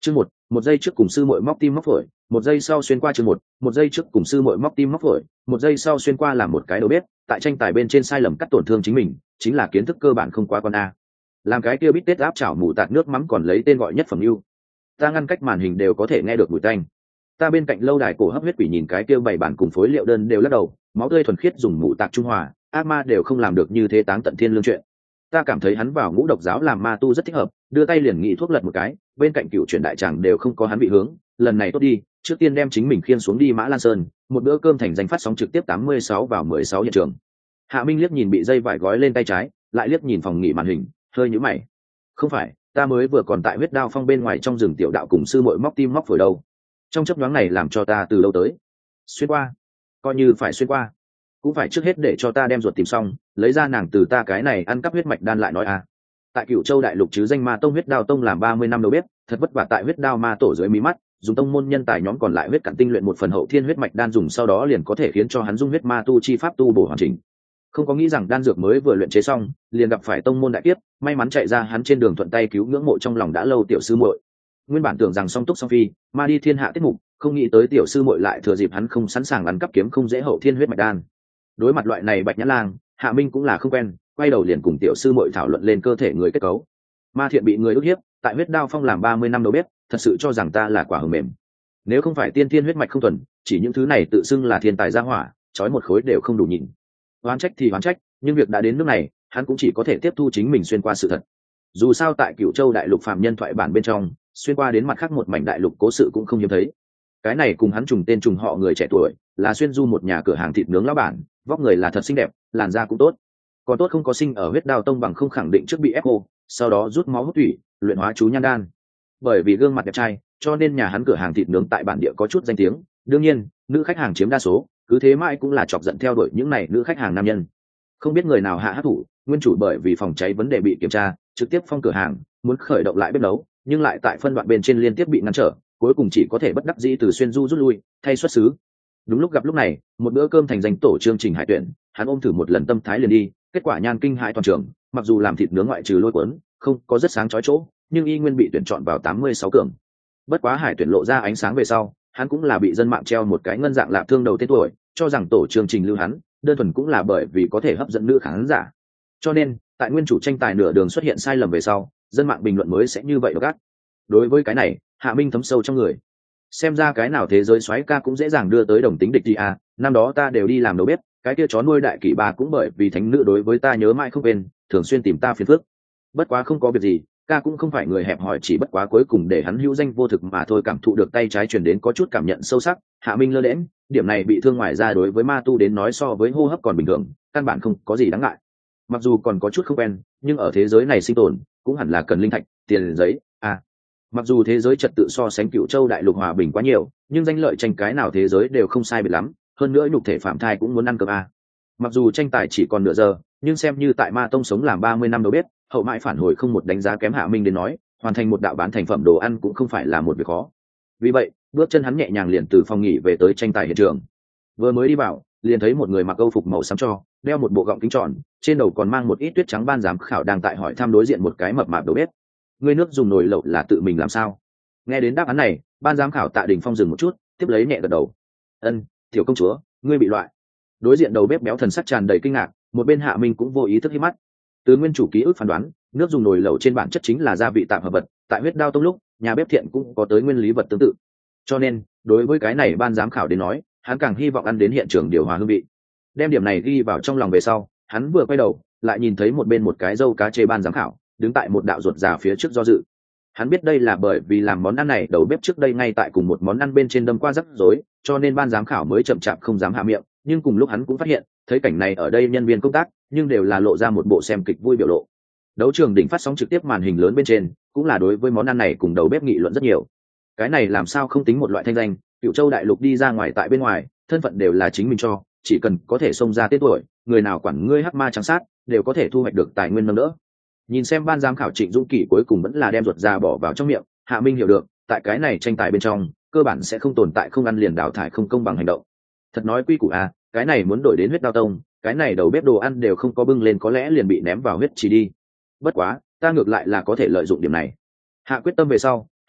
Chương một giây trước cùng sư muội móc tim móc phổi, một giây sau xuyên qua chương một giây trước cùng sư muội móc tim móc phổi, một giây sau xuyên qua làm một cái đầu bếp, tại tranh tài bên trên sai lầm cắt tổn thương chính mình, chính là kiến thức cơ bản không quá con a. Làm cái kia bít tết áp chảo mù tạt nước mắm còn lấy tên gọi nhất phẩm ưu. Ta ngăn cách màn hình đều có thể nghe được mùi tanh. Ta bên cạnh lâu đài cổ hấp huyết quỷ nhìn cái kia bảy bản cùng phối liệu đơn đều lắc đầu, máu tươi thuần khiết dùng mù tạt trung hòa, ác ma đều không làm được như thế táng tận thiên lương chuyện. Ta cảm thấy hắn vào ngũ độc giáo làm ma tu rất thích hợp, đưa tay liền nghĩ thuốc lật một cái, bên cạnh cựu chuyển đại tràng đều không có hắn bị hướng, lần này tốt đi, trước tiên đem chính mình khiêng xuống đi Mã Lan Sơn, một bữa cơm thành danh phát sóng trực tiếp 86 vào 16 hiện trường. Hạ Minh liếc nhìn bị dây vải gói lên tay trái, lại liếc nhìn phòng nghỉ màn hình, hơi nhíu mày. Không phải, ta mới vừa còn tại huyết đao phong bên ngoài trong rừng tiểu đạo cùng sư muội móc tim móc phổi đâu. Trong chớp nhoáng này làm cho ta từ lâu tới. Xuyên qua, coi như phải xuyên qua, cũng phải trước hết để cho ta đem ruột tìm xong, lấy ra nàng từ ta cái này ăn cắp huyết mạch đan lại nói a. Tại Cửu Châu đại lục chứ danh ma tông huyết đao tông làm 30 năm đầu bếp, thật vất vả tại huyết đao ma tổ dưới mí mắt, dùng tông môn nhân tài nhóm còn lại huyết cặn tinh luyện một phần hậu thiên huyết mạch đan dùng sau đó liền có thể khiến cho hắn dung huyết ma tu chi pháp tu bổ hoàn chỉnh. Không có nghĩ rằng đan dược mới vừa luyện chế xong, liền gặp phải tông môn đại kiếp, may mắn chạy ra hắn trên đường thuận tay cứu ngưỡng mộ trong lòng đã lâu tiểu sư muội. Nguyên bản tưởng rằng song túc song phi, ma đi thiên hạ tiết mục, không nghĩ tới tiểu sư muội lại thừa dịp hắn không sẵn sàng ăn cắp kiếm không dễ hậu thiên huyết mạch đan. Đối mặt loại này Bạch Nhã Lang, Hạ Minh cũng là không quen, quay đầu liền cùng tiểu sư muội thảo luận lên cơ thể người kết cấu. Ma thiện bị người ức hiếp, tại huyết đao phong làm 30 năm đầu bếp, thật sự cho rằng ta là quả hờ mềm. Nếu không phải tiên thiên huyết mạch không thuần, chỉ những thứ này tự xưng là thiên tài gia hỏa, chói một khối đều không đủ nhìn. Oán trách thì oán trách, nhưng việc đã đến nước này, hắn cũng chỉ có thể tiếp thu chính mình xuyên qua sự thật. Dù sao tại Cửu Châu đại lục phàm nhân thoại bản bên trong, xuyên qua đến mặt khác một mảnh đại lục cố sự cũng không hiếm thấy. Cái này cùng hắn trùng tên trùng họ người trẻ tuổi, là xuyên du một nhà cửa hàng thịt nướng lão bản, vóc người là thật xinh đẹp, làn da cũng tốt. Còn tốt không có sinh ở huyết đao tông bằng không khẳng định trước bị ép khô, sau đó rút máu hút thủy, luyện hóa chú nhan đan. Bởi vì gương mặt đẹp trai, cho nên nhà hắn cửa hàng thịt nướng tại bản địa có chút danh tiếng. Đương nhiên, nữ khách hàng chiếm đa số, cứ thế mãi cũng là chọc giận theo đuổi những này nữ khách hàng nam nhân. Không biết người nào hạ hắc thủ, nguyên chủ bởi vì phòng cháy vấn đề bị kiểm tra, trực tiếp phong cửa hàng, muốn khởi động lại bếp nấu, nhưng lại tại phân đoạn bên trên liên tiếp bị ngăn trở, cuối cùng chỉ có thể bất đắc dĩ từ xuyên du rút lui, thay xuất xứ. Đúng lúc gặp lúc này, một bữa cơm thành danh tổ chương trình hải tuyển, hắn ôm thử một lần tâm thái liền đi, kết quả nhan kinh hãi toàn trường, mặc dù làm thịt nướng ngoại trừ lôi cuốn, không có rất sáng chói chỗ, nhưng y nguyên bị tuyển chọn vào 86 cường. Bất quá hải tuyển lộ ra ánh sáng về sau, hắn cũng là bị dân mạng treo một cái ngân dạng lạp thương đầu tên tuổi, cho rằng tổ chương trình lưu hắn, đơn thuần cũng là bởi vì có thể hấp dẫn nữ khán giả. Cho nên, tại nguyên chủ tranh tài nửa đường xuất hiện sai lầm về sau, dân mạng bình luận mới sẽ như vậy gắt. Đối với cái này, Hạ Minh thấm sâu trong người. Xem ra cái nào thế giới soái ca cũng dễ dàng đưa tới đồng tính địch đi à, năm đó ta đều đi làm đầu bếp, cái kia chó nuôi đại kỷ bà cũng bởi vì thánh nữ đối với ta nhớ mãi không quên, thường xuyên tìm ta phiền phức. Bất quá không có việc gì, ca cũng không phải người hẹp hòi, chỉ bất quá cuối cùng để hắn hữu danh vô thực mà thôi. Cảm thụ được tay trái truyền đến có chút cảm nhận sâu sắc, Hạ Minh lơ đễnh, điểm này bị thương ngoài ra đối với ma tu đến nói so với hô hấp còn bình thường, căn bản không có gì đáng ngại. Mặc dù còn có chút không quen, nhưng ở thế giới này sinh tồn cũng hẳn là cần linh thạch, tiền giấy à. Mặc dù thế giới trật tự so sánh Cửu Châu đại lục hòa bình quá nhiều, nhưng danh lợi tranh cái nào thế giới đều không sai biệt lắm, hơn nữa nhục thể phạm thai cũng muốn ăn cơm à. Mặc dù tranh tài chỉ còn nửa giờ, nhưng xem như tại ma tông sống làm 30 năm đâu biết, hậu mãi phản hồi không một đánh giá kém Hạ Minh đến nói, hoàn thành một đạo bán thành phẩm đồ ăn cũng không phải là một việc khó. Vì vậy, bước chân hắn nhẹ nhàng liền từ phòng nghỉ về tới tranh tài hiện trường. Vừa mới đi vào, liền thấy một người mặc âu phục màu xám cho, đeo một bộ gọng kính tròn, trên đầu còn mang một ít tuyết trắng. Ban giám khảo đang tại hỏi thăm đối diện một cái mập mạp đầu bếp. Ngươi nước dùng nồi lẩu là tự mình làm sao? Nghe đến đáp án này, ban giám khảo Tạ Đình Phong dừng một chút, tiếp lấy nhẹ gật đầu. Ân, tiểu công chúa, ngươi bị loại. Đối diện đầu bếp béo thần sắc tràn đầy kinh ngạc, một bên Hạ Minh cũng vô ý thức hí mắt. Từ nguyên chủ ký ức phán đoán, nước dùng nồi lẩu trên bản chất chính là gia vị tạm hợp vật, tại huyết đao tông lúc, nhà bếp thiện cũng có tới nguyên lý vật tương tự. Cho nên, đối với cái này ban giám khảo đến nói, hắn càng hy vọng ăn đến hiện trường điều hòa hương vị. Đem điểm này ghi vào trong lòng về sau, hắn vừa quay đầu, lại nhìn thấy một bên một cái dâu cá chê ban giám khảo, đứng tại một đạo ruột già phía trước do dự. Hắn biết đây là bởi vì làm món ăn này đầu bếp trước đây ngay tại cùng một món ăn bên trên đâm qua rắc rối, cho nên ban giám khảo mới chậm chạp không dám hạ miệng, nhưng cùng lúc hắn cũng phát hiện, thấy cảnh này ở đây nhân viên công tác, nhưng đều là lộ ra một bộ xem kịch vui biểu lộ. Đấu trường đỉnh phát sóng trực tiếp màn hình lớn bên trên, cũng là đối với món ăn này cùng đầu bếp nghị luận rất nhiều. Cái này làm sao không tính một loại thanh danh, Cửu Châu đại lục đi ra ngoài tại bên ngoài, thân phận đều là chính mình cho, chỉ cần có thể xông ra tên tuổi, người nào quản ngươi hắc ma trắng sát, đều có thể thu hoạch được tài nguyên nâng đỡ. Nhìn xem ban giám khảo Trịnh Dũng Kỳ cuối cùng vẫn là đem ruột ra bỏ vào trong miệng, Hạ Minh hiểu được, tại cái này tranh tài bên trong, cơ bản sẽ không tồn tại không ăn liền đào thải không công bằng hành động. Thật nói quy củ à, cái này muốn đổi đến huyết đao tông, cái này đầu bếp đồ ăn đều không có bưng lên có lẽ liền bị ném vào huyết chỉ đi. Bất quá, ta ngược lại là có thể lợi dụng điểm này. Hạ quyết tâm về sau,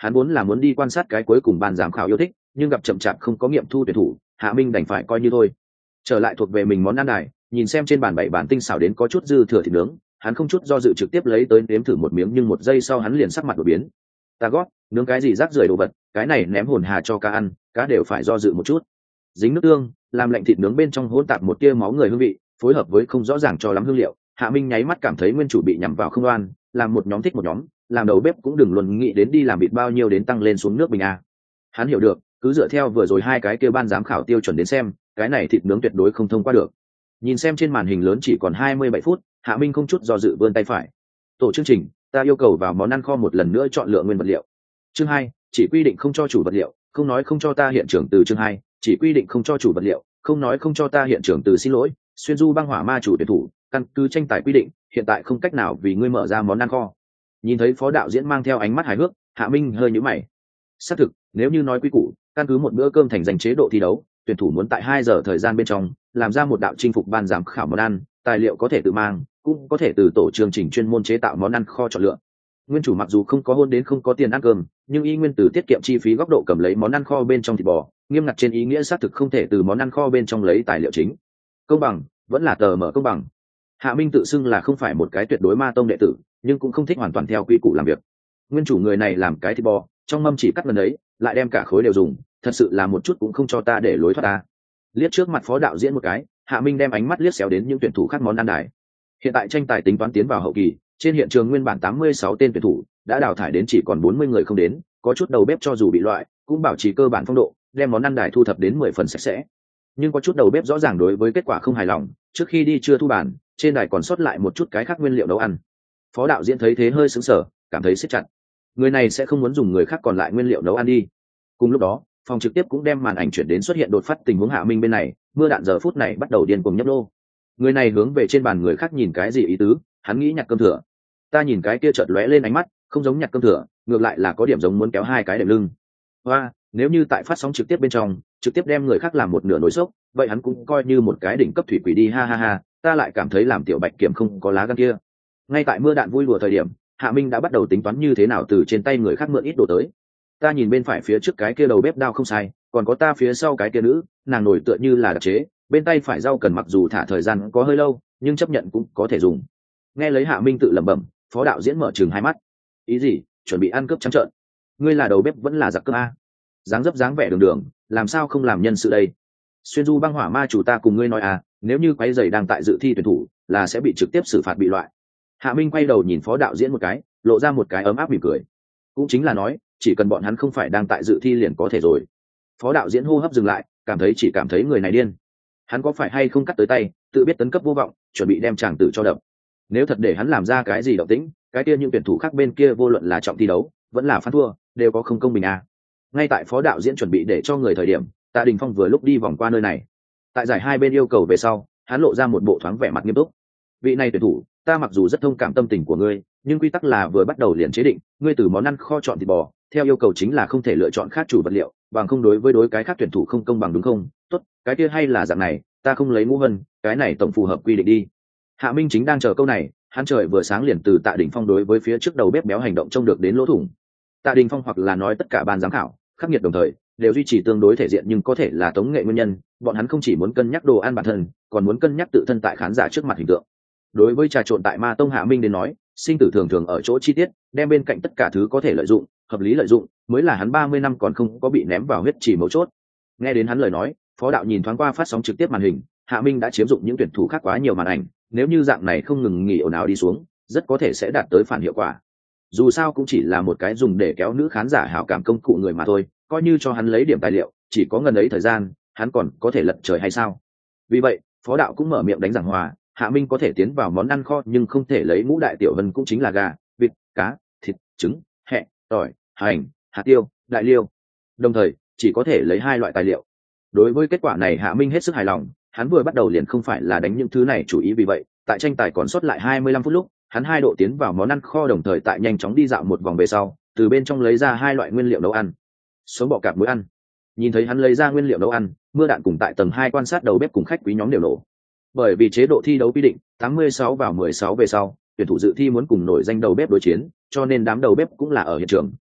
hắn vốn là muốn đi quan sát cái cuối cùng ban giám khảo yêu thích, nhưng gặp chậm chạp không có nghiệm thu tuyển thủ, Hạ Minh đành phải coi như thôi. Trở lại thuộc về mình món ăn đài, nhìn xem trên bàn 7 bản tinh xảo đến có chút dư thừa thịt nướng, hắn không chút do dự trực tiếp lấy tới nếm thử một miếng, nhưng một giây sau hắn liền sắc mặt đổi biến. Ta gót, nướng cái gì rác rưởi đồ vật, cái này ném hồn hà cho cá ăn, cá đều phải do dự một chút. Dính nước tương, làm lạnh thịt nướng bên trong hỗn tạp một tia máu người hương vị, phối hợp với không rõ ràng cho lắm hương liệu, Hạ Minh nháy mắt cảm thấy nguyên chủ bị nhằm vào không oan, làm một nhóm thích một nhóm, làm đầu bếp cũng đừng luôn nghĩ đến đi làm vịt bao nhiêu đến tăng lên xuống nước bình a. Hắn hiểu được, cứ dựa theo vừa rồi hai cái kia ban giám khảo tiêu chuẩn đến xem, cái này thịt nướng tuyệt đối không thông qua được. Nhìn xem trên màn hình lớn chỉ còn 27 phút, Hạ Minh không chút do dự vươn tay phải. Tổ chương trình, ta yêu cầu vào món ăn kho một lần nữa chọn lựa nguyên vật liệu. Chương 2, chỉ quy định không cho chủ vật liệu, không nói không cho ta hiện trường từ. Chương 2, chỉ quy định không cho chủ vật liệu, không nói không cho ta hiện trường từ. Xin lỗi, xuyên du băng hỏa ma chủ tuyển thủ, căn cứ tranh tài quy định, hiện tại không cách nào vì ngươi mở ra món ăn kho. Nhìn thấy phó đạo diễn mang theo ánh mắt hài hước, Hạ Minh hơi nhíu mày. Xác thực, nếu như nói quy củ, căn cứ một bữa cơm thành danh chế độ thi đấu, tuyển thủ muốn tại 2 giờ thời gian bên trong làm ra một đạo chinh phục ban giám khảo món ăn, tài liệu có thể tự mang, cũng có thể từ tổ chương trình chuyên môn chế tạo món ăn kho chọn lựa. Nguyên chủ mặc dù không có hôn đến không có tiền ăn cơm, nhưng y nguyên từ tiết kiệm chi phí góc độ cầm lấy món ăn kho bên trong thịt bò, nghiêm ngặt trên ý nghĩa xác thực không thể từ món ăn kho bên trong lấy tài liệu chính. Công bằng, vẫn là tờ mở công bằng. Hạ Minh tự xưng là không phải một cái tuyệt đối ma tông đệ tử, nhưng cũng không thích hoàn toàn theo quy củ làm việc. Nguyên chủ người này làm cái thịt bò, trong mâm chỉ cắt lần ấy, lại đem cả khối đều dùng, thật sự là một chút cũng không cho ta để lối thoát ta. Liếc trước mặt phó đạo diễn một cái, Hạ Minh đem ánh mắt liếc xéo đến những tuyển thủ khác món ăn đài. Hiện tại tranh tài tính toán tiến vào hậu kỳ, trên hiện trường nguyên bản 86 tên tuyển thủ đã đào thải đến chỉ còn 40 người không đến, có chút đầu bếp cho dù bị loại, cũng bảo trì cơ bản phong độ, đem món ăn đài thu thập đến 10 phần sạch sẽ. Nhưng có chút đầu bếp rõ ràng đối với kết quả không hài lòng, trước khi đi chưa thu bàn, trên đài còn sót lại một chút cái khác nguyên liệu nấu ăn. Phó đạo diễn thấy thế hơi sững sờ, cảm thấy siết chặt. Người này sẽ không muốn dùng người khác còn lại nguyên liệu nấu ăn đi. Cùng lúc đó, phòng trực tiếp cũng đem màn ảnh chuyển đến xuất hiện đột phát tình huống Hạ Minh bên này, mưa đạn giờ phút này bắt đầu điên cuồng nhấp nô. Người này hướng về trên bàn người khác nhìn cái gì ý tứ, hắn nghĩ nhặt cơm thừa. Ta nhìn cái kia chợt lóe lên ánh mắt, không giống nhặt cơm thừa, ngược lại là có điểm giống muốn kéo hai cái đệm lưng. Hoa, nếu như tại phát sóng trực tiếp bên trong, trực tiếp đem người khác làm một nửa nồi sốc, vậy hắn cũng coi như một cái đỉnh cấp thủy quỷ đi, ha ha ha, ta lại cảm thấy làm tiểu bạch kiểm không có lá gan kia. Ngay tại mưa đạn vui đùa thời điểm, Hạ Minh đã bắt đầu tính toán như thế nào từ trên tay người khác mượn ít đồ tới. Ta nhìn bên phải phía trước cái kia đầu bếp đao không sai, còn có ta phía sau cái kia nữ, nàng nổi tựa như là đặc chế, bên tay phải rau cần mặc dù thả thời gian có hơi lâu, nhưng chấp nhận cũng có thể dùng. Nghe lấy Hạ Minh tự lẩm bẩm, phó đạo diễn mở trừng hai mắt. Ý gì? Chuẩn bị ăn cướp trắng trợn? Ngươi là đầu bếp vẫn là giặc cướp a? Dáng dấp dáng vẻ đường đường, làm sao không làm nhân sự đây? Xuyên du băng hỏa ma chủ ta cùng ngươi nói à, nếu như quái giày đang tại dự thi tuyển thủ, là sẽ bị trực tiếp xử phạt bị loại. Hạ Minh quay đầu nhìn phó đạo diễn một cái, lộ ra một cái ấm áp mỉm cười. Cũng chính là nói, chỉ cần bọn hắn không phải đang tại dự thi liền có thể rồi. Phó đạo diễn hô hấp dừng lại, cảm thấy người này điên. Hắn có phải hay không cắt tới tay, tự biết tấn cấp vô vọng, chuẩn bị đem chàng tử cho đập. Nếu thật để hắn làm ra cái gì động tĩnh, cái kia những tuyển thủ khác bên kia vô luận là trọng thi đấu, vẫn là phán thua, đều có không công bình à. Ngay tại phó đạo diễn chuẩn bị để cho người thời điểm, Tạ Đình Phong vừa lúc đi vòng qua nơi này. Tại giải hai bên yêu cầu về sau, hắn lộ ra một bộ thoáng vẻ mặt nghiêm túc. Vị này tuyển thủ, ta mặc dù rất thông cảm tâm tình của ngươi, nhưng quy tắc là vừa bắt đầu liền chế định, ngươi từ món ăn kho chọn thịt bò, theo yêu cầu chính là không thể lựa chọn khác chủ vật liệu, bằng không đối với đối cái khác tuyển thủ không công bằng đúng không? Tốt, cái kia hay là dạng này, ta không lấy mũ vân, cái này tổng phù hợp quy định đi. Hạ Minh chính đang chờ câu này, hắn trời vừa sáng liền từ Tạ Đình Phong đối với phía trước đầu bếp béo hành động trông được đến lỗ thủng. Tạ Đình Phong hoặc là nói tất cả ban giám khảo, khắc nghiệt đồng thời, đều duy trì tương đối thể diện, nhưng có thể là tống nghệ nguyên nhân, bọn hắn không chỉ muốn cân nhắc đồ ăn bản thân, còn muốn cân nhắc tự thân tại khán giả trước mặt hình tượng. Đối với trà trộn tại Ma Tông Hạ Minh đến nói, sinh tử thường thường ở chỗ chi tiết, đem bên cạnh tất cả thứ có thể lợi dụng, hợp lý lợi dụng, mới là hắn 30 năm còn không có bị ném vào huyết chỉ mấu chốt. Nghe đến hắn lời nói, phó đạo nhìn thoáng qua phát sóng trực tiếp màn hình, Hạ Minh đã chiếm dụng những tuyển thủ khác quá nhiều màn ảnh, nếu như dạng này không ngừng nghỉ ồn ào đi xuống, rất có thể sẽ đạt tới phản hiệu quả. Dù sao cũng chỉ là một cái dùng để kéo nữ khán giả hảo cảm công cụ người mà thôi, coi như cho hắn lấy điểm tài liệu, chỉ có ngần ấy thời gian, hắn còn có thể lật trời hay sao? Vì vậy, phó đạo cũng mở miệng đánh giảng hòa, Hạ Minh có thể tiến vào món ăn kho nhưng không thể lấy ngũ đại tiểu vân, cũng chính là gà, vịt, cá, thịt, trứng, hẹ, tỏi, hành, hạt tiêu, đại liêu. Đồng thời, chỉ có thể lấy 2 loại tài liệu. Đối với kết quả này Hạ Minh hết sức hài lòng, hắn vừa bắt đầu liền không phải là đánh những thứ này chủ ý, vì vậy, tại tranh tài còn sót lại 25 phút lúc, hắn 2 độ tiến vào món ăn kho, đồng thời tại nhanh chóng đi dạo một vòng về sau, từ bên trong lấy ra 2 loại nguyên liệu nấu ăn. Sống bọ cạp muối ăn. Nhìn thấy hắn lấy ra nguyên liệu nấu ăn, mưa đạn cùng tại tầng 2 quan sát đầu bếp cùng khách quý nhóm đều nổ. Bởi vì chế độ thi đấu quy định, 86 vào 16 về sau, tuyển thủ dự thi muốn cùng nổi danh đầu bếp đối chiến, cho nên đám đầu bếp cũng là ở hiện trường,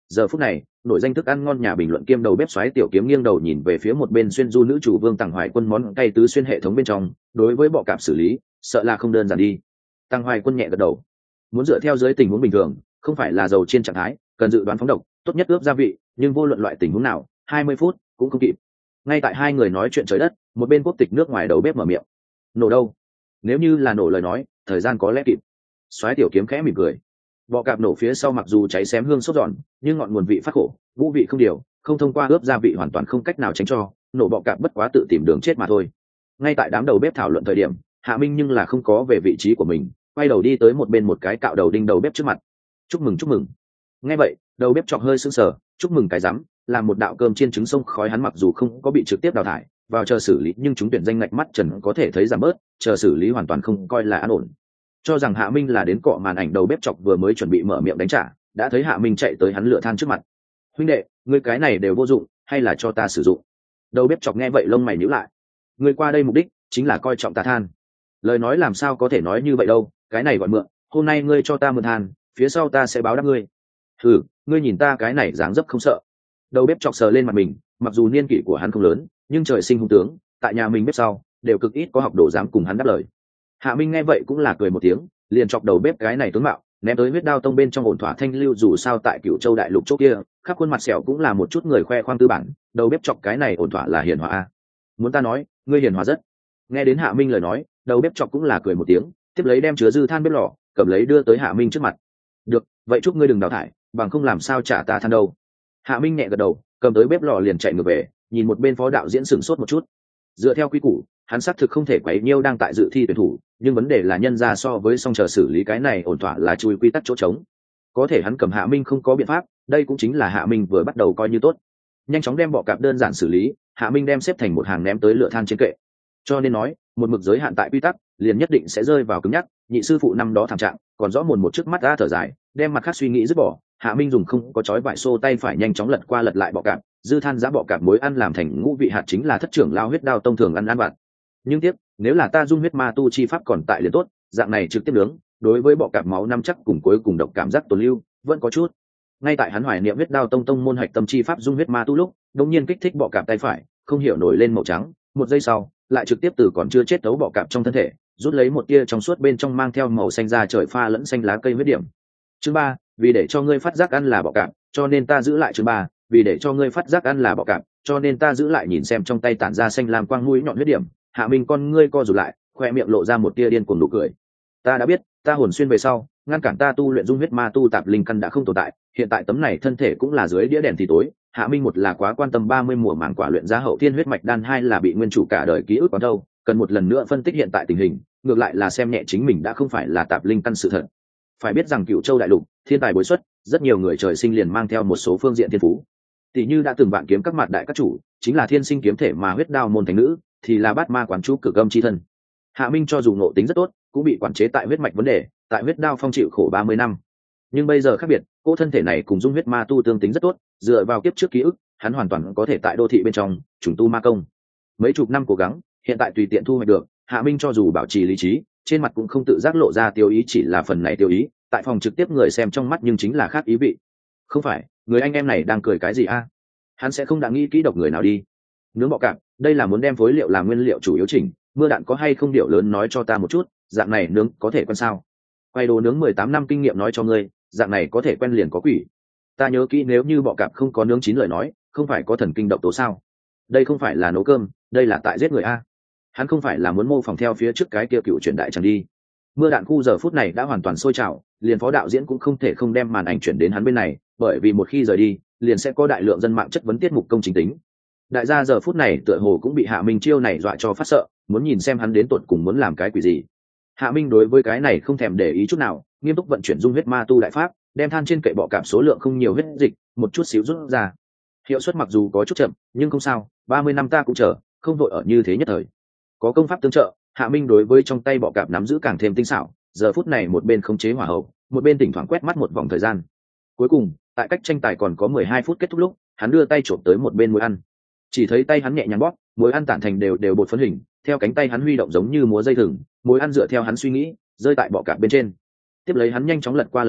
giờ phút này nổi danh thức ăn ngon nhà bình luận kiêm đầu bếp xoáy tiểu kiếm nghiêng đầu nhìn về phía một bên xuyên du nữ chủ Vương Tằng Hoài Quân món cay tứ xuyên hệ thống bên trong, đối với bọ cạp xử lý sợ là không đơn giản đi. Tằng Hoài Quân nhẹ gật đầu, muốn dựa theo dưới tình huống bình thường không phải là dầu chiên trạng thái, cần dự đoán phóng độc, tốt nhất ướp gia vị, nhưng vô luận loại tình huống nào 20 phút cũng không kịp. Ngay tại hai người nói chuyện trời đất, một bên quốc tịch nước ngoài đầu bếp mở miệng: nổ đâu? Nếu như là nổ lời nói thời gian có lẽ kịp. Soái tiểu kiếm khẽ mỉm cười, bọ cạp nổ phía sau mặc dù cháy xém hương sốt giòn, nhưng ngọn nguồn vị phát khổ, vũ vị không điều, không thông qua ướp gia vị hoàn toàn không cách nào tránh cho, nổ bọ cạp bất quá tự tìm đường chết mà thôi. Ngay tại đám đầu bếp thảo luận thời điểm, Hạ Minh nhưng là không có về vị trí của mình, quay đầu đi tới một bên một cái cạo đầu đinh đầu bếp trước mặt. Chúc mừng chúc mừng. Nghe vậy đầu bếp chọc hơi sững sờ, chúc mừng cái rắm, làm một đạo cơm chiên trứng sông khói hắn mặc dù không có bị trực tiếp đào thải vào chờ xử lý, nhưng chúng tuyển danh ngạch mắt trần có thể thấy giảm bớt, chờ xử lý hoàn toàn không coi là an ổn. Cho rằng Hạ Minh là đến cọ màn ảnh, đầu bếp chọc vừa mới chuẩn bị mở miệng đánh trả, đã thấy Hạ Minh chạy tới hắn lửa than trước mặt. Huynh đệ, ngươi cái này đều vô dụng, hay là cho ta sử dụng? Đầu bếp chọc nghe vậy lông mày nhíu lại. Ngươi qua đây mục đích chính là coi trọng ta than? Lời nói làm sao có thể nói như vậy đâu, cái này gọi mượn, hôm nay ngươi cho ta mượn than, phía sau ta sẽ báo đáp ngươi. Ừ, ngươi nhìn ta cái này dáng dấp không sợ. Đầu bếp chọc sờ lên mặt mình, mặc dù niên kỷ của hắn không lớn, nhưng trời sinh hung tướng, tại nhà mình bếp sau đều cực ít có học đồ dám cùng hắn đáp lời. Hạ Minh nghe vậy cũng là cười một tiếng, liền chọc đầu bếp cái này tướng mạo ném tới huyết đao tông bên trong ổn thỏa thanh lưu, dù sao tại Cửu Châu đại lục chỗ kia khắp khuôn mặt sẹo cũng là một chút người khoe khoang tư bản, đầu bếp chọc cái này ổn thỏa là hiền hòa a. Muốn ta nói ngươi hiền hòa rất. Nghe đến Hạ Minh lời nói, đầu bếp chọc cũng là cười một tiếng, tiếp lấy đem chứa dư than bếp lò cầm lấy đưa tới Hạ Minh trước mặt. Được, vậy chúc ngươi đừng đào thải, bằng không làm sao trả ta than đâu. Hạ Minh nhẹ gật đầu, cầm tới bếp lò liền chạy ngược về, nhìn một bên phó đạo diễn sửng sốt một chút. Dựa theo quy củ hắn xác thực không thể quấy nhiêu đang tại dự thi tuyển thủ, nhưng vấn đề là nhân ra so với song chờ xử lý cái này ổn thỏa là chui quy tắc chỗ trống. Có thể hắn cầm Hạ Minh không có biện pháp, đây cũng chính là Hạ Minh vừa bắt đầu coi như tốt. Nhanh chóng đem bọ cạp đơn giản xử lý, Hạ Minh đem xếp thành một hàng ném tới lửa than trên kệ. Cho nên nói một mực giới hạn tại quy tắc liền nhất định sẽ rơi vào cứng nhắc, nhị sư phụ năm đó thảm trạng còn rõ mồn một trước mắt ra thở dài, đem mặt khác suy nghĩ dứt bỏ. Hạ Minh dùng không có chói vải xô tay phải nhanh chóng lật qua lật lại bọ cạp, dư than giá bọ cạp muối ăn làm thành ngũ vị hạt chính là thất trưởng lao huyết đao tông thường ăn vặt. Nhưng tiếc nếu là ta dung huyết ma tu chi pháp còn tại liền tốt, dạng này trực tiếp nướng đối với bọ cạp máu năm chắc cùng cuối cùng độc cảm giác tồn lưu vẫn có chút. Ngay tại hắn hoài niệm huyết đao tông môn hạch tâm chi pháp dung huyết ma tu lúc, đột nhiên kích thích bọ cạp tay phải không hiểu nổi lên màu trắng, một giây sau lại trực tiếp từ còn chưa chết tấu bọ cạp trong thân thể rút lấy một tia trong suốt bên trong mang theo màu xanh da trời pha lẫn xanh lá cây huyết điểm. Chương 3, vì để cho ngươi phát giác ăn là bọ cạp, cho nên ta giữ lại. Chương 3, vì để cho ngươi phát giác ăn là bọ cạp, cho nên ta giữ lại. Nhìn xem trong tay tản ra xanh lam quang mũi nhọn huyết điểm, Hạ Minh con ngươi co rụt lại, khoe miệng lộ ra một tia điên cuồng nụ cười. Ta đã biết, ta hồn xuyên về sau ngăn cản ta tu luyện dung huyết ma tu tạp linh căn đã không tồn tại, hiện tại tấm này thân thể cũng là dưới đĩa đèn thì tối. Hạ Minh một là quá quan tâm 30 mùa màng quả luyện ra hậu thiên huyết mạch đan, hai là bị nguyên chủ cả đời ký ức còn đâu, cần một lần nữa phân tích hiện tại tình hình, ngược lại là xem nhẹ chính mình đã không phải là tạp linh căn sự thật. Phải biết rằng Cửu Châu đại lục thiên tài bối xuất, rất nhiều người trời sinh liền mang theo một số phương diện thiên phú. Tỷ như đã từng bạn kiếm các mặt đại các chủ chính là thiên sinh kiếm thể mà huyết đao môn thánh nữ thì là bát ma quán chú cực âm chi thân. Hạ Minh cho dù ngộ tính rất tốt, cũng bị quản chế tại huyết mạch vấn đề, tại huyết đao phong chịu khổ 30 năm. Nhưng bây giờ khác biệt, cô thân thể này cùng dung huyết ma tu tương tính rất tốt, dựa vào kiếp trước ký ức, hắn hoàn toàn có thể tại đô thị bên trong trùng tu ma công. Mấy chục năm cố gắng, hiện tại tùy tiện thu hoạch được, Hạ Minh cho dù bảo trì lý trí, trên mặt cũng không tự giác lộ ra tiêu ý, chỉ là phần này tiêu ý, tại phòng trực tiếp người xem trong mắt nhưng chính là khác ý vị. Không phải, người anh em này đang cười cái gì a? Hắn sẽ không đã nghĩ kỹ độc người nào đi. Nướng bọ cạp, đây là muốn đem phối liệu làm nguyên liệu chủ yếu chỉnh, mưa đạn có hay không điệu lớn nói cho ta một chút, dạng này nướng có thể quen sao? Quay đồ nướng 18 năm kinh nghiệm nói cho ngươi, dạng này có thể quen liền có quỷ. Ta nhớ kỹ nếu như bọ cạp không có nướng chín lời nói, không phải có thần kinh độc tố sao? Đây không phải là nấu cơm, đây là tại giết người a. Hắn không phải là muốn mô phỏng theo phía trước cái kia cựu truyền đại chẳng đi. Mưa đạn khu giờ phút này đã hoàn toàn sôi trào, liền phó đạo diễn cũng không thể không đem màn ảnh chuyển đến hắn bên này, bởi vì một khi rời đi liền sẽ có đại lượng dân mạng chất vấn tiết mục công chính tính. Đại gia giờ phút này tựa hồ cũng bị Hạ Minh chiêu này dọa cho phát sợ, muốn nhìn xem hắn đến tột cùng muốn làm cái quỷ gì. Hạ Minh đối với cái này không thèm để ý chút nào, nghiêm túc vận chuyển dung huyết ma tu đại pháp, đem than trên kệ bọ cạp số lượng không nhiều huyết dịch một chút xíu rút ra. Hiệu suất mặc dù có chút chậm, nhưng không sao, 30 năm ta cũng chờ, không vội ở như thế nhất thời. Có công pháp tương trợ, Hạ Minh đối với trong tay bọ cạp nắm giữ càng thêm tinh xảo, giờ phút này một bên khống chế hỏa hậu, một bên thỉnh thoảng quét mắt một vòng thời gian. Cuối cùng, tại cách tranh tài còn có 12 phút kết thúc lúc, hắn đưa tay chộp tới một bên muối ăn. Chỉ thấy tay hắn nhẹ nhàng bóp, muối ăn tản thành đều bột phấn hình, theo cánh tay hắn huy động giống như múa dây thừng, muối ăn dựa theo hắn suy nghĩ, rơi tại bọ cạp bên trên. Tiếp lấy hắn nhanh chóng lật qua lật lại,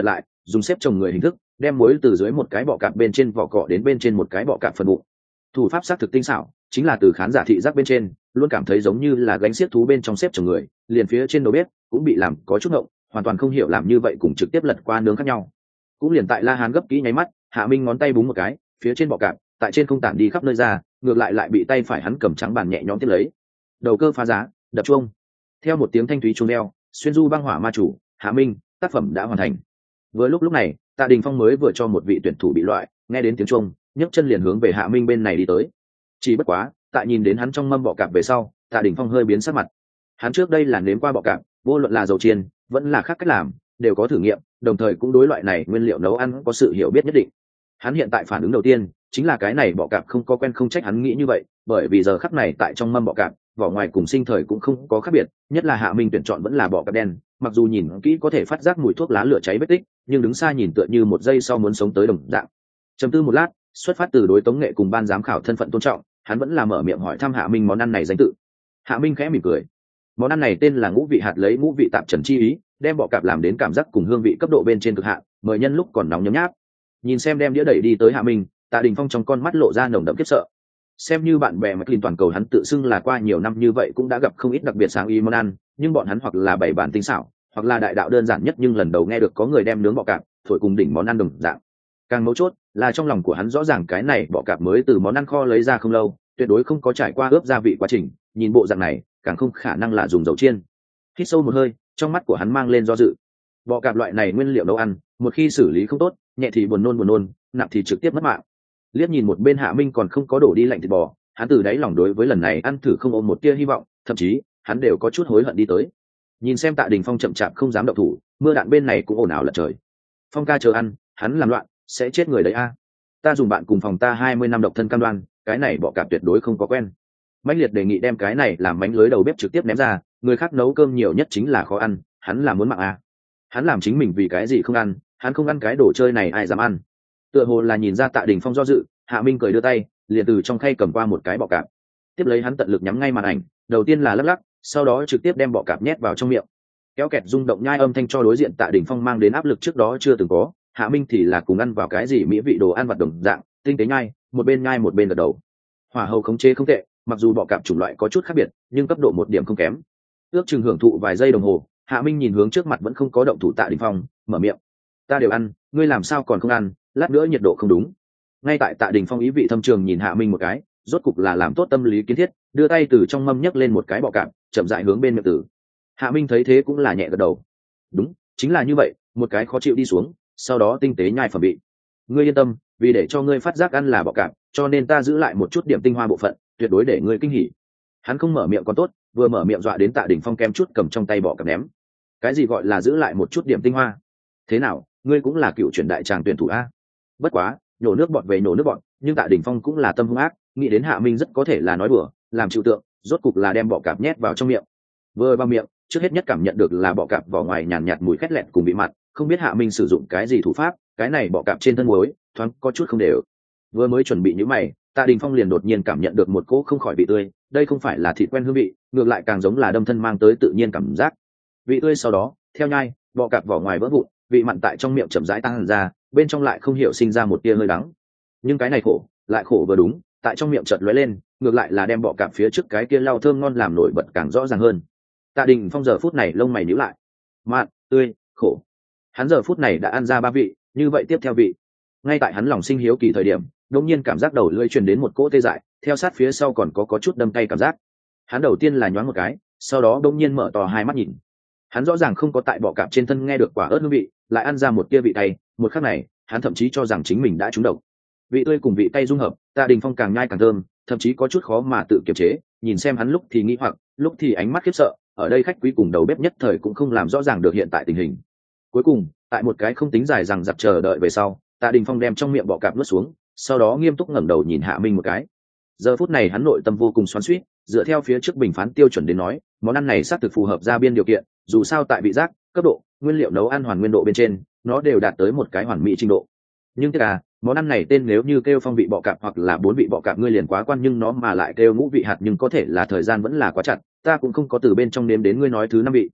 dùng xếp chồng người hình thức đem muối từ dưới một cái bọ cạp bên trên vỏ cọ đến bên trên một cái bọ cạp phần bụng. Thủ pháp xác thực tinh xảo, chính là từ khán giả thị giác bên trên luôn cảm thấy giống như là gánh xiếc thú bên trong xếp chồng người, liền phía trên đầu bếp cũng bị làm có chút ngộng, hoàn toàn không hiểu làm như vậy cùng trực tiếp lật qua nướng khác nhau. Cũng liền tại La Hán gấp kỹ nháy mắt, Hạ Minh ngón tay búng một cái, phía trên bọ cạp tại trên không tản đi khắp nơi ra, ngược lại bị tay phải hắn cầm trắng bàn nhẹ nhõm tiếp lấy. Đầu cơ phá giá, đập chuông. Theo một tiếng thanh thúy chuông reo, xuyên du băng hỏa ma chủ, Hạ Minh, tác phẩm đã hoàn thành. Vừa lúc này, Tạ Đình Phong mới vừa cho một vị tuyển thủ bị loại, nghe đến tiếng chuông, nhấc chân liền hướng về Hạ Minh bên này đi tới. Chỉ bất quá, tại nhìn đến hắn trong mâm bọ cạp về sau, Tạ Đình Phong hơi biến sắc mặt. Hắn trước đây là nếm qua bọ cạp, vô luận là dầu chiên, vẫn là khác cách làm, đều có thử nghiệm, đồng thời cũng đối loại này nguyên liệu nấu ăn có sự hiểu biết nhất định. Hắn hiện tại phản ứng đầu tiên chính là cái này bọ cạp không có quen, không trách hắn nghĩ như vậy, bởi vì giờ khắc này tại trong mâm bọ cạp, vỏ ngoài cùng sinh thời cũng không có khác biệt, nhất là Hạ Minh tuyển chọn vẫn là bọ cạp đen, mặc dù nhìn kỹ có thể phát giác mùi thuốc lá lửa cháy vết tích, nhưng đứng xa nhìn tựa như một giây sau muốn sống tới đồng dạng. Trầm tư một lát, xuất phát từ đối Tống Nghệ cùng ban giám khảo thân phận tôn trọng, hắn vẫn là mở miệng hỏi thăm Hạ Minh món ăn này danh tự. Hạ Minh khẽ mỉm cười. Món ăn này tên là ngũ vị hạt, lấy ngũ vị tạp trần chi ý, đem bọ cạp làm đến cảm giác cùng hương vị cấp độ bên trên cực hạn, mời nhân lúc còn nóng nhấm nháp. Nhìn xem đem đĩa đẩy đi tới Hạ Minh, Tạ Đình Phong trong con mắt lộ ra nồng đậm khiếp sợ. Xem như bạn bè McLean toàn cầu hắn tự xưng là qua nhiều năm như vậy cũng đã gặp không ít đặc biệt sáng ý món ăn, nhưng bọn hắn hoặc là bảy bản tinh xảo, hoặc là đại đạo đơn giản nhất, nhưng lần đầu nghe được có người đem nướng bọ cạp thổi cùng đỉnh món ăn đồng dạng. Càng mấu chốt là trong lòng của hắn rõ ràng cái này bọ cạp mới từ món ăn kho lấy ra không lâu, tuyệt đối không có trải qua ướp gia vị quá trình, nhìn bộ dạng này càng không khả năng là dùng dầu chiên. Hít sâu một hơi, trong mắt của hắn mang lên do dự. Bọ cạp loại này nguyên liệu nấu ăn, một khi xử lý không tốt, nhẹ thì buồn nôn, nặng thì trực tiếp mất mạng. Liếc nhìn một bên Hạ Minh còn không có đổ đi lạnh thịt bò, hắn từ đáy lòng đối với lần này ăn thử không ôm một tia hy vọng, thậm chí hắn đều có chút hối hận đi tới. Nhìn xem Tạ Đình Phong chậm chạp không dám động thủ, mưa đạn bên này cũng ồn ào lật trời. Phong ca chờ ăn, hắn làm loạn sẽ chết người đấy a. Ta dùng bạn cùng phòng ta 20 năm độc thân cam đoan, cái này bọ cạp tuyệt đối không có quen. Mãnh liệt đề nghị đem cái này làm bánh lưới đầu bếp trực tiếp ném ra, người khác nấu cơm nhiều nhất chính là khó ăn, hắn là muốn mạng a. Hắn làm chính mình vì cái gì không ăn, hắn không ăn cái đồ chơi này ai dám ăn. Tựa hồ là nhìn ra Tạ Đình Phong do dự, Hạ Minh cười đưa tay, liền từ trong khay cầm qua một cái bọ cạp. Tiếp lấy hắn tận lực nhắm ngay màn ảnh, đầu tiên là lắc lắc, sau đó trực tiếp đem bọ cạp nhét vào trong miệng. Kéo kẹt rung động nhai âm thanh cho đối diện Tạ Đình Phong mang đến áp lực trước đó chưa từng có. Hạ Minh thì là cùng ăn vào cái gì mỹ vị đồ ăn vặt đồng dạng, tinh tế nhai một bên gật đầu. Hỏa hầu khống chế không tệ, mặc dù bọ cạp chủng loại có chút khác biệt, nhưng cấp độ một điểm không kém. Ước chừng hưởng thụ vài giây đồng hồ, Hạ Minh nhìn hướng trước mặt vẫn không có động thủ Tạ Đình Phong, mở miệng: "Ta đều ăn, ngươi làm sao còn không ăn? Lát nữa nhiệt độ không đúng." Ngay tại Tạ Đình Phong ý vị thâm trường nhìn Hạ Minh một cái, rốt cục là làm tốt tâm lý kiến thiết, đưa tay từ trong mâm nhấc lên một cái bọ cạp, chậm rãi hướng bên miệng tử. Hạ Minh thấy thế cũng là nhẹ gật đầu. Đúng, chính là như vậy, một cái khó chịu đi xuống, sau đó tinh tế nhai phẩm vị. Ngươi yên tâm, vì để cho ngươi phát giác ăn là bọ cạp, cho nên ta giữ lại một chút điểm tinh hoa bộ phận, tuyệt đối để ngươi kinh hỉ. Hắn không mở miệng còn tốt, vừa mở miệng dọa đến Tạ Đình Phong kem chút cầm trong tay bọ cạp ném. Cái gì gọi là giữ lại một chút điểm tinh hoa? Thế nào, ngươi cũng là cựu chuyển đại tràng tuyển thủ a? Bất quá, nhổ nước bọt về nhổ nước bọt, nhưng Tạ Đình Phong cũng là tâm hung ác, nghĩ đến Hạ Minh rất có thể là nói bừa, làm chịu tượng, rốt cục là đem bọ cạp nhét vào trong miệng. Vừa vào miệng, trước hết nhất cảm nhận được là bọ cạp vỏ ngoài nhàn nhạt mùi khét lẹt cùng bị mặn, không biết Hạ Minh sử dụng cái gì thủ pháp, cái này bọ cạp trên thân muối, thoáng có chút không đều. Vừa mới chuẩn bị nhíu mày, Tạ Đình Phong liền đột nhiên cảm nhận được một cỗ không khỏi vị tươi, đây không phải là thịt quen hương vị, ngược lại càng giống là đâm thân mang tới tự nhiên cảm giác. Vị tươi sau đó, theo nhai, bọ cạp vỏ ngoài vỡ vụn, vị mặn tại trong miệng chậm rãi tan ra, bên trong lại không hiểu sinh ra một tia hơi đắng. Nhưng cái này khổ, lại khổ vừa đúng, tại trong miệng chợt lóe lên, ngược lại là đem bọ cạp phía trước cái kia lau thơm ngon làm nổi bật càng rõ ràng hơn. Tạ Đình Phong giờ phút này lông mày nhíu lại. Mặn, tươi, khổ. Hắn giờ phút này đã ăn ra ba vị, như vậy tiếp theo vị. Ngay tại hắn lòng sinh hiếu kỳ thời điểm, đột nhiên cảm giác đầu lưỡi truyền đến một cỗ tê dại, theo sát phía sau còn có chút đâm cay cảm giác. Hắn đầu tiên là nhoáng một cái, sau đó đột nhiên mở to hai mắt nhìn. Hắn rõ ràng không có tại bọ cạp trên thân nghe được quả ớt hương vị, lại ăn ra một tia vị cay, một khắc này, hắn thậm chí cho rằng chính mình đã trúng độc. Vị tươi cùng vị cay dung hợp, Tạ Đình Phong càng nhai càng thơm, thậm chí có chút khó mà tự kiềm chế, nhìn xem hắn lúc thì nghi hoặc, lúc thì ánh mắt khiếp sợ, ở đây khách quý cùng đầu bếp nhất thời cũng không làm rõ ràng được hiện tại tình hình. Cuối cùng, tại một cái không tính dài rằng giặc chờ đợi về sau, Tạ Đình Phong đem trong miệng bọ cạp nuốt xuống, sau đó nghiêm túc ngẩng đầu nhìn Hạ Minh một cái. Giờ phút này hắn nội tâm vô cùng xoắn xuýt, dựa theo phía trước bình phán tiêu chuẩn đến nói, món ăn này xác thực phù hợp gia biên điều kiện, dù sao tại vị giác, cấp độ, nguyên liệu nấu ăn hoàn nguyên độ bên trên, nó đều đạt tới một cái hoàn mỹ trình độ. Nhưng tiếc là, món ăn này tên nếu như kêu phong vị bọ cạp hoặc là 4 vị bọ cạp ngươi liền quá quan, nhưng nó mà lại kêu ngũ vị hạt, nhưng có thể là thời gian vẫn là quá chặt, ta cũng không có từ bên trong nếm đến ngươi nói thứ 5 vị.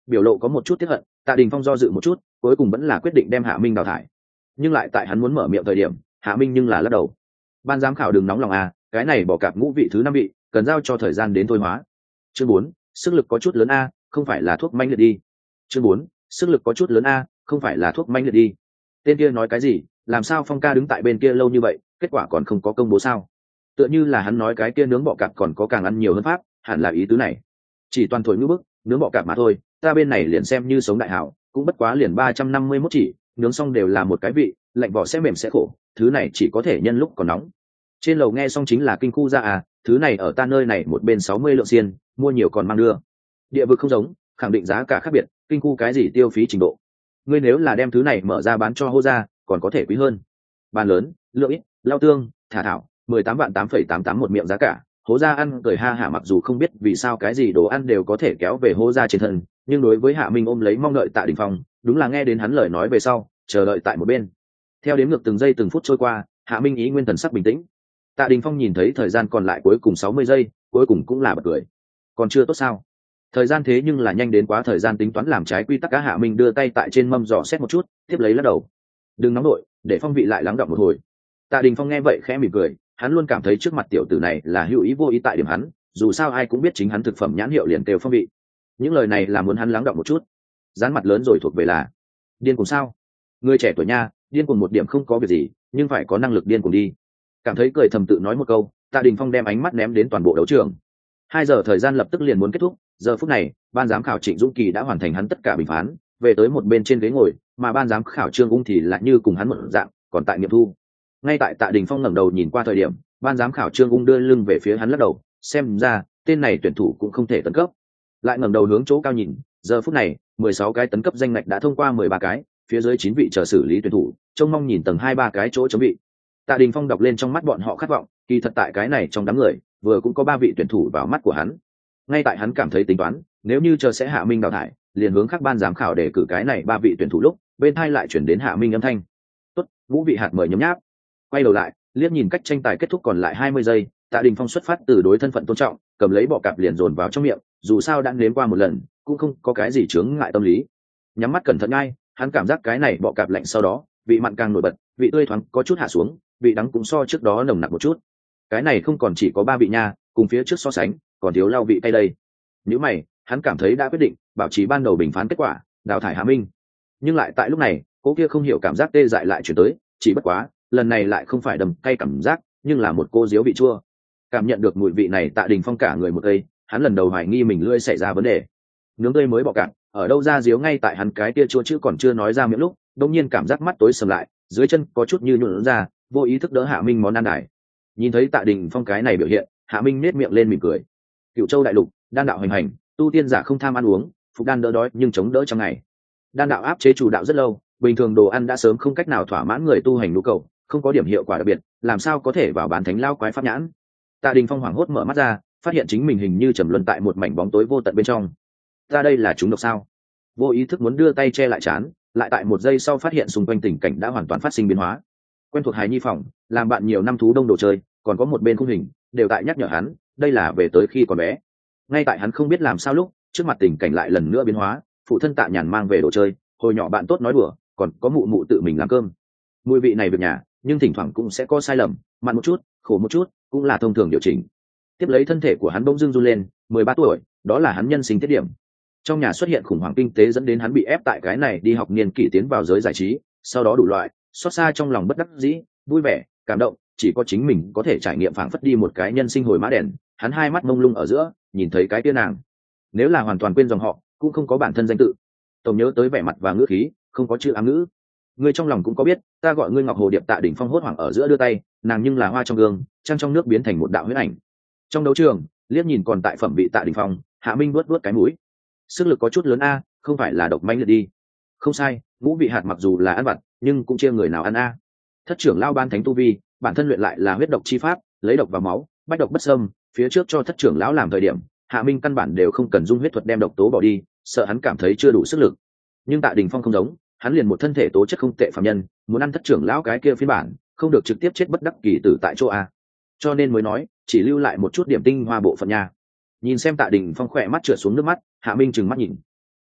biểu lộ có một chút tiếc hận. Tạ Đình Phong do dự một chút, cuối cùng vẫn là quyết định đem Hạ Minh đào thải. Nhưng lại tại hắn muốn mở miệng thời điểm, Hạ Minh nhưng là lắc đầu. Ban giám khảo đừng nóng lòng à, cái này bỏ cạp ngũ vị thứ 5 vị, cần giao cho thời gian đến thôi hóa. Chương 4, sức lực có chút lớn a, không phải là thuốc manh liệt đi. Chương 4, sức lực có chút lớn a, không phải là thuốc manh liệt đi. Tên kia nói cái gì, làm sao Phong ca đứng tại bên kia lâu như vậy, kết quả còn không có công bố sao? Tựa như là hắn nói cái kia nướng bọ cạp còn có càng ăn nhiều hơn pháp, hẳn là ý tứ này. Chỉ toàn thổi ngữ bức, nướng bọ cạp mà thôi, ta bên này liền xem như sống đại hảo, cũng bất quá liền 351 chỉ, nướng xong đều là một cái vị, lạnh vỏ sẽ mềm sẽ khổ, thứ này chỉ có thể nhân lúc còn nóng. Trên lầu nghe xong chính là kinh khu ra à, thứ này ở ta nơi này một bên 60 lượng xiên, mua nhiều còn mang đưa. Địa vực không giống, khẳng định giá cả khác biệt, kinh khu cái gì tiêu phí trình độ. Ngươi nếu là đem thứ này mở ra bán cho hô ra, còn có thể quý hơn. Bàn lớn, lượng ít, lao tương, thả thảo, 18 vạn 8,88 một miệng giá cả. Hố ra ăn cười ha hả, mặc dù không biết vì sao cái gì đồ ăn đều có thể kéo về hố ra trên thân, nhưng đối với Hạ Minh ôm lấy mong đợi Tạ Đình Phong, đúng là nghe đến hắn lời nói về sau, chờ đợi tại một bên. Theo đếm ngược từng giây từng phút trôi qua, Hạ Minh ý nguyên thần sắc bình tĩnh. Tạ Đình Phong nhìn thấy thời gian còn lại cuối cùng 60 giây, cuối cùng cũng là bật cười. Còn chưa tốt sao? Thời gian thế nhưng là nhanh đến quá, thời gian tính toán làm trái quy tắc. Cá Hạ Minh đưa tay tại trên mâm dò xét một chút, tiếp lấy lắc đầu. Đừng nóng đội, để phong vị lại lắng đọng một hồi. Tạ Đình Phong nghe vậy khẽ mỉm cười, hắn luôn cảm thấy trước mặt tiểu tử này là hữu ý vô ý tại điểm hắn, dù sao ai cũng biết chính hắn thực phẩm nhãn hiệu liền kêu phong vị. Những lời này là muốn hắn lắng đọng một chút. Dán mặt lớn rồi thuộc về là điên cuồng sao? Người trẻ tuổi nha, điên cuồng một điểm không có việc gì, nhưng phải có năng lực điên cuồng đi. Cảm thấy cười thầm tự nói một câu, Tạ Đình Phong đem ánh mắt ném đến toàn bộ đấu trường. 2 giờ thời gian lập tức liền muốn kết thúc, giờ phút này ban giám khảo Trịnh Dũng Kỳ đã hoàn thành hắn tất cả bình phán, về tới một bên trên ghế ngồi, mà ban giám khảo Trương Ung thì lại như cùng hắn một dạng, còn tại nghiệm thu. Ngay tại Tạ Đình Phong ngẩng đầu nhìn qua thời điểm, ban giám khảo Trương Ung đưa lưng về phía hắn lắc đầu, xem ra tên này tuyển thủ cũng không thể tấn cấp. Lại ngẩng đầu hướng chỗ cao nhìn, giờ phút này 16 cái tấn cấp danh ngạch đã thông qua 13 cái, phía dưới 9 vị chờ xử lý tuyển thủ, trông mong nhìn tầng 2-3 cái chỗ chống vị. Tạ Đình Phong đọc lên trong mắt bọn họ khát vọng, kỳ thật tại cái này trong đám người, vừa cũng có 3 vị tuyển thủ vào mắt của hắn. Ngay tại hắn cảm thấy tính toán, nếu như chờ sẽ Hạ Minh đào thải, liền hướng các ban giám khảo để cử cái này 3 vị tuyển thủ lúc, bên tai lại chuyển đến Hạ Minh âm thanh. "Tốt, Ngũ vị hạt mời nhấm nháp." Quay đầu lại, liếc nhìn cách tranh tài kết thúc còn lại 20 giây, Tạ Đình Phong xuất phát từ đối thân phận tôn trọng, cầm lấy bọ cạp liền dồn vào trong miệng, dù sao đã nếm qua một lần, cũng không có cái gì chướng ngại tâm lý. Nhắm mắt cẩn thận nhai, hắn cảm giác cái này bọ cạp lạnh sau đó, vị mặn càng nổi bật, vị tươi thoáng có chút hạ xuống, vị đắng cũng so trước đó nồng nặc một chút. Cái này không còn chỉ có 3 vị nha, cùng phía trước so sánh, còn thiếu lao vị cay đây. Nếu mày, hắn cảm thấy đã quyết định, bảo trì ban đầu bình phán kết quả, đào thải Hạ Minh. Nhưng lại tại lúc này, cô kia không hiểu cảm giác tê dại lại chuyển tới, chỉ bất quá, lần này lại không phải đầm cay cảm giác, nhưng là một cô diếu vị chua. Cảm nhận được mùi vị này, Tạ Đình Phong cả người một cây, hắn lần đầu hoài nghi mình lưỡi xảy ra vấn đề. Nướng tươi mới bọ cạp, ở đâu ra diếu ngay tại hắn cái kia chua chữ còn chưa nói ra miệng lúc, đột nhiên cảm giác mắt tối sầm lại, dưới chân có chút như nhũn ra, vô ý thức đỡ Hạ Minh món ăn đài. Nhìn thấy Tạ Đình Phong cái này biểu hiện, Hạ Minh nét miệng lên mỉm cười. Cựu Châu đại lục, đan đạo hành hành, tu tiên giả không tham ăn uống, phục đan đỡ đói nhưng chống đỡ trong ngày. Đan đạo áp chế chủ đạo rất lâu, bình thường đồ ăn đã sớm không cách nào thỏa mãn người tu hành nhu cầu, không có điểm hiệu quả đặc biệt, làm sao có thể vào bán thánh lao quái pháp nhãn. Tạ Đình Phong hoảng hốt mở mắt ra, phát hiện chính mình hình như trầm luân tại một mảnh bóng tối vô tận bên trong. Ta đây là chúng độc sao? Vô ý thức muốn đưa tay che lại trán, lại tại một giây sau phát hiện xung quanh tình cảnh đã hoàn toàn phát sinh biến hóa. Quen thuộc hài nhi phòng, làm bạn nhiều năm thú đông đồ chơi, còn có một bên khung hình, đều tại nhắc nhở hắn, đây là về tới khi còn bé. Ngay tại hắn không biết làm sao lúc, trước mặt tình cảnh lại lần nữa biến hóa, phụ thân Tạ Nhàn mang về đồ chơi, hồi nhỏ bạn tốt nói đùa, còn có mụ mụ tự mình làm cơm. Mùi vị này việc nhà, nhưng thỉnh thoảng cũng sẽ có sai lầm, mặn một chút, khổ một chút, cũng là thông thường điều chỉnh. Tiếp lấy thân thể của hắn bỗng dưng run lên, 13 tuổi, đó là hắn nhân sinh tiết điểm. Trong nhà xuất hiện khủng hoảng kinh tế dẫn đến hắn bị ép tại cái này đi học niên kỷ tiến vào giới giải trí, sau đó đủ loại, xót xa trong lòng bất đắc dĩ, vui vẻ, cảm động, chỉ có chính mình có thể trải nghiệm phảng phất đi một cái nhân sinh hồi mã đèn. Hắn hai mắt mông lung ở giữa, nhìn thấy cái kia nàng. Nếu là hoàn toàn quên dòng họ, cũng không có bản thân danh tự. Tổng nhớ tới vẻ mặt và ngữ khí, không có chữ ám ngữ. Ngươi trong lòng cũng có biết, ta gọi ngươi Ngọc Hồ Điệp. Tạ Đình Phong hốt hoảng ở giữa đưa tay, nàng nhưng là hoa trong gương, trăng trong nước biến thành một đạo huyết ảnh. Trong đấu trường, liếc nhìn còn tại phẩm vị Tạ Đình Phong, Hạ Minh vuốt vuốt cái mũi. Sức lực có chút lớn a, không phải là độc mãnh liệt đi. Không sai, ngũ vị hạt mặc dù là ăn vặt, nhưng cũng chia người nào ăn a. Thất trưởng lao ban thánh tu vi, bản thân luyện lại là huyết độc chi pháp, lấy độc vào máu, bách độc bất xâm. Phía trước cho thất trưởng lão làm thời điểm, Hạ Minh căn bản đều không cần dung huyết thuật đem độc tố bỏ đi, sợ hắn cảm thấy chưa đủ sức lực. Nhưng Tạ Đình Phong không giống, hắn liền một thân thể tố chất không tệ phàm nhân, muốn ăn thất trưởng lão cái kia phiên bản, không được trực tiếp chết bất đắc kỳ tử tại chỗ a. Cho nên mới nói, chỉ lưu lại một chút điểm tinh hoa bộ phận nha. Nhìn xem Tạ Đình Phong khỏe mắt trượt xuống nước mắt, Hạ Minh trừng mắt nhìn.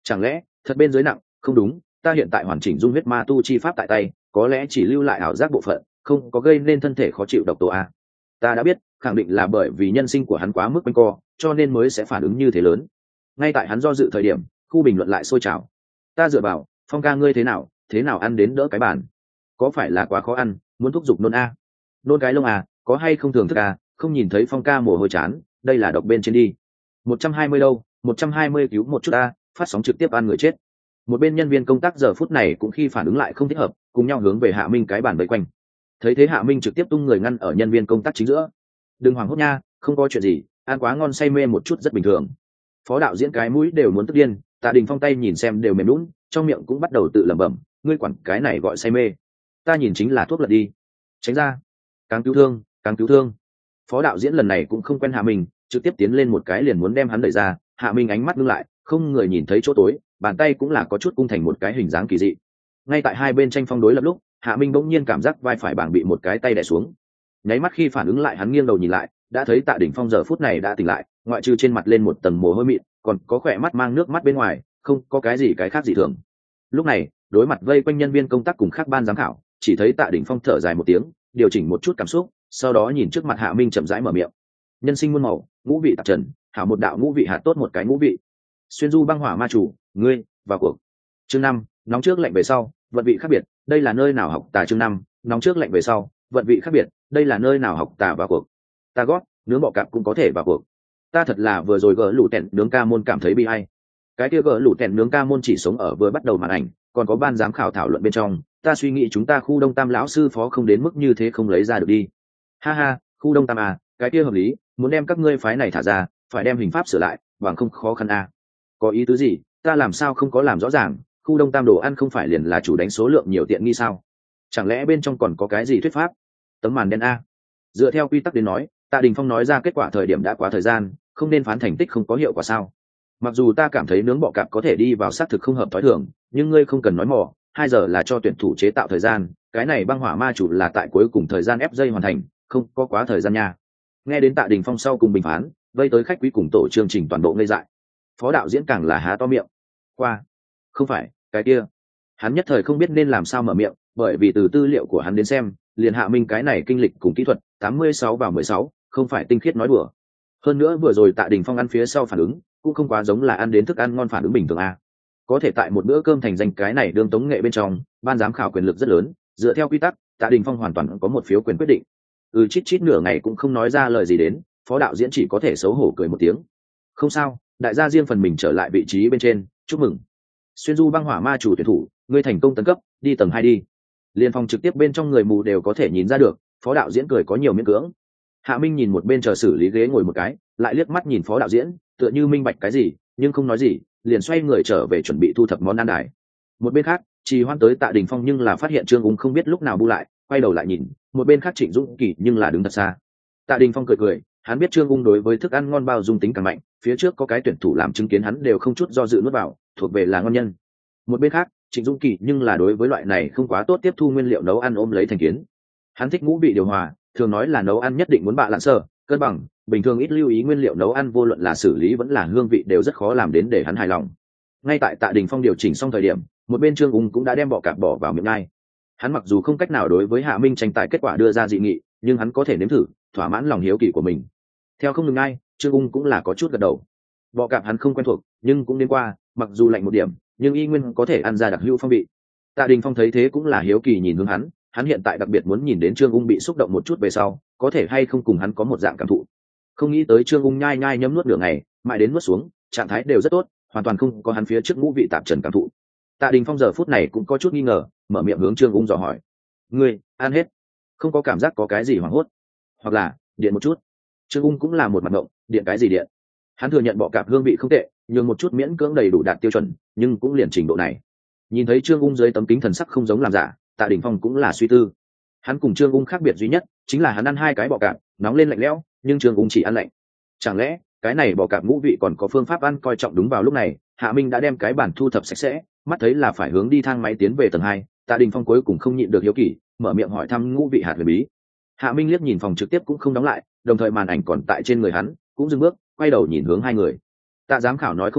Chẳng lẽ thật bên dưới nặng? Không đúng, ta hiện tại hoàn chỉnh dung huyết ma tu chi pháp tại tay, có lẽ chỉ lưu lại ảo giác bộ phận, không có gây nên thân thể khó chịu độc tố a. Ta đã biết, khẳng định là bởi vì nhân sinh của hắn quá mức quanh co, cho nên mới sẽ phản ứng như thế lớn. Ngay tại hắn do dự thời điểm, khu bình luận lại sôi trào. Ta dựa vào, Phong ca ngươi thế nào ăn đến đỡ cái bàn? Có phải là quá khó ăn, muốn thúc giục nôn a? Nôn cái lông à, có hay không thường thức à, không nhìn thấy Phong ca mồ hôi chán, đây là độc bên trên đi. 120 đâu, 120 cứu một chút a, phát sóng trực tiếp ăn người chết. Một bên nhân viên công tác giờ phút này cũng khi phản ứng lại không thích hợp, cùng nhau hướng về Hạ Minh cái bàn vây quanh. Thấy thế Hạ Minh trực tiếp tung người ngăn ở nhân viên công tác chính giữa. Đừng hoảng hốt nha, không có chuyện gì, ăn quá ngon say mê một chút rất bình thường. Phó đạo diễn cái mũi đều muốn tức điên, Tạ Đình Phong tay nhìn xem đều mềm lún, trong miệng cũng bắt đầu tự lẩm bẩm, ngươi quản cái này gọi say mê, ta nhìn chính là thuốc lật đi. Tránh ra, càng cứu thương, càng cứu thương. Phó đạo diễn lần này cũng không quen Hạ Minh, trực tiếp tiến lên một cái liền muốn đem hắn đẩy ra. Hạ Minh ánh mắt ngưng lại, không người nhìn thấy chỗ tối, bàn tay cũng là có chút cung thành một cái hình dáng kỳ dị. Ngay tại hai bên tranh phong đối lập lúc, Hạ Minh bỗng nhiên cảm giác vai phải bảng bị một cái tay đè xuống. Nháy mắt khi phản ứng lại, hắn nghiêng đầu nhìn lại, đã thấy Tạ Đỉnh Phong giờ phút này đã tỉnh lại, ngoại trừ trên mặt lên một tầng mồ hôi mịn, còn có khỏe mắt mang nước mắt bên ngoài, không có cái gì cái khác gì thường. Lúc này, đối mặt vây quanh nhân viên công tác cùng khác ban giám khảo, chỉ thấy Tạ Đỉnh Phong thở dài một tiếng, điều chỉnh một chút cảm xúc, sau đó nhìn trước mặt Hạ Minh chậm rãi mở miệng. Nhân sinh muôn màu, ngũ vị tạp trần, hảo một đạo ngũ vị hạt tốt một cái ngũ vị. Xuyên du băng hỏa ma chủ, ngươi vào cuộc. Chương 5, nóng trước lạnh về sau, vận vị khác biệt, đây là nơi nào học tà. Chương 5, nóng trước lạnh về sau, vận vị khác biệt, đây là nơi nào học tà vào cuộc. Ta gót, nướng bọ cạp cũng có thể vào cuộc. Ta thật là vừa rồi gỡ lũ tẹn nướng ca môn cảm thấy bị hay. Cái kia gỡ lũ tẹn nướng ca môn chỉ sống ở vừa bắt đầu màn ảnh, còn có ban giám khảo thảo luận bên trong, ta suy nghĩ chúng ta khu Đông Tam lão sư phó không đến mức như thế không lấy ra được đi. Ha ha, khu Đông Tam à, cái kia hợp lý, muốn đem các ngươi phái này thả ra, phải đem hình pháp sửa lại, bằng không khó khăn à. Có ý tứ gì, ta làm sao không có làm rõ ràng, khu Đông Tam đồ ăn không phải liền là chủ đánh số lượng nhiều tiện nghi sao? Chẳng lẽ bên trong còn có cái gì thuyết pháp? Tấm màn đen a. Dựa theo quy tắc đến nói, Tạ Đình Phong nói ra kết quả thời điểm đã quá thời gian, không nên phán thành tích không có hiệu quả sao? Mặc dù ta cảm thấy nướng bọ cạp có thể đi vào xác thực không hợp thói thường, nhưng ngươi không cần nói mò, 2 giờ là cho tuyển thủ chế tạo thời gian, cái này băng hỏa ma chủ là tại cuối cùng thời gian ép dây hoàn thành, không có quá thời gian nha. Nghe đến Tạ Đình Phong sau cùng bình phán, vây tới khách quý cùng tổ chương trình toàn bộ ngây dại. Phó đạo diễn càng là há to miệng. Qua, không phải, cái kia. Hắn nhất thời không biết nên làm sao mở miệng, bởi vì từ tư liệu của hắn đến xem, liền Hạ Minh cái này kinh lịch cùng kỹ thuật 86 vào 16, không phải tinh khiết nói đùa. Hơn nữa vừa rồi Tạ Đình Phong ăn phía sau phản ứng, cũng không quá giống là ăn đến thức ăn ngon phản ứng bình thường a. Có thể tại một bữa cơm thành danh cái này đương tống nghệ bên trong, ban giám khảo quyền lực rất lớn, dựa theo quy tắc, Tạ Đình Phong hoàn toàn có một phiếu quyền quyết định. Chít chít nửa ngày cũng không nói ra lời gì đến, phó đạo diễn chỉ có thể xấu hổ cười một tiếng. Không sao, đại gia riêng phần mình trở lại vị trí bên trên, chúc mừng. Xuyên du băng hỏa ma chủ tuyển thủ, ngươi thành công tấn cấp, đi tầng 2 đi. Liên phòng trực tiếp bên trong người mù đều có thể nhìn ra được, phó đạo diễn cười có nhiều miễn cưỡng. Hạ Minh nhìn một bên chờ xử lý ghế ngồi một cái, lại liếc mắt nhìn phó đạo diễn, tựa như minh bạch cái gì, nhưng không nói gì, liền xoay người trở về chuẩn bị thu thập món ăn đài. Một bên khác, Trì Hoan tới Tạ Đình Phong nhưng là phát hiện Trương Ung không biết lúc nào bu lại, quay đầu lại nhìn, một bên khác Trịnh Dũng Kỳ nhưng là đứng thật xa. Tạ Đình Phong cười cười, hắn biết Trương Ung đối với thức ăn ngon bao dung tính càng mạnh, phía trước có cái tuyển thủ làm chứng kiến hắn đều không chút do dự nuốt vào, thuộc về là ngon nhân. Một bên khác, Trịnh Dũng Kỳ nhưng là đối với loại này không quá tốt tiếp thu nguyên liệu nấu ăn ôm lấy thành kiến. Hắn thích ngũ vị điều hòa, thường nói là nấu ăn nhất định muốn bạ lạn sơ, cân bằng, bình thường ít lưu ý nguyên liệu nấu ăn, vô luận là xử lý vẫn là hương vị đều rất khó làm đến để hắn hài lòng. Ngay tại Tạ Đình Phong điều chỉnh xong thời điểm, một bên Trương Ung cũng đã đem bọ cạp bỏ vào miệng ngay. Hắn mặc dù không cách nào đối với Hạ Minh tranh tài kết quả đưa ra dị nghị, nhưng hắn có thể nếm thử, thỏa mãn lòng hiếu kỳ của mình. Theo không ngừng ngay, Trương Ung cũng là có chút gật đầu. Bọ cạp hắn không quen thuộc, nhưng cũng đến qua, mặc dù lạnh một điểm, nhưng y nguyên có thể ăn ra đặc hữu phong vị. Tạ Đình Phong thấy thế cũng là hiếu kỳ nhìn hướng hắn hiện tại đặc biệt muốn nhìn đến Trương Ung bị xúc động một chút về sau, có thể hay không cùng hắn có một dạng cảm thụ. Không nghĩ tới Trương Ung nhai nhai nhấm nuốt nửa ngày, mãi đến nuốt xuống, trạng thái đều rất tốt, hoàn toàn không có hắn phía trước ngũ vị tạp trần cảm thụ. Tạ Đình Phong giờ phút này cũng có chút nghi ngờ, mở miệng hướng Trương Ung dò hỏi: "Ngươi ăn hết, không có cảm giác có cái gì hoảng hốt, hoặc là điện một chút?" Trương Ung cũng là một mặt ngộng, điện cái gì điện? Hắn thừa nhận bọ cạp hương vị không tệ, nhường một chút miễn cưỡng đầy đủ đạt tiêu chuẩn, nhưng cũng liền trình độ này. Nhìn thấy Trương Ung dưới tấm kính thần sắc không giống làm giả, Tạ Đình Phong cũng là suy tư. Hắn cùng Trương Ung khác biệt duy nhất chính là hắn ăn 2 cái bọ cạp, nóng lên lạnh lẽo, nhưng Trương Ung chỉ ăn lạnh. Chẳng lẽ cái này bọ cạp ngũ vị còn có phương pháp ăn coi trọng? Đúng vào lúc này, Hạ Minh đã đem cái bàn thu thập sạch sẽ, mắt thấy là phải hướng đi thang máy tiến về tầng 2, Tạ Đình Phong cuối cùng không nhịn được hiếu kỳ, mở miệng hỏi thăm ngũ vị hạt huyền bí. Hạ Minh liếc nhìn phòng trực tiếp cũng không đóng lại, đồng thời màn ảnh còn tại trên người hắn, cũng dừng bước, quay đầu nhìn hướng hai người. Tạ giám khảo nói không sai,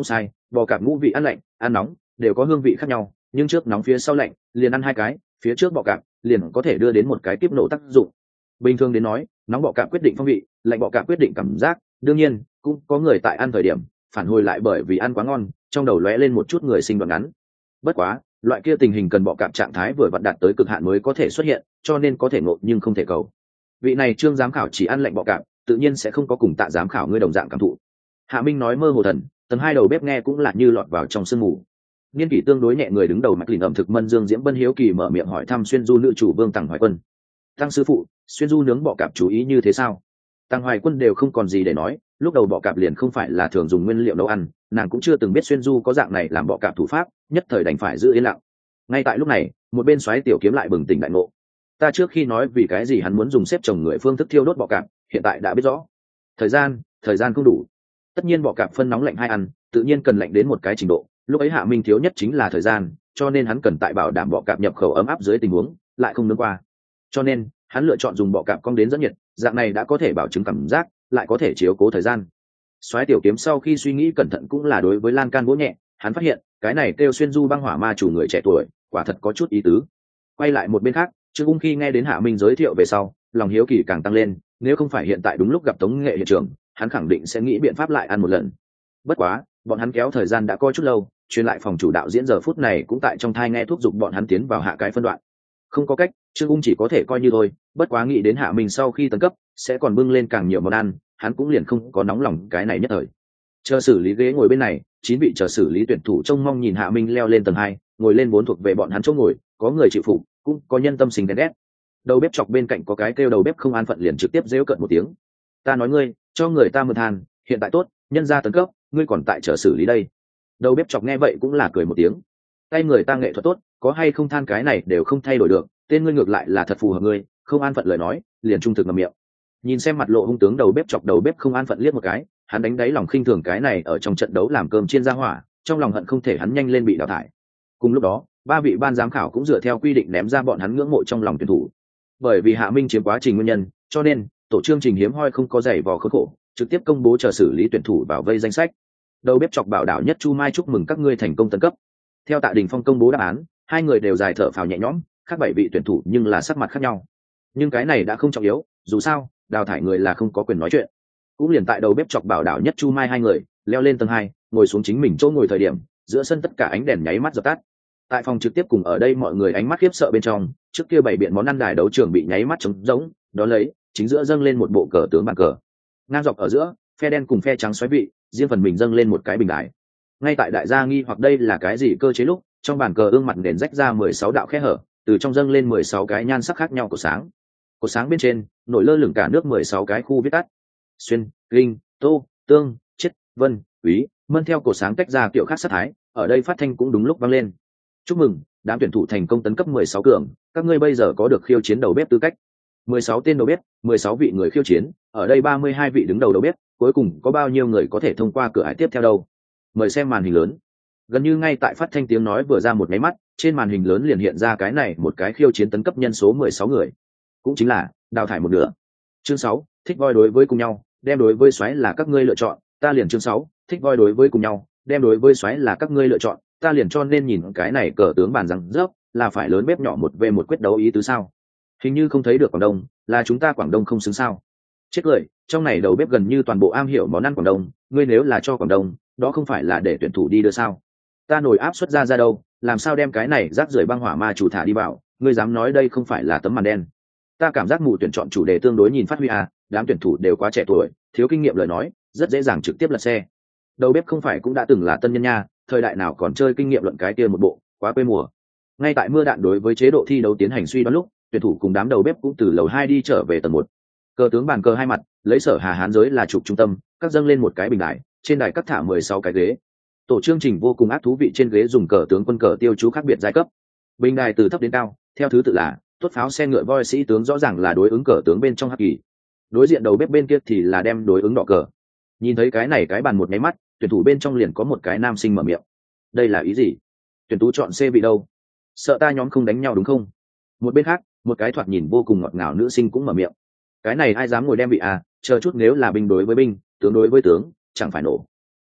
bò cạp ngũ vị ăn lạnh ăn nóng đều có hương vị khác nhau, nhưng trước nóng phía sau lạnh, liền ăn hai cái, phía trước bọ cạp liền có thể đưa đến một cái tiếp nổ tác dụng. Bình thường đến nói, nóng bọ cạp quyết định phong vị, lạnh bọ cạp quyết định cảm giác, đương nhiên cũng có người tại ăn thời điểm phản hồi lại bởi vì ăn quá ngon, trong đầu lóe lên một chút người sinh đoạn ngắn. Bất quá loại kia tình hình cần bọ cạp trạng thái vừa vặn đạt tới cực hạn mới có thể xuất hiện, cho nên có thể ngộ nhưng không thể cầu. Vị này Trương giám khảo chỉ ăn lạnh bọ cạp, tự nhiên sẽ không có cùng Tạ giám khảo ngươi đồng dạng cảm thụ. Hạ Minh nói mơ hồ thần, tầng hai đầu bếp nghe cũng là như lọt vào trong sương mù. Niên kỷ tương đối nhẹ người đứng đầu mạch lìn ẩm thực Mân Dương Diễm Bân hiếu kỳ mở miệng hỏi thăm xuyên du nữ chủ Vương Tằng Hoài Quân. Tăng sư phụ, xuyên du nướng bọ cạp chú ý như thế sao? Tăng Hoài Quân đều không còn gì để nói, lúc đầu bọ cạp liền không phải là thường dùng nguyên liệu nấu ăn, nàng cũng chưa từng biết xuyên du có dạng này làm bọ cạp thủ pháp, nhất thời đành phải giữ yên lặng. Ngay tại lúc này, một bên xoáy tiểu kiếm lại bừng tỉnh đại ngộ. Ta trước khi nói vì cái gì hắn muốn dùng xếp chồng người phương thức thiêu đốt bọ cạp, hiện tại đã biết rõ. Thời gian không đủ. Tất nhiên bọ cạp phân nóng lạnh hai ăn, tự nhiên cần lạnh đến một cái trình độ, lúc ấy Hạ Minh thiếu nhất chính là thời gian, cho nên hắn cần tại bảo đảm bọ cạp nhập khẩu ấm áp dưới tình huống lại không nướng qua, cho nên hắn lựa chọn dùng bọ cạp cong đến dẫn nhiệt, dạng này đã có thể bảo chứng cảm giác, lại có thể chiếu cố thời gian. Soái tiểu kiếm sau khi suy nghĩ cẩn thận cũng là đối với lan can vỗ nhẹ, hắn phát hiện cái này kêu xuyên du băng hỏa ma chủ người trẻ tuổi quả thật có chút ý tứ. Quay lại một bên khác, Trương Ung khi nghe đến Hạ Minh giới thiệu về sau, lòng hiếu kỳ càng tăng lên, nếu không phải hiện tại đúng lúc gặp Tống Nghệ hiện trường, hắn khẳng định sẽ nghĩ biện pháp lại ăn một lần. Bất quá bọn hắn kéo thời gian đã coi chút lâu, truyền lại phòng chủ đạo diễn giờ phút này cũng tại trong thai nghe thúc giục bọn hắn tiến vào hạ cái phân đoạn. Không có cách, Trương Ung chỉ có thể coi như thôi, bất quá nghĩ đến Hạ Minh sau khi tấn cấp sẽ còn bưng lên càng nhiều món ăn, hắn cũng liền không có nóng lòng cái này nhất thời. Chờ xử lý ghế ngồi bên này, 9 vị chờ xử lý tuyển thủ trông mong nhìn Hạ Minh leo lên tầng 2, ngồi lên 4 thuộc về bọn hắn chỗ ngồi, có người chịu phục, cũng có nhân tâm sinh ghen ghét. Đầu bếp chọc bên cạnh có cái kêu đầu bếp không an phận liền trực tiếp giễu cợt một tiếng. Ta nói ngươi, cho người ta mượn than, hiện tại tốt, nhân ra tấn cấp, ngươi còn tại chờ xử lý đây. Đầu bếp chọc nghe vậy cũng là cười một tiếng. Tay người ta nghệ thuật tốt, có hay không than cái này đều không thay đổi được, tên ngươi ngược lại là thật phù hợp ngươi, không an phận lời nói, liền trung thực ngậm miệng. Nhìn xem mặt lộ hung tướng đầu bếp chọc đầu bếp không an phận liếc một cái, hắn đánh đáy lòng khinh thường cái này ở trong trận đấu làm cơm chiên ra hỏa, trong lòng hận không thể hắn nhanh lên bị đào thải. Cùng lúc đó, 3 vị ban giám khảo cũng dựa theo quy định ném ra bọn hắn ngưỡng mộ trong lòng tuyển thủ. Bởi vì Hạ Minh chiếm quá trình nguyên nhân, cho nên tổ chương trình hiếm hoi không có giày vò khốn khổ, trực tiếp công bố chờ xử lý tuyển thủ vào vây danh sách. Đầu bếp chọc bảo đảo nhất Chu Mai chúc mừng các ngươi thành công tấn cấp. Theo Tạ Đình Phong công bố đáp án, hai người đều dài thở phào nhẹ nhõm, khác 7 vị tuyển thủ nhưng là sắc mặt khác nhau. Nhưng cái này đã không trọng yếu, dù sao, đào thải người là không có quyền nói chuyện. Cũng liền tại đầu bếp chọc bảo đảo nhất Chu Mai hai người leo lên tầng 2, ngồi xuống chính mình chỗ ngồi thời điểm, giữa sân tất cả ánh đèn nháy mắt dập tắt. Tại phòng trực tiếp cùng ở đây mọi người ánh mắt khiếp sợ bên trong, trước kia bày biện món ăn đài đấu trường bị nháy mắt trống rỗng, đó lấy chính giữa dâng lên một bộ cờ tướng bàn cờ. Ngang dọc ở giữa, phe đen cùng phe trắng xoáy vị, riêng phần mình dâng lên một cái bình đài. Ngay tại đại gia nghi hoặc đây là cái gì cơ chế lúc, trong bàn cờ ương mặt nền rách ra 16 đạo khe hở, từ trong dâng lên 16 cái nhan sắc khác nhau của sáng. Cột sáng bên trên nổi lơ lửng cả nước 16 cái khu viết tắt: Xuyên, Linh, Tô, Tương, Chiết, Vân, Úy, Mân. Theo cột sáng tách ra kiểu khác sát thái, ở đây phát thanh cũng đúng lúc vang lên. Chúc mừng, đám tuyển thủ thành công tấn cấp 16 cường, các ngươi bây giờ có được khiêu chiến đầu bếp tư cách. 16 tên đầu bếp, 16 vị người khiêu chiến, ở đây 32 vị đứng đầu bếp, cuối cùng có bao nhiêu người có thể thông qua cửa ải tiếp theo đâu? Mời xem màn hình lớn. Gần như ngay tại phát thanh tiếng nói vừa ra một cái mắt, trên màn hình lớn liền hiện ra cái này một cái khiêu chiến tấn cấp nhân số 16 người, cũng chính là đào thải một nửa. Chương 6, thích voi đối với cùng nhau, đem đối với xoáy là các ngươi lựa chọn, ta liền chương 6, thích voi đối với cùng nhau, đem đối với xoáy là các ngươi lựa chọn, ta liền cho nên nhìn cái này cờ tướng bàn rằng rớp, là phải lớn bếp nhỏ 1v1 quyết đấu ý tứ sao? Hình như không thấy được Quảng Đông, là chúng ta Quảng Đông không xứng sao? Chết cười, trong này đầu bếp gần như toàn bộ am hiểu món ăn Quảng Đông, ngươi nếu là cho Quảng Đông, đó không phải là để tuyển thủ đi đưa sao? Ta nổi áp suất ra đâu, làm sao đem cái này rác rưởi băng hỏa ma chủ thả đi vào, ngươi dám nói đây không phải là tấm màn đen? Ta cảm giác mù tuyển chọn chủ đề tương đối nhìn phát huy à, đám tuyển thủ đều quá trẻ tuổi, thiếu kinh nghiệm lời nói, rất dễ dàng trực tiếp lật xe. Đầu bếp không phải cũng đã từng là tân nhân nha, thời đại nào còn chơi kinh nghiệm luận cái kia một bộ, quá quê mùa. Ngay tại mưa đạn đối với chế độ thi đấu tiến hành suy đoán lúc, tuyển thủ cùng đám đầu bếp cũng từ lầu 2 đi trở về tầng 1. Cờ tướng bàn cờ hai mặt, lấy Sở Hà Hán giới là trục trung tâm, các dâng lên một cái bình đài, trên đài cắt thả 16 cái ghế. Tổ chương trình vô cùng ác thú vị, trên ghế dùng cờ tướng quân cờ tiêu chú khác biệt giai cấp. Bình đài từ thấp đến cao, theo thứ tự là tốt pháo xe ngựa voi sĩ tướng, rõ ràng là đối ứng cờ tướng bên trong hắc kỳ. Đối diện đầu bếp bên kia thì là đem đối ứng đỏ cờ. Nhìn thấy cái này cái bàn một nháy mắt, tuyển thủ bên trong liền có một cái nam sinh mở miệng. Đây là ý gì? Tuyển tú chọn C vị đâu? Sợ ta nhóm không đánh nhau đúng không? Một bên khác, một cái thoạt nhìn vô cùng ngọt ngào nữ sinh cũng mở miệng. Cái này ai dám ngồi đem vị à, chờ chút nếu là binh đối với binh, tướng đối với tướng, chẳng phải nổ.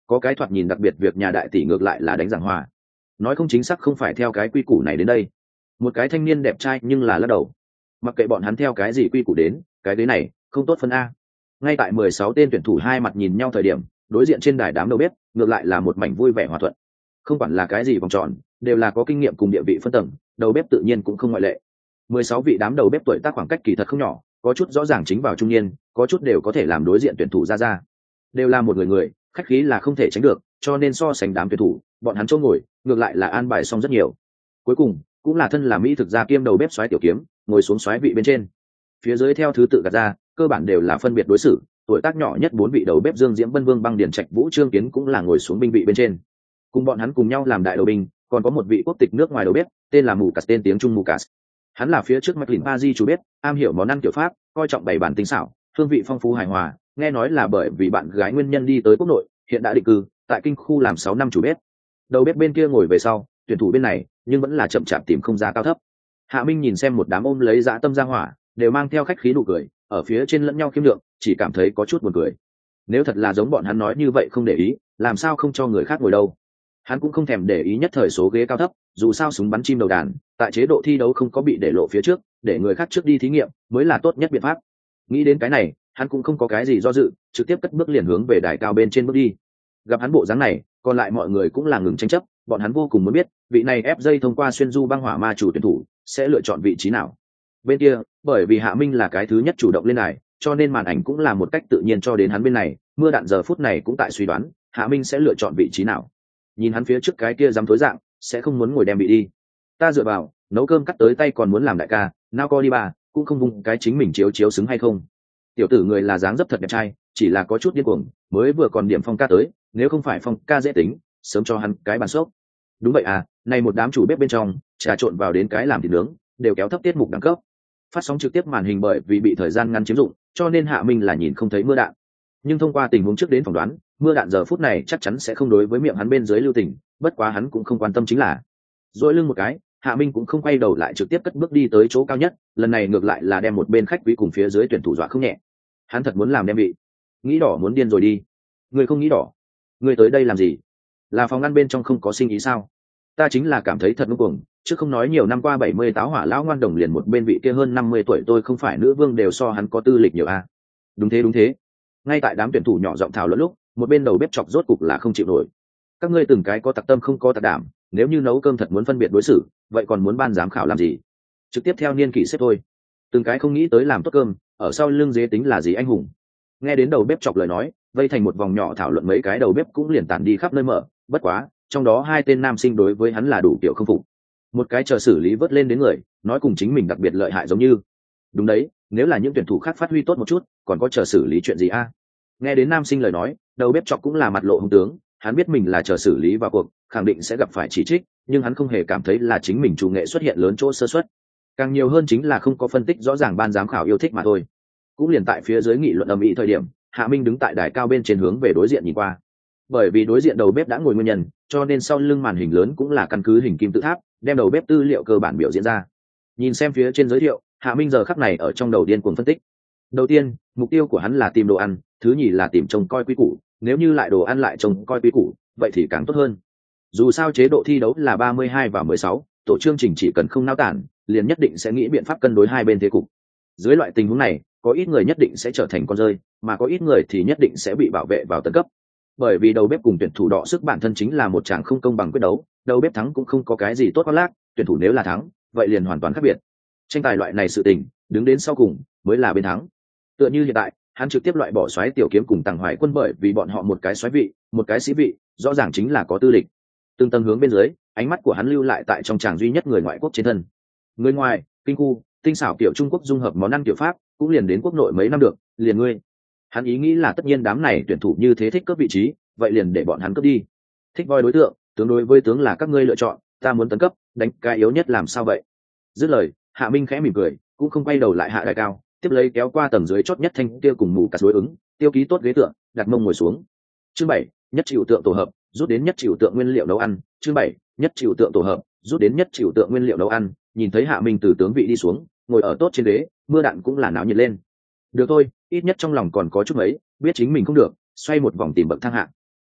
có cái thoạt nhìn đặc biệt việc nhà đại tỷ ngược lại là đánh giảng hòa, nói không chính xác không phải theo cái quy củ này đến đây. Một cái thanh niên đẹp trai nhưng là lắc đầu, mặc kệ bọn hắn theo cái gì quy củ đến, cái ghế này không tốt phân a. Ngay tại 16 tên tuyển thủ hai mặt nhìn nhau thời điểm, đối diện trên đài đám đầu bếp ngược lại là một mảnh vui vẻ hòa thuận. Không quản là cái gì vòng tròn, đều là có kinh nghiệm cùng địa vị phân tầng, đầu bếp tự nhiên cũng không ngoại lệ. 16 vị đám đầu bếp tuổi tác khoảng cách kỳ thật không nhỏ, có chút rõ ràng chính vào trung niên, có chút đều có thể làm đối diện tuyển thủ ra, đều là một người, khách khí là không thể tránh được, cho nên so sánh đám tuyển thủ, bọn hắn chỗ ngồi ngược lại là an bài xong rất nhiều. Cuối cùng cũng là thân là mỹ thực gia kiêm đầu bếp xoáy tiểu kiếm ngồi xuống xoáy vị bên trên, phía dưới theo thứ tự gạt ra, cơ bản đều là phân biệt đối xử. Tuổi tác nhỏ nhất 4 vị đầu bếp Dương Diễm Vân Vương Băng Điển Trạch Vũ Trương Kiến cũng là ngồi xuống binh vị bên trên, cùng bọn hắn cùng nhau làm đại đầu binh. Còn có một vị quốc tịch nước ngoài đầu bếp tên là Mù Cát, tên tiếng Trung Mù Cát. Hắn là phía trước Mclean Paris chủ bếp, am hiểu món ăn kiểu Pháp, coi trọng bày bản tinh xảo, hương vị phong phú hài hòa. Nghe nói là bởi vì bạn gái nguyên nhân đi tới quốc nội, hiện đã định cư tại kinh khu làm 6 năm chủ bếp. Đầu bếp bên kia ngồi về sau, tuyển thủ bên này nhưng vẫn là chậm chạp tìm không ra cao thấp. Hạ Minh nhìn xem một đám ôm lấy dã tâm ra hỏa, đều mang theo khách khí nụ cười, ở phía trên lẫn nhau khiêm lượng, chỉ cảm thấy có chút buồn cười. Nếu thật là giống bọn hắn nói như vậy không để ý, làm sao không cho người khác ngồi đâu? Hắn cũng không thèm để ý nhất thời số ghế cao thấp, dù sao súng bắn chim đầu đàn, tại chế độ thi đấu không có bị để lộ phía trước, để người khác trước đi thí nghiệm mới là tốt nhất biện pháp. Nghĩ đến cái này, hắn cũng không có cái gì do dự, trực tiếp cất bước liền hướng về đài cao bên trên bước đi. Gặp hắn bộ dáng này, còn lại mọi người cũng là ngừng tranh chấp, bọn hắn vô cùng muốn biết, vị này ép dây thông qua xuyên du băng hỏa ma chủ tuyển thủ sẽ lựa chọn vị trí nào. Bên kia, bởi vì Hạ Minh là cái thứ nhất chủ động lên đài, cho nên màn ảnh cũng là một cách tự nhiên cho đến hắn bên này. Mưa Đạn giờ phút này cũng tại suy đoán, Hạ Minh sẽ lựa chọn vị trí nào. Nhìn hắn phía trước cái kia dám thối dạng, sẽ không muốn ngồi đem bị đi. Ta dựa vào, nấu cơm cắt tới tay còn muốn làm đại ca, nào co đi bà, cũng không vùng cái chính mình chiếu xứng hay không. Tiểu tử người là dáng dấp thật đẹp trai, chỉ là có chút điên cuồng, mới vừa còn điểm Phong ca tới, nếu không phải Phong ca dễ tính, sớm cho hắn cái bàn sốc. Đúng vậy à, này một đám chủ bếp bên trong, trà trộn vào đến cái làm thịt nướng, đều kéo thấp tiết mục đẳng cấp. Phát sóng trực tiếp màn hình bởi vì bị thời gian ngắn chiếm dụng, cho nên Hạ Minh là nhìn không thấy Mưa Đạn. Nhưng thông qua tình huống trước đến phỏng đoán, Mưa Đạn giờ phút này chắc chắn sẽ không đối với miệng hắn bên dưới lưu tình, bất quá hắn cũng không quan tâm chính là. Dỗi lưng một cái, Hạ Minh cũng không quay đầu lại trực tiếp cất bước đi tới chỗ cao nhất, lần này ngược lại là đem một bên khách quý cùng phía dưới tuyển thủ dọa không nhẹ. Hắn thật muốn làm đem vị. Nghĩ đỏ muốn điên rồi đi. Người không nghĩ đỏ. Người tới đây làm gì? Là phòng ngăn bên trong không có sinh ý sao? Ta chính là cảm thấy thật ngông cuồng, chứ không nói nhiều năm qua 70 táo hỏa lão ngoan đồng liền một bên vị kia hơn 50 tuổi tôi không phải nữ vương đều so hắn có tư lịch nhiều a. Đúng thế. Ngay tại đám tuyển thủ nhỏ giọng thảo luận lúc, một bên đầu bếp chọc rốt cục là không chịu nổi. Các ngươi từng cái có tặc tâm không có tặc đảm, nếu như nấu cơm thật muốn phân biệt đối xử, vậy còn muốn ban giám khảo làm gì? Trực tiếp theo niên kỷ xếp thôi. Từng cái không nghĩ tới làm tốt cơm, ở sau lưng dế tính là gì anh hùng? Nghe đến đầu bếp chọc lời nói, vây thành một vòng nhỏ thảo luận mấy cái đầu bếp cũng liền tản đi khắp nơi mở, bất quá, trong đó hai tên nam sinh đối với hắn là đủ kiểu không phục. Một cái chờ xử lý vớt lên đến người, nói cùng chính mình đặc biệt lợi hại giống như. Đúng đấy, nếu là những tuyển thủ khác phát huy tốt một chút, còn có chờ xử lý chuyện gì a? Nghe đến nam sinh lời nói, đầu bếp chọc cũng là mặt lộ hung tướng, hắn biết mình là chờ xử lý vào cuộc, khẳng định sẽ gặp phải chỉ trích, nhưng hắn không hề cảm thấy là chính mình chủ nghệ xuất hiện lớn chỗ sơ suất. Càng nhiều hơn chính là không có phân tích rõ ràng ban giám khảo yêu thích mà thôi. Cũng liền tại phía dưới nghị luận ầm ĩ thời điểm, Hạ Minh đứng tại đài cao bên trên hướng về đối diện nhìn qua. Bởi vì đối diện đầu bếp đã ngồi nguyên nhân, cho nên sau lưng màn hình lớn cũng là căn cứ hình kim tự tháp, đem đầu bếp tư liệu cơ bản biểu diễn ra. Nhìn xem phía trên giới thiệu, Hạ Minh giờ khắc này ở trong đầu điên cuồng phân tích. Đầu tiên, mục tiêu của hắn là tìm đồ ăn, thứ nhì là tìm trông coi quy củ, nếu như lại đồ ăn lại trông coi quy củ, vậy thì càng tốt hơn. Dù sao chế độ thi đấu là 32 và 16, tổ chương trình chỉ cần không nao tản, liền nhất định sẽ nghĩ biện pháp cân đối hai bên thế cục. Dưới loại tình huống này, có ít người nhất định sẽ trở thành con rơi, mà có ít người thì nhất định sẽ bị bảo vệ vào tấn cấp. Bởi vì đầu bếp cùng tuyển thủ đọ sức bản thân chính là một tràng không công bằng quyết đấu, đầu bếp thắng cũng không có cái gì tốt khoác lác, tuyển thủ nếu là thắng, vậy liền hoàn toàn khác biệt. Tranh tài loại này sự tình, đứng đến sau cùng mới là bên thắng. Tựa như hiện tại, hắn trực tiếp loại bỏ xoáy tiểu kiếm cùng Tằng Hoài Quân bởi vì bọn họ một cái xoáy vị, một cái sĩ vị, rõ ràng chính là có tư lịch. Từng tầng hướng bên dưới, ánh mắt của hắn lưu lại tại trong tràng duy nhất người ngoại quốc trên thân. Người ngoài, kinh khu, tinh xảo kiểu Trung Quốc dung hợp món ăn kiểu Pháp, cũng liền đến quốc nội mấy năm được, liền ngươi. Hắn ý nghĩ là tất nhiên đám này tuyển thủ như thế thích cướp vị trí, vậy liền để bọn hắn cướp đi. Thích voi đối tượng, tướng đối với tướng là các ngươi lựa chọn, ta muốn tấn cấp, đánh cái yếu nhất làm sao vậy? Dứt lời, Hạ Minh khẽ mỉm cười, cũng không quay đầu lại hạ đài cao, tiếp lấy kéo qua tầng dưới chót nhất thanh kia cùng mù cả đối ứng, tiêu ký tốt ghế tượng, đặt mông ngồi xuống. Chương 7, nhất chịu tượng tổ hợp, rút đến nhất chịu tượng nguyên liệu nấu ăn. Chương 7, nhất chịu tượng tổ hợp, rút đến nhất chịu tượng nguyên liệu nấu ăn. Nhìn thấy Hạ Minh từ tướng vị đi xuống, ngồi ở tốt trên ghế, Mưa Đạn cũng là náo nhiệt lên. Được thôi, ít nhất trong lòng còn có chút mấy, biết chính mình không được, xoay một vòng tìm bậc thang hạng.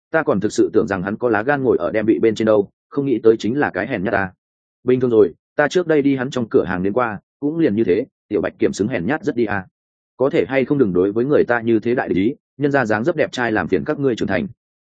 Ta còn thực sự tưởng rằng hắn có lá gan ngồi ở đem vị bên trên đâu, không nghĩ tới chính là cái hèn nhát ta. Bình thường rồi, ta trước đây đi hắn trong cửa hàng đến qua, cũng liền như thế, tiểu Bạch Kiểm xứng hèn nhát rất đi à. Có thể hay không đừng đối với người ta như thế đại lý, nhân ra dáng dấp đẹp trai làm phiền các ngươi trưởng thành.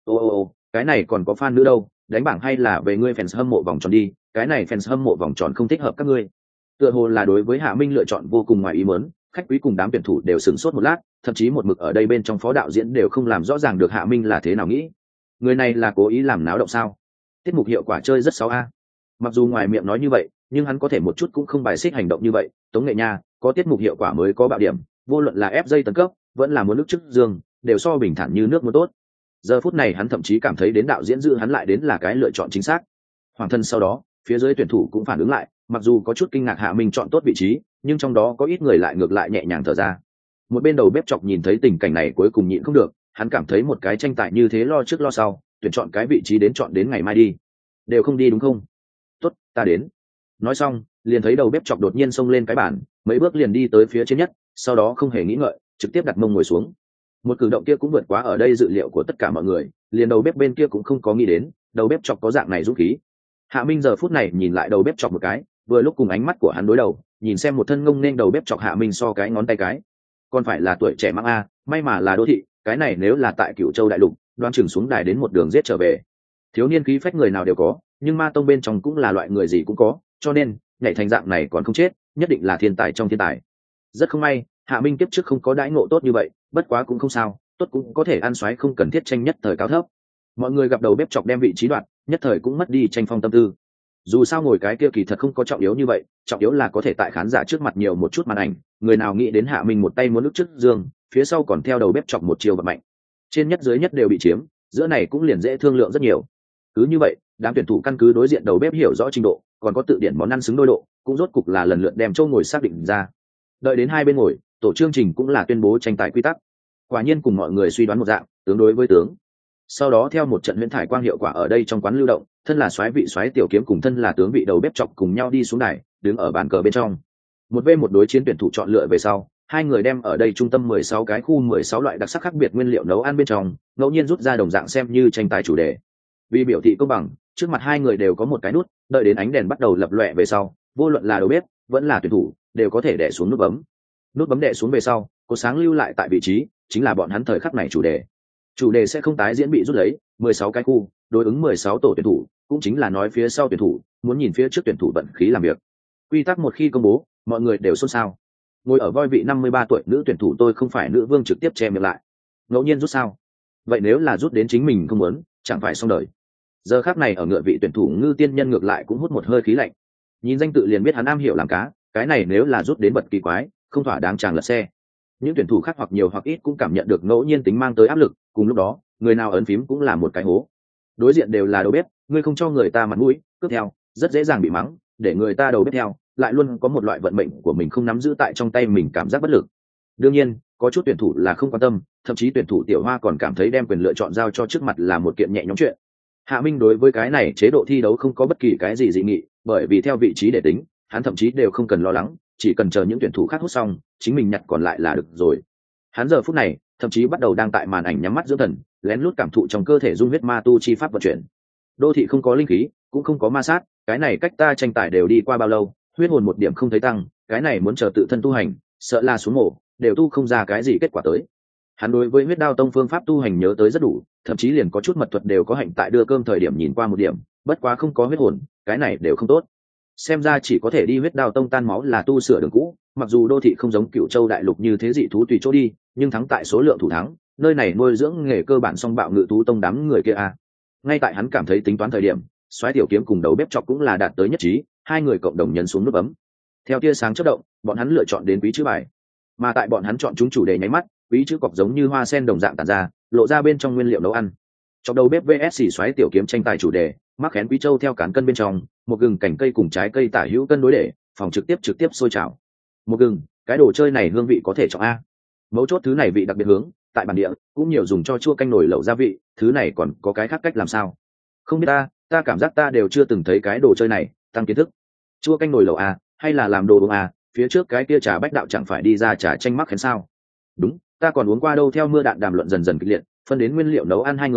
Ô, cái này còn có fan nữa đâu, đánh bảng hay là về ngươi fans hâm mộ vòng tròn đi, cái này fans hâm mộ vòng tròn không thích hợp các ngươi. Tựa hồ là đối với Hạ Minh lựa chọn vô cùng ngoài ý muốn, khách quý cùng đám tuyển thủ đều sửng sốt một lát, thậm chí một mực ở đây bên trong phó đạo diễn đều không làm rõ ràng được Hạ Minh là thế nào nghĩ. Người này là cố ý làm náo động sao? Tiết mục hiệu quả chơi rất xấu a. Mặc dù ngoài miệng nói như vậy, nhưng hắn có thể một chút cũng không bài xích hành động như vậy. Tống Nghệ Nha, có tiết mục hiệu quả mới có bạo điểm, vô luận là ép dây tấn cấp, vẫn là muốn nước trước dương, đều so bình thản như nước muốn tốt. Giờ phút này hắn thậm chí cảm thấy đến đạo diễn giữ hắn lại đến là cái lựa chọn chính xác. Hoàng thân sau đó, phía dưới tuyển thủ cũng phản ứng lại, mặc dù có chút kinh ngạc Hạ Minh chọn tốt vị trí, nhưng trong đó có ít người lại ngược lại nhẹ nhàng thở ra. Một bên đầu bếp chọc nhìn thấy tình cảnh này cuối cùng nhịn không được, hắn cảm thấy một cái tranh tài như thế lo trước lo sau, tuyển chọn cái vị trí đến chọn đến ngày mai đi, đều không đi đúng không? Tốt, ta đến. Nói xong, liền thấy đầu bếp chọc đột nhiên xông lên cái bàn, mấy bước liền đi tới phía trên nhất, sau đó không hề nghĩ ngợi, trực tiếp đặt mông ngồi xuống. Một cử động kia cũng vượt quá ở đây dự liệu của tất cả mọi người, liền đầu bếp bên kia cũng không có nghĩ đến, đầu bếp chọc có dạng này dũng khí. Hạ Minh giờ phút này nhìn lại đầu bếp chọc một cái, vừa lúc cùng ánh mắt của hắn đối đầu, nhìn xem một thân ngông nên đầu bếp chọc Hạ Minh so cái ngón tay cái, còn phải là tuổi trẻ mang a, may mà là đô thị, cái này nếu là tại Cửu Châu đại lục, đoan chừng xuống đài đến một đường giết trở về. Thiếu niên khí phách người nào đều có, nhưng ma tông bên trong cũng là loại người gì cũng có, cho nên nhảy thành dạng này còn không chết, nhất định là thiên tài trong thiên tài. Rất không may, Hạ Minh tiếp trước không có đãi ngộ tốt như vậy, bất quá cũng không sao, tốt cũng có thể ăn xoáy không cần thiết tranh nhất thời cao thấp. Mọi người gặp đầu bếp chọc đem vị trí đoạt, nhất thời cũng mất đi tranh phong tâm tư. Dù sao ngồi cái kia kỳ thật không có trọng yếu như vậy, trọng yếu là có thể tại khán giả trước mặt nhiều một chút màn ảnh, người nào nghĩ đến Hạ Minh một tay muốn nước trước dương, phía sau còn theo đầu bếp chọc một chiều vật mạnh. Trên nhất dưới nhất đều bị chiếm, giữa này cũng liền dễ thương lượng rất nhiều. Cứ như vậy, đám tuyển thủ căn cứ đối diện đầu bếp hiểu rõ trình độ, còn có tự điển món ăn xứng đôi độ, cũng rốt cục là lần lượt đem chỗ ngồi xác định ra. Đợi đến hai bên ngồi, tổ chương trình cũng là tuyên bố tranh tài quy tắc. Quả nhiên cùng mọi người suy đoán một dạng, tướng đối với tướng. Sau đó theo một trận huyễn thải quang hiệu quả ở đây trong quán lưu động, thân là soái vị soái tiểu kiếm cùng thân là tướng vị đầu bếp chọc cùng nhau đi xuống đài, đứng ở bàn cờ bên trong. Một v một đối chiến tuyển thủ chọn lựa về sau, hai người đem ở đây trung tâm 16 cái khu 16 loại đặc sắc khác biệt nguyên liệu nấu ăn bên trong, ngẫu nhiên rút ra đồng dạng xem như tranh tài chủ đề. Vì biểu thị công bằng, trước mặt hai người đều có một cái nút, đợi đến ánh đèn bắt đầu lập lòe về sau, vô luận là đầu bếp vẫn là tuyển thủ, đều có thể đè xuống nút bấm. Nút bấm đè xuống về sau, cột sáng lưu lại tại vị trí, chính là bọn hắn thời khắc này chủ đề. Chủ đề sẽ không tái diễn bị rút lấy, 16 cái khu, đối ứng 16 tổ tuyển thủ, cũng chính là nói phía sau tuyển thủ muốn nhìn phía trước tuyển thủ vận khí làm việc. Quy tắc một khi công bố, mọi người đều xôn xao. Ngồi ở voi vị 53 tuổi nữ tuyển thủ tôi không phải nữ vương trực tiếp che miệng lại. Ngẫu nhiên rút sao? Vậy nếu là rút đến chính mình không muốn, chẳng phải xong đời. Giờ khắc này ở ngựa vị tuyển thủ Ngư Tiên Nhân ngược lại cũng hút một hơi khí lạnh. Nhìn danh tự liền biết hắn am hiểu làm cá, cái này nếu là rút đến bật kỳ quái, không thỏa đáng chàng lật xe. Những tuyển thủ khác hoặc nhiều hoặc ít cũng cảm nhận được ngẫu nhiên tính mang tới áp lực, cùng lúc đó, người nào ấn phím cũng là một cái hố. Đối diện đều là đầu bếp, ngươi không cho người ta mặt mũi, cướp theo, rất dễ dàng bị mắng, để người ta đầu bếp theo, lại luôn có một loại vận mệnh của mình không nắm giữ tại trong tay mình cảm giác bất lực. Đương nhiên, có chút tuyển thủ là không quan tâm, thậm chí tuyển thủ Tiểu Hoa còn cảm thấy đem quyền lựa chọn giao cho trước mặt là một kiện nhẹ nhõm chuyện. Hạ Minh đối với cái này chế độ thi đấu không có bất kỳ cái gì dị nghị, bởi vì theo vị trí để tính, hắn thậm chí đều không cần lo lắng, chỉ cần chờ những tuyển thủ khác hút xong, chính mình nhặt còn lại là được rồi. Hắn giờ phút này, thậm chí bắt đầu đang tại màn ảnh nhắm mắt dưỡng thần, lén lút cảm thụ trong cơ thể dung huyết ma tu chi pháp vận chuyển. Đô thị không có linh khí, cũng không có ma sát, cái này cách ta tranh tài đều đi qua bao lâu, huyết hồn một điểm không thấy tăng, cái này muốn chờ tự thân tu hành, sợ là xuống mổ, đều tu không ra cái gì kết quả tới. Hắn đối với huyết đao tông phương pháp tu hành nhớ tới rất đủ, thậm chí liền có chút mật thuật đều có hạnh tại đưa cơm thời điểm nhìn qua một điểm, bất quá không có huyết hồn, cái này đều không tốt. Xem ra chỉ có thể đi huyết đao tông tan máu là tu sửa đường cũ, mặc dù đô thị không giống Cửu Châu đại lục như thế dị thú tùy chỗ đi, nhưng thắng tại số lượng thủ thắng, nơi này nuôi dưỡng nghề cơ bản song bạo ngự thú tông đám người kia a. Ngay tại hắn cảm thấy tính toán thời điểm, Soái tiểu kiếm cùng đầu bếp chọc cũng là đạt tới nhất trí, hai người cộng đồng nhấn xuống nút bấm. Theo tia sáng chớp động, bọn hắn lựa chọn đến quý chữ bài. Mà tại bọn hắn chọn chúng chủ đề nháy mắt, quý chữ cọc giống như hoa sen đồng dạng tản ra, lộ ra bên trong nguyên liệu nấu ăn. Chọc đầu bếp vs Soái tiểu kiếm tranh tài chủ đề, mắc khén quý châu theo cán cân bên trong, một gừng cảnh cây cùng trái cây tả hữu cân đối để, phòng trực tiếp sôi trào. Một gừng, cái đồ chơi này hương vị có thể chọn a. Mấu chốt thứ này vị đặc biệt hướng, tại bản địa cũng nhiều dùng cho chua canh nồi lẩu gia vị, thứ này còn có cái khác cách làm sao? Không biết ta cảm giác ta đều chưa từng thấy cái đồ chơi này, tăng kiến thức. Chua canh nồi lẩu a, hay là làm đồ uống a, phía trước cái kia trà bách đạo chẳng phải đi ra trà tranh mắc khén sao? Đúng, ta còn uống qua đâu. Theo mưa đạn đàm luận dần dần kịch liệt, phân đến nguyên liệu nấu ăn hai người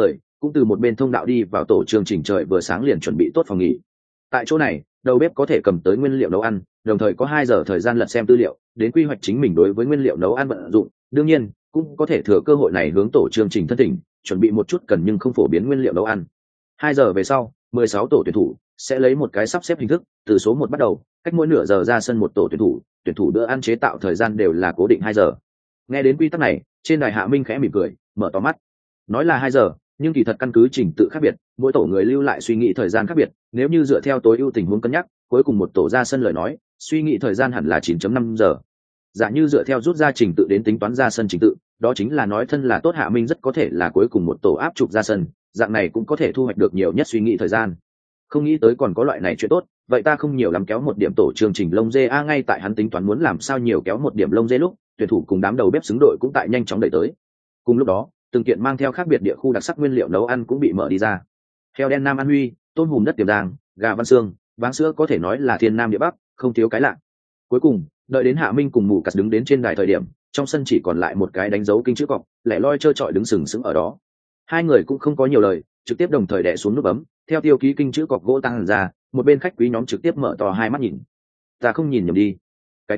cũng từ một bên thông đạo đi vào tổ chương trình. Trời vừa sáng liền chuẩn bị tốt phòng nghỉ. Tại chỗ này đầu bếp có thể cầm tới nguyên liệu nấu ăn, đồng thời có 2 giờ thời gian lật xem tư liệu đến quy hoạch chính mình đối với nguyên liệu nấu ăn vận dụng. Đương nhiên cũng có thể thừa cơ hội này hướng tổ chương trình thân thỉnh chuẩn bị một chút cần nhưng không phổ biến nguyên liệu nấu ăn. 2 giờ về sau 16 tổ tuyển thủ sẽ lấy một cái sắp xếp hình thức, từ số 1 bắt đầu, cách mỗi nửa giờ ra sân một tổ tuyển thủ bữa ăn chế tạo thời gian đều là cố định 2 giờ. Nghe đến quy tắc này, trên đài Hạ Minh khẽ mỉm cười, mở to mắt. Nói là 2 giờ, nhưng kỳ thật căn cứ trình tự khác biệt, mỗi tổ người lưu lại suy nghĩ thời gian khác biệt, nếu như dựa theo tối ưu tình huống cân nhắc, cuối cùng một tổ ra sân lời nói, suy nghĩ thời gian hẳn là 9.5 giờ. Giả như dựa theo rút ra trình tự đến tính toán ra sân trình tự, đó chính là nói thân là tốt Hạ Minh rất có thể là cuối cùng một tổ áp trục ra sân, dạng này cũng có thể thu hoạch được nhiều nhất suy nghĩ thời gian. Không nghĩ tới còn có loại này chuyện tốt, vậy ta không nhiều lắm kéo một điểm tổ chương trình lông dê a. Ngay tại hắn tính toán muốn làm sao nhiều kéo một điểm lông dê lúc, tuyển thủ cùng đám đầu bếp xứng đội cũng tại nhanh chóng đẩy tới. Cùng lúc đó, từng kiện mang theo khác biệt địa khu đặc sắc nguyên liệu nấu ăn cũng bị mở đi ra. Heo đen Nam An Huy, tôm hùm đất Tiềm Giang, gà Văn Xương, váng sữa có thể nói là thiên nam địa bắc, không thiếu cái lạ. Cuối cùng, đợi đến Hạ Minh cùng Mù Cắt đứng đến trên đài thời điểm, trong sân chỉ còn lại một cái đánh dấu kinh chữ cọc, lẻ loi trơ trọi đứng sừng sững ở đó. Hai người cũng không có nhiều lời, trực tiếp đồng thời đè xuống nút bấm, theo tiêu ký kinh chữ cọc gỗ tăng ra, một bên khách quý nhóm trực tiếp mở to hai mắt nhìn. Ta không nhìn nhầm đi,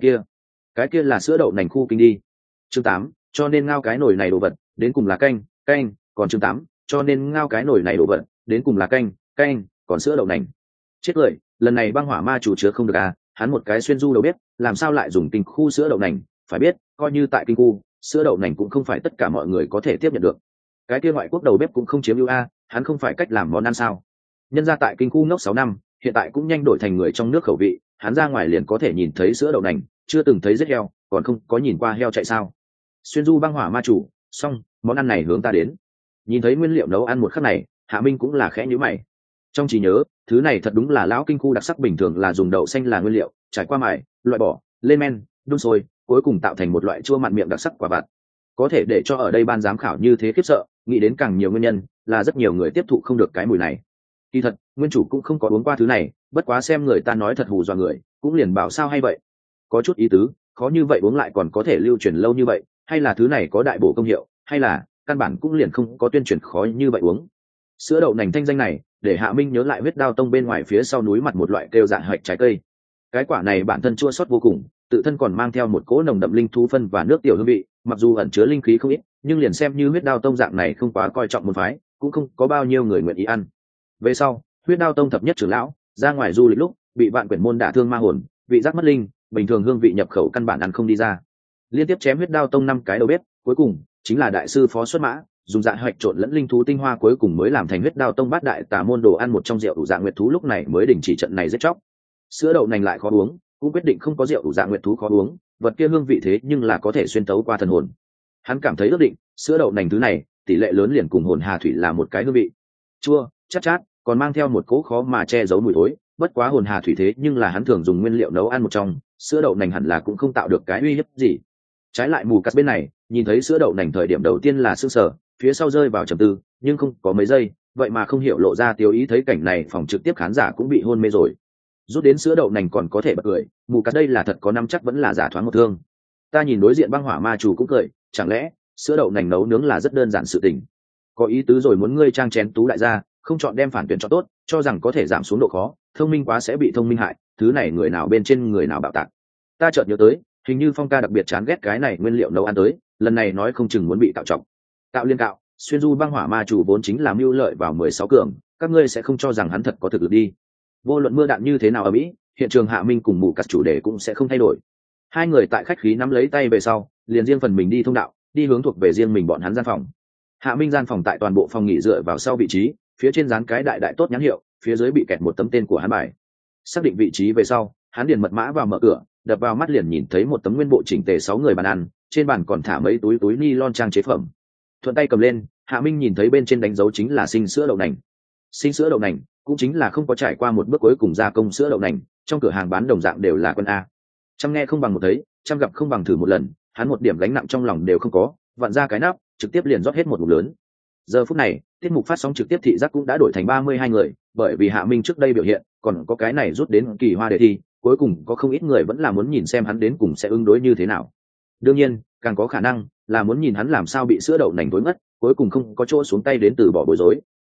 cái kia là sữa đậu nành khu kinh đi. Chương 8, cho nên ngao cái nồi này đồ vật, đến cùng là canh, còn chương 8, cho nên ngao cái nồi này đồ vật, đến cùng là canh, còn sữa đậu nành. Chết cười, lần này băng hỏa ma chủ chứa không được à, hắn một cái xuyên du đầu bếp, làm sao lại dùng kinh khu sữa đậu nành, phải biết, coi như tại kinh khu, sữa đậu nành cũng không phải tất cả mọi người có thể tiếp nhận được. Cái kia ngoại quốc đầu bếp cũng không chiếm ưu a, hắn không phải cách làm món ăn sao? Nhân ra tại kinh khu ngốc 6 năm, hiện tại cũng nhanh đổi thành người trong nước khẩu vị, hắn ra ngoài liền có thể nhìn thấy sữa đậu nành, chưa từng thấy giết heo, còn không có nhìn qua heo chạy sao? Xuyên du băng hỏa ma chủ, xong, món ăn này hướng ta đến. Nhìn thấy nguyên liệu nấu ăn một khắc này, Hạ Minh cũng là khẽ nhíu mày. Trong trí nhớ, thứ này thật đúng là lão kinh khu đặc sắc, bình thường là dùng đậu xanh là nguyên liệu, trải qua mài, loại bỏ, lên men, đun sôi, cuối cùng tạo thành một loại chua mặn miệng đặc sắc quả vặt. Có thể để cho ở đây ban giám khảo như thế khiếp sợ, nghĩ đến càng nhiều nguyên nhân, là rất nhiều người tiếp thụ không được cái mùi này. Kỳ thật, nguyên chủ cũng không có uống qua thứ này, bất quá xem người ta nói thật hù dọa người, cũng liền bảo sao hay vậy. Có chút ý tứ, khó như vậy uống lại còn có thể lưu truyền lâu như vậy, hay là thứ này có đại bổ công hiệu, hay là căn bản cũng liền không có tuyên truyền khó như vậy uống. Sữa đậu nành thanh danh này, để Hạ Minh nhớ lại Huyết Đao Tông bên ngoài phía sau núi mặt một loại kêu dạng hạch trái cây. Cái quả này bản thân chua xót vô cùng, tự thân còn mang theo một cỗ nồng đậm linh thú phân và nước tiểu hương vị, mặc dù ẩn chứa linh khí không ít, nhưng liền xem như Huyết Đao Tông dạng này không quá coi trọng môn phái, cũng không có bao nhiêu người nguyện ý ăn. Về sau, Huyết Đao Tông thập nhất trưởng lão ra ngoài du lịch lúc bị vạn quyển môn đả thương ma hồn, vị giác mất linh, bình thường hương vị nhập khẩu căn bản ăn không đi ra. Liên tiếp chém Huyết Đao Tông 5 cái đầu bếp, cuối cùng chính là đại sư Phó Xuất Mã dùng dạ hạch trộn lẫn linh thú tinh hoa, cuối cùng mới làm thành Huyết Đao Tông bát đại tà môn đồ ăn một trong rượu ủ dạ nguyệt thú, lúc này mới đình chỉ trận này giết chóc. Sữa đậu nành lại khó uống, cũng quyết định không có rượu ủ dạ nguyệt thú khó uống, vật kia hương vị thế nhưng là có thể xuyên tấu qua thần hồn. Hắn cảm thấy ước định, sữa đậu nành thứ này tỷ lệ lớn liền cùng hồn hà thủy là một cái hương vị, chua chát chát, còn mang theo một cỗ khó mà che giấu mùi thối. Bất quá hồn hà thủy thế nhưng là hắn thường dùng nguyên liệu nấu ăn một trong, sữa đậu nành hẳn là cũng không tạo được cái uy hiếp gì. Trái lại Mù Cắt bên này, nhìn thấy sữa đậu nành thời điểm đầu tiên là sững sờ, phía sau rơi vào trầm tư, nhưng không có mấy giây, vậy mà không hiểu lộ ra tiêu ý. Thấy cảnh này, phòng trực tiếp khán giả cũng bị hôn mê rồi. Rút đến sữa đậu nành còn có thể bật cười, Mù Cắt đây là thật có nắm chắc vẫn là giả thoáng một thương. Ta nhìn đối diện băng hỏa ma chủ cũng cười, chẳng lẽ sữa đậu nành nấu nướng là rất đơn giản sự tình? Có ý tứ rồi, muốn ngươi trang chén tú đại gia, không chọn đem phản tuyển cho tốt, cho rằng có thể giảm xuống độ khó, thông minh quá sẽ bị thông minh hại, thứ này người nào bên trên người nào bạo tạc. Ta chợt nhớ tới, hình như Phong ca đặc biệt chán ghét cái này nguyên liệu nấu ăn tới, lần này nói không chừng muốn bị cạo trọng. Cạo liên cạo, xuyên du băng hỏa ma chủ vốn chính là mưu lợi vào 16 cường, các ngươi sẽ không cho rằng hắn thật có thực lực đi. Vô luận mưa đạn như thế nào ở Mỹ, hiện trường Hạ Minh cùng Mù Cắt chủ đề cũng sẽ không thay đổi. Hai người tại khách khí nắm lấy tay về sau, liền riêng phần mình đi thông đạo, đi hướng thuộc về riêng mình bọn hắn gian phòng. Hạ Minh gian phòng tại toàn bộ phòng nghỉ dựa vào sau vị trí, phía trên dán cái đại đại tốt nhãn hiệu, phía dưới bị kẹt một tấm tên của hắn bài. Xác định vị trí về sau, hắn điền mật mã vào mở cửa, đập vào mắt liền nhìn thấy một tấm nguyên bộ chỉnh tề 6 người bàn ăn, trên bàn còn thả mấy túi ni-lon trang chế phẩm. Thuận tay cầm lên, Hạ Minh nhìn thấy bên trên đánh dấu chính là sinh sữa đậu nành. Sinh sữa đậu nành cũng chính là không có trải qua một bước cuối cùng gia công sữa đậu nành, trong cửa hàng bán đồng dạng đều là quân a. Trăm nghe không bằng một thấy, trăm gặp không bằng thử một lần, hắn một điểm gánh nặng trong lòng đều không có, vặn ra cái nắp, trực tiếp liền rót hết một ngụm lớn. Giờ phút này, tiết mục phát sóng trực tiếp thị giác cũng đã đổi thành 32 người, bởi vì Hạ Minh trước đây biểu hiện, còn có cái này rút đến kỳ hoa đề thi, cuối cùng có không ít người vẫn là muốn nhìn xem hắn đến cùng sẽ ứng đối như thế nào. Đương nhiên, càng có khả năng là muốn nhìn hắn làm sao bị sữa đậu nành tối mất, cuối cùng không có chỗ xuống tay đến từ bỏ bối rối.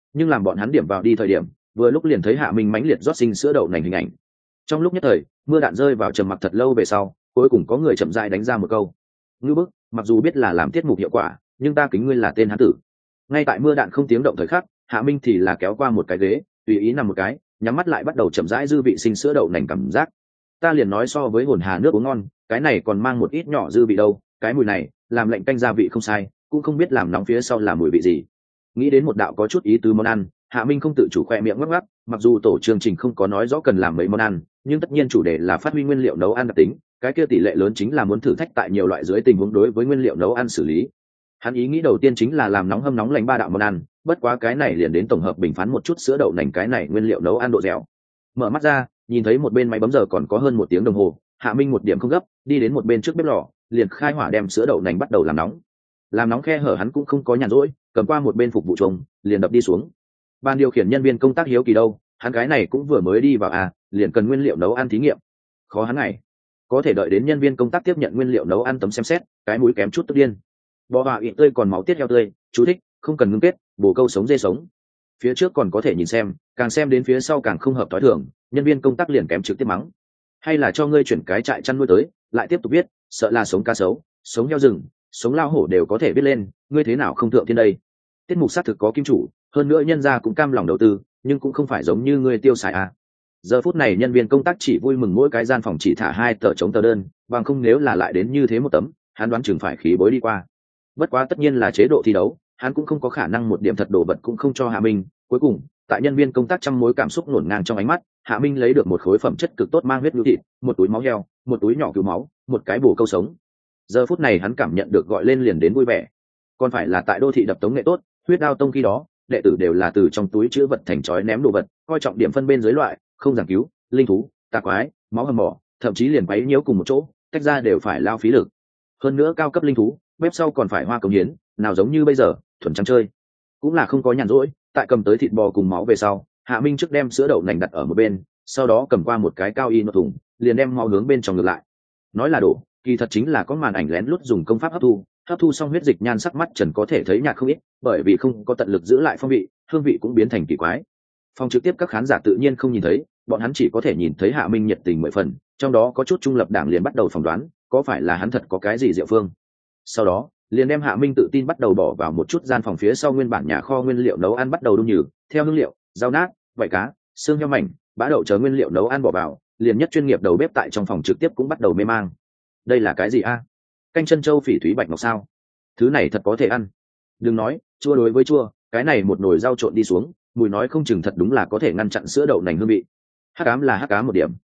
nhưng làm bọn hắn điểm vào đi thời điểm vừa lúc liền thấy Hạ Minh mãnh liệt rót sinh sữa đậu nành hình ảnh. Trong lúc nhất thời mưa đạn rơi vào trầm mặc thật lâu về sau, cuối cùng có người chậm rãi đánh ra một câu: ngư bức, mặc dù biết là làm tiết mục hiệu quả, nhưng ta kính ngươi là tên hán tử. Ngay tại mưa đạn không tiếng động thời khắc, Hạ Minh thì là kéo qua một cái ghế, tùy ý nằm một cái, nhắm mắt lại bắt đầu chậm rãi dư vị sinh sữa đậu nành cảm giác. Ta liền nói so với hồn hà nước uống ngon, cái này còn mang một ít nhỏ dư vị đâu, cái mùi này làm lệnh canh gia vị không sai, cũng không biết làm nóng phía sau là mùi vị gì. Nghĩ đến một đạo có chút ý tứ món ăn, Hạ Minh không tự chủ khoe miệng ngắc ngắc. Mặc dù tổ chương trình không có nói rõ cần làm mấy món ăn, nhưng tất nhiên chủ đề là phát huy nguyên liệu nấu ăn đặc tính, cái kia tỷ lệ lớn chính là muốn thử thách tại nhiều loại dưới tình huống đối với nguyên liệu nấu ăn xử lý. Hắn ý nghĩ đầu tiên chính là làm nóng hâm nóng lành ba đạo món ăn, bất quá cái này liền đến tổng hợp bình phán một chút sữa đậu nành cái này nguyên liệu nấu ăn độ dẻo. Mở mắt ra, nhìn thấy một bên máy bấm giờ còn có hơn 1 tiếng đồng hồ, Hạ Minh một điểm không gấp, đi đến một bên trước bếp lò, liền khai hỏa đem sữa đậu nành bắt đầu làm nóng. Làm nóng khe hở hắn cũng không có nhàn rỗi, cầm qua một bên phục vụ trùng, liền đập đi xuống. Ban điều khiển nhân viên công tác hiếu kỳ đâu, hắn cái này cũng vừa mới đi vào liền cần nguyên liệu nấu ăn thí nghiệm. Khó hắn này, có thể đợi đến nhân viên công tác tiếp nhận nguyên liệu nấu ăn tấm xem xét, cái mũi kém chút tức điên. Bò hòa ị tươi còn máu tiết heo tươi, chú thích, không cần ngưng kết, bổ câu sống dê sống. Phía trước còn có thể nhìn xem, càng xem đến phía sau càng không hợp tối thường, nhân viên công tác liền kém trực tiếp mắng. Hay là cho ngươi chuyển cái trại chăn nuôi tới, lại tiếp tục viết, sợ là sống cá sấu, sống heo rừng, sống lao hổ đều có thể viết lên, ngươi thế nào không thượng thiên đây. Tiết mục xác thực có kim chủ, hơn nữa nhân gia cũng cam lòng đầu tư, nhưng cũng không phải giống như ngươi tiêu xài Giờ phút này nhân viên công tác chỉ vui mừng mỗi cái gian phòng chỉ thả 2 tờ chống tờ đơn, bằng không nếu là lại đến như thế một tấm, hắn đoán chừng phải khí bối đi qua. Bất quá tất nhiên là chế độ thi đấu, hắn cũng không có khả năng một điểm thật đồ vật cũng không cho Hạ Minh. Cuối cùng tại nhân viên công tác trăm mối cảm xúc ngổn ngang trong ánh mắt, Hạ Minh lấy được một khối phẩm chất cực tốt mang huyết nhu thịt, một túi máu heo, một túi nhỏ cứu máu, một cái bổ câu sống. Giờ phút này hắn cảm nhận được gọi lên liền đến vui vẻ. Còn phải là tại đô thị đập tống nghệ tốt, huyết đao tông khi đó đệ tử đều là từ trong túi chứa vật thành chói ném đồ vật, coi trọng điểm phân bên dưới loại, không giảng cứu linh thú, tà quái, máu hầm mỏ, thậm chí liền quấy nhiễu cùng một chỗ, tách ra đều phải lao phí lực. Hơn nữa cao cấp linh thú, bếp sau còn phải hoa công hiến, nào giống như bây giờ thuần trắng chơi. Cũng là không có nhàn rỗi, tại cầm tới thịt bò cùng máu về sau, Hạ Minh trước đem sữa đậu nành đặt ở một bên, sau đó cầm qua một cái cao y nốt thùng, liền đem máu hướng bên trong ngược lại. Nói là đổ, kỳ thật chính là có màn ảnh lén lút dùng công pháp hấp thu xong huyết dịch nhan sắc mắt trần có thể thấy nhạt không ít, bởi vì không có tận lực giữ lại phong vị, hương vị cũng biến thành kỳ quái. Phòng trực tiếp các khán giả tự nhiên không nhìn thấy, bọn hắn chỉ có thể nhìn thấy Hạ Minh nhiệt tình 10 phần, trong đó có chút trung lập đảng liền bắt đầu phỏng đoán, có phải là hắn thật có cái gì diệu phương. Sau đó, liền đem Hạ Minh tự tin bắt đầu bỏ vào một chút gian phòng phía sau nguyên bản nhà kho nguyên liệu nấu ăn bắt đầu đun nhừ, theo hương liệu, rau nát, vảy cá, xương heo mảnh, bã đậu chờ nguyên liệu nấu ăn bỏ vào, liền nhất chuyên nghiệp đầu bếp tại trong phòng trực tiếp cũng bắt đầu mê mang. Đây là cái gì canh chân châu phỉ thúy bạch ngọc sao? Thứ này thật có thể ăn. Đừng nói chua đối với chua, cái này một nồi rau trộn đi xuống, mùi nói không chừng thật đúng là có thể ngăn chặn sữa đậu nành hương vị. Hắc ám là hắc ám một điểm,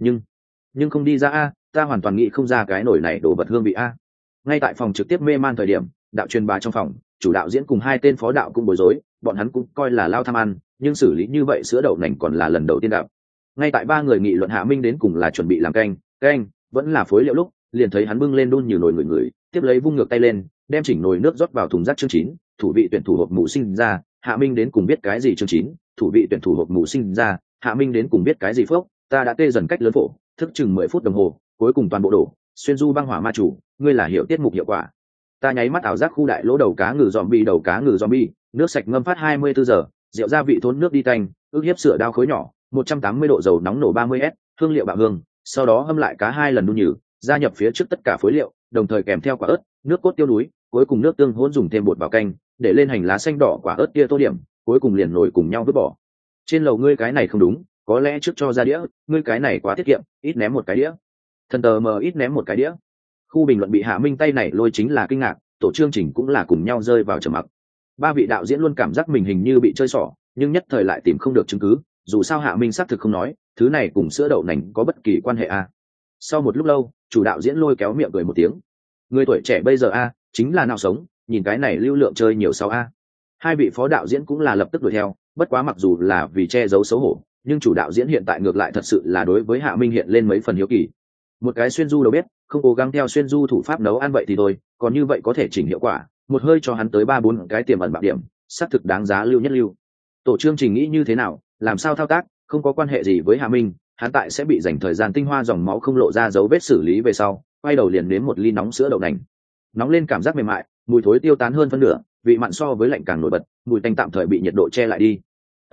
nhưng không đi ra ta hoàn toàn nghĩ không ra cái nồi này đổ vật hương vị Ngay tại phòng trực tiếp mê man thời điểm, đạo truyền bá trong phòng, chủ đạo diễn cùng 2 tên phó đạo cũng bối rối, bọn hắn cũng coi là lao tham ăn, nhưng xử lý như vậy sữa đậu nành còn là lần đầu tiên gặp. Ngay tại 3 người nghị luận Hạ Minh đến cùng là chuẩn bị làm canh vẫn là phối liệu lúc, liền thấy hắn bưng lên đun nhiều nồi người, tiếp lấy vung ngược tay lên, đem chỉnh nồi nước rót vào thùng rác chương 9, thủ vị tuyển thủ hộp mù sinh ra, Hạ Minh đến cùng biết cái gì chương 9, thủ vị tuyển thủ hộp mù sinh ra, Hạ Minh đến cùng biết cái gì phốc, ta đã tê dần cách lớn phổ, thức chừng 10 phút đồng hồ, cuối cùng toàn bộ đổ, xuyên du băng hỏa ma chủ, ngươi là hiểu tiết mục hiệu quả. Ta nháy mắt ảo giác khu đại lỗ đầu cá ngừ zombie, nước sạch ngâm phát 24 giờ, rượu gia vị thốn nước đi tanh, ước hiếp sữa đao khối nhỏ, 180 độ dầu nóng nổ 30s, hương liệu bạo hương, sau đó hâm lại cá 2 lần đun nhừ, gia nhập phía trước tất cả phối liệu, đồng thời kèm theo quả ớt, nước cốt tiêu núi, cuối cùng nước tương hỗn dùng thêm bột vào canh, để lên hành lá xanh đỏ quả ớt tia tô điểm, cuối cùng liền nồi cùng nhau vứt bỏ. Trên lầu ngươi cái này không đúng, có lẽ trước cho ra đĩa, ngươi cái này quá tiết kiệm, ít ném một cái đĩa. Thần tờ mờ ít ném một cái đĩa. Khu bình luận bị Hạ Minh tay này lôi chính là kinh ngạc, tổ chương trình cũng là cùng nhau rơi vào trầm mặc. 3 vị đạo diễn luôn cảm giác mình hình như bị chơi xỏ, nhưng nhất thời lại tìm không được chứng cứ, dù sao Hạ Minh xác thực không nói, thứ này cùng sữa đậu nành có bất kỳ quan hệ Sau một lúc lâu, chủ đạo diễn lôi kéo miệng cười một tiếng. Người tuổi trẻ bây giờ chính là nào sống, nhìn cái này lưu lượng chơi nhiều sau 2 vị phó đạo diễn cũng là lập tức đuổi theo, bất quá mặc dù là vì che giấu xấu hổ, nhưng chủ đạo diễn hiện tại ngược lại thật sự là đối với Hạ Minh hiện lên mấy phần hiếu kỳ. Một cái xuyên du đâu biết, không cố gắng theo xuyên du thủ pháp nấu ăn vậy thì thôi, còn như vậy có thể chỉnh hiệu quả, một hơi cho hắn tới 3-4 cái tiềm ẩn bạo điểm, xác thực đáng giá lưu nhất lưu. Tổ chương trình nghĩ như thế nào, làm sao thao tác, không có quan hệ gì với Hạ Minh, hắn tại sẽ bị dành thời gian tinh hoa dòng máu không lộ ra dấu vết xử lý về sau, quay đầu liền nếm một ly nóng sữa đậu nành. Nóng lên cảm giác mềm mại, mùi thối tiêu tán hơn phân nửa, vị mặn so với lạnh càng nổi bật, mùi tanh tạm thời bị nhiệt độ che lại đi.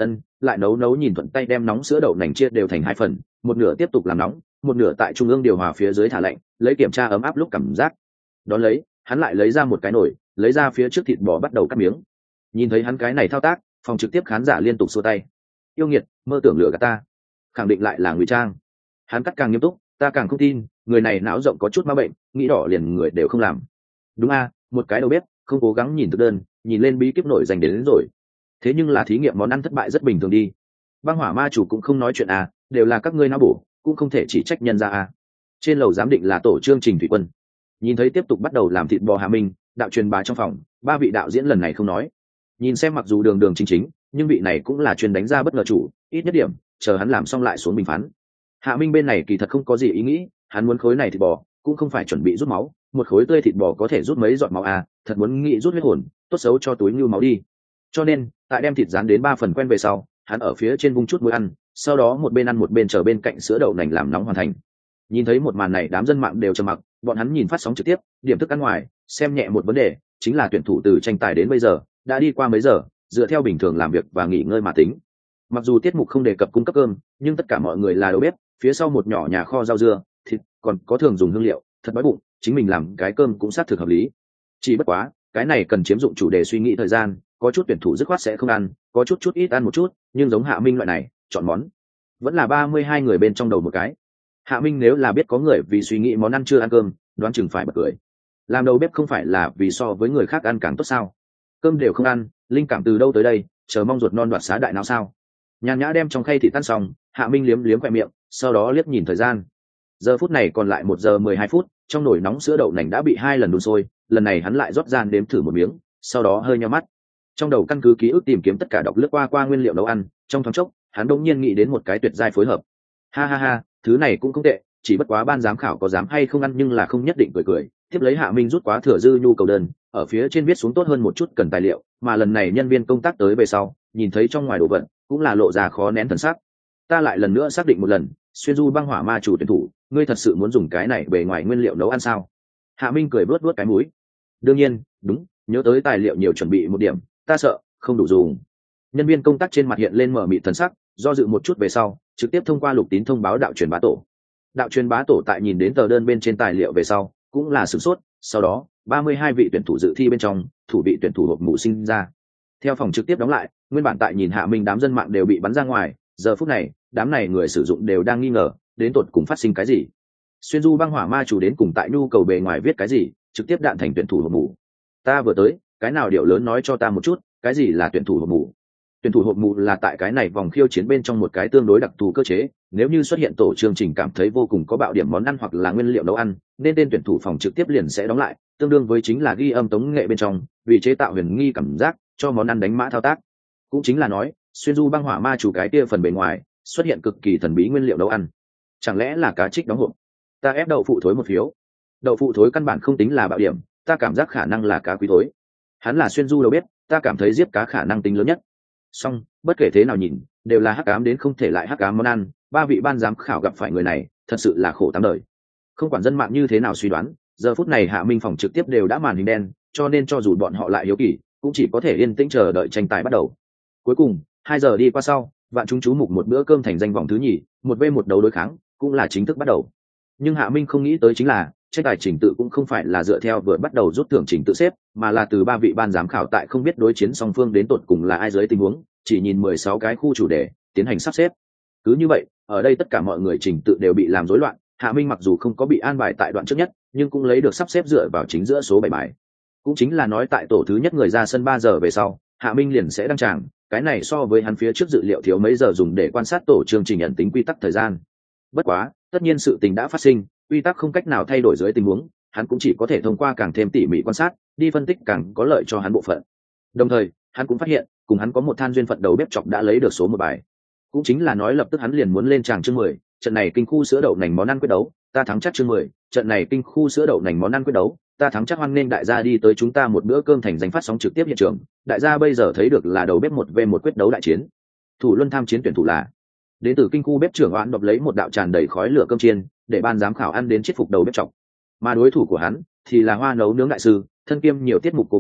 Lại nấu nhìn thuận tay đem nóng sữa đậu nành chia đều thành hai phần, một nửa tiếp tục làm nóng, một nửa tại trung ương điều hòa phía dưới thả lạnh, lấy kiểm tra ấm áp lúc cảm giác. Đón lấy, hắn lại lấy ra một cái nồi, lấy ra phía trước thịt bò bắt đầu cắt miếng. Nhìn thấy hắn cái này thao tác, phòng trực tiếp khán giả liên tục xua tay. Yêu nghiệt, mơ tưởng lừa gạt ta, khẳng định lại là ngụy trang. Hắn cắt càng nghiêm túc, ta càng không tin, người này não rộng có chút ma bệnh, nghĩ đỏ liền người đều không làm. Đúng a, một cái đầu bếp, không cố gắng nhìn thực đơn, nhìn lên bí kíp nổi dành đến rồi. Thế nhưng là thí nghiệm món ăn thất bại rất bình thường đi. Băng hỏa ma chủ cũng không nói chuyện à, đều là các ngươi não bổ, cũng không thể chỉ trách nhân ra à. Trên lầu giám định là tổ chương Trình Thủy Quân. Nhìn thấy tiếp tục bắt đầu làm thịt bò Hạ Minh, đạo truyền bá trong phòng, ba vị đạo diễn lần này không nói. Nhìn xem mặc dù đường đường chính chính, nhưng vị này cũng là chuyên đánh ra bất ngờ chủ, ít nhất điểm, chờ hắn làm xong lại xuống bình phán. Hạ Minh bên này kỳ thật không có gì ý nghĩ, hắn muốn khối này thịt bò, cũng không phải chuẩn bị rút máu, một khối tươi thịt bò có thể rút mấy giọt máu à, thật muốn nghĩ rút huyết hồn, tốt xấu cho túi như máu đi. Cho nên, tại đem thịt rán đến 3 phần quen về sau, hắn ở phía trên vung chút muối ăn, sau đó một bên ăn một bên chờ bên cạnh sữa đậu nành làm nóng hoàn thành. Nhìn thấy một màn này, đám dân mạng đều trầm mặc, bọn hắn nhìn phát sóng trực tiếp, điểm thức ăn ngoài, xem nhẹ một vấn đề, chính là tuyển thủ từ tranh tài đến bây giờ đã đi qua mấy giờ, dựa theo bình thường làm việc và nghỉ ngơi mà tính. Mặc dù tiết mục không đề cập cung cấp cơm, nhưng tất cả mọi người là đầu bếp, phía sau một nhỏ nhà kho rau dưa, thịt, còn có thường dùng hương liệu, thật đói bụng, chính mình làm cái cơm cũng xác thực hợp lý. Chỉ bất quá, cái này cần chiếm dụng chủ đề suy nghĩ thời gian, có chút tuyển thủ dứt khoát sẽ không ăn, có chút ít ăn một chút, nhưng giống Hạ Minh loại này, chọn món vẫn là 32 người bên trong đầu một cái. Hạ Minh nếu là biết có người vì suy nghĩ món ăn chưa ăn cơm, đoán chừng phải bật cười. Làm đầu bếp không phải là vì so với người khác ăn càng tốt sao? Cơm đều không ăn, linh cảm từ đâu tới đây, chờ mong ruột non đoạt xá đại nào sao? Nhàn nhã đem trong khay thịt tan xong, Hạ Minh liếm liếm khóe miệng, sau đó liếc nhìn thời gian. Giờ phút này còn lại 1 giờ 12 phút, trong nồi nóng sữa đậu nành đã bị 2 lần đun sôi, lần này hắn lại rót gian đếm thử một miếng, sau đó hơi nhíu mắt. Trong đầu căn cứ ký ức tìm kiếm tất cả đọc lướt qua nguyên liệu nấu ăn, trong thoáng chốc, hắn đột nhiên nghĩ đến một cái tuyệt giai phối hợp. Ha ha ha, thứ này cũng không tệ, chỉ bất quá ban giám khảo có dám hay không ăn nhưng là không nhất định cười. Tiếp lấy Hạ Minh rút quá thừa dư nhu cầu đơn, ở phía trên viết xuống tốt hơn một chút cần tài liệu, mà lần này nhân viên công tác tới về sau, nhìn thấy trong ngoài đồ vật, cũng là lộ ra khó nén thần sắc. Ta lại lần nữa xác định một lần, xuyên du băng hỏa ma chủ tuyển thủ, ngươi thật sự muốn dùng cái này bề ngoài nguyên liệu nấu ăn sao? Hạ Minh cười vuốt cái mũi. Đương nhiên, đúng, nhớ tới tài liệu nhiều chuẩn bị một điểm, ta sợ không đủ dùng. Nhân viên công tác trên mặt hiện lên mở mịt thần sắc, do dự một chút về sau, trực tiếp thông qua Lục Tín thông báo đạo truyền bá tổ. Đạo truyền bá tổ tại nhìn đến tờ đơn bên trên tài liệu về sau, cũng là sửng sốt, sau đó 32 vị tuyển thủ dự thi bên trong, thủ vị tuyển thủ hộp mũ sinh ra. Theo phòng trực tiếp đóng lại, nguyên bản tại nhìn Hạ Minh đám dân mạng đều bị bắn ra ngoài, giờ phút này, đám này người sử dụng đều đang nghi ngờ, đến tột cùng phát sinh cái gì. Xuyên du băng hỏa ma chủ đến cùng tại nhu cầu bề ngoài viết cái gì, trực tiếp đạn thành tuyển thủ hộp mũ. Ta vừa tới, cái nào điều lớn nói cho ta một chút, cái gì là tuyển thủ hộp mũ? Tuyển thủ hộp mũ là tại cái này vòng khiêu chiến bên trong một cái tương đối đặc thù cơ chế, nếu như xuất hiện tổ chương trình cảm thấy vô cùng có bạo điểm món ăn hoặc là nguyên liệu nấu ăn, nên tên tuyển thủ phòng trực tiếp liền sẽ đóng lại, tương đương với chính là ghi âm tống nghệ bên trong, vì chế tạo huyền nghi cảm giác cho món ăn đánh mã thao tác. Cũng chính là nói, xuyên du băng hỏa ma chủ cái kia phần bề ngoài xuất hiện cực kỳ thần bí nguyên liệu nấu ăn. Chẳng lẽ là cá trích đóng hộp? Ta ép đậu phụ thối một phiếu. Đậu phụ thối căn bản không tính là bạo điểm, ta cảm giác khả năng là cá quý thối. Hắn là xuyên du đầu bếp, ta cảm thấy giết cá khả năng tính lớn nhất. Song, bất kể thế nào nhìn, đều là hắc ám đến không thể lại hắc ám món ăn, ba vị ban giám khảo gặp phải người này, thật sự là khổ tám đời. Không quản dân mạng như thế nào suy đoán, giờ phút này Hạ Minh phòng trực tiếp đều đã màn hình đen, cho nên cho dù bọn họ lại hiếu kỳ, cũng chỉ có thể yên tĩnh chờ đợi tranh tài bắt đầu. Cuối cùng, 2 giờ đi qua sau, vạn chúng chú mục một bữa cơm thành danh vòng thứ nhì, 1v1 đấu đối kháng, cũng là chính thức bắt đầu. Nhưng Hạ Minh không nghĩ tới chính là, tranh tài trình tự cũng không phải là dựa theo vừa bắt đầu rút thưởng trình tự xếp, mà là từ 3 vị ban giám khảo tại không biết đối chiến song phương đến tột cùng là ai dưới tình huống, chỉ nhìn 16 cái khu chủ đề, tiến hành sắp xếp. Cứ như vậy, ở đây tất cả mọi người trình tự đều bị làm rối loạn, Hạ Minh mặc dù không có bị an bài tại đoạn trước nhất, nhưng cũng lấy được sắp xếp dựa vào chính giữa số 7 bài. Cũng chính là nói tại tổ thứ nhất người ra sân 3 giờ về sau, Hạ Minh liền sẽ đăng tràng, cái này so với hắn phía trước dự liệu thiếu mấy giờ dùng để quan sát tổ chương trình ẩn tính quy tắc thời gian. Bất quá, tất nhiên sự tình đã phát sinh, quy tắc không cách nào thay đổi dưới tình huống, hắn cũng chỉ có thể thông qua càng thêm tỉ mỉ quan sát, đi phân tích càng có lợi cho hắn bộ phận. Đồng thời, hắn cũng phát hiện, cùng hắn có một than duyên phận đầu bếp chọc đã lấy được số 1 bài. Cũng chính là nói lập tức hắn liền muốn lên tràng chương 10, trận này kinh khu sữa đậu nành món ăn quyết đấu, ta thắng chắc chương 10, trận này kinh khu sữa đậu nành món ăn quyết đấu, ta thắng chắc. Hoan nghênh đại gia đi tới chúng ta một bữa cơm thành danh phát sóng trực tiếp hiện trường. Đại gia bây giờ thấy được là đầu bếp 1v1 quyết đấu đại chiến. Thủ luân tham chiến tuyển thủ là đến từ kinh khu bếp trưởng Oán độc lấy một đạo tràn đầy khói lửa cơm chiên, để ban giám khảo ăn đến chết phục đầu bếp chọc. Mà đối thủ của hắn thì là hoa nấu nướng đại sư, thân kiêm nhiều tiết mục cố vấn,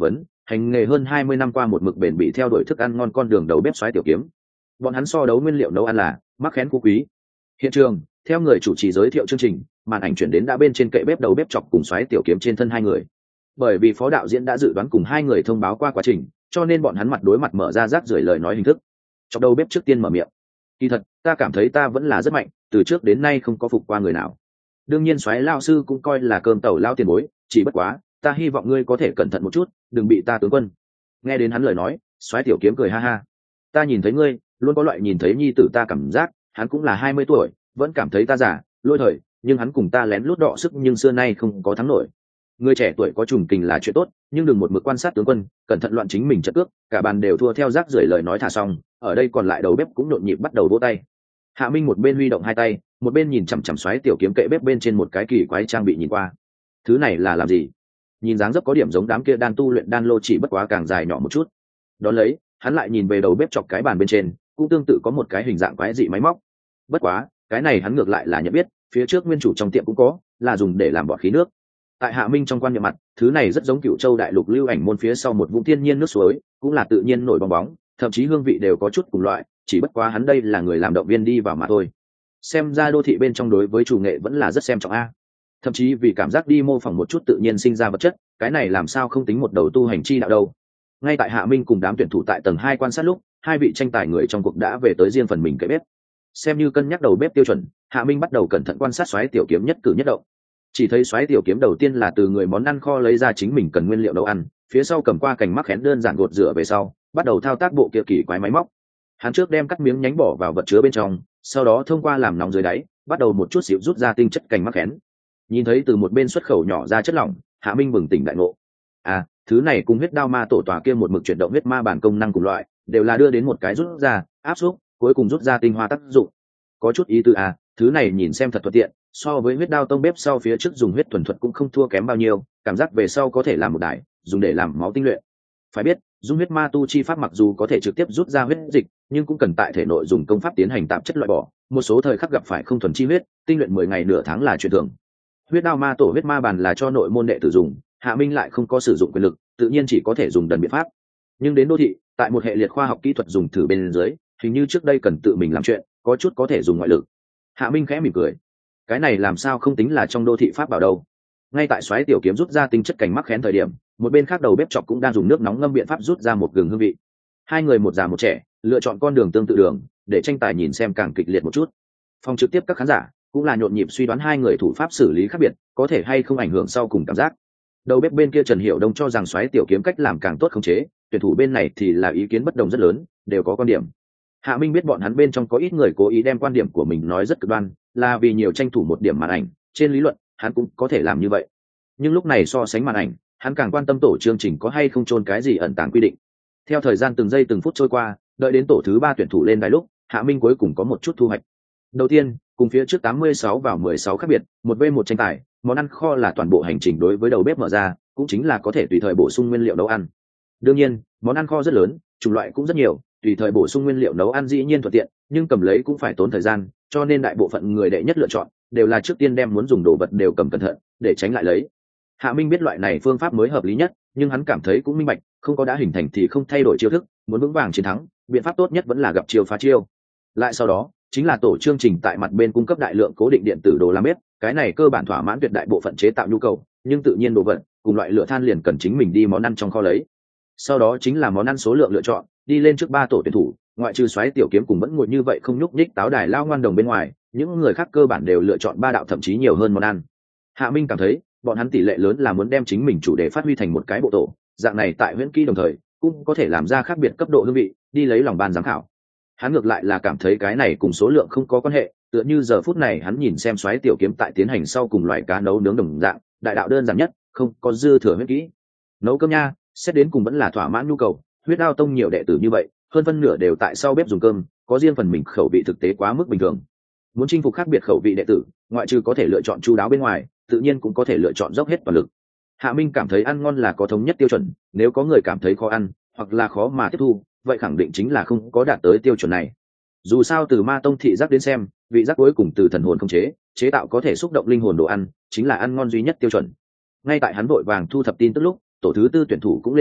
hành nghề hơn 20 năm qua một mực bền bỉ theo đuổi thức ăn ngon con đường đầu bếp xoáy tiểu kiếm. Bọn hắn so đấu nguyên liệu nấu ăn là mắc khén phú quý. Hiện trường, theo người chủ trì giới thiệu chương trình, màn ảnh chuyển đến đã bên trên kệ bếp đầu bếp chọc cùng xoáy tiểu kiếm trên thân hai người. Bởi vì phó đạo diễn đã dự đoán cùng hai người thông báo qua quá trình, cho nên bọn hắn mặt đối mặt mở ra rác rưởi lời nói hình thức. Chọc đầu bếp trước tiên mở miệng: kỳ thật ta cảm thấy ta vẫn là rất mạnh, từ trước đến nay không có phục qua người nào. Đương nhiên xoáy lao sư cũng coi là cơm tàu lao tiền bối, chỉ bất quá ta hy vọng ngươi có thể cẩn thận một chút, đừng bị ta tướng quân. Nghe đến hắn lời nói, xoáy tiểu kiếm cười ha ha: ta nhìn thấy ngươi luôn có loại nhìn thấy nhi tử ta cảm giác, hắn cũng là 20 tuổi vẫn cảm thấy ta già lôi thời, nhưng hắn cùng ta lén lút đọ sức nhưng xưa nay không có thắng nổi. Người trẻ tuổi có trùng kình là chuyện tốt, nhưng đừng một mực quan sát tướng quân, cẩn thận loạn chính mình trận cước, cả bàn đều thua theo rác rưởi lời nói thả xong. Ở đây còn lại đầu bếp cũng nhộn nhịp bắt đầu vỗ tay. Hạ Minh một bên huy động hai tay, một bên nhìn chằm chằm xoáy tiểu kiếm kệ bếp bên trên một cái kỳ quái trang bị nhìn qua. Thứ này là làm gì? Nhìn dáng dấp có điểm giống đám kia đan tu luyện đan lô, chỉ bất quá càng dài nhỏ một chút. Đón lấy, hắn lại nhìn về đầu bếp chọc cái bàn bên trên, cũng tương tự có một cái hình dạng quái dị máy móc. Bất quá, cái này hắn ngược lại là nhận biết, phía trước nguyên chủ trong tiệm cũng có, là dùng để làm bọt khí nước. Tại Hạ Minh trong quan niệm mặt, thứ này rất giống Cựu Châu đại lục lưu ảnh môn phía sau một vũng thiên nhiên nước suối, cũng là tự nhiên nổi bong bóng, thậm chí hương vị đều có chút cùng loại, chỉ bất quá hắn đây là người làm động viên đi vào mà thôi. Xem ra đô thị bên trong đối với chủ nghệ vẫn là rất xem trọng a. Thậm chí vì cảm giác đi mô phỏng một chút tự nhiên sinh ra vật chất, cái này làm sao không tính một đầu tu hành chi đạo đâu. Ngay tại Hạ Minh cùng đám tuyển thủ tại tầng 2 quan sát lúc, hai vị tranh tài người trong cuộc đã về tới riêng phần mình kệ bếp. Xem như cân nhắc đầu bếp tiêu chuẩn, Hạ Minh bắt đầu cẩn thận quan sát xoáy tiểu kiếm nhất cử nhất động. Chỉ thấy xoáy tiểu kiếm đầu tiên là từ người món ăn kho lấy ra chính mình cần nguyên liệu nấu ăn, phía sau cầm qua cành mắc khén đơn giản gột rửa về sau, bắt đầu thao tác bộ kia kỳ quái máy móc. Hắn trước đem cắt miếng nhánh bỏ vào vật chứa bên trong, sau đó thông qua làm nóng dưới đáy, bắt đầu một chút xíu rút ra tinh chất cành mắc khén. Nhìn thấy từ một bên xuất khẩu nhỏ ra chất lỏng, Hạ Minh bừng tỉnh đại ngộ. À, thứ này cùng huyết đao ma tổ tòa kia một mực chuyển động huyết ma bản công năng cùng loại, đều là đưa đến một cái rút ra, áp xúc, cuối cùng rút ra tinh hoa tác dụng. Có chút ý tứ à, thứ này nhìn xem thật thuận tiện, so với huyết đao tông bếp sau phía trước dùng huyết thuần thuật cũng không thua kém bao nhiêu, cảm giác về sau có thể làm một đài, dùng để làm máu tinh luyện. Phải biết, dung huyết ma tu chi pháp mặc dù có thể trực tiếp rút ra huyết dịch, nhưng cũng cần tại thể nội dùng công pháp tiến hành tạp chất loại bỏ, một số thời khắc gặp phải không thuần chi huyết, tinh luyện 10 ngày nửa tháng là chuyện thường. Huyết đao ma tổ huyết ma bàn là cho nội môn đệ tử dùng, Hạ Minh lại không có sử dụng quyền lực, tự nhiên chỉ có thể dùng đần biện pháp. Nhưng đến đô thị, tại một hệ liệt khoa học kỹ thuật dùng thử bên dưới, hình như trước đây cần tự mình làm chuyện, có chút có thể dùng ngoại lực. Hạ Minh khẽ mỉm cười, cái này làm sao không tính là trong đô thị pháp bảo đâu. Ngay tại xoáy tiểu kiếm rút ra tinh chất cành mắc khén thời điểm, một bên khác đầu bếp chọc cũng đang dùng nước nóng ngâm biện pháp rút ra một gừng hương vị. Hai người một già một trẻ, lựa chọn con đường tương tự đường, để tranh tài nhìn xem càng kịch liệt một chút. Phòng trực tiếp các khán giả cũng là nhộn nhịp suy đoán hai người thủ pháp xử lý khác biệt, có thể hay không ảnh hưởng sau cùng cảm giác. Đầu bếp bên kia Trần Hiểu Đông cho rằng xoáy tiểu kiếm cách làm càng tốt khống chế, tuyển thủ bên này thì là ý kiến bất đồng rất lớn, đều có quan điểm. Hạ Minh biết bọn hắn bên trong có ít người cố ý đem quan điểm của mình nói rất cực đoan, là vì nhiều tranh thủ một điểm màn ảnh, trên lý luận hắn cũng có thể làm như vậy. Nhưng lúc này so sánh màn ảnh, hắn càng quan tâm tổ chương trình có hay không chôn cái gì ẩn tàng quy định. Theo thời gian từng giây từng phút trôi qua, đợi đến tổ thứ 3 tuyển thủ lên đài lúc, Hạ Minh cuối cùng có một chút thu hoạch. Đầu tiên, cùng phía trước 86 vào 16 khác biệt, 1v1 tranh tài, món ăn kho là toàn bộ hành trình đối với đầu bếp mở ra, cũng chính là có thể tùy thời bổ sung nguyên liệu nấu ăn. Đương nhiên, món ăn kho rất lớn, chủng loại cũng rất nhiều, tùy thời bổ sung nguyên liệu nấu ăn dĩ nhiên thuận tiện, nhưng cầm lấy cũng phải tốn thời gian, cho nên đại bộ phận người đệ nhất lựa chọn đều là trước tiên đem muốn dùng đồ vật đều cầm cẩn thận, để tránh lại lấy. Hạ Minh biết loại này phương pháp mới hợp lý nhất, nhưng hắn cảm thấy cũng minh bạch, không có đã hình thành thì không thay đổi chiêu thức, muốn vững vàng chiến thắng, biện pháp tốt nhất vẫn là gặp chiêu phá chiêu. Lại sau đó, chính là tổ chương trình tại mặt bên cung cấp đại lượng cố định điện tử đồ làm bếp, cái này cơ bản thỏa mãn tuyệt đại bộ phận chế tạo nhu cầu, nhưng tự nhiên đồ vật cùng loại lửa than liền cần chính mình đi món ăn trong kho lấy. Sau đó chính là món ăn số lượng lựa chọn, đi lên trước 3 tổ tuyển thủ, ngoại trừ xoáy tiểu kiếm cùng vẫn ngồi như vậy không nhúc nhích táo đài lao ngoan đồng bên ngoài, những người khác cơ bản đều lựa chọn 3 đạo thậm chí nhiều hơn món ăn. Hạ Minh cảm thấy, bọn hắn tỷ lệ lớn là muốn đem chính mình chủ đề phát huy thành một cái bộ tổ, dạng này tại huyễn kỹ đồng thời cũng có thể làm ra khác biệt cấp độ hương vị, đi lấy lòng ban giám khảo. Hắn ngược lại là cảm thấy cái này cùng số lượng không có quan hệ, tựa như giờ phút này hắn nhìn xem xoáy tiểu kiếm tại tiến hành sau cùng loại cá nấu nướng đồng dạng, đại đạo đơn giản nhất, không có dư thừa huyễn kỹ. Nấu cơm nha, xét đến cùng vẫn là thỏa mãn nhu cầu, huyết đao tông nhiều đệ tử như vậy, hơn phân nửa đều tại sau bếp dùng cơm, có riêng phần mình khẩu vị thực tế quá mức bình thường. Muốn chinh phục khác biệt khẩu vị đệ tử, ngoại trừ có thể lựa chọn chu đáo bên ngoài, tự nhiên cũng có thể lựa chọn dốc hết toàn lực. Hạ Minh cảm thấy ăn ngon là có thống nhất tiêu chuẩn, nếu có người cảm thấy khó ăn hoặc là khó mà tiếp thu, vậy khẳng định chính là không có đạt tới tiêu chuẩn này. Dù sao từ ma tông thị giác đến xem, vị giác cuối cùng từ thần hồn không chế tạo có thể xúc động linh hồn đồ ăn, chính là ăn ngon duy nhất tiêu chuẩn. Ngay tại hắn vội vàng thu thập tin tức lúc, tổ thứ 4 tuyển thủ cũng lên đài,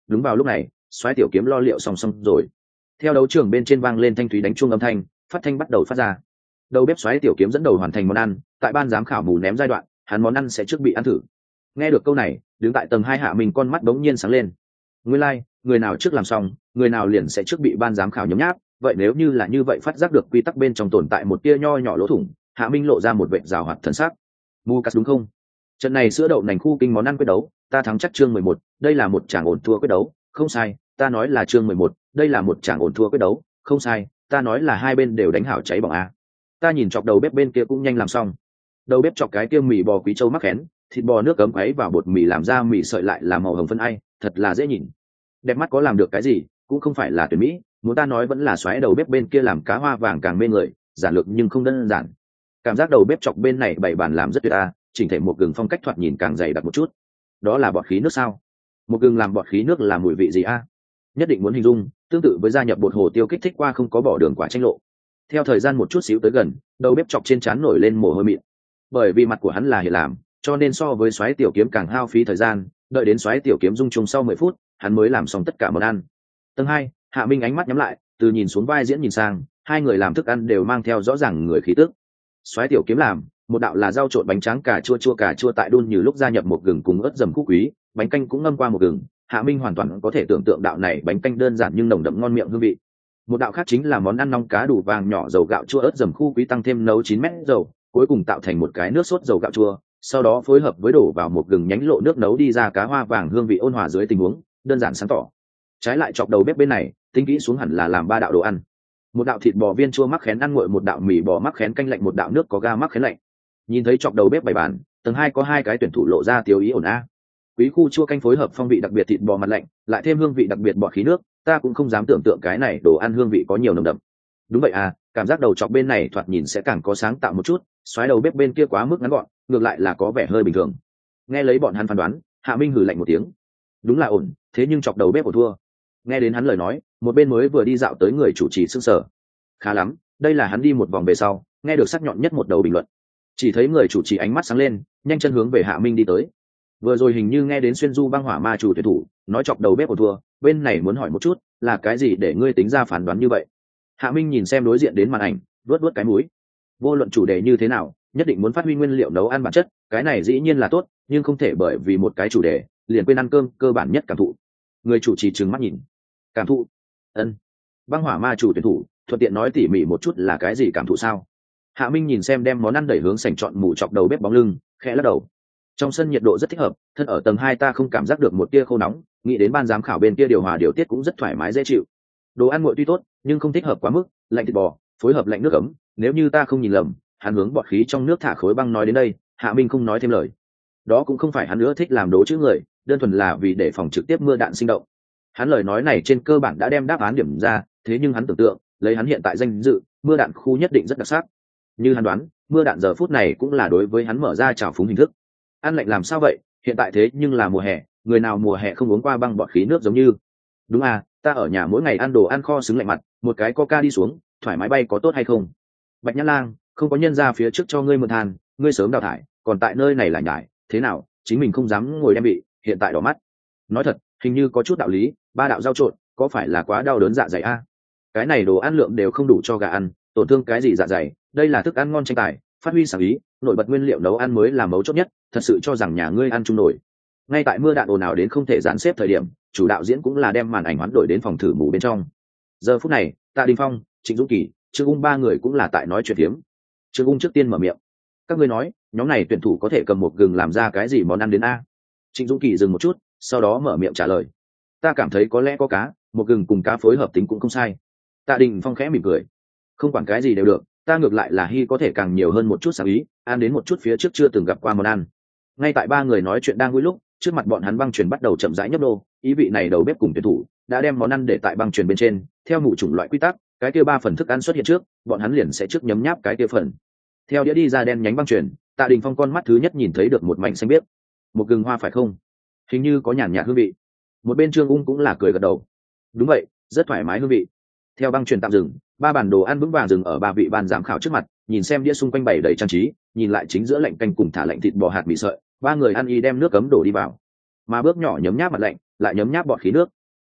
đúng vào lúc này xoáy tiểu kiếm lo liệu song song rồi. Theo đấu trường bên trên vang lên thanh thúy đánh chuông âm thanh, phát thanh bắt đầu phát ra. Đầu bếp xoáy tiểu kiếm dẫn đầu hoàn thành món ăn, tại ban giám khảo mù ném giai đoạn, hắn món ăn sẽ trước bị ăn thử. Nghe được câu này, đứng tại tầng 2 Hạ Minh con mắt đống nhiên sáng lên. Nguyên lai, người nào trước làm xong, người nào liền sẽ trước bị ban giám khảo nhấm nháp, vậy nếu như là như vậy phát giác được quy tắc bên trong tồn tại một tia nho nhỏ lỗ thủng, Hạ Minh lộ ra một vệt rào hoạt thần sắc. Mucas đúng không? Trận này sữa đậu nành khu kinh món ăn quyết đấu, ta thắng chắc chương 11, đây là một tràng ổn thua quyết đấu, không sai, ta nói là chương 11, đây là một tràng ổn thua quyết đấu, không sai, ta nói là hai bên đều đánh hảo cháy bỏng a. Ta nhìn chọc đầu bếp bên kia cũng nhanh làm xong. Đầu bếp chọc cái kia mì bò quý châu mắc khén, thịt bò nước cấm quấy vào bột mì làm ra mì sợi lại là màu hồng phân ai, thật là dễ nhìn. Đẹp mắt có làm được cái gì, cũng không phải là tuyệt mỹ, muốn ta nói vẫn là xoáy đầu bếp bên kia làm cá hoa vàng càng mê người, giản lược nhưng không đơn giản. Cảm giác đầu bếp chọc bên này bày bàn làm rất tuyệt a, chỉnh thể một gừng phong cách thoạt nhìn càng dày đặc một chút. Đó là bọt khí nước sao? Một gừng làm bọt khí nước là mùi vị gì a? Nhất định muốn hình dung, tương tự với gia nhập bột hồ tiêu kích thích qua không có bỏ đường quả chanh lộ. Theo thời gian một chút xíu tới gần, đầu bếp chọc trên trán nổi lên mồ hôi mịn. Bởi vì mặt của hắn là hiện làm, cho nên so với xoáy tiểu kiếm càng hao phí thời gian, đợi đến xoáy tiểu kiếm dung chung sau 10 phút, hắn mới làm xong tất cả món ăn. Tầng 2, Hạ Minh ánh mắt nhắm lại, từ nhìn xuống vai diễn nhìn sang, hai người làm thức ăn đều mang theo rõ ràng người khí tức. Xoáy tiểu kiếm làm, một đạo là rau trộn bánh tráng cà chua tại đun như lúc gia nhập một gừng cùng ớt dầm khúc quý, bánh canh cũng ngâm qua một gừng. Hạ Minh hoàn toàn có thể tưởng tượng đạo này bánh canh đơn giản nhưng nồng đậm ngon miệng hương vị. Một đạo khác chính là món ăn nóng cá đủ vàng nhỏ dầu gạo chua ớt dầm khu quý tăng thêm nấu 9 mét dầu, cuối cùng tạo thành một cái nước sốt dầu gạo chua, sau đó phối hợp với đổ vào một gừng nhánh lộ nước nấu đi ra cá hoa vàng hương vị ôn hòa dưới tình huống đơn giản sáng tỏ. Trái lại chọc đầu bếp bên này, tính kỹ xuống hẳn là làm 3 đạo đồ ăn. Một đạo thịt bò viên chua mắc khén ăn nguội, một đạo mì bò mắc khén canh lạnh, một đạo nước có ga mắc khén lạnh. Nhìn thấy chọc đầu bếp bày bàn, tầng 2 có 2 cái tuyển thủ lộ ra tiêu ý ổn a. Quý khu chua canh phối hợp phong vị đặc biệt thịt bò mặt lạnh, lại thêm hương vị đặc biệt bọt khí nước, ta cũng không dám tưởng tượng cái này đồ ăn hương vị có nhiều nồng đậm. Đúng vậy à, cảm giác đầu chọc bên này thoạt nhìn sẽ càng có sáng tạo một chút, xoáy đầu bếp bên kia quá mức ngắn gọn, ngược lại là có vẻ hơi bình thường. Nghe lấy bọn hắn phán đoán, Hạ Minh hừ lạnh một tiếng. Đúng là ổn, thế nhưng chọc đầu bếp của thua. Nghe đến hắn lời nói, một bên mới vừa đi dạo tới người chủ trì sững sờ. Khá lắm, đây là hắn đi một vòng về sau, nghe được sắc nhọn nhất một đầu bình luận. Chỉ thấy người chủ trì ánh mắt sáng lên, nhanh chân hướng về Hạ Minh đi tới. Vừa rồi hình như nghe đến xuyên du băng hỏa ma chủ tuyển thủ nói chọc đầu bếp của thua, bên này muốn hỏi một chút, là cái gì để ngươi tính ra phán đoán như vậy? Hạ Minh nhìn xem đối diện đến màn ảnh, vuốt vuốt cái mũi. Vô luận chủ đề như thế nào, nhất định muốn phát huy nguyên liệu nấu ăn bản chất, cái này dĩ nhiên là tốt, nhưng không thể bởi vì một cái chủ đề liền quên ăn cơm cơ bản nhất cảm thụ. Người chủ trì trừng mắt nhìn. Cảm thụ? Ân. Băng hỏa ma chủ tuyển thủ, thuận tiện nói tỉ mỉ một chút là cái gì cảm thụ sao? Hạ Minh nhìn xem đem món ăn đẩy hướng sảnh chọn mù chọc đầu bếp bóng lưng, khẽ lắc đầu. Trong sân nhiệt độ rất thích hợp, thân ở tầng 2 ta không cảm giác được một tia khô nóng, nghĩ đến ban giám khảo bên kia điều hòa điều tiết cũng rất thoải mái dễ chịu. Đồ ăn nguội tuy tốt, nhưng không thích hợp quá mức, lạnh thịt bò, phối hợp lạnh nước ấm, nếu như ta không nhìn lầm, hắn hướng bọt khí trong nước thả khối băng nói đến đây, Hạ Minh không nói thêm lời. Đó cũng không phải hắn nữa thích làm đố chữ người, đơn thuần là vì để phòng trực tiếp mưa đạn sinh động. Hắn lời nói này trên cơ bản đã đem đáp án điểm ra, thế nhưng hắn tưởng tượng, lấy hắn hiện tại danh dự, mưa đạn khu nhất định rất đặc sắc. Như hắn đoán, mưa đạn giờ phút này cũng là đối với hắn mở ra trào phúng hình thức. Ăn lạnh làm sao vậy, hiện tại thế nhưng là mùa hè, người nào mùa hè không uống qua băng bọt khí nước giống như. Đúng à, ta ở nhà mỗi ngày ăn đồ ăn kho xứng lạnh mặt, một cái coca đi xuống, thoải mái bay có tốt hay không? Bạch Nhã Lang, không có nhân ra phía trước cho ngươi mượn than, ngươi sớm đào thải, còn tại nơi này lại nhải, thế nào, chính mình không dám ngồi đem bị, hiện tại đỏ mắt. Nói thật, hình như có chút đạo lý, 3 đạo rau trộn, có phải là quá đau đớn dạ dày a? Cái này đồ ăn lượng đều không đủ cho gà ăn, tổn thương cái gì dạ dày, đây là thức ăn ngon tranh tài, phát huy sáng ý, nổi bật nguyên liệu nấu ăn mới là mấu chốt nhất, thật sự cho rằng nhà ngươi ăn chung nổi. Ngay tại mưa đạn ồn ào đến không thể dàn xếp thời điểm, chủ đạo diễn cũng là đem màn ảnh hoán đổi đến phòng thử mù bên trong. Giờ phút này, Tạ Đình Phong, Trịnh Dũng Kỳ, Trương Ung 3 người cũng là tại nói chuyện phiếm. Trương Ung trước tiên mở miệng. Các ngươi nói, nhóm này tuyển thủ có thể cầm một gừng làm ra cái gì món ăn đến a? Trịnh Dũng Kỳ dừng một chút, sau đó mở miệng trả lời. Ta cảm thấy có lẽ có cá, một gừng cùng cá phối hợp tính cũng không sai. Tạ Đình Phong khẽ mỉm cười. Không quản cái gì đều được, ta ngược lại là hy có thể càng nhiều hơn một chút sáng ý, ăn đến một chút phía trước chưa từng gặp qua món ăn. Ngay tại 3 người nói chuyện đang vui lúc, trước mặt bọn hắn băng truyền bắt đầu chậm rãi nhấp nô, ý vị này đầu bếp cùng tuyển thủ đã đem món ăn để tại băng truyền bên trên, theo mụ chủng loại quy tắc, cái kia 3 phần thức ăn xuất hiện trước, bọn hắn liền sẽ trước nhấm nháp cái kia phần. Theo đĩa đi ra đen nhánh băng truyền, Tạ Đình Phong con mắt thứ nhất nhìn thấy được một mảnh xanh biếc. Một gừng hoa phải không? Hình như có nhàn nhạt hương vị. Một bên Trương Ung cũng là cười gật đầu. Đúng vậy, rất thoải mái hương vị. Theo băng truyền tạm dừng, 3 bản đồ ăn vững vàng dừng ở 3 vị ban giám khảo trước mặt, nhìn xem đĩa xung quanh bày đầy trang trí, nhìn lại chính giữa lạnh canh cùng thả lạnh thịt bò hạt mì sợi, 3 người ăn y đem nước cấm đổ đi vào. Mà bước nhỏ nhấm nháp mặt lạnh, lại nhấm nháp bọt khí nước,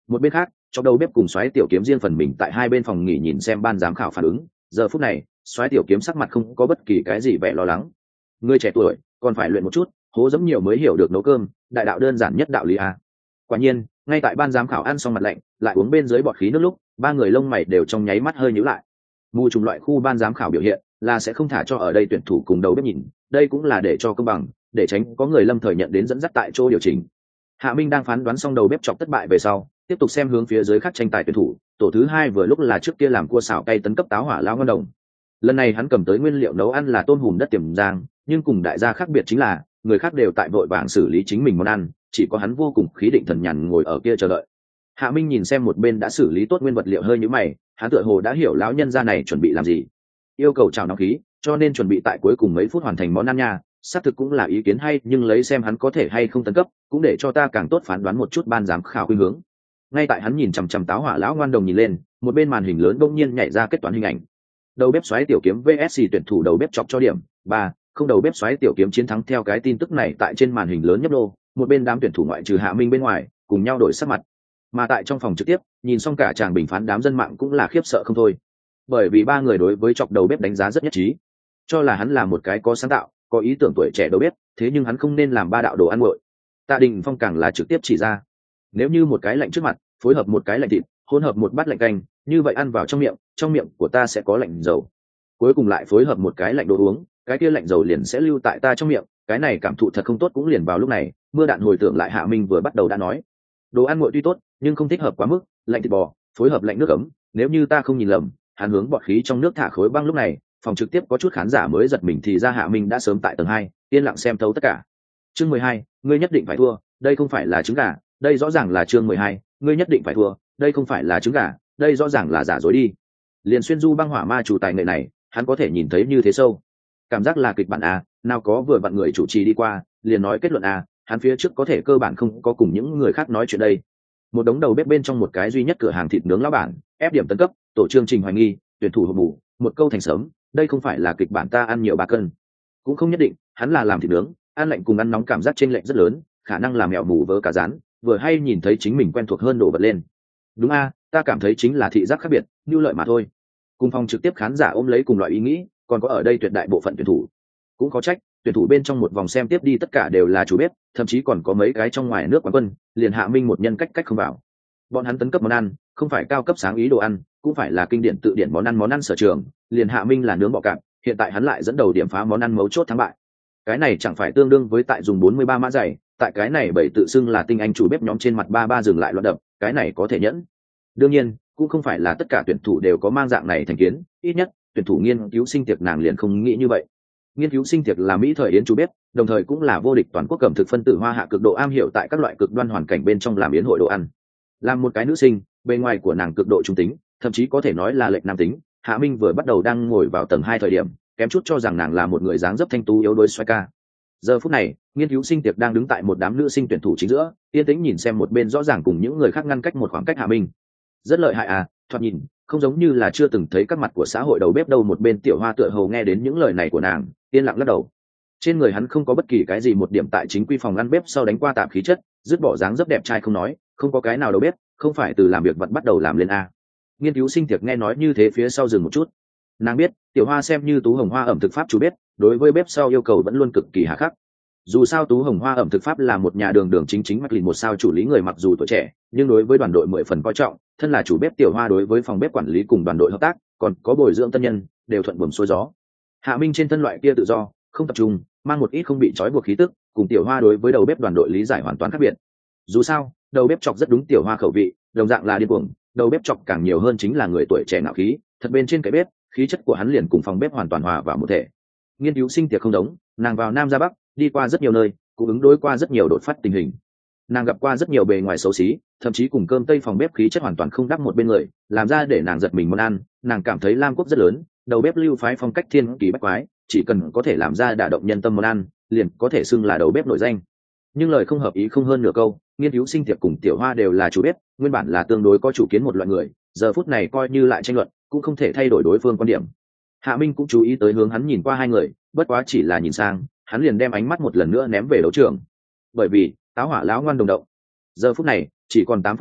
Một bên khác, trong đầu bếp cùng soái tiểu kiếm riêng phần mình tại hai bên phòng nghỉ nhìn xem ban giám khảo phản ứng. Giờ phút này, soái tiểu kiếm sắc mặt không có bất kỳ cái gì vẻ lo lắng. Người trẻ tuổi còn phải luyện một chút, hố dẫm nhiều mới hiểu được nấu cơm, đại đạo đơn giản nhất đạo lý a. Quả nhiên, ngay tại ban giám khảo ăn xong mặt lạnh, lại uống bên dưới bọt khí nước lúc, ba người lông mày đều trong nháy mắt hơi nhíu lại. Mù trùng loại khu ban giám khảo biểu hiện là sẽ không thả cho ở đây tuyển thủ cùng đầu bếp nhìn, đây cũng là để cho công bằng, để tránh có người lâm thời nhận đến dẫn dắt tại chỗ điều chỉnh. Hạ Minh đang phán đoán xong đầu bếp chọc thất bại về sau, tiếp tục xem hướng phía dưới khác tranh tài tuyển thủ. Tổ thứ hai vừa lúc là trước kia làm cua xào cay tấn cấp táo hỏa lão ngon đồng. Lần này hắn cầm tới nguyên liệu nấu ăn là tôm hùm đất tiềm giang, nhưng cùng đại gia khác biệt chính là người khác đều tại vội vàng xử lý chính mình món ăn, chỉ có hắn vô cùng khí định thần nhàn ngồi ở kia chờ đợi. Hạ Minh nhìn xem một bên đã xử lý tốt nguyên vật liệu hơi nhíu mày, hắn tựa hồ đã hiểu lão nhân gia này chuẩn bị làm gì. Yêu cầu trào nóng khí, cho nên chuẩn bị tại cuối cùng mấy phút hoàn thành món ăn nha. Xác thực cũng là ý kiến hay, nhưng lấy xem hắn có thể hay không tấn cấp, cũng để cho ta càng tốt phán đoán một chút ban giám khảo khuynh hướng. Ngay tại hắn nhìn chằm chằm táo hỏa lão ngoan đồng nhìn lên, một bên màn hình lớn bỗng nhiên nhảy ra kết toán hình ảnh. Đầu bếp xoáy tiểu kiếm VS tuyển thủ đầu bếp chọc cho điểm 3, không đầu bếp xoáy tiểu kiếm chiến thắng. Theo cái tin tức này tại trên màn hình lớn nhấp đô, một bên đám tuyển thủ ngoại trừ Hạ Minh bên ngoài, cùng nhau đổi sắc mặt. Mà tại trong phòng trực tiếp, nhìn xong cả chàng bình phán, đám dân mạng cũng là khiếp sợ không thôi. Bởi vì ba người đối với chọc đầu bếp đánh giá rất nhất trí, cho là hắn là một cái có sáng tạo, có ý tưởng tuổi trẻ đầu bếp, thế nhưng hắn không nên làm ba đạo đồ ăn nguội. Tạ Đình Phong càng là trực tiếp chỉ ra, nếu như một cái lạnh trước mặt phối hợp một cái lạnh thịt, hỗn hợp một bát lạnh canh, như vậy ăn vào trong miệng của ta sẽ có lạnh dầu, cuối cùng lại phối hợp một cái lạnh đồ uống, cái kia lạnh dầu liền sẽ lưu tại ta trong miệng, cái này cảm thụ thật không tốt. Cũng liền vào lúc này, mưa đạn hồi tưởng lại Hạ Minh vừa bắt đầu đã nói, đồ ăn nguội tuy tốt nhưng không thích hợp quá mức, lạnh thịt bò phối hợp lạnh nước ấm, nếu như ta không nhìn lầm, hắn hướng bọt khí trong nước thả khối băng. Lúc này phòng trực tiếp có chút khán giả mới giật mình, thì ra Hạ Minh đã sớm tại tầng 2 yên lặng xem thấu tất cả. Chương 12, ngươi nhất định phải thua, đây không phải là trứng gà, đây rõ ràng là chương 12, ngươi nhất định phải thua, đây không phải là trứng gà, đây rõ ràng là giả dối đi. Liền xuyên du băng hỏa ma chủ tài nghệ này, hắn có thể nhìn thấy như thế sâu, cảm giác là kịch bản a, nào có vừa vặn người chủ trì đi qua liền nói kết luận a, hắn phía trước có thể cơ bản không có cùng những người khác nói chuyện đây. Một đống đầu bếp bên trong một cái duy nhất cửa hàng thịt nướng lão bản, ép điểm tấn cấp, tổ chương trình hoài nghi, tuyển thủ hộp mù, một câu thành sớm, đây không phải là kịch bản ta ăn nhiều 3 cân. Cũng không nhất định, hắn là làm thịt nướng, ăn lạnh cùng ăn nóng cảm giác chênh lệch rất lớn, khả năng là mèo mù vớ cả rán, vừa hay nhìn thấy chính mình quen thuộc hơn đổ bật lên. Đúng a, ta cảm thấy chính là thị giác khác biệt, nhu lợi mà thôi. Cùng phòng trực tiếp khán giả ôm lấy cùng loại ý nghĩ, còn có ở đây tuyệt đại bộ phận tuyển thủ. Cũng có trách, tuyển thủ bên trong một vòng xem tiếp đi tất cả đều là chủ bếp, thậm chí còn có mấy cái trong ngoài nước quán quân, liền Hạ Minh một nhân cách không vào. Bọn hắn tấn cấp món ăn, không phải cao cấp sáng ý đồ ăn, cũng phải là kinh điển tự điển món ăn sở trường, liền Hạ Minh là nướng bọ cạp, hiện tại hắn lại dẫn đầu điểm phá món ăn mấu chốt thắng bại. Cái này chẳng phải tương đương với tại dùng 43 mã giày, tại cái này bảy tự xưng là tinh anh chủ bếp nhóm trên mặt ba dừng lại loạn đập, cái này có thể nhẫn. Đương nhiên, cũng không phải là tất cả tuyển thủ đều có mang dạng này thành kiến, ít nhất tuyển thủ nghiên cứu sinh tiệc nàng liền không nghĩ như vậy. Nghiên cứu sinh tiệc là Mỹ thời yến chủ bếp, đồng thời cũng là vô địch toàn quốc cẩm thực phân tử hoa hạ cực độ am hiểu tại các loại cực đoan hoàn cảnh bên trong làm yến hội đồ ăn. Làm một cái nữ sinh, bề ngoài của nàng cực độ trung tính, thậm chí có thể nói là lệch nam tính. Hạ Minh vừa bắt đầu đang ngồi vào tầng 2 thời điểm, kém chút cho rằng nàng là một người dáng dấp thanh tú yếu đuối xoay ca. Giờ phút này, nghiên cứu sinh tiệc đang đứng tại một đám nữ sinh tuyển thủ chính giữa, yên tĩnh nhìn xem một bên rõ ràng cùng những người khác ngăn cách một khoảng cách Hạ Minh. Rất lợi hại à, thoạt nhìn không giống như là chưa từng thấy các mặt của xã hội đầu bếp đâu. Một bên Tiểu Hoa tựa hồ nghe đến những lời này của nàng, yên lặng lắc đầu. Trên người hắn không có bất kỳ cái gì một điểm tại chính quy phòng ăn bếp sau đánh qua tạm khí chất, dứt bỏ dáng dấp đẹp trai không nói, không có cái nào đầu bếp không phải từ làm việc vật bắt đầu làm lên a. Nghiên cứu sinh tiệc nghe nói như thế phía sau dừng một chút. Nàng biết Tiểu Hoa xem như Tú Hồng Hoa ẩm thực pháp chủ bếp, đối với bếp sau yêu cầu vẫn luôn cực kỳ hà khắc. Dù sao Tú Hồng Hoa ẩm thực pháp là một nhà đường chính mạch lìn một sao chủ lý người, mặc dù tuổi trẻ nhưng đối với đoàn đội 10 phần coi trọng. Thân là chủ bếp Tiểu Hoa đối với phòng bếp quản lý cùng đoàn đội hợp tác, còn có bồi dưỡng tân nhân, đều thuận buồm xuôi gió. Hạ Minh trên thân loại kia tự do, không tập trung, mang một ít không bị trói buộc khí tức, cùng Tiểu Hoa đối với đầu bếp đoàn đội lý giải hoàn toàn khác biệt. Dù sao đầu bếp chọc rất đúng Tiểu Hoa khẩu vị, đồng dạng là điên cuồng, đầu bếp chọc càng nhiều hơn chính là người tuổi trẻ ngạo khí, thật bên trên cái bếp, khí chất của hắn liền cùng phòng bếp hoàn toàn hòa vào một thể. Nghiên cứu sinh tiệc không giống, nàng vào Nam ra Bắc, đi qua rất nhiều nơi, cũng ứng đối qua rất nhiều đột phát tình hình. Nàng gặp qua rất nhiều bề ngoài xấu xí, thậm chí cùng cơm tây phòng bếp khí chất hoàn toàn không đắp một bên người, làm ra để nàng giật mình món ăn. Nàng cảm thấy Lam Quốc rất lớn, đầu bếp lưu phái phong cách thiên kỳ bách quái, chỉ cần có thể làm ra đả động nhân tâm món ăn, liền có thể xưng là đầu bếp nổi danh. Nhưng lời không hợp ý không hơn nửa câu, nghiên cứu sinh tiệc cùng Tiểu Hoa đều là chủ bếp, nguyên bản là tương đối có chủ kiến một loại người, giờ phút này coi như lại tranh luận, cũng không thể thay đổi đối phương quan điểm. Hạ Minh cũng chú ý tới hướng hắn nhìn qua hai người, bất quá chỉ là nhìn sang, hắn liền đem ánh mắt một lần nữa ném về đấu trường. Bởi vì táo hỏa lão ngoan đồng động. Giờ phút này chỉ còn 8 phút hắn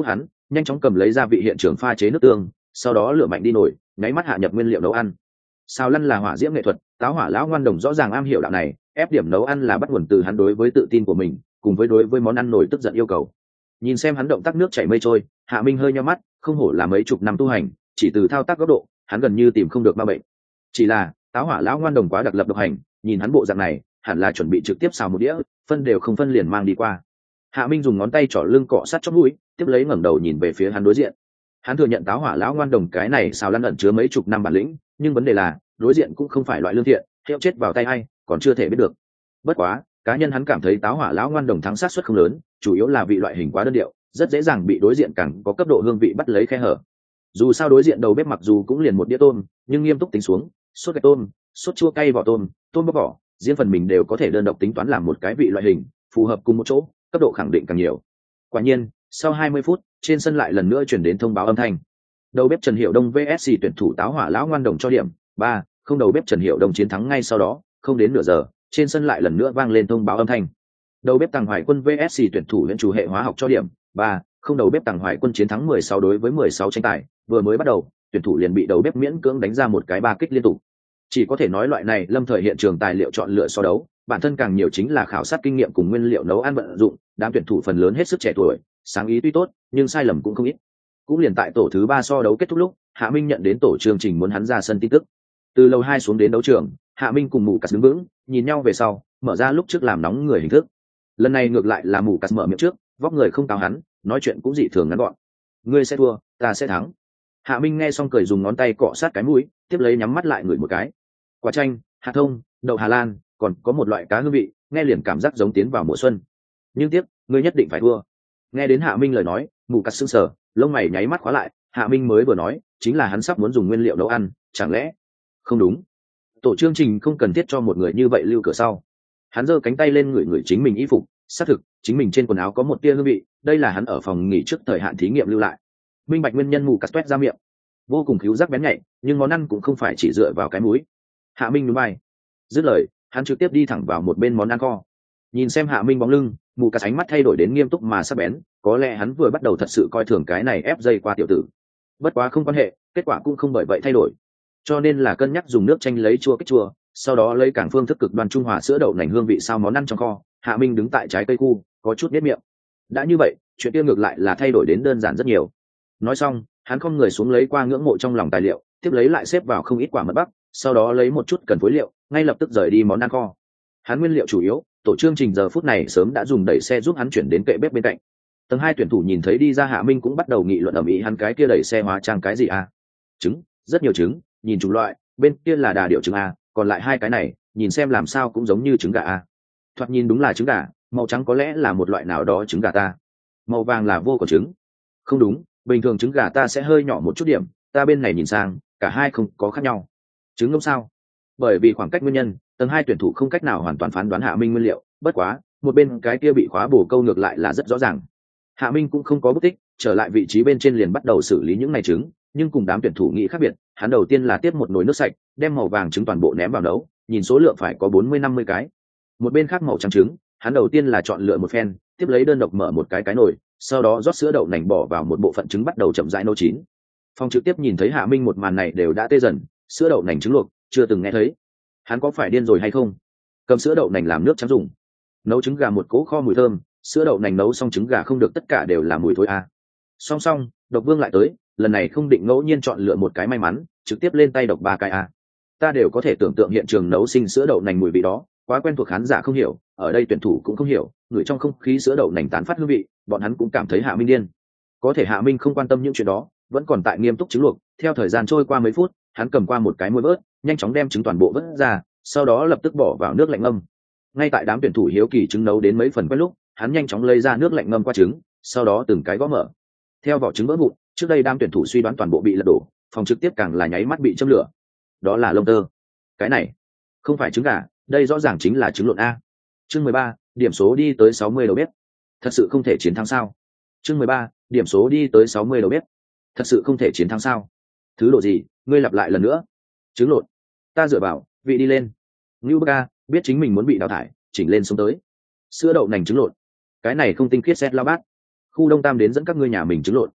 nhanh chóng cầm lấy gia vị hiện trường pha chế nước tương, sau đó lửa mạnh đi nồi, nháy mắt hạ nhập nguyên liệu nấu ăn. Xào lăn là hỏa diễm nghệ thuật, Táo Hỏa lão ngoan đồng rõ ràng am hiểu đạo này, ép điểm nấu ăn là bắt nguồn từ hắn đối với tự tin của mình, cùng với đối với món ăn nổi tức giận yêu cầu. Nhìn xem hắn động tác nước chảy mây trôi, Hạ Minh hơi nhíu mắt, không hổ là mấy chục năm tu hành, chỉ từ thao tác góc độ, hắn gần như tìm không được ma bệnh. Chỉ là, Táo Hỏa lão ngoan đồng quá đặc lập độc hành, nhìn hắn bộ dạng này, hẳn là chuẩn bị trực tiếp xào một đĩa, phân đều không phân liền mang đi qua. Hạ Minh dùng ngón tay trỏ lưng cọ sát chóp mũi, tiếp lấy ngẩng đầu nhìn về phía hắn đối diện. Hắn thừa nhận Táo Hỏa lão ngoan đồng cái này xào lăn ẩn chứa mấy chục năm bản lĩnh, nhưng vấn đề là, đối diện cũng không phải loại lương thiện, hiệu chết vào tay ai, còn chưa thể biết được. Bất quá, cá nhân hắn cảm thấy Táo Hỏa lão ngoan đồng thắng sát suất không lớn, chủ yếu là vị loại hình quá đơn điệu, rất dễ dàng bị đối diện càng có cấp độ hương vị bắt lấy khe hở. Dù sao đối diện đầu bếp mặc dù cũng liền một đĩa tôm, nhưng nghiêm túc tính xuống, sốt gạch tôm, sốt chua cay vỏ tôm, tôm bóc vỏ, riêng phần mình đều có thể đơn độc tính toán làm một cái vị loại hình, phù hợp cùng một chỗ, cấp độ khẳng định càng nhiều. Quả nhiên, sau 20 phút, trên sân lại lần nữa truyền đến thông báo âm thanh. Đầu bếp Trần Hiểu Đông VS tuyển thủ Táo Hỏa lão ngoan đồng cho điểm 3, không. Đầu bếp Trần Hiểu Đông chiến thắng ngay sau đó, không đến nửa giờ, trên sân lại lần nữa vang lên thông báo âm thanh. Đầu bếp Tàng Hoài Quân VS tuyển thủ Huyện chủ hệ hóa học cho điểm 3, không. Đầu bếp Tàng Hoài Quân chiến thắng 16 đối với 16 tranh tài, vừa mới bắt đầu, tuyển thủ liền bị đầu bếp miễn cưỡng đánh ra một cái 3 kích liên tục. Chỉ có thể nói loại này lâm thời hiện trường tài liệu chọn lựa so đấu, bản thân càng nhiều chính là khảo sát kinh nghiệm cùng nguyên liệu nấu ăn vận dụng, đám tuyển thủ phần lớn hết sức trẻ tuổi, sáng ý tuy tốt, nhưng sai lầm cũng không ít. Cũng liền tại tổ thứ 3 so đấu kết thúc lúc, Hạ Minh nhận đến tổ chương trình muốn hắn ra sân tin tức. Từ lầu 2 xuống đến đấu trường, Hạ Minh cùng Mù Cắt đứng vững, nhìn nhau về sau, mở ra lúc trước làm nóng người hình thức. Lần này ngược lại là Mù Cắt mở miệng trước, vóc người không cao hắn, nói chuyện cũng dị thường ngắn gọn. Ngươi sẽ thua, ta sẽ thắng. Hạ Minh nghe xong cười dùng ngón tay cọ sát cái mũi, tiếp lấy nhắm mắt lại ngửi một cái. Quả chanh, hạt thông, đậu Hà Lan, còn có một loại cá hương vị, nghe liền cảm giác giống tiến vào mùa xuân. Nhưng tiếc, ngươi nhất định phải thua. Nghe đến Hạ Minh lời nói, Mù Cắt sững sờ, lông mày nháy mắt khóa lại. Hạ Minh mới vừa nói, chính là hắn sắp muốn dùng nguyên liệu nấu ăn, chẳng lẽ? Không đúng. Tổ chương trình không cần thiết cho một người như vậy lưu cửa sau. Hắn giơ cánh tay lên ngửi ngửi chính mình y phục, xác thực, chính mình trên quần áo có một tia hương vị, đây là hắn ở phòng nghỉ trước thời hạn thí nghiệm lưu lại. Minh bạch nguyên nhân. Mù Cắt toét ra miệng, vô cùng khứu giác bén nhạy, nhưng món ăn cũng không phải chỉ dựa vào cái mũi. Hạ Minh nhún vai, dứt lời, hắn trực tiếp đi thẳng vào một bên món ăn kho. Nhìn xem Hạ Minh bóng lưng, Mù Cắt ánh mắt thay đổi đến nghiêm túc mà sắc bén, có lẽ hắn vừa bắt đầu thật sự coi thường cái này ép dây qua tiểu tử. Bất quá không quan hệ, kết quả cũng không bởi vậy thay đổi. Cho nên là cân nhắc dùng nước chanh lấy chua kích chua, sau đó lấy cảng phương thức cực đoan trung hòa sữa đậu nành hương vị sao món ăn trong kho. Hạ Minh đứng tại trái cây khu, có chút biết miệng. Đã như vậy, chuyện kia ngược lại là thay đổi đến đơn giản rất nhiều. Nói xong, hắn không người xuống lấy qua ngưỡng mộ trong lòng tài liệu, tiếp lấy lại xếp vào không ít quả mật bắc, sau đó lấy một chút cần phối liệu, ngay lập tức rời đi món ăn kho. Hắn nguyên liệu chủ yếu, tổ chương trình giờ phút này sớm đã dùng đẩy xe giúp hắn chuyển đến kệ bếp bên cạnh. Tầng 2 tuyển thủ nhìn thấy đi ra Hạ Minh cũng bắt đầu nghị luận ầm ĩ, hắn cái kia đẩy xe hóa trang cái gì à? Trứng, rất nhiều trứng, nhìn chủng loại, bên kia là đà điểu trứng à, còn lại hai cái này, nhìn xem làm sao cũng giống như trứng gà à. Thoạt nhìn đúng là trứng gà, màu trắng có lẽ là một loại nào đó trứng gà ta. Màu vàng là vô của trứng. Không đúng, bình thường trứng gà ta sẽ hơi nhỏ một chút điểm, ta bên này nhìn sang, cả hai không có khác nhau. Trứng ngỗng sao? Bởi vì khoảng cách nguyên nhân, tầng 2 tuyển thủ không cách nào hoàn toàn phán đoán Hạ Minh nguyên liệu, bất quá, một bên cái kia bị khóa bổ câu ngược lại là rất rõ ràng. Hạ Minh cũng không có bút tích, trở lại vị trí bên trên liền bắt đầu xử lý những này trứng, nhưng cùng đám tuyển thủ nghĩ khác biệt, hắn đầu tiên là tiếp một nồi nước sạch, đem màu vàng trứng toàn bộ ném vào nấu, nhìn số lượng phải có 40-50 cái. Một bên khác màu trắng trứng, hắn đầu tiên là chọn lựa một phen, tiếp lấy đơn độc mở một cái nồi, sau đó rót sữa đậu nành bỏ vào một bộ phận trứng bắt đầu chậm rãi nấu chín. Phòng trực tiếp nhìn thấy Hạ Minh một màn này đều đã tê dần, sữa đậu nành trứng luộc, chưa từng nghe thấy. Hắn có phải điên rồi hay không? Cầm sữa đậu nành làm nước trắng dùng, nấu trứng gà một cỗ kho mùi thơm, sữa đậu nành nấu xong trứng gà không được tất cả đều là mùi thối à. Song song, Độc Vương lại tới, lần này không định ngẫu nhiên chọn lựa một cái may mắn, trực tiếp lên tay độc 3 cái à. Ta đều có thể tưởng tượng hiện trường nấu sinh sữa đậu nành mùi vị đó, quá quen thuộc khán giả không hiểu, ở đây tuyển thủ cũng không hiểu, người trong không khí sữa đậu nành tán phát hương vị, bọn hắn cũng cảm thấy Hạ Minh điên. Có thể Hạ Minh không quan tâm những chuyện đó, vẫn còn tại nghiêm túc trứng luộc. Theo thời gian trôi qua mấy phút, hắn cầm qua một cái muôi vớt, nhanh chóng đem trứng toàn bộ vớt ra, sau đó lập tức bỏ vào nước lạnh ngâm. Ngay tại đám tuyển thủ hiếu kỳ trứng nấu đến mấy phần quét lúc, hắn nhanh chóng lấy ra nước lạnh ngâm qua trứng, sau đó từng cái gõ mở. Theo vỏ trứng vỡ vụn, trước đây đám tuyển thủ suy đoán toàn bộ bị lật đổ, phòng trực tiếp càng là nháy mắt bị châm lửa. Đó là lông tơ. Cái này không phải trứng gà, đây rõ ràng chính là trứng lộn a. Chương 13, điểm số đi tới 60 đầu bếp. Thật sự không thể chiến thắng sao? Chương 13, điểm số đi tới 60 đầu bếp. Thật sự không thể chiến thắng sao? Thứ độ gì, ngươi lặp lại lần nữa. Trứng lộn. Ta dựa vào, vị đi lên. Ngưu Baka biết chính mình muốn bị đào thải, chỉnh lên xuống tới. Sữa đậu nành trứng lộn. Cái này không tinh khiết xét lao bát. Khu Đông Tam đến dẫn các ngươi nhà mình trứng lộn.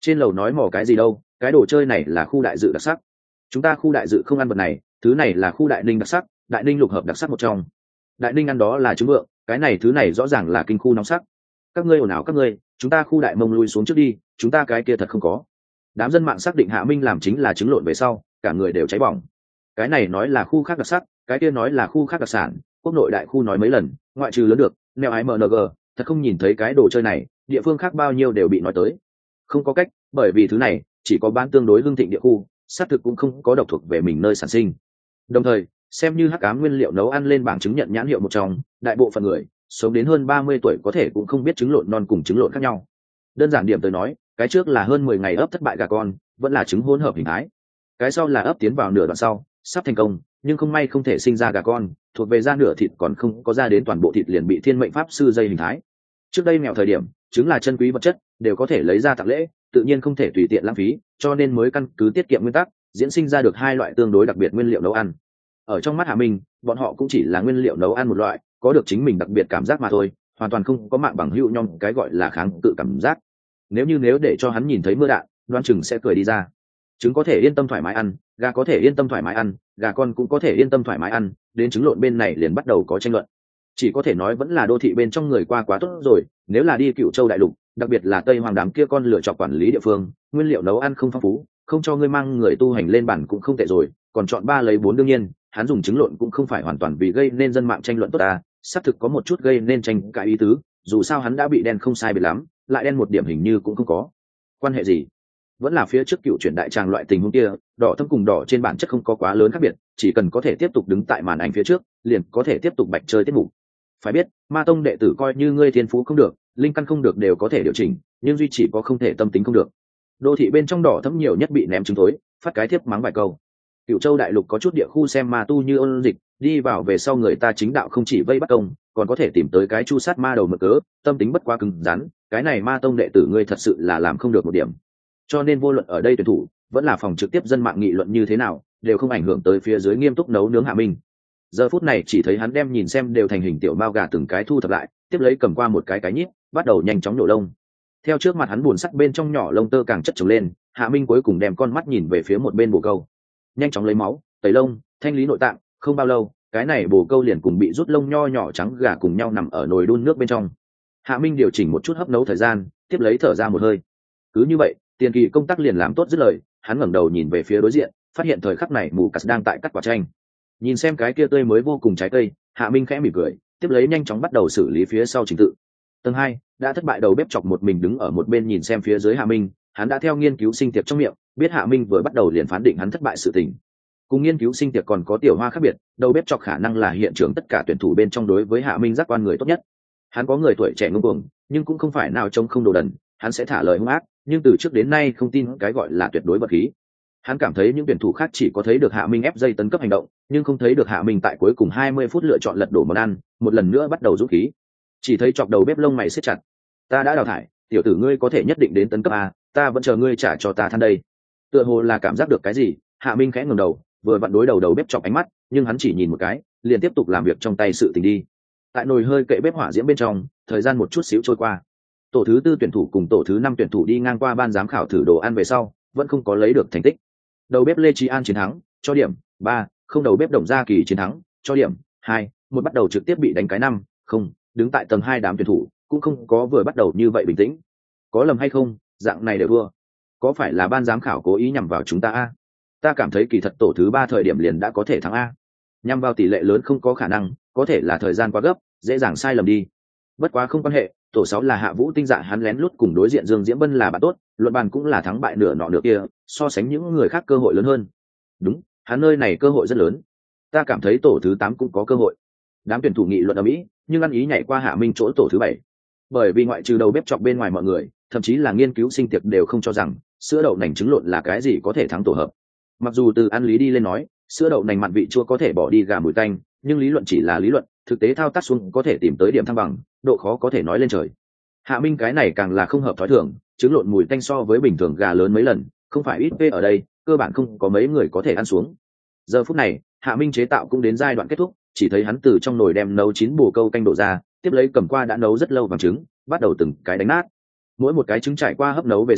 Trên lầu nói mò cái gì đâu, cái đồ chơi này là khu đại dự đặc sắc. Chúng ta khu đại dự không ăn vật này, thứ này là khu đại ninh đặc sắc, đại ninh lục hợp đặc sắc một trong. Đại ninh ăn đó là trứng vượng, cái này thứ này rõ ràng là kinh khu nóng sắc. Các ngươi ồn ào các ngươi, chúng ta khu đại mông lui xuống trước đi, chúng ta cái kia thật không có. Đám dân mạng xác định Hạ Minh làm chính là trứng lộn về sau, cả người đều cháy bỏng. Cái này nói là khu khác đặc sắc, cái kia nói là khu khác đặc sản, quốc nội đại khu nói mấy lần, ngoại trừ lớn được, neo ái mng, thật không nhìn thấy cái đồ chơi này, địa phương khác bao nhiêu đều bị nói tới. Không có cách, bởi vì thứ này chỉ có bán tương đối hương thịnh địa khu, xác thực cũng không có độc thuộc về mình nơi sản sinh. Đồng thời, xem như hắc ám nguyên liệu nấu ăn lên bảng chứng nhận nhãn hiệu một trong, đại bộ phận người sống đến hơn 30 tuổi có thể cũng không biết trứng lộn non cùng trứng lộn khác nhau. Đơn giản điểm tới nói, cái trước là hơn 10 ngày ấp thất bại gà con, vẫn là trứng hỗn hợp hình thái. Cái sau là ấp tiến vào nửa đoạn sau, sắp thành công, nhưng không may không thể sinh ra gà con, thuộc về ra nửa thịt còn không có ra đến toàn bộ thịt liền bị thiên mệnh pháp sư dây hình thái. Trước đây mẹo thời điểm, trứng là chân quý vật chất, đều có thể lấy ra tặng lễ, tự nhiên không thể tùy tiện lãng phí, cho nên mới căn cứ tiết kiệm nguyên tắc, diễn sinh ra được hai loại tương đối đặc biệt nguyên liệu nấu ăn. Ở trong mắt Hạ Minh, bọn họ cũng chỉ là nguyên liệu nấu ăn một loại, có được chính mình đặc biệt cảm giác mà thôi, hoàn toàn không có mạng bằng hữu nhom cái gọi là kháng cự cảm giác. Nếu để cho hắn nhìn thấy mưa đạn, đoán chừng sẽ cười đi ra. Trứng có thể yên tâm thoải mái ăn, gà có thể yên tâm thoải mái ăn, gà con cũng có thể yên tâm thoải mái ăn, đến trứng lộn bên này liền bắt đầu có tranh luận. Chỉ có thể nói vẫn là đô thị bên trong người qua quá tốt rồi, nếu là đi Cửu Châu đại lục, đặc biệt là Tây Hoàng đám kia con lựa chọn quản lý địa phương, nguyên liệu nấu ăn không phong phú, không cho ngươi mang người tu hành lên bản cũng không tệ rồi, còn chọn 3 lấy 4 đương nhiên, hắn dùng trứng lộn cũng không phải hoàn toàn vì gây nên dân mạng tranh luận tốt ta, xác thực có một chút gây nên tranh cãi ý tứ, dù sao hắn đã bị đen không sai biệt lắm, lại đen một điểm hình như cũng không có quan hệ gì. Vẫn là phía trước cựu chuyển đại tràng loại tình huống kia, đỏ thâm cùng đỏ trên bản chất không có quá lớn khác biệt, chỉ cần có thể tiếp tục đứng tại màn ảnh phía trước, liền có thể tiếp tục bạch chơi tiết mục. Phải biết, ma tông đệ tử coi như ngươi thiên phú không được, linh căn không được đều có thể điều chỉnh, nhưng duy chỉ có không thể tâm tính không được. Đô thị bên trong đỏ thâm nhiều nhất bị ném trứng thối, phát cái thiếp mắng vài câu. Cửu Châu đại lục có chút địa khu xem ma tu như ôn dịch, đi vào về sau người ta chính đạo không chỉ vây bắt công, còn có thể tìm tới cái chu sát ma đầu mượn cớ, tâm tính bất quá cứng rắn, cái này ma tông đệ tử ngươi thật sự là làm không được một điểm. Cho nên vô luận ở đây tuyển thủ, vẫn là phòng trực tiếp dân mạng nghị luận như thế nào, đều không ảnh hưởng tới phía dưới nghiêm túc nấu nướng Hạ Minh. Giờ phút này chỉ thấy hắn đem nhìn xem đều thành hình tiểu mao gà từng cái thu thập lại, tiếp lấy cầm qua một cái nhíp, bắt đầu nhanh chóng nổ lông. Theo trước mặt hắn buồn sắt bên trong nhỏ lông tơ càng chất chồng lên, Hạ Minh cuối cùng đem con mắt nhìn về phía một bên bồ câu, nhanh chóng lấy máu, tẩy lông, thanh lý nội tạng. Không bao lâu, cái này bồ câu liền cùng bị rút lông nho nhỏ trắng gà cùng nhau nằm ở nồi đun nước bên trong. Hạ Minh điều chỉnh một chút hấp nấu thời gian, tiếp lấy thở ra một hơi. Cứ như vậy, tiền kỳ công tác liền làm tốt dứt lời. Hắn ngẩng đầu nhìn về phía đối diện, phát hiện thời khắc này mù cắt đang tại cắt quả chanh. Nhìn xem cái kia tươi mới vô cùng trái cây, Hạ Minh khẽ mỉm cười, tiếp lấy nhanh chóng bắt đầu xử lý phía sau trình tự. Tầng 2, đã thất bại đầu bếp chọc một mình đứng ở một bên nhìn xem phía dưới Hạ Minh, hắn đã theo nghiên cứu sinh tiệp trong miệng biết Hạ Minh vừa bắt đầu liền phán định hắn thất bại sự tình. Cùng nghiên cứu sinh tiệp còn có tiểu hoa khác biệt, đầu bếp chọc khả năng là hiện trường tất cả tuyển thủ bên trong đối với Hạ Minh giác quan người tốt nhất. Hắn có người tuổi trẻ ngông cuồng, nhưng cũng không phải nào trông không đồ đần, hắn sẽ thả lời hung ác, nhưng từ trước đến nay không tin cái gọi là tuyệt đối vật khí. Hắn cảm thấy những tuyển thủ khác chỉ có thấy được Hạ Minh ép dây tấn cấp hành động, nhưng không thấy được Hạ Minh tại cuối cùng 20 phút lựa chọn lật đổ món ăn, một lần nữa bắt đầu dũng khí. Chỉ thấy chọc đầu bếp lông mày siết chặt. Ta đã đào thải, tiểu tử ngươi có thể nhất định đến tấn cấp a, ta vẫn chờ ngươi trả cho ta than đây. Tựa hồ là cảm giác được cái gì, Hạ Minh khẽ ngẩng đầu, vừa vặn đối đầu bếp chọc ánh mắt, nhưng hắn chỉ nhìn một cái, liền tiếp tục làm việc trong tay sự tình đi. Tại nồi hơi kệ bếp hỏa diễm bên trong, thời gian một chút xíu trôi qua. Tổ thứ 4 tuyển thủ cùng tổ thứ 5 tuyển thủ đi ngang qua ban giám khảo thử đồ ăn về sau, vẫn không có lấy được thành tích. Đầu bếp Lê Trí An chiến thắng, cho điểm 3, không đầu bếp Đồng Gia Kỳ chiến thắng, cho điểm 2, một bắt đầu trực tiếp bị đánh cái 5, không, đứng tại tầng 2 đám tuyển thủ, cũng không có vừa bắt đầu như vậy bình tĩnh. Có lầm hay không, dạng này đều thua. Có phải là ban giám khảo cố ý nhằm vào chúng ta a? Ta cảm thấy kỳ thật tổ thứ 3 thời điểm liền đã có thể thắng a. Nhằm vào tỷ lệ lớn không có khả năng, có thể là thời gian quá gấp, dễ dàng sai lầm đi. Bất quá không quan hệ, tổ 6 là Hạ Vũ Tinh Dạ, hắn lén lút cùng đối diện Dương Diễm Bân là bạn tốt, luận bàn cũng là thắng bại nửa nọ nửa kia, so sánh những người khác cơ hội lớn hơn. Đúng, hắn nơi này cơ hội rất lớn. Ta cảm thấy tổ thứ 8 cũng có cơ hội. Đám tuyển thủ nghị luận ở Mỹ, nhưng ăn ý nhảy qua Hạ Minh chỗ tổ thứ 7. Bởi vì ngoại trừ đầu bếp chọc bên ngoài mọi người, thậm chí là nghiên cứu sinh tiệc đều không cho rằng sữa đậu nành trứng lộn là cái gì có thể thắng tổ hợp. Mặc dù từ ăn lý đi lên nói, sữa đậu nành mặn vị chua có thể bỏ đi gà mùi tanh, nhưng lý luận chỉ là lý luận, thực tế thao tác xuống có thể tìm tới điểm thăng bằng, độ khó có thể nói lên trời. Hạ Minh cái này càng là không hợp thói thường, trứng lộn mùi tanh so với bình thường gà lớn mấy lần, không phải ít vê ở đây, cơ bản không có mấy người có thể ăn xuống. Giờ phút này, Hạ Minh chế tạo cũng đến giai đoạn kết thúc, chỉ thấy hắn từ trong nồi đem nấu chín bồ câu canh đổ ra, tiếp lấy cầm qua đã nấu rất lâu vàng trứng, bắt đầu từng cái đánh nát. Mỗi một cái trứng trải qua hấp nấu về sau,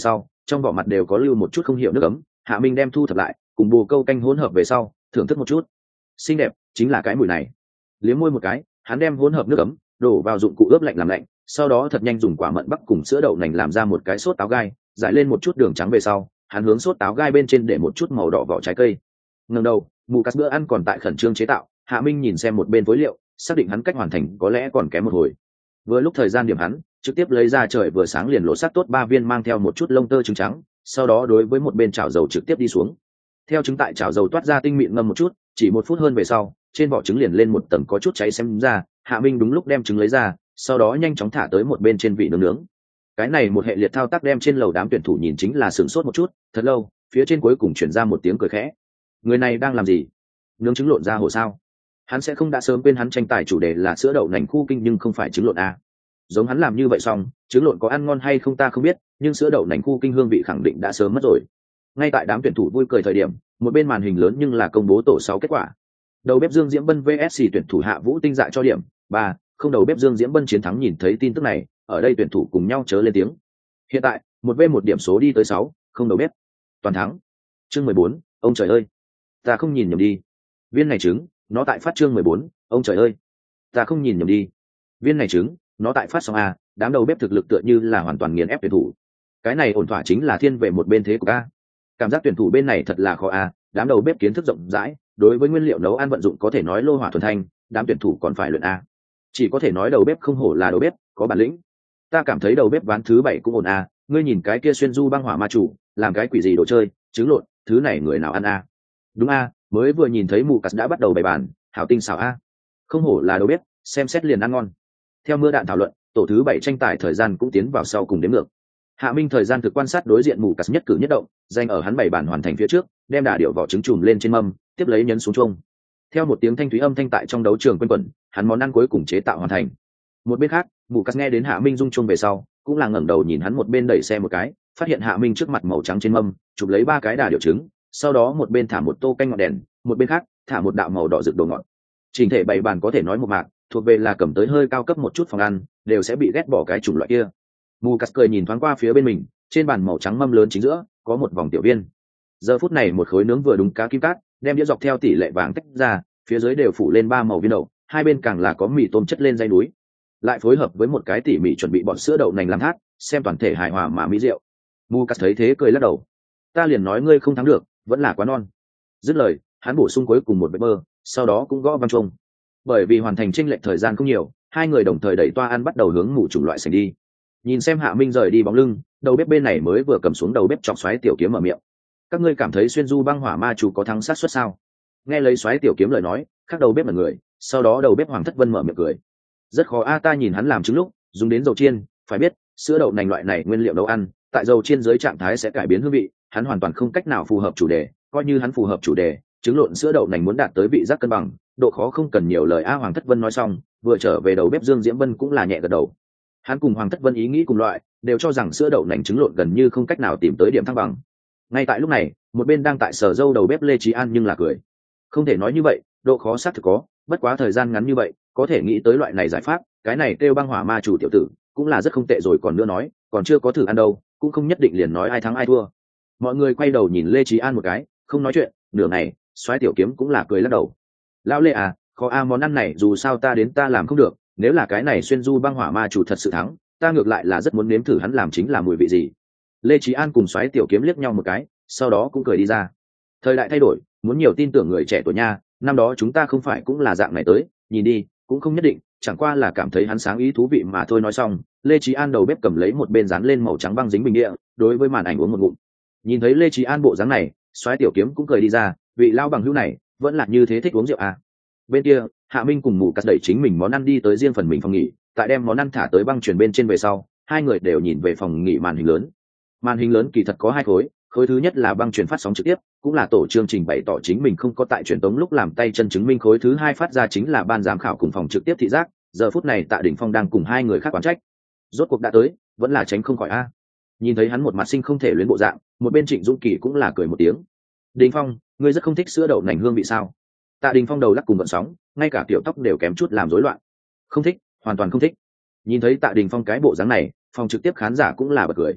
trong vỏ mặt đều có lưu một chút không hiểu nước ấm. Hạ Minh đem thu thập lại, cùng bồ câu canh hỗn hợp về sau, thưởng thức một chút. Xinh đẹp, chính là cái mùi này. Liếm môi một cái, hắn đem hỗn hợp nước ấm đổ vào dụng cụ ướp lạnh làm lạnh, sau đó thật nhanh dùng quả mận bắc cùng sữa đậu nành làm ra một cái sốt táo gai, rải lên một chút đường trắng về sau, hắn hướng sốt táo gai bên trên để một chút màu đỏ vỏ trái cây. Ngẩng đầu, mù cắt bữa ăn còn tại khẩn trương chế tạo. Hạ Minh nhìn xem một bên phối liệu, xác định hắn cách hoàn thành có lẽ còn kém một hồi. Vừa lúc thời gian điểm hắn trực tiếp lấy ra trời vừa sáng liền lộ sắc tốt 3 viên mang theo một chút lông tơ trứng trắng, sau đó đối với một bên chảo dầu trực tiếp đi xuống. Theo trứng tại chảo dầu toát ra tinh mịn ngâm một chút, chỉ 1 phút hơn về sau, trên vỏ trứng liền lên một tầng có chút cháy xem ra. Hạ Minh đúng lúc đem trứng lấy ra, sau đó nhanh chóng thả tới một bên trên vị nướng nướng. Cái này một hệ liệt thao tác đem trên lầu đám tuyển thủ nhìn chính là sửng sốt một chút, thật lâu, phía trên cuối cùng truyền ra một tiếng cười khẽ. Người này đang làm gì? Nướng trứng lộn ra hồ sao? Hắn sẽ không đã sớm quên hắn tranh tài chủ đề là sữa đậu nành khu kinh nhưng không phải trứng lộn a. Giống hắn làm như vậy xong, trứng lộn có ăn ngon hay không ta không biết, nhưng sữa đậu nành khu kinh hương vị khẳng định đã sớm mất rồi. Ngay tại đám tuyển thủ vui cười thời điểm, một bên màn hình lớn nhưng là công bố tổ 6 kết quả. Đầu bếp Dương Diễm Bân vs tuyển thủ Hạ Vũ Tinh Dạ cho điểm 3, không. Đầu bếp Dương Diễm Bân chiến thắng. Nhìn thấy tin tức này, ở đây tuyển thủ cùng nhau chớ lên tiếng. Hiện tại, 1v1 điểm số đi tới 6, không. Đầu bếp toàn thắng. Chương 14, ông trời ơi, ta không nhìn nhầm đi. Viên này trứng, nó tại phát. Chương 14, ông trời ơi, ta không nhìn nhầm đi. Viên này trứng, nó tại phát xong a. Đám đầu bếp thực lực tựa như là hoàn toàn nghiền ép tuyển thủ. Cái này ổn thỏa chính là thiên về một bên thế của a. Cảm giác tuyển thủ bên này thật là khó a. Đám đầu bếp kiến thức rộng rãi, đối với nguyên liệu nấu ăn vận dụng có thể nói lô hỏa thuần thanh, đám tuyển thủ còn phải luyện a. Chỉ có thể nói đầu bếp không hổ là đầu bếp, có bản lĩnh. Ta cảm thấy đầu bếp ván thứ 7 cũng ổn a. Ngươi nhìn cái kia xuyên du băng hỏa ma chủ, làm cái quỷ gì đồ chơi, trứng lộn, thứ này người nào ăn a? Đúng a, mới vừa nhìn thấy mù cắt đã bắt đầu bày bàn, hảo tinh xảo a. Không hổ là đầu bếp, xem xét liền ăn ngon. Theo mưa đạn thảo luận, tổ thứ 7 tranh tài thời gian cũng tiến vào sau cùng đếm ngược. Hạ Minh thời gian thực quan sát đối diện mù cắt nhất cử nhất động, danh ở hắn bày bàn hoàn thành phía trước, đem đà điệu vỏ trứng chùm lên trên mâm, tiếp lấy nhấn xuống chuông. Theo một tiếng thanh thúy âm thanh tại trong đấu trường quanh quẩn, hắn món ăn cuối cùng chế tạo hoàn thành. Một bên khác, mù cắt nghe đến Hạ Minh rung chuông về sau, cũng là ngẩng đầu nhìn hắn một bên đẩy xe một cái, phát hiện Hạ Minh trước mặt màu trắng trên mâm, chụp lấy 3 cái đà điệu trứng, sau đó một bên thả một tô canh ngọt đèn, một bên khác thả một đạo màu đỏ rực đồ ngọt. Trình thể bày bàn có thể nói một mạc, thuộc về là cầm tới hơi cao cấp một chút phòng ăn, đều sẽ bị ghét bỏ cái chủng loại kia. Mù cắt cười nhìn thoáng qua phía bên mình, trên bàn màu trắng mâm lớn chính giữa có một vòng tiểu viên. Giờ phút này một khối nướng vừa đúng cá kim cát, đem đĩa dọc theo tỷ lệ vàng tách ra, phía dưới đều phủ lên 3 màu viên đậu, hai bên càng là có mì tôm chất lên dây núi, lại phối hợp với một cái tỉ mỉ chuẩn bị bọt sữa đậu nành làm thát, xem toàn thể hài hòa mà mỹ rượu. Mù cắt thấy thế cười lắc đầu. Ta liền nói ngươi không thắng được, vẫn là quá non. Dứt lời, hắn bổ sung cuối cùng một bếp bơ, sau đó cũng gõ vang chuông. Bởi vì hoàn thành chênh lệch thời gian không nhiều, hai người đồng thời đẩy toa ăn bắt đầu hướng ngủ chủng loại sảnh đi. Nhìn xem Hạ Minh rời đi bóng lưng, đầu bếp bên này mới vừa cầm xuống đầu bếp chọc xoáy tiểu kiếm mở miệng. Các ngươi cảm thấy xuyên du băng hỏa ma chủ có thắng sát suất sao? Nghe lấy xoáy tiểu kiếm lời nói, các đầu bếp là người, sau đó đầu bếp Hoàng Thất Vân mở miệng cười. Rất khó a, ta nhìn hắn làm trứng lúc dùng đến dầu chiên, phải biết sữa đậu nành loại này nguyên liệu nấu ăn tại dầu chiên dưới trạng thái sẽ cải biến hương vị, hắn hoàn toàn không cách nào phù hợp chủ đề. Coi như hắn phù hợp chủ đề, trứng lộn sữa đậu nành muốn đạt tới vị giác cân bằng, độ khó không cần nhiều lời a. Hoàng Thất Vân nói xong, vừa trở về đầu bếp Dương Diễm Vân cũng là nhẹ gật đầu. Hắn cùng Hoàng Thất Vân ý nghĩ cùng loại, đều cho rằng sữa đậu nành trứng lộn gần như không cách nào tìm tới điểm thăng bằng. Ngay tại lúc này, một bên đang tại sở dâu đầu bếp Lê Trí An nhưng là cười. Không thể nói như vậy, độ khó xác thực có, bất quá thời gian ngắn như vậy, có thể nghĩ tới loại này giải pháp, cái này kêu băng hỏa ma chủ tiểu tử, cũng là rất không tệ rồi. Còn nữa nói, còn chưa có thử ăn đâu, cũng không nhất định liền nói ai thắng ai thua. Mọi người quay đầu nhìn Lê Trí An một cái, không nói chuyện. Nửa ngày, xoáy tiểu kiếm cũng là cười lắc đầu. Lão Lê à, khó a, món ăn này dù sao ta đến ta làm không được, nếu là cái này xuyên du băng hỏa ma chủ thật sự thắng, ta ngược lại là rất muốn nếm thử hắn làm chính là mùi vị gì. Lê Trí An cùng xoáy tiểu kiếm liếc nhau một cái, sau đó cũng cười đi ra. Thời đại thay đổi, muốn nhiều tin tưởng người trẻ tuổi nha, năm đó chúng ta không phải cũng là dạng này tới, nhìn đi cũng không nhất định, chẳng qua là cảm thấy hắn sáng ý thú vị mà thôi. Nói xong, Lê Trí An đầu bếp cầm lấy một bên dán lên màu trắng băng dính bình địa, đối với màn ảnh uống một ngụm. Nhìn thấy Lê Trí An bộ dáng này, xoáy tiểu kiếm cũng cười đi ra, vị lao bằng hữu này vẫn là như thế thích uống rượu à. Bên kia, Hạ Minh cùng Mù Cắt đẩy chính mình món ăn đi tới riêng phần mình phòng nghỉ, tại đem món ăn thả tới băng truyền bên trên về sau, hai người đều nhìn về phòng nghỉ màn hình lớn. Màn hình lớn kỳ thật có 2 khối, khối thứ nhất là băng truyền phát sóng trực tiếp, cũng là tổ chương trình bày tỏ chính mình không có tại truyền tống lúc làm tay chân chứng minh. Khối thứ 2 phát ra chính là ban giám khảo cùng phòng trực tiếp thị giác, giờ phút này Tạ Đình Phong đang cùng 2 người khác quán trách. Rốt cuộc đã tới, vẫn là tránh không khỏi a. Nhìn thấy hắn một mặt sinh không thể luyến bộ dạng, một bên Trịnh Dũng Kỳ cũng là cười một tiếng. Đình Phong, ngươi rất không thích sữa đậu nành hương vị sao? Tạ Đình Phong đầu lắc cùng gợn sóng, ngay cả tiểu tóc đều kém chút làm rối loạn. Không thích, hoàn toàn không thích. Nhìn thấy Tạ Đình Phong cái bộ dáng này, phòng trực tiếp khán giả cũng là bật cười.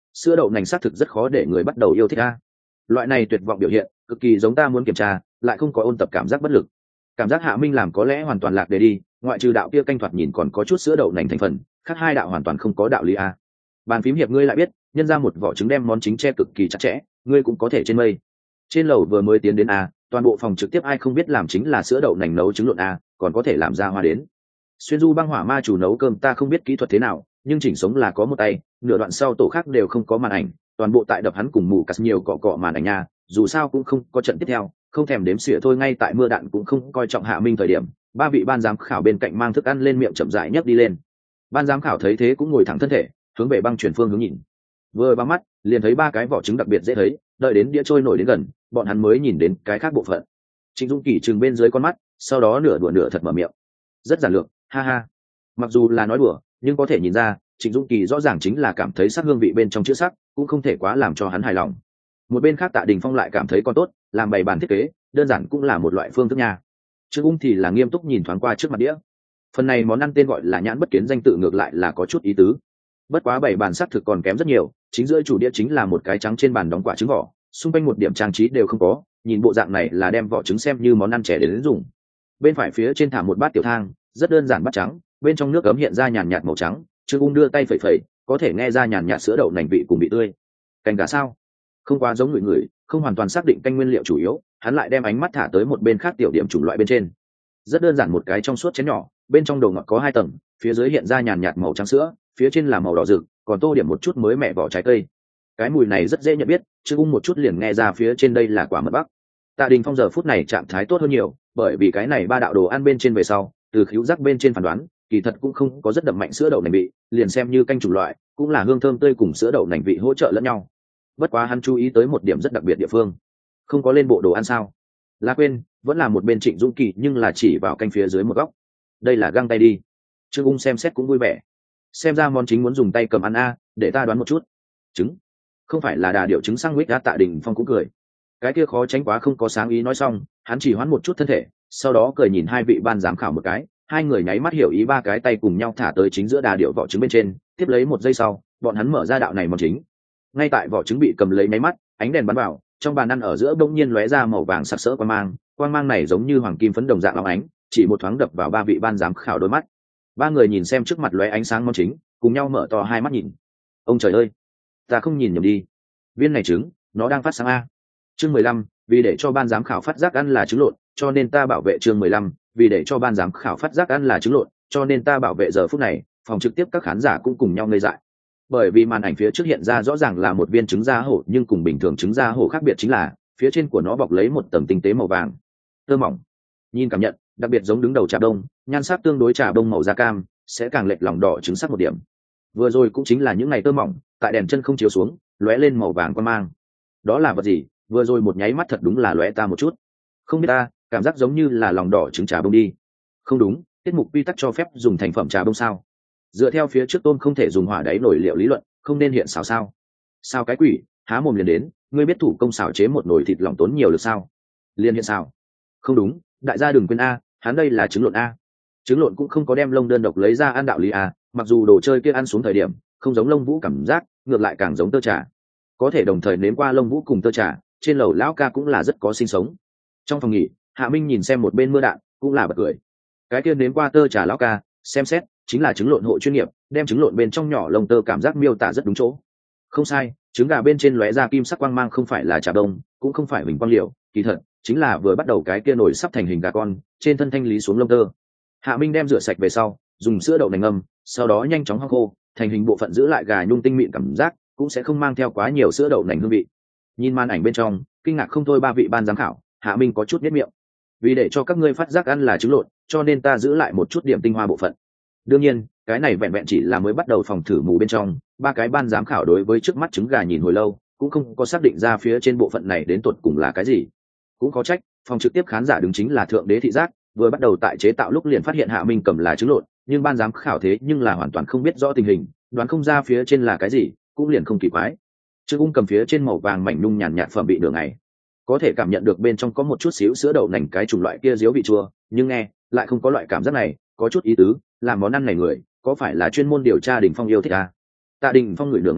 sữa đậu nành xác thực rất khó để người bắt đầu yêu thích a. Loại này tuyệt vọng biểu hiện cực kỳ giống ta muốn kiểm tra lại không có ôn tập cảm giác bất lực. Cảm giác Hạ Minh làm có lẽ hoàn toàn lạc đề đi, ngoại trừ đạo kia canh thoạt nhìn còn có chút sữa đậu nành thành phần, khác hai đạo hoàn toàn không có đạo lý a. Bàn phím hiệp ngươi lại biết, nhân ra một vỏ trứng đem món chính che cực kỳ chặt chẽ, ngươi cũng có thể trên mây. Trên lầu vừa mới tiến đến a, toàn bộ phòng trực tiếp ai không biết làm chính là sữa đậu nành nấu trứng lộn a, còn có thể làm ra hoa đến. Xuyên Du băng hỏa ma chủ nấu cơm ta không biết kỹ thuật thế nào, nhưng chỉnh sống là có một tay, nửa đoạn sau tổ khác đều không có màn ảnh, toàn bộ tại đập hắn cùng mù cắt nhiều cọ màn ảnh nha, dù sao cũng không có trận tiếp theo, không thèm đếm xỉa thôi. Ngay tại mưa đạn cũng không coi trọng Hạ Minh thời điểm, ba vị ban giám khảo bên cạnh mang thức ăn lên miệng chậm rãi nhấc đi lên. Ban giám khảo thấy thế cũng ngồi thẳng thân thể, hướng về băng chuyển phương hướng nhìn. Vừa băng mắt, liền thấy ba cái vỏ trứng đặc biệt dễ thấy, đợi đến đĩa trôi nổi đến gần, bọn hắn mới nhìn đến cái khác bộ phận. Trịnh Dung Kỳ trừng bên dưới con mắt, sau đó nửa đùa nửa thật mở miệng. Rất giản lược, ha ha. Mặc dù là nói đùa, nhưng có thể nhìn ra, Trịnh Dung Kỳ rõ ràng chính là cảm thấy sắc hương vị bên trong chữ sắc, cũng không thể quá làm cho hắn hài lòng. Một bên khác Tạ Đình Phong lại cảm thấy còn tốt, làm bày bàn thiết kế, đơn giản cũng là một loại phương thức nha. Trương Ung thì là nghiêm túc nhìn thoáng qua trước mặt đĩa. Phần này món ăn tên gọi là nhãn bất kiến danh tự ngược lại là có chút ý tứ. Bất quá bày bàn sắc thực còn kém rất nhiều, chính giữa chủ đĩa chính là một cái trắng trên bàn đóng quả trứng vỏ, xung quanh một điểm trang trí đều không có, nhìn bộ dạng này là đem vỏ trứng xem như món ăn trẻ đến dùng. Bên phải phía trên thả một bát tiểu thang, rất đơn giản bát trắng, bên trong nước ấm hiện ra nhàn nhạt màu trắng. Trương Ung đưa tay phẩy phẩy, có thể nghe ra nhàn nhạt sữa đậu nành vị cùng vị tươi. Canh gà sao? Không quá giống người, không hoàn toàn xác định canh nguyên liệu chủ yếu, hắn lại đem ánh mắt thả tới một bên khác tiểu điểm chủng loại bên trên. Rất đơn giản một cái trong suốt chén nhỏ, bên trong đồ ngọt có 2 tầng, phía dưới hiện ra nhàn nhạt màu trắng sữa, phía trên là màu đỏ rực, còn tô điểm một chút mới mẻ vỏ trái cây. Cái mùi này rất dễ nhận biết, Trương Ung một chút liền nghe ra phía trên đây là quả mật bắc. Tạ Đình Phong giờ phút này trạng thái tốt hơn nhiều, bởi vì cái này ba đạo đồ ăn bên trên về sau, từ khứu giác bên trên phán đoán, kỳ thật cũng không có rất đậm mạnh sữa đậu nành vị, liền xem như canh chủng loại, cũng là hương thơm tươi cùng sữa đậu nành vị hỗ trợ lẫn nhau. Bất quá hắn chú ý tới một điểm rất đặc biệt địa phương, không có lên bộ đồ ăn sao? Là quên, vẫn là một bên Trịnh Dũng Kỳ nhưng là chỉ vào canh phía dưới một góc. Đây là găng tay đi. Trương Ung xem xét cũng vui vẻ. Xem ra món chính muốn dùng tay cầm ăn a, để ta đoán một chút. Trứng? Không phải là đà điệu trứng sang quýt. Tạ Đình Phong cũng cười. Cái kia khó tránh quá không có sáng ý nói xong, hắn chỉ hoán một chút thân thể, sau đó cười nhìn hai vị ban giám khảo một cái, hai người nháy mắt hiểu ý, ba cái tay cùng nhau thả tới chính giữa đà điệu vỏ trứng bên trên, tiếp lấy một giây sau, bọn hắn mở ra đạo này món chính. Ngay tại vỏ trứng bị cầm lấy nháy mắt, ánh đèn bắn vào, trong bàn ăn ở giữa bỗng nhiên lóe ra màu vàng sặc sỡ quang mang này giống như hoàng kim phấn đồng dạng óng ánh, chỉ một thoáng đập vào ba vị ban giám khảo đôi mắt. Ba người nhìn xem trước mặt lóe ánh sáng món chính, cùng nhau mở to hai mắt nhìn. Ông trời ơi, ta không nhìn nhầm đi, viên này trứng nó đang phát sáng a. Chương 15, vì để cho ban giám khảo phát giác ăn là trứng lộn, cho nên ta bảo vệ. Chương 15, vì để cho ban giám khảo phát giác ăn là trứng lộn, cho nên ta bảo vệ. Giờ phút này, phòng trực tiếp các khán giả cũng cùng nhau ngây dại, bởi vì màn ảnh phía trước hiện ra rõ ràng là một viên trứng da hổ, nhưng cùng bình thường trứng da hổ khác biệt chính là phía trên của nó bọc lấy một tầng tinh tế màu vàng tơ mỏng, nhìn cảm nhận đặc biệt giống đứng đầu trà đông, nhan sắc tương đối trà đông màu da cam, sẽ càng lệch lòng đỏ trứng sắc một điểm. Vừa rồi cũng chính là những ngày tơ mỏng tại đèn chân không chiếu xuống lóe lên màu vàng quan mang. Đó là vật gì? Vừa rồi một nháy mắt thật đúng là lóe ta một chút, không biết ta cảm giác giống như là lòng đỏ trứng trà bông đi. Không đúng, tiết mục quy tắc cho phép dùng thành phẩm trà bông sao? Dựa theo phía trước tôm không thể dùng hỏa đáy nổi liệu lý luận, không nên hiện xào sao? Sao cái quỷ, há mồm liền đến, ngươi biết thủ công xào chế một nồi thịt lòng tốn nhiều được sao? Liên hiện xào? Không đúng, đại gia đừng quên a, hắn đây là trứng lộn a. Trứng lộn cũng không có đem lông đơn độc lấy ra ăn đạo lý a, mặc dù đồ chơi kia ăn xuống thời điểm không giống lông vũ cảm giác, ngược lại càng giống tơ trà. Có thể đồng thời nếm qua lông vũ cùng tơ trà, trên lầu lão ca cũng là rất có sinh sống. Trong phòng nghỉ, Hạ Minh nhìn xem một bên mưa đạn, cũng là bật cười. Cái kia nếm qua tơ trà lão ca, xem xét chính là trứng lộn hộ chuyên nghiệp, đem trứng lộn bên trong nhỏ lông tơ cảm giác miêu tả rất đúng chỗ. Không sai, trứng gà bên trên lóe ra kim sắc quang mang không phải là trà đông, cũng không phải huỳnh quang liệu, kỳ thật chính là vừa bắt đầu cái kia nổi sắp thành hình gà con, trên thân thanh lý xuống lông tơ. Hạ Minh đem rửa sạch về sau, dùng sữa đậu nành ngâm, sau đó nhanh chóng hong khô, thành hình bộ phận giữ lại gà nhung tinh mịn cảm giác, cũng sẽ không mang theo quá nhiều sữa đậu nành hương vị. Nhìn màn ảnh bên trong, kinh ngạc không thôi ba vị ban giám khảo, Hạ Minh có chút nhếch miệng. Vì để cho các ngươi phát giác ăn là trứng lộn, cho nên ta giữ lại một chút điểm tinh hoa bộ phận. Đương nhiên, cái này vẹn vẹn chỉ là mới bắt đầu phòng thử mù bên trong, ba cái ban giám khảo đối với trước mắt trứng gà nhìn hồi lâu, cũng không có xác định ra phía trên bộ phận này đến tột cùng là cái gì. Cũng có trách, phòng trực tiếp khán giả đứng chính là thượng đế thị giác, vừa bắt đầu tại chế tạo lúc liền phát hiện Hạ Minh cầm là trứng lộn, nhưng ban giám khảo thế nhưng là hoàn toàn không biết rõ tình hình, đoán không ra phía trên là cái gì, cũng liền không kỳ quái. Trương Ung cầm phía trên màu vàng mảnh nung nhàn nhạt phẩm bị nửa ngày, có thể cảm nhận được bên trong có một chút xíu sữa đậu nành cái chủng loại kia diếu vị chua, nhưng nghe lại không có loại cảm giác này, có chút ý tứ, làm món ăn này người có phải là chuyên môn điều tra Đình Phong yêu thích à? Tạ Đình Phong ngửi nửa ngày,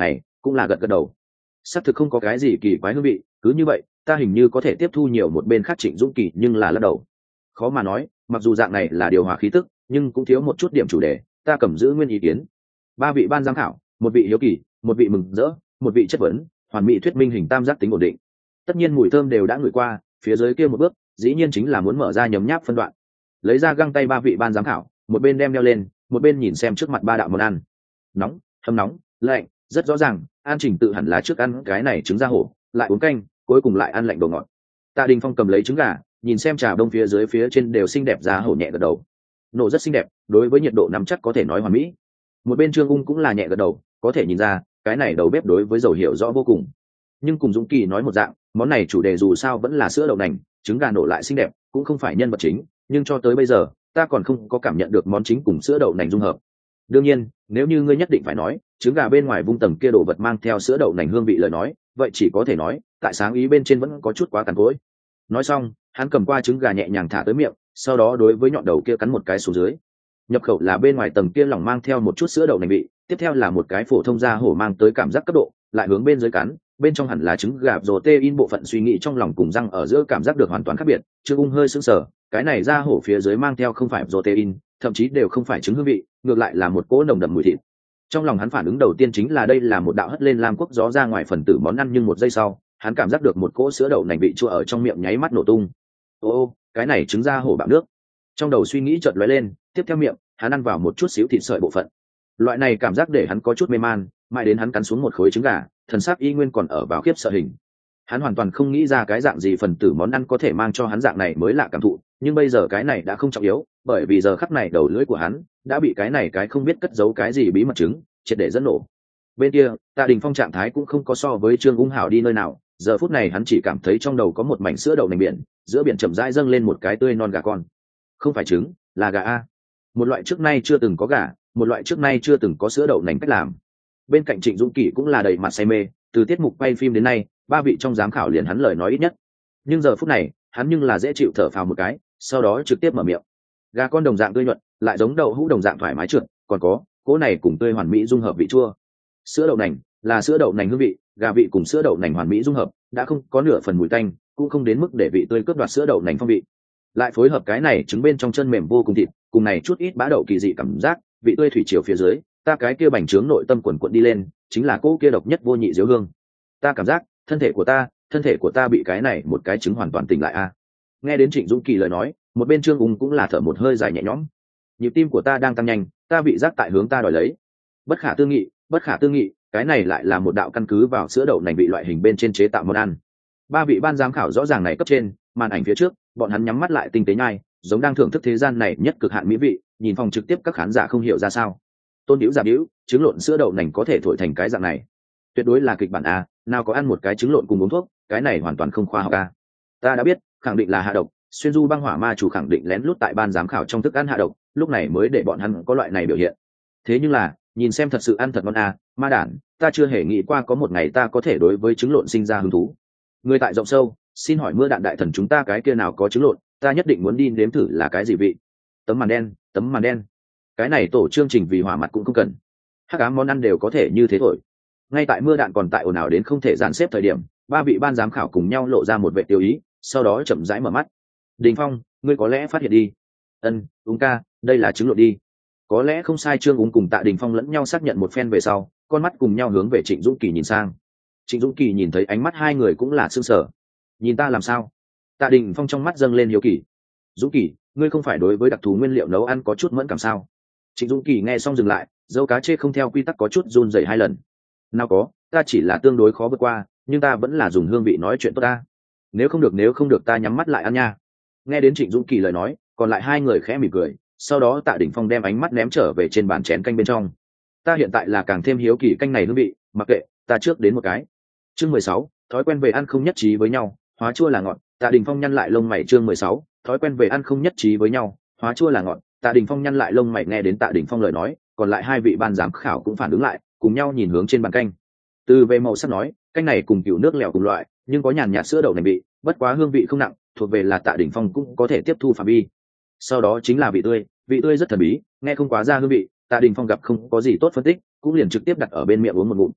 cũng là gật gật đầu. Xác thực không có cái gì kỳ quái hương vị, cứ như vậy ta hình như có thể tiếp thu nhiều một bên khác Trịnh Dũng Kỳ nhưng là lắc đầu. Khó mà nói, mặc dù dạng này là điều hòa khí tức nhưng cũng thiếu một chút điểm chủ đề, ta cầm giữ nguyên ý kiến. Ba vị ban giám khảo, một vị hiếu kỳ, một vị mừng rỡ, một vị chất vấn, hoàn mỹ thuyết minh hình tam giác tính ổn định. Tất nhiên mùi thơm đều đã ngửi qua, phía dưới kia một bước dĩ nhiên chính là muốn mở ra nhấm nháp phân đoạn. Lấy ra găng tay ba vị ban giám khảo, một bên đem đeo lên, một bên nhìn xem trước mặt ba đạo món ăn. Nóng, hâm nóng, lạnh, rất rõ ràng an trình tự hẳn là trước ăn cái này trứng da hổ, lại uống canh, cuối cùng lại ăn lạnh đồ ngọt. Tạ Đình Phong cầm lấy trứng gà, nhìn xem trà đông phía dưới phía trên đều xinh đẹp da hổ, nhẹ gật đầu. Nổ rất xinh đẹp, đối với nhiệt độ nắm chắc có thể nói hoàn mỹ. Một bên Trương Ung cũng là nhẹ gật đầu, có thể nhìn ra cái này đầu bếp đối với dầu hiểu rõ vô cùng. Nhưng cùng Dũng Kỳ nói một dạng, món này chủ đề dù sao vẫn là sữa đậu nành, trứng gà nổ lại xinh đẹp cũng không phải nhân vật chính, nhưng cho tới bây giờ ta còn không có cảm nhận được món chính cùng sữa đậu nành dung hợp. Đương nhiên nếu như ngươi nhất định phải nói trứng gà bên ngoài vung tầng kia đồ vật mang theo sữa đậu nành hương vị lời nói, vậy chỉ có thể nói tại sáng ý bên trên vẫn có chút quá cằn cỗi. Nói xong hắn cầm qua trứng gà nhẹ nhàng thả tới miệng, sau đó đối với nhọn đầu kia cắn một cái xuống dưới. Nhập khẩu là bên ngoài tầng kia lỏng mang theo một chút sữa đậu nành vị, tiếp theo là một cái phổ thông da hổ mang tới cảm giác cấp độ, lại hướng bên dưới cắn, bên trong hẳn là trứng gà protein. Bộ phận suy nghĩ trong lòng cùng răng ở giữa cảm giác được hoàn toàn khác biệt. Trương Ung hơi sững sờ, cái này da hổ phía dưới mang theo không phải protein, thậm chí đều không phải trứng hương vị, ngược lại là một cỗ nồng đậm mùi thịt. Trong lòng hắn phản ứng đầu tiên chính là đây là một đạo hất lên lam quốc gió ra ngoài phần tử món ăn, nhưng một giây sau hắn cảm giác được một cỗ sữa đậu nành vị chua ở trong miệng nháy mắt nổ tung. Ô, cái này trứng da hổ bạo nước. Trong đầu suy nghĩ chợt lóe lên, tiếp theo miệng hắn ăn vào một chút xíu thịt sợi bộ phận. Loại này cảm giác để hắn có chút mê man, mãi đến hắn cắn xuống một khối trứng gà, thần sắc y nguyên còn ở vào khiếp sợ hình. Hắn hoàn toàn không nghĩ ra cái dạng gì phần tử món ăn có thể mang cho hắn dạng này mới lạ cảm thụ, nhưng bây giờ cái này đã không trọng yếu, bởi vì giờ khắc này đầu lưỡi của hắn đã bị cái này cái không biết cất giấu cái gì bí mật trứng triệt để dẫn nổ. Bên kia Tạ Đình Phong trạng thái cũng không có so với Trương Ung hảo đi nơi nào, giờ phút này hắn chỉ cảm thấy trong đầu có một mảnh sữa đậu nành biển, giữa biển chậm rãi dâng lên một cái tươi non gà con. Không phải trứng, là gà a. Một loại trước nay chưa từng có gà, một loại trước nay chưa từng có sữa đậu nành cách làm. Bên cạnh Trịnh Dũng Kỳ cũng là đầy mặt say mê, từ tiết mục quay phim đến nay ba vị trong giám khảo liền hắn lời nói ít nhất, nhưng giờ phút này hắn nhưng là dễ chịu thở phào một cái, sau đó trực tiếp mở miệng. Gà con đồng dạng tươi nhuận, lại giống đậu hũ đồng dạng thoải mái trượt, còn có cỗ này cùng tươi hoàn mỹ dung hợp vị chua. Sữa đậu nành là sữa đậu nành hương vị, gà vị cùng sữa đậu nành hoàn mỹ dung hợp, đã không có nửa phần mùi tanh, cũng không đến mức để vị tươi cướp đoạt sữa đậu nành phong vị. Lại phối hợp cái này trứng bên trong chân mềm vô cùng thịt, cùng này chút ít bã đậu kỳ dị cảm giác, vị tươi thủy chiều phía dưới, ta cái kia bành trướng nội tâm quần quận đi lên, chính là cỗ kia độc nhất vô nhị diếu hương. Ta cảm giác thân thể của ta bị cái này một cái trứng hoàn toàn tỉnh lại a. Nghe đến Trịnh Dũng Kỳ lời nói, một bên Trương Ung cũng là thở một hơi dài nhẹ nhõm. Nhịp tim của ta đang tăng nhanh, ta bị giác tại hướng ta đòi lấy. Bất khả tư nghị, bất khả tư nghị, cái này lại là một đạo căn cứ vào sữa đậu nành vị loại hình bên trên chế tạo món ăn. Ba vị ban giám khảo rõ ràng này cấp trên, màn ảnh phía trước, bọn hắn nhắm mắt lại tinh tế nhai, giống đang thưởng thức thế gian này nhất cực hạn mỹ vị, nhìn phòng trực tiếp các khán giả không hiểu ra sao. Tôn Diễu giả Diễu, trứng lộn sữa đậu nành có thể thổi thành cái dạng này, tuyệt đối là kịch bản a, nào có ăn một cái trứng lộn cùng uống thuốc, cái này hoàn toàn không khoa học a. Ta đã biết, khẳng định là hạ độc, xuyên du băng hỏa ma chủ khẳng định lén lút tại ban giám khảo trong thức ăn hạ độc, lúc này mới để bọn hắn có loại này biểu hiện. Thế nhưng là, nhìn xem thật sự ăn thật ngon a, ma đản, ta chưa hề nghĩ qua có một ngày ta có thể đối với trứng lộn sinh ra hứng thú. Người tại rộng sâu, xin hỏi mưa đạn đại thần chúng ta cái kia nào có trứng lộn, ta nhất định muốn đi nếm thử là cái gì vị. Tấm màn đen, tấm màn đen. Cái này tổ chương trình vì hỏa mặt cũng không cần. Hắc ám món ăn đều có thể như thế thôi. Ngay tại mưa đạn còn tại ồn ào đến không thể dàn xếp thời điểm, ba vị ban giám khảo cùng nhau lộ ra một vệ tiêu ý, sau đó chậm rãi mở mắt. Đình Phong, ngươi có lẽ phát hiện đi. Ung ca, đây là trứng lộn đi. Có lẽ không sai. Trương Ung cùng Tạ Đình Phong lẫn nhau xác nhận một phen về sau, con mắt cùng nhau hướng về Trịnh Dũng Kỳ nhìn sang. Trịnh Dũng Kỳ nhìn thấy ánh mắt hai người cũng là sững sờ. Nhìn ta làm sao? Tạ Đình Phong trong mắt dâng lên hiếu kỳ. Dũng Kỳ, ngươi không phải đối với đặc thù nguyên liệu nấu ăn có chút mẫn cảm sao? Trịnh Dũng Kỳ nghe xong dừng lại, dâu cá chê không theo quy tắc có chút run rẩy hai lần. Nào có, ta chỉ là tương đối khó vượt qua, nhưng ta vẫn là dùng hương vị nói chuyện tốt ta. Nếu không được ta nhắm mắt lại ăn nha. Nghe đến Trịnh Dũng Kỳ lời nói, còn lại hai người khẽ mỉm cười, sau đó Tạ Đình Phong đem ánh mắt ném trở về trên bàn chén canh bên trong. Ta hiện tại là càng thêm hiếu kỳ canh này hương vị, mặc kệ, ta trước đến một cái. Chương 16, thói quen về ăn không nhất trí với nhau, hóa chua là ngọt. Tạ Đình Phong nhăn lại lông mày. Chương 16, thói quen về ăn không nhất trí với nhau, hóa chua là ngọt. Tạ Đình Phong nhăn lại lông mày. Nghe đến Tạ Đình Phong lời nói, còn lại hai vị ban giám khảo cũng phản ứng lại, cùng nhau nhìn hướng trên bàn canh. Từ về màu sắc nói, canh này cùng cựu nước lèo cùng loại, nhưng có nhàn nhạt sữa đậu nành vị, bất quá hương vị không nặng, thuộc về là Tạ Đình Phong cũng có thể tiếp thu phạm vi. Sau đó chính là vị tươi rất thần bí, nghe không quá ra hương vị, Tạ Đình Phong gặp không có gì tốt phân tích, cũng liền trực tiếp đặt ở bên miệng uống một ngụm.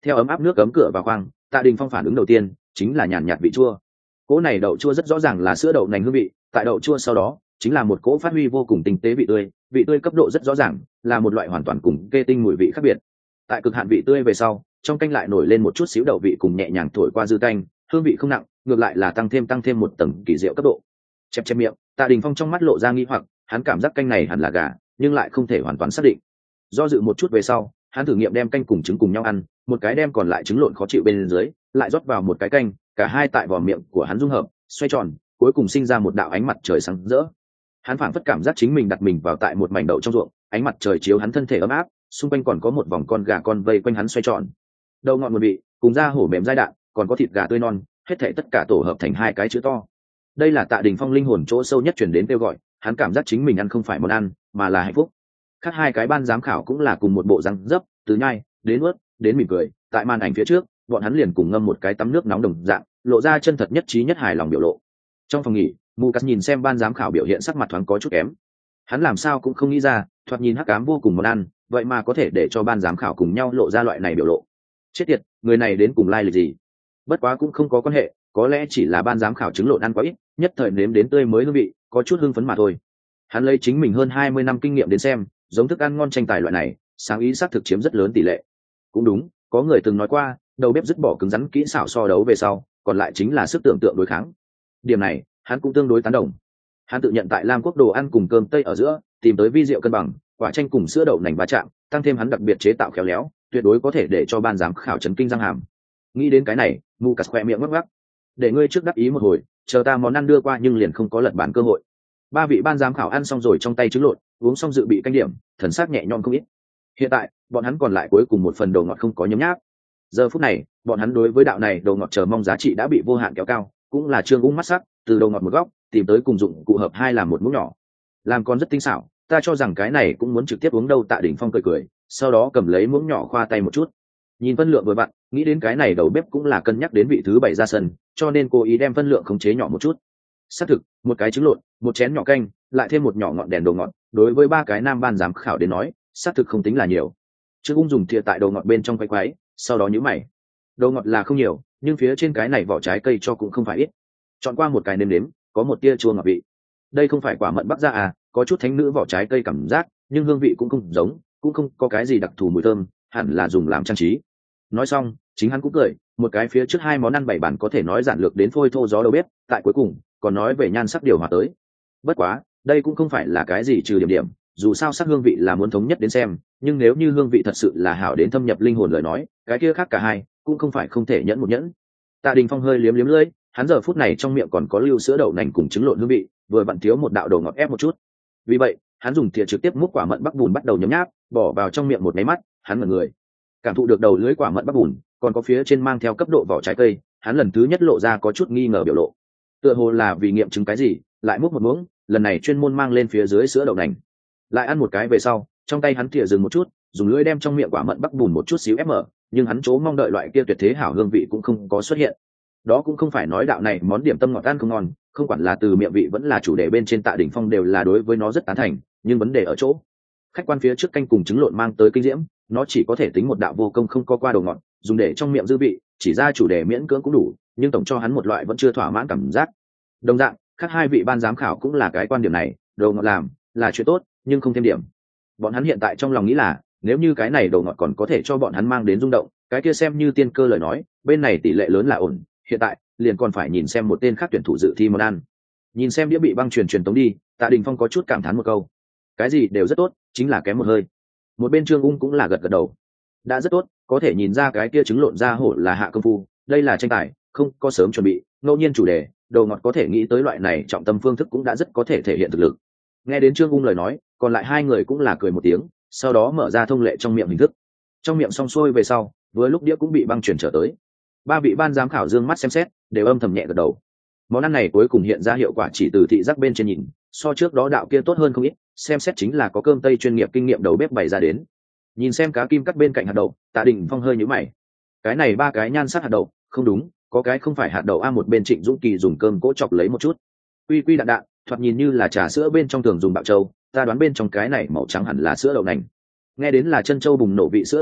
Theo ấm áp nước cấm cửa vào khoang, Tạ Đình Phong phản ứng đầu tiên chính là nhàn nhạt vị chua. Cỗ này đậu chua rất rõ ràng là sữa đậu nành hương vị, tại đậu chua sau đó chính là một cỗ phát huy vô cùng tinh tế vị tươi cấp độ rất rõ ràng, là một loại hoàn toàn cùng kê tinh mùi vị khác biệt. Tại cực hạn vị tươi về sau, trong canh lại nổi lên một chút xíu đậu vị cùng nhẹ nhàng thổi qua dư canh, hương vị không nặng, ngược lại là tăng thêm một tầng kỳ diệu cấp độ. Chép miệng, Tạ Đình Phong trong mắt lộ ra nghi hoặc, hắn cảm giác canh này hẳn là gà, nhưng lại không thể hoàn toàn xác định. Do dự một chút về sau, hắn thử nghiệm đem canh cùng trứng cùng nhau ăn, một cái đem còn lại trứng lộn khó chịu bên dưới, lại rót vào một cái canh, cả hai tại vỏ miệng của hắn dung hợp, xoay tròn, cuối cùng sinh ra một đạo ánh mặt trời sáng rỡ. Hắn phảng phất cảm giác chính mình đặt mình vào tại một mảnh đậu trong ruộng, ánh mặt trời chiếu hắn thân thể ấm áp, xung quanh còn có một vòng con gà con vây quanh hắn xoay tròn. Đậu ngọt một vị, cùng da hổ mềm dai đạn, còn có thịt gà tươi non, hết thảy tất cả tổ hợp thành hai cái chữ to. Đây là Tạ Đình Phong linh hồn chỗ sâu nhất truyền đến kêu gọi, hắn cảm giác chính mình ăn không phải món ăn, mà là hạnh phúc. Khác hai cái ban giám khảo cũng là cùng một bộ răng dấp, từ nhai đến nuốt đến mỉm cười, tại màn ảnh phía trước, bọn hắn liền cùng ngâm một cái tắm nước nóng đồng dạng, lộ ra chân thật nhất trí nhất hài lòng biểu lộ. Trong phòng nghỉ, Lucas nhìn xem ban giám khảo biểu hiện sắc mặt thoáng có chút kém. Hắn làm sao cũng không nghĩ ra, thoạt nhìn hắc ám vô cùng món ăn, vậy mà có thể để cho ban giám khảo cùng nhau lộ ra loại này biểu lộ. Chết tiệt, người này đến cùng lai lịch gì? Bất quá cũng không có quan hệ, có lẽ chỉ là ban giám khảo trứng lộn ăn quá ít, nhất thời nếm đến tươi mới hương vị, có chút hưng phấn mà thôi. Hắn lấy chính mình hơn 20 năm kinh nghiệm đến xem, giống thức ăn ngon tranh tài loại này, sáng ý xác thực chiếm rất lớn tỷ lệ. Cũng đúng, có người từng nói qua, đầu bếp dứt bỏ cứng rắn kỹ xảo so đấu về sau, còn lại chính là sức tưởng tượng đối kháng. Điểm này, hắn cũng tương đối tán đồng. Hắn tự nhận tại Lam Quốc đồ ăn cùng cơm tây ở giữa, tìm tới vi diệu cân bằng, quả chanh cùng sữa đậu nành va chạm, tăng thêm hắn đặc biệt chế tạo khéo léo, tuyệt đối có thể để cho ban giám khảo chấn kinh răng hàm. Nghĩ đến cái này, Lucas khoe miệng ngắc ngắc. Để ngươi trước đắc ý một hồi, chờ ta món ăn đưa qua nhưng liền không có lật bàn cơ hội. Ba vị ban giám khảo ăn xong rồi trong tay trứng lộn, uống xong dự bị canh điểm, thần sắc nhẹ nhõm không ít. Hiện tại, bọn hắn còn lại cuối cùng một phần đồ ngọt không có nhấm nháp. Giờ phút này, bọn hắn đối với đạo này đồ ngọt chờ mong giá trị đã bị vô hạn kéo cao, cũng là trương ung mắt sắc, từ đồ ngọt một góc tìm tới cùng dụng cụ hợp hai làm một muỗng nhỏ, làm con rất tinh xảo. Ta cho rằng cái này cũng muốn trực tiếp uống đâu. Tạ Đình Phong cười cười, sau đó cầm lấy muỗng nhỏ khoa tay một chút, nhìn phân lượng vừa vặn, nghĩ đến cái này đầu bếp cũng là cân nhắc đến vị thứ 7 ra sân, cho nên cố ý đem phân lượng khống chế nhỏ một chút. Xác thực, một cái trứng lộn, một chén nhỏ canh, lại thêm một nhỏ ngọn đèn đồ ngọt, đối với ba cái nam ban giám khảo đến nói, xác thực không tính là nhiều. Trương Ung dùng thìa tại đồ ngọt bên trong quay quái, sau đó nhíu mày. Đồ ngọt là không nhiều, nhưng phía trên cái này vỏ trái cây cho cũng không phải ít. Chọn qua một cái nếm nếm, có một tia chua ngọt vị. Đây không phải quả mận Bắc gia à, có chút thánh nữ vỏ trái cây cảm giác, nhưng hương vị cũng không giống, cũng không có cái gì đặc thù mùi thơm, hẳn là dùng làm trang trí. Nói xong, chính hắn cũng cười, một cái phía trước hai món ăn bảy bản có thể nói giản lược đến phôi thô gió đầu bếp, tại cuối cùng còn nói về nhan sắc điều hòa tới. Bất quá, đây cũng không phải là cái gì trừ điểm, dù sao sắc hương vị là muốn thống nhất đến xem, nhưng nếu như hương vị thật sự là hảo đến thâm nhập linh hồn lời nói, cái kia khác cả hai, cũng không phải không thể nhẫn một nhẫn. Tạ Đình Phong hơi liếm liếm lưỡi, hắn giờ phút này trong miệng còn có lưu sữa đậu nành cùng trứng lộn hương vị, vừa vặn thiếu một đạo đồ ngọt ép một chút. Vì vậy, hắn dùng thìa trực tiếp múc quả mận bắc bùn bắt đầu nhấm nháp, bỏ vào trong miệng một máy mắt, hắn ngẩn người. Cảm thụ được đầu lưỡi quả mận bắc bùn, còn có phía trên mang theo cấp độ vỏ trái cây, hắn lần thứ nhất lộ ra có chút nghi ngờ biểu lộ. Tựa hồ là vì nghiệm chứng cái gì, lại múc một muỗng, lần này chuyên môn mang lên phía dưới sữa đậu nành. Lại ăn một cái về sau, trong tay hắn thìa dừng một chút, dùng lưỡi đem trong miệng quả mận bắc bùn một chút xíu ép mở, nhưng hắn chỗ mong đợi loại kia tuyệt thế hảo hương vị cũng không có xuất hiện. Đó cũng không phải nói đạo này món điểm tâm ngọt ăn không ngon, không quản là từ miệng vị vẫn là chủ đề bên trên Tạ Đình Phong đều là đối với nó rất tán thành, nhưng vấn đề ở chỗ khách quan phía trước canh cùng trứng lộn mang tới kinh diễm, nó chỉ có thể tính một đạo vô công không có qua đồ ngọt, dùng để trong miệng dư vị, chỉ ra chủ đề miễn cưỡng cũng đủ, nhưng tổng cho hắn một loại vẫn chưa thỏa mãn cảm giác. Đồng dạng, khác hai vị ban giám khảo cũng là cái quan điểm này, đồ ngọt làm là chuyện tốt, nhưng không thêm điểm. Bọn hắn hiện tại trong lòng nghĩ là, nếu như cái này đồ ngọt còn có thể cho bọn hắn mang đến rung động, cái kia xem như tiên cơ lời nói, bên này tỷ lệ lớn là ổn. Hiện tại, liền còn phải nhìn xem một tên khác tuyển thủ dự thi món ăn. Nhìn xem đĩa bị băng truyền tống đi, Tạ Đình Phong có chút cảm thán một câu. Cái gì đều rất tốt, chính là kém một hơi. Một bên Trương Ung cũng là gật gật đầu. Đã rất tốt, có thể nhìn ra cái kia trứng lộn ra hổ là hạ công phu, đây là tranh tài, không có sớm chuẩn bị, ngẫu nhiên chủ đề, đồ ngọt có thể nghĩ tới loại này trọng tâm phương thức cũng đã rất có thể thể hiện thực lực. Nghe đến Trương Ung lời nói, còn lại hai người cũng là cười một tiếng, sau đó mở ra thông lệ trong miệng hình thức. Trong miệng xong xuôi về sau, vừa lúc đĩa cũng bị băng chuyển trở tới. Ba vị ban giám khảo dương mắt xem xét, đều âm thầm nhẹ gật đầu. Món ăn này cuối cùng hiện ra hiệu quả chỉ từ thị giác bên trên nhìn, so trước đó đạo kia tốt hơn không ít, xem xét chính là có cơm tây chuyên nghiệp kinh nghiệm đầu bếp bày ra đến. Nhìn xem cá kim cắt bên cạnh hạt đậu, Tạ Đình Phong hơi nhíu mày. Cái này ba cái nhan sắc hạt đậu, không đúng, có cái không phải hạt đậu a. Một bên Trịnh Dũng Kỳ dùng cơm cỗ chọc lấy một chút, quy quy đạn đạn, thoạt nhìn như là trà sữa bên trong thường dùng bạo châu, ta đoán bên trong cái này màu trắng hẳn là sữa đậu nành. Nghe đến là chân châu bùng nổ vị sữa đậu nành,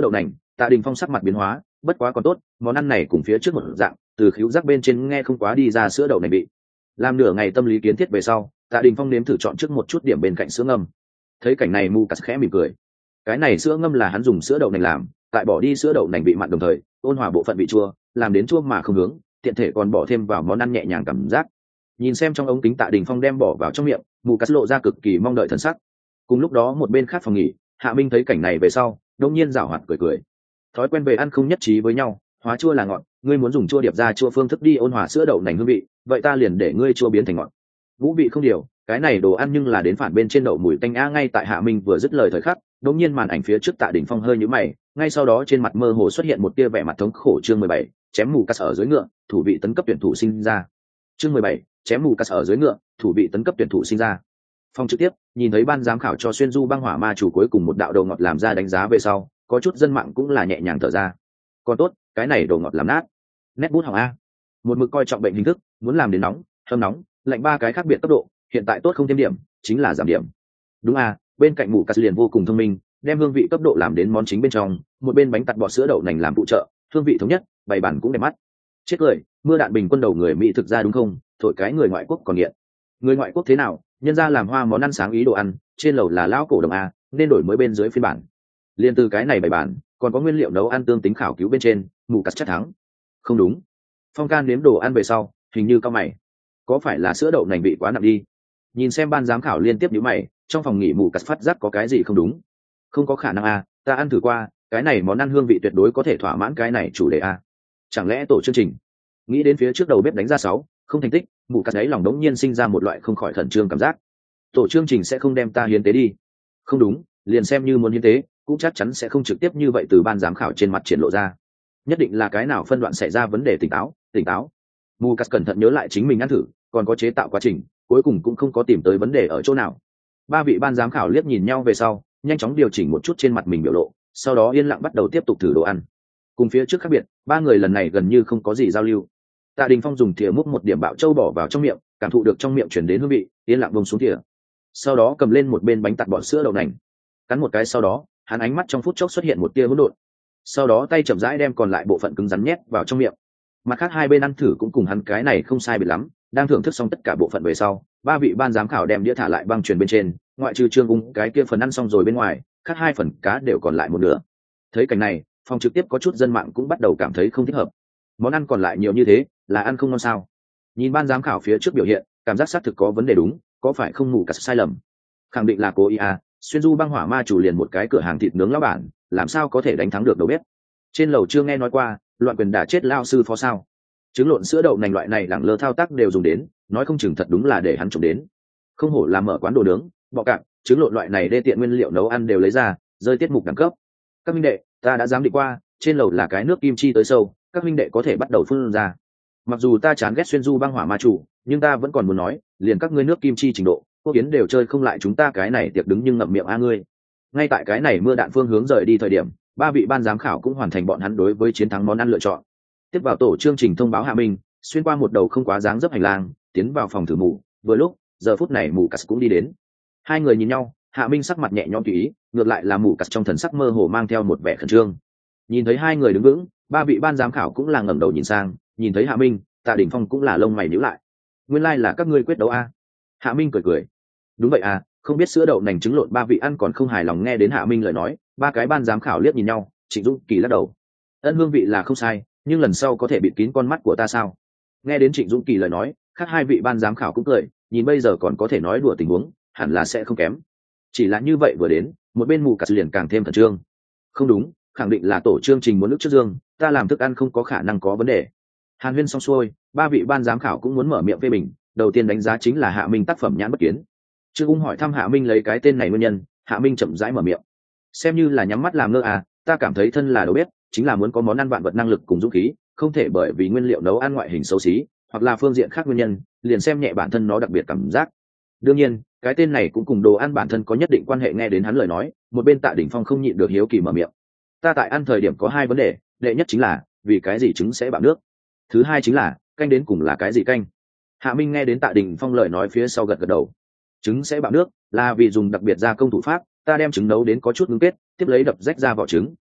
Tạ Đình Phong sắc mặt biến hóa, bất quá còn tốt, món ăn này cùng phía trước một dạng, từ khứu giác bên trên nghe không quá đi ra sữa đậu nành vị. Làm nửa ngày tâm lý kiến thiết về sau, Tạ Đình Phong nếm thử chọn trước một chút điểm bên cạnh sữa ngâm. Thấy cảnh này Mu Cắt khẽ mỉm cười. Cái này sữa ngâm là hắn dùng sữa đậu nành làm, tại bỏ đi sữa đậu nành vị mặn đồng thời, ôn hòa bộ phận vị chua, làm đến chua mà không hướng, tiện thể còn bỏ thêm vào món ăn nhẹ nhàng cảm giác. Nhìn xem trong ống kính Tạ Đình Phong đem bỏ vào trong miệng, Mu Cắt lộ ra cực kỳ mong đợi thần sắc. Cùng lúc đó một bên khác phòng nghỉ, Hạ Minh thấy cảnh này về sau, đột nhiên giảo hoạt cười cười. Thói quen về ăn không nhất trí với nhau, hóa chua là ngọt, ngươi muốn dùng chua điệp ra chua phương thức đi ôn hòa sữa đậu nành hương vị, vậy ta liền để ngươi chua biến thành ngọt. Vũ vị không điều, cái này đồ ăn nhưng là đến phản bên trên đậu mùi tanh a. Ngay tại Hạ Minh vừa dứt lời thời khắc, đột nhiên màn ảnh phía trước Tạ Đình Phong hơi nhíu mày, ngay sau đó trên mặt mơ hồ xuất hiện một tia vẻ mặt thống khổ. Chương 17, chém mù cắt ở dưới ngựa, thủ vị tấn cấp tuyển thủ sinh ra. Chương 17, chém mù cắt ở dưới ngựa, thủ vị tấn cấp tuyển thủ sinh ra. Phong trực tiếp nhìn thấy ban giám khảo cho xuyên du băng hỏa ma chủ cuối cùng một đạo đầu ngọt làm ra đánh giá về sau, có chút dân mạng cũng là nhẹ nhàng thở ra. Còn tốt, cái này đồ ngọt làm nát. Nét bút hỏng a. Một mực coi trọng bệnh hình thức, muốn làm đến nóng, hâm nóng, lạnh ba cái khác biệt tốc độ, hiện tại tốt không thêm điểm, chính là giảm điểm. Đúng a, bên cạnh mù cắt liền vô cùng thông minh, đem hương vị cấp độ làm đến món chính bên trong, một bên bánh tặt bọt sữa đậu nành làm phụ trợ, hương vị thống nhất, bày bản cũng đẹp mắt. Chết cười, mưa đạn bình quân đầu người Mỹ thực ra đúng không? Thổi cái người ngoại quốc còn nghiện. Người ngoại quốc thế nào? Nhân ra làm hoa món ăn sáng ý đồ ăn, trên lầu là lão cổ đồng a, nên đổi mới bên dưới phiên bản. Liên từ cái này bày bản, còn có nguyên liệu nấu ăn tương tính khảo cứu bên trên, mù cắt chắc thắng. Không đúng. Phong Can nếm đồ ăn về sau, hình như cao mày. Có phải là sữa đậu nành bị quá nặng đi? Nhìn xem ban giám khảo liên tiếp nhíu mày, trong phòng nghỉ mù cắt phát giác có cái gì không đúng. Không có khả năng a, ta ăn thử qua, cái này món ăn hương vị tuyệt đối có thể thỏa mãn cái này chủ đề a. Chẳng lẽ tổ chương trình? Nghĩ đến phía trước đầu bếp đánh ra 6, không thành tích, mù cắt ấy lòng đống nhiên sinh ra một loại không khỏi khẩn trương cảm giác. Tổ chương trình sẽ không đem ta hiến tế đi? Không đúng, liền xem như muốn hiến tế, cũng chắc chắn sẽ không trực tiếp như vậy từ ban giám khảo trên mặt triển lộ ra. Nhất định là cái nào phân đoạn xảy ra vấn đề. Tỉnh táo. Mù cắt cẩn thận nhớ lại chính mình ăn thử, còn có chế tạo quá trình, cuối cùng cũng không có tìm tới vấn đề ở chỗ nào. Ba vị ban giám khảo liếc nhìn nhau về sau, nhanh chóng điều chỉnh một chút trên mặt mình biểu lộ, sau đó yên lặng bắt đầu tiếp tục thử đồ ăn. Cùng phía trước khác biệt, ba người lần này gần như không có gì giao lưu. Tạ Đình Phong dùng thìa múc một điểm bạo châu bỏ vào trong miệng, cảm thụ được trong miệng chuyển đến hương vị, yên lặng bông xuống thìa. Sau đó cầm lên một bên bánh tặt bọt sữa đậu nành, cắn một cái, sau đó hắn ánh mắt trong phút chốc xuất hiện một tia hỗn độn. Sau đó tay chậm rãi đem còn lại bộ phận cứng rắn nhét vào trong miệng. Mặt khác hai bên ăn thử cũng cùng hắn cái này không sai biệt lắm, đang thưởng thức xong tất cả bộ phận về sau, ba vị ban giám khảo đem đĩa thả lại băng truyền bên trên, ngoại trừ Trương Ung cái kia phần ăn xong rồi bên ngoài, khác hai phần cá đều còn lại một nửa. Thấy cảnh này, phòng trực tiếp có chút dân mạng cũng bắt đầu cảm thấy không thích hợp. Món ăn còn lại nhiều như thế, là ăn không ngon sao? Nhìn ban giám khảo phía trước biểu hiện, cảm giác xác thực có vấn đề đúng, có phải không ngủ cả sai lầm? Khẳng định là cố ý à, xuyên du băng hỏa ma chủ liền một cái cửa hàng thịt nướng lão bản, làm sao có thể đánh thắng được đầu bếp? Trên lầu chưa nghe nói qua, loạn quyền đả chết lao sư phó sao? Trứng lộn sữa đậu nành loại này lẳng lơ thao tác đều dùng đến, nói không chừng thật đúng là để hắn trộm đến. Không hổ là mở quán đồ nướng, bọ cạp, trứng lộn loại này đê tiện nguyên liệu nấu ăn đều lấy ra, rơi tiết mục đẳng cấp. Các minh đệ, ta đã dám đi qua, trên lầu là cái nước kim chi tới sâu, các minh đệ có thể bắt đầu phun ra. Mặc dù ta chán ghét xuyên du băng hỏa ma chủ, nhưng ta vẫn còn muốn nói, liền các ngươi nước kim chi trình độ, quốc kiến đều chơi không lại chúng ta cái này tiệc đứng nhưng ngậm miệng a ngươi. Ngay tại cái này mưa đạn phương hướng rời đi thời điểm, ba vị ban giám khảo cũng hoàn thành bọn hắn đối với chiến thắng món ăn lựa chọn. Tiếp vào tổ chương trình thông báo Hạ Minh, xuyên qua một đầu không quá dáng dấp hành lang, tiến vào phòng thử mù. Vừa lúc giờ phút này mù cắt cũng đi đến. Hai người nhìn nhau, Hạ Minh sắc mặt nhẹ nhõm tùy ý, ngược lại là mù cắt trong thần sắc mơ hồ mang theo một vẻ khẩn trương. Nhìn thấy hai người đứng vững, ba vị ban giám khảo cũng là ngẩng đầu nhìn sang, nhìn thấy Hạ Minh, Tạ Đình Phong cũng là lông mày nhíu lại. Nguyên lai là các ngươi quyết đấu a? Hạ Minh cười cười. Đúng vậy à, không biết sữa đậu nành trứng lộn ba vị ăn còn không hài lòng. Nghe đến Hạ Minh lời nói, ba cái ban giám khảo liếc nhìn nhau, Trịnh Dũng Kỳ lắc đầu. Ân hương vị là không sai, nhưng lần sau có thể bịt kín con mắt của ta sao? Nghe đến Trịnh Dũng Kỳ lời nói, khác hai vị ban giám khảo cũng cười, nhìn bây giờ còn có thể nói đùa tình huống, hẳn là sẽ không kém. Chỉ là như vậy vừa đến, một bên mù cắt liền càng thêm khẩn trương. Không đúng, khẳng định là tổ chương trình muốn nước trước dương, ta làm thức ăn không có khả năng có vấn đề. Hàn huyên xong xuôi, ba vị ban giám khảo cũng muốn mở miệng phê bình, đầu tiên đánh giá chính là Hạ Minh tác phẩm nhãn bất kiến. Trương Ung hỏi thăm Hạ Minh lấy cái tên này nguyên nhân, Hạ Minh chậm rãi mở miệng. Xem như là nhắm mắt làm ngơ à, ta cảm thấy thân là đầu bếp, chính là muốn có món ăn vạn vật năng lực cùng dũng khí, không thể bởi vì nguyên liệu nấu ăn ngoại hình xấu xí, hoặc là phương diện khác nguyên nhân, liền xem nhẹ bản thân nó đặc biệt cảm giác. Đương nhiên, cái tên này cũng cùng đồ ăn bản thân có nhất định quan hệ. Nghe đến hắn lời nói, một bên Tạ Đình Phong không nhịn được hiếu kỳ mở miệng. Ta tại ăn thời điểm có hai vấn đề, đệ nhất chính là vì cái gì trứng sẽ bạo nước, thứ hai chính là canh đến cùng là cái gì canh. Hạ Minh nghe đến Tạ Đình Phong lời nói phía sau gật gật đầu. Trứng sẽ bạo nước là vì dùng đặc biệt gia công thủ pháp, ta đem trứng nấu đến có chút ngưng kết, tiếp lấy đập rách ra vỏ trứng,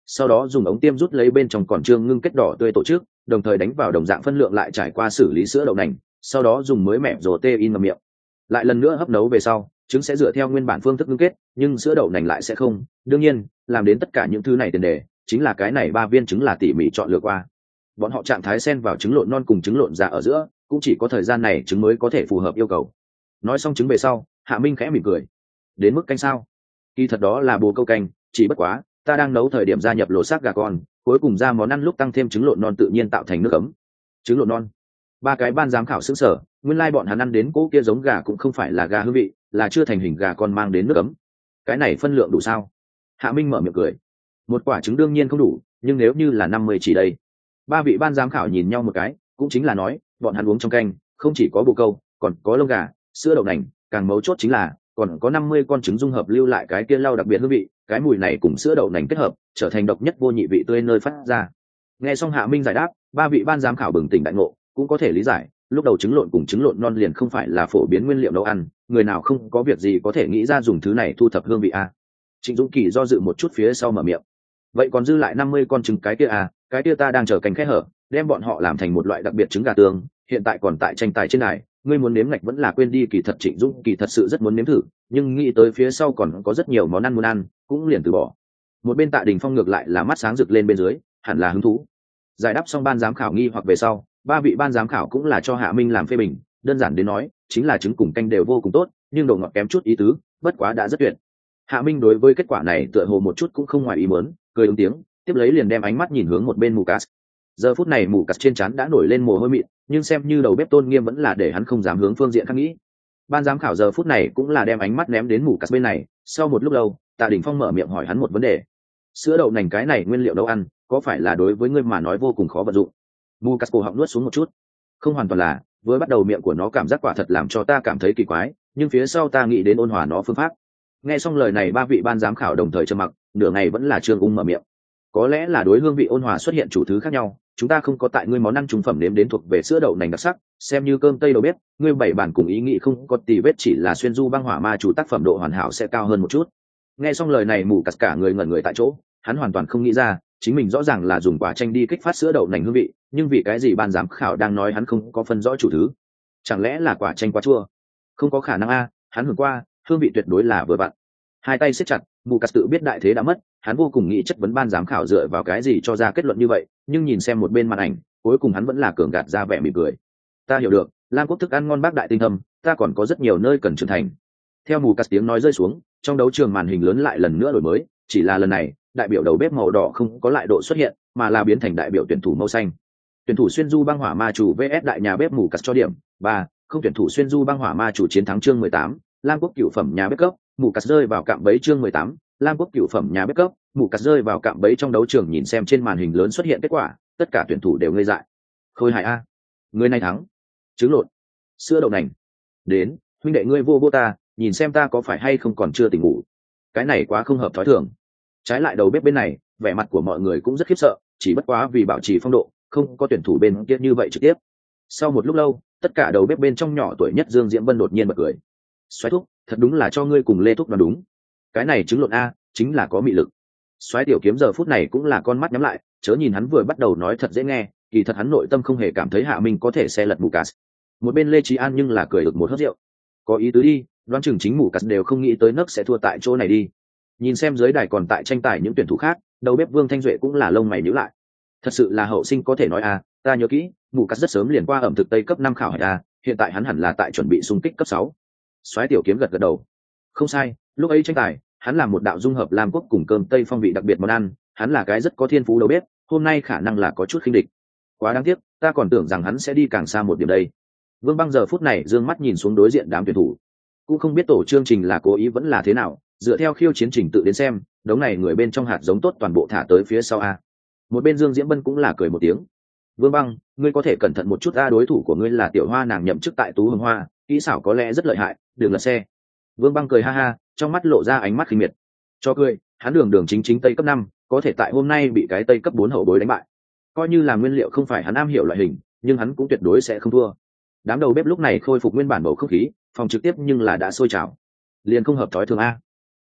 sau đó dùng ống tiêm rút lấy bên trong còn trương ngưng kết đỏ tươi tổ chức, đồng thời đánh vào đồng dạng phân lượng lại trải qua xử lý sữa đậu nành, sau đó dùng mới mẹ rổ tê in ngậm miệng, lại lần nữa hấp nấu về sau, trứng sẽ dựa theo nguyên bản phương thức ngưng kết, nhưng sữa đậu nành lại sẽ không. Đương nhiên, làm đến tất cả những thứ này tiền đề chính là cái này 3 viên trứng là tỉ mỉ chọn lựa qua. Bọn họ trạng thái xen vào trứng lộn non cùng trứng lộn già ở giữa, cũng chỉ có thời gian này trứng mới có thể phù hợp yêu cầu. Nói xong trứng về sau, Hạ Minh khẽ mỉm cười. Đến mức canh sao? Kỳ thật đó là bồ câu canh, chỉ bất quá ta đang nấu thời điểm gia nhập lỗ xác gà con, cuối cùng ra món ăn lúc tăng thêm trứng lộn non tự nhiên tạo thành nước ấm. Trứng lộn non. 3 cái ban giám khảo sững sờ, nguyên lai bọn hắn ăn đến cỗ kia giống gà cũng không phải là gà hương vị, là chưa thành hình gà con mang đến nước ấm. Cái này phân lượng đủ sao? Hạ Minh mở miệng cười. Một quả trứng đương nhiên không đủ, nhưng nếu như là 50 chỉ đây. 3 vị ban giám khảo nhìn nhau một cái, cũng chính là nói bọn hắn uống trong canh không chỉ có bồ câu, còn có lông gà, sữa đậu nành, càng mấu chốt chính là còn có 50 con trứng dung hợp lưu lại cái kia lau đặc biệt hương vị, cái mùi này cùng sữa đậu nành kết hợp trở thành độc nhất vô nhị vị tươi nơi phát ra. Nghe xong Hạ Minh giải đáp, 3 vị ban giám khảo bừng tỉnh đại ngộ, cũng có thể lý giải, lúc đầu trứng lộn cùng trứng lộn non liền không phải là phổ biến nguyên liệu nấu ăn, người nào không có việc gì có thể nghĩ ra dùng thứ này thu thập hương vị a. Trịnh Dũng Kỳ do dự một chút phía sau mở miệng. Vậy còn dư lại 50 con trứng cái kia à, cái kia ta đang chờ canh khẽ hở, đem bọn họ làm thành một loại đặc biệt trứng gà tương, hiện tại còn tại tranh tài trên này, ngươi muốn nếm ngạch vẫn là quên đi. Kỳ thật Trịnh Dũng Kỳ thật sự rất muốn nếm thử, nhưng nghĩ tới phía sau còn có rất nhiều món ăn muốn ăn, cũng liền từ bỏ. Một bên Tạ Đình Phong ngược lại là mắt sáng rực lên bên dưới, hẳn là hứng thú. Giải đáp xong ban giám khảo nghi hoặc về sau, 3 vị ban giám khảo cũng là cho Hạ Minh làm phê bình, đơn giản đến nói, chính là trứng cùng canh đều vô cùng tốt, nhưng độ ngọt kém chút ý tứ, bất quá đã rất tuyệt. Hạ Minh đối với kết quả này tựa hồ một chút cũng không ngoài ý muốn, cười ứng tiếng, tiếp lấy liền đem ánh mắt nhìn hướng một bên Mù Cát. Giờ phút này Mù Cát trên trán đã nổi lên mồ hôi mịn, nhưng xem như đầu bếp tôn nghiêm vẫn là để hắn không dám hướng phương diện khác nghĩ. Ban giám khảo giờ phút này cũng là đem ánh mắt ném đến Mù Cát bên này, sau một lúc lâu, Tạ Đình Phong mở miệng hỏi hắn một vấn đề. Sữa đậu nành cái này nguyên liệu nấu ăn, có phải là đối với ngươi mà nói vô cùng khó vận dụng? Mù Cát cổ họng nuốt xuống một chút. Không hoàn toàn là, với bắt đầu miệng của nó cảm giác quả thật làm cho ta cảm thấy kỳ quái, nhưng phía sau ta nghĩ đến ôn hòa nó phương pháp. Nghe xong lời này 3 vị ban giám khảo đồng thời trầm mặc, nửa ngày vẫn là Trương Ung mở miệng. Có lẽ là đối hương vị ôn hòa xuất hiện chủ thứ khác nhau, chúng ta không có tại ngươi món ăn trung phẩm nếm đến thuộc về sữa đậu nành đặc sắc, xem như cơm tây đầu bếp, ngươi 7 bản cùng ý nghĩ không có tì vết, chỉ là xuyên du băng hỏa ma chủ tác phẩm độ hoàn hảo sẽ cao hơn một chút. Nghe xong lời này Mù Cát cả người ngẩn người tại chỗ, hắn hoàn toàn không nghĩ ra, chính mình rõ ràng là dùng quả chanh đi kích phát sữa đậu nành hương vị, nhưng vì cái gì ban giám khảo đang nói hắn không có phân rõ chủ thứ? Chẳng lẽ là quả chanh quá chua? Không có khả năng a, hắn hưởng qua, hương vị tuyệt đối là vừa vặn. Hai tay siết chặt, Mù Cát tự biết đại thế đã mất, hắn vô cùng nghĩ chất vấn ban giám khảo dựa vào cái gì cho ra kết luận như vậy, nhưng nhìn xem một bên màn ảnh, cuối cùng hắn vẫn là cường gạt ra vẻ mỉm cười. Ta hiểu được, Lam Quốc thức ăn ngon bác đại tinh thâm, ta còn có rất nhiều nơi cần trưởng thành. Theo Mù Cát tiếng nói rơi xuống, trong đấu trường màn hình lớn lại lần nữa đổi mới, chỉ là lần này, đại biểu đầu bếp màu đỏ không có lại độ xuất hiện, mà là biến thành đại biểu tuyển thủ màu xanh. Tuyển thủ xuyên du băng hỏa ma chủ vs đại nhà bếp Mù Cát cho điểm 3, không tuyển thủ xuyên du băng hỏa ma chủ chiến thắng chương 18, Lam Quốc cửu phẩm nhà bếp cấp, Mù Cát rơi vào cạm bẫy chương 18, Lam Quốc cửu phẩm nhà bếp cấp, Mù Cát rơi vào cạm bẫy trong đấu trường. Nhìn xem trên màn hình lớn xuất hiện kết quả, tất cả tuyển thủ đều ngây dại. Khôi hài a, người này thắng. Trứng lộn, sữa đậu nành. Đến, huynh đệ ngươi vô ta, nhìn xem ta có phải hay không còn chưa tỉnh ngủ. Cái này quá không hợp thói thường. Trái lại đầu bếp bên này, vẻ mặt của mọi người cũng rất khiếp sợ, chỉ bất quá vì bảo trì phong độ, không có tuyển thủ bên kia như vậy trực tiếp. Sau một lúc lâu, tất cả đầu bếp bên trong nhỏ tuổi nhất Dương Diễm Vân đột nhiên bật cười. Soái thúc, thật đúng là cho ngươi cùng Lê thúc đoán đúng. Cái này trứng lộn a, chính là có mị lực. Soái tiểu kiếm giờ phút này cũng là con mắt nhắm lại, chớ nhìn hắn vừa bắt đầu nói thật dễ nghe, kỳ thật hắn nội tâm không hề cảm thấy Hạ Minh có thể xe lật Mù Cát. Một bên Lê Chí An nhưng là cười được một hớp rượu. Có ý tứ đi, đoán chừng chính Mù Cát đều không nghĩ tới nấc sẽ thua tại chỗ này đi. Nhìn xem dưới đài còn tại tranh tài những tuyển thủ khác, đầu bếp Vương Thanh Duệ cũng là lông mày nhíu lại. Thật sự là hậu sinh có thể nói a, ta nhớ kỹ, Mù Cát rất sớm liền qua ẩm thực Tây cấp 5 khảo hạch a, hiện tại hắn hẳn là tại chuẩn bị xung kích cấp 6. Soái tiểu kiếm gật gật đầu. Không sai, lúc ấy tranh tài, hắn làm một đạo dung hợp Lam Quốc cùng cơm Tây phong vị đặc biệt món ăn, hắn là cái rất có thiên phú đầu bếp, hôm nay khả năng là có chút khinh địch. Quá đáng tiếc, ta còn tưởng rằng hắn sẽ đi càng xa một điểm đây. Vương Băng giờ phút này dương mắt nhìn xuống đối diện đám tuyển thủ, cũng không biết tổ chương trình là cố ý vẫn là thế nào, dựa theo khiêu chiến trình tự đến xem, đống này người bên trong hạt giống tốt toàn bộ thả tới phía sau a. Một bên Dương Diễm Bân cũng là cười một tiếng. Vương Băng, ngươi có thể cẩn thận một chút a, đối thủ của ngươi là Tiểu Hoa, nàng nhậm chức tại Tú Hồng Hoa, kỹ xảo có lẽ rất lợi hại, đừng lật xe. Vương Băng cười ha ha, trong mắt lộ ra ánh mắt khinh miệt. Cho cười, hắn đường đường chính chính Tây cấp 5, có thể tại hôm nay bị cái Tây cấp 4 hậu bối đánh bại. Coi như là nguyên liệu không phải hắn am hiểu loại hình, nhưng hắn cũng tuyệt đối sẽ không thua. Đám đầu bếp lúc này khôi phục nguyên bản bầu không khí, phòng trực tiếp nhưng là đã sôi trào. Liền không hợp thói thường a.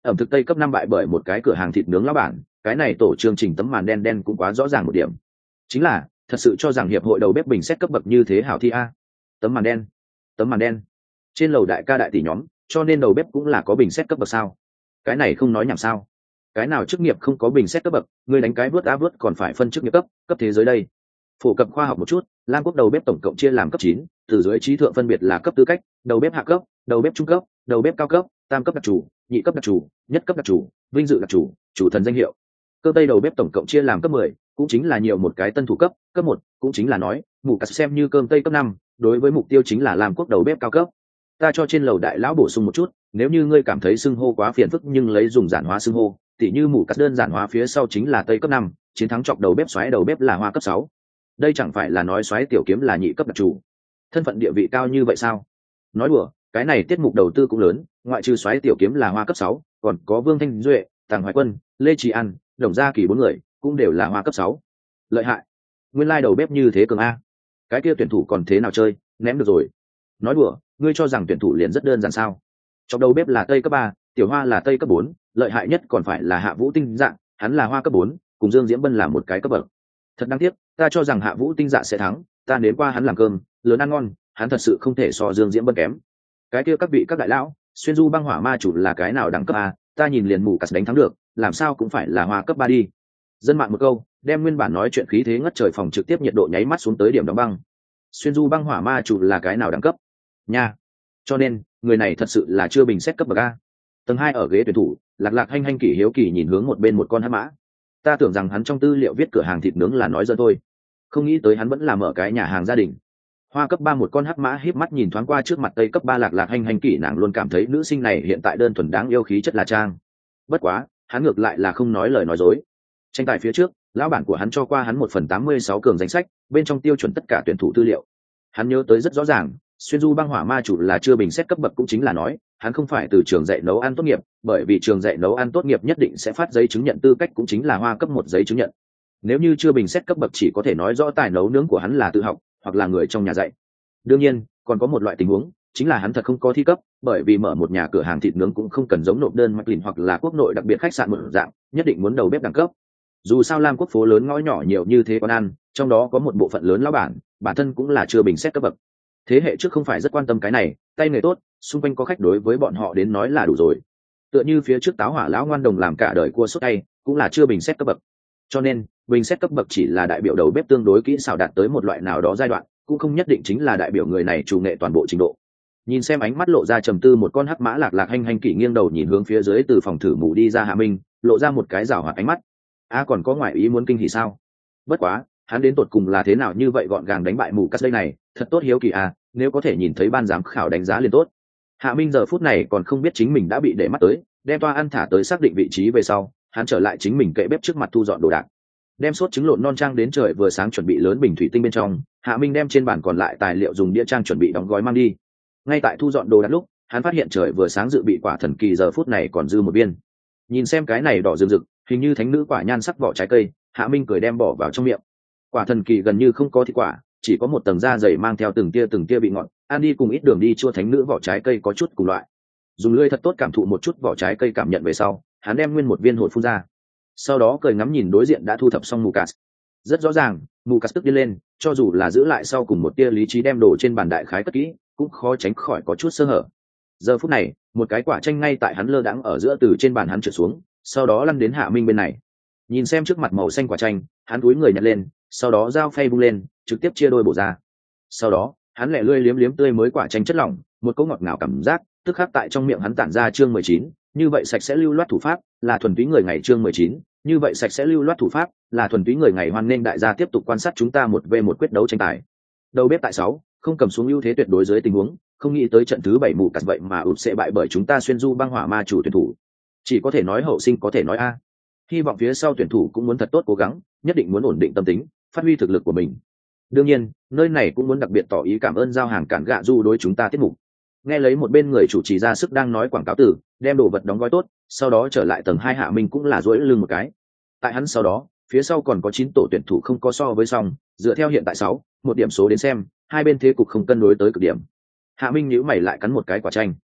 ẩm thực Tây cấp 5 bại bởi một cái cửa hàng thịt nướng lão bản, cái này tổ chương trình tấm màn đen đen cũng quá rõ ràng một điểm. Chính là, thật sự cho rằng hiệp hội đầu bếp bình xét cấp bậc như thế hảo thi a. Tấm màn đen. Tấm màn đen. Trên lầu đại ca đại tỷ nhóm, cho nên đầu bếp cũng là có bình xét cấp bậc sao? Cái này không nói nhảm sao? Cái nào chức nghiệp không có bình xét cấp bậc, người đánh cái vớt á vớt còn phải phân chức nghiệp cấp thế giới đây. Phổ cập khoa học một chút, Lam Quốc đầu bếp tổng cộng chia làm cấp 9, từ dưới trí thượng phân biệt là cấp tư cách, đầu bếp hạ cấp, đầu bếp trung cấp, đầu bếp cao cấp, tam cấp đặc chủ, nhị cấp đặc chủ, nhất cấp đặc chủ, vinh dự đặc chủ, chủ thần danh hiệu. Cơ tây đầu bếp tổng cộng chia làm cấp 10, cũng chính là nhiều một cái tân thủ cấp 1, cũng chính là nói, mù cắt xem như cơm tây cấp 5, đối với mục tiêu chính là Lam Quốc đầu bếp cao cấp. Ta cho trên lầu đại lão bổ sung một chút, nếu như ngươi cảm thấy xưng hô quá phiền phức nhưng lấy dùng giản hóa xưng hô, tỉ như mù cắt đơn giản hóa phía sau chính là tây cấp 5, chiến thắng chọc đầu bếp xoáy đầu bếp là hoa cấp 6. Đây chẳng phải là nói xoáy tiểu kiếm là nhị cấp đặc chủ, thân phận địa vị cao như vậy sao? Nói đùa, cái này tiết mục đầu tư cũng lớn, ngoại trừ xoáy tiểu kiếm là hoa cấp 6, còn có Vương Thanh Duệ, Tàng Hoài Quân, Lê Trí An, Đồng Gia Kỳ 4 người cũng đều là hoa cấp 6. Lợi hại, nguyên lai đầu bếp như thế cường a. Cái kia tuyển thủ còn thế nào chơi, ném được rồi. Nói đùa, ngươi cho rằng tuyển thủ liền rất đơn giản sao? Chọc đầu bếp là tây cấp 3, tiểu hoa là tây cấp 4, lợi hại nhất còn phải là Hạ Vũ Tinh Dạng, hắn là hoa cấp 4, cùng Dương Diễm Bân là một cái cấp bậc. Thật đáng tiếc, ta cho rằng Hạ Vũ Tinh Dạ sẽ thắng, ta nếm qua hắn làm cơm, lớn ăn ngon, hắn thật sự không thể so Dương Diễm Bân kém. Cái kia các vị các đại lão, xuyên du băng hỏa ma chủ là cái nào đẳng cấp a, ta nhìn liền mù cắt đánh thắng được, làm sao cũng phải là hoa cấp 3 đi. Dân mạng một câu, đem nguyên bản nói chuyện khí thế ngất trời phòng trực tiếp nhiệt độ nháy mắt xuống tới điểm đóng băng. Xuyên du băng hỏa ma chủ là cái nào đẳng cấp nha, cho nên người này thật sự là chưa bình xét cấp bậc a. Tầng 2 ở ghế tuyển thủ, lạc lạc hanh hanh kỷ hiếu kỳ nhìn hướng một bên một con hắc mã. Ta tưởng rằng hắn trong tư liệu viết cửa hàng thịt nướng là nói dân thôi, không nghĩ tới hắn vẫn là mở cái nhà hàng gia đình. Hoa cấp 3 một con hắc mã híp mắt nhìn thoáng qua trước mặt tây cấp 3 lạc lạc hanh hanh kỷ, nàng luôn cảm thấy nữ sinh này hiện tại đơn thuần đáng yêu khí chất là trang. Bất quá, hắn ngược lại là không nói lời nói dối. Tranh tài phía trước, lão bản của hắn cho qua hắn 1/86 cường danh sách, bên trong tiêu chuẩn tất cả tuyển thủ tư liệu. Hắn nhớ tới rất rõ ràng, xuyên du băng hỏa ma chủ là chưa bình xét cấp bậc, cũng chính là nói hắn không phải từ trường dạy nấu ăn tốt nghiệp, bởi vì trường dạy nấu ăn tốt nghiệp nhất định sẽ phát giấy chứng nhận tư cách, cũng chính là hoa cấp 1 giấy chứng nhận. Nếu như chưa bình xét cấp bậc chỉ có thể nói rõ tài nấu nướng của hắn là tự học hoặc là người trong nhà dạy. Đương nhiên còn có một loại tình huống, chính là hắn thật không có thi cấp, bởi vì mở một nhà cửa hàng thịt nướng cũng không cần giống nộp đơn mạch lìn hoặc là quốc nội đặc biệt khách sạn một dạng nhất định muốn đầu bếp đẳng cấp. Dù sao Lam Quốc phố lớn ngõ nhỏ nhiều như thế quán ăn, trong đó có một bộ phận lớn lão bản thân cũng là chưa bình xét cấp bậc. Thế hệ trước không phải rất quan tâm cái này, tay nghề tốt, xung quanh có khách đối với bọn họ đến nói là đủ rồi. Tựa như phía trước táo hỏa lão ngoan đồng làm cả đời cua sốt tay, cũng là chưa bình xét cấp bậc. Cho nên bình xét cấp bậc chỉ là đại biểu đầu bếp tương đối kỹ xảo đạt tới một loại nào đó giai đoạn, cũng không nhất định chính là đại biểu người này chủ nghệ toàn bộ trình độ. Nhìn xem ánh mắt lộ ra trầm tư một con hắc mã, lạc lạc hanh hanh kỷ nghiêng đầu nhìn hướng phía dưới từ phòng thử mù đi ra Hạ Minh, lộ ra một cái rảo hoạt ánh mắt. Còn có ngoại ý muốn kinh hỉ sao? Bất quá hắn đến tột cùng là thế nào như vậy gọn gàng đánh bại mù cắt đây này, thật tốt hiếu kỳ nếu có thể nhìn thấy ban giám khảo đánh giá liền tốt. Hạ Minh giờ phút này còn không biết chính mình đã bị để mắt tới, đem toa ăn thả tới xác định vị trí về sau, hắn trở lại chính mình kệ bếp trước mặt thu dọn đồ đạc, đem sốt trứng lộn non trang đến trời vừa sáng chuẩn bị lớn bình thủy tinh bên trong. Hạ Minh đem trên bàn còn lại tài liệu dùng đĩa trang chuẩn bị đóng gói mang đi. Ngay tại thu dọn đồ đạc lúc, hắn phát hiện trời vừa sáng dự bị quả thần kỳ giờ phút này còn dư một viên. Nhìn xem cái này đỏ rực rực, hình như thánh nữ quả nhan sắc vỏ trái cây, Hạ Minh cười đem bỏ vào trong miệng. Quả thần kỳ gần như không có thịt quả, chỉ có một tầng da dày mang theo từng tia vị ngọt, ăn đi cùng ít đường đi chua thánh nữ vỏ trái cây có chút cùng loại. Dùng lưỡi thật tốt cảm thụ một chút vỏ trái cây cảm nhận về sau, hắn đem nguyên một viên hột phun ra. Sau đó cười ngắm nhìn đối diện đã thu thập xong Mucas. Rất rõ ràng, Mucas tức điên lên, cho dù là giữ lại sau cùng một tia lý trí đem đồ trên bàn đại khái cất kỹ, cũng khó tránh khỏi có chút sơ hở. Giờ phút này, một cái quả chanh ngay tại hắn lơ đãng ở giữa từ trên bàn hắn trượt xuống, sau đó lăn đến Hạ Minh bên này. Nhìn xem trước mặt màu xanh quả chanh, hắn cúi người nhặt lên, sau đó dao phay vung lên, trực tiếp chia đôi bổ ra. Sau đó, hắn lẹ lươi liếm liếm tươi mới quả chanh chất lỏng, một cỗ ngọt ngào cảm giác tức khắc tại trong miệng hắn tản ra. Chương 19, như vậy sạch sẽ lưu loát thủ pháp, là thuần túy người ngày. Chương 19, như vậy sạch sẽ lưu loát thủ pháp, là thuần túy người ngày. Hoan nghênh đại gia tiếp tục quan sát chúng ta 1v1 quyết đấu tranh tài. Đầu bếp tại 6, không cầm xuống ưu thế tuyệt đối dưới tình huống, không nghĩ tới trận thứ 7 mù cắt vậy mà ụt sẽ bại bởi chúng ta xuyên du băng hỏa ma chủ tuyển thủ. Chỉ có thể nói hậu sinh có thể nói a. Hy vọng phía sau tuyển thủ cũng muốn thật tốt cố gắng, nhất định muốn ổn định tâm tính, phát huy thực lực của mình. Đương nhiên, nơi này cũng muốn đặc biệt tỏ ý cảm ơn giao hàng cản gạ du đối chúng ta tiết mục. Nghe lấy một bên người chủ trì ra sức đang nói quảng cáo từ, đem đồ vật đóng gói tốt, sau đó trở lại tầng 2 Hạ Minh cũng là duỗi lưng một cái. Tại hắn sau đó, phía sau còn có 9 tổ tuyển thủ không có so với xong, dựa theo hiện tại 6, một điểm số đến xem, hai bên thế cục không cân đối tới cực điểm. Hạ Minh nhíu mày lại cắn một cái quả chanh.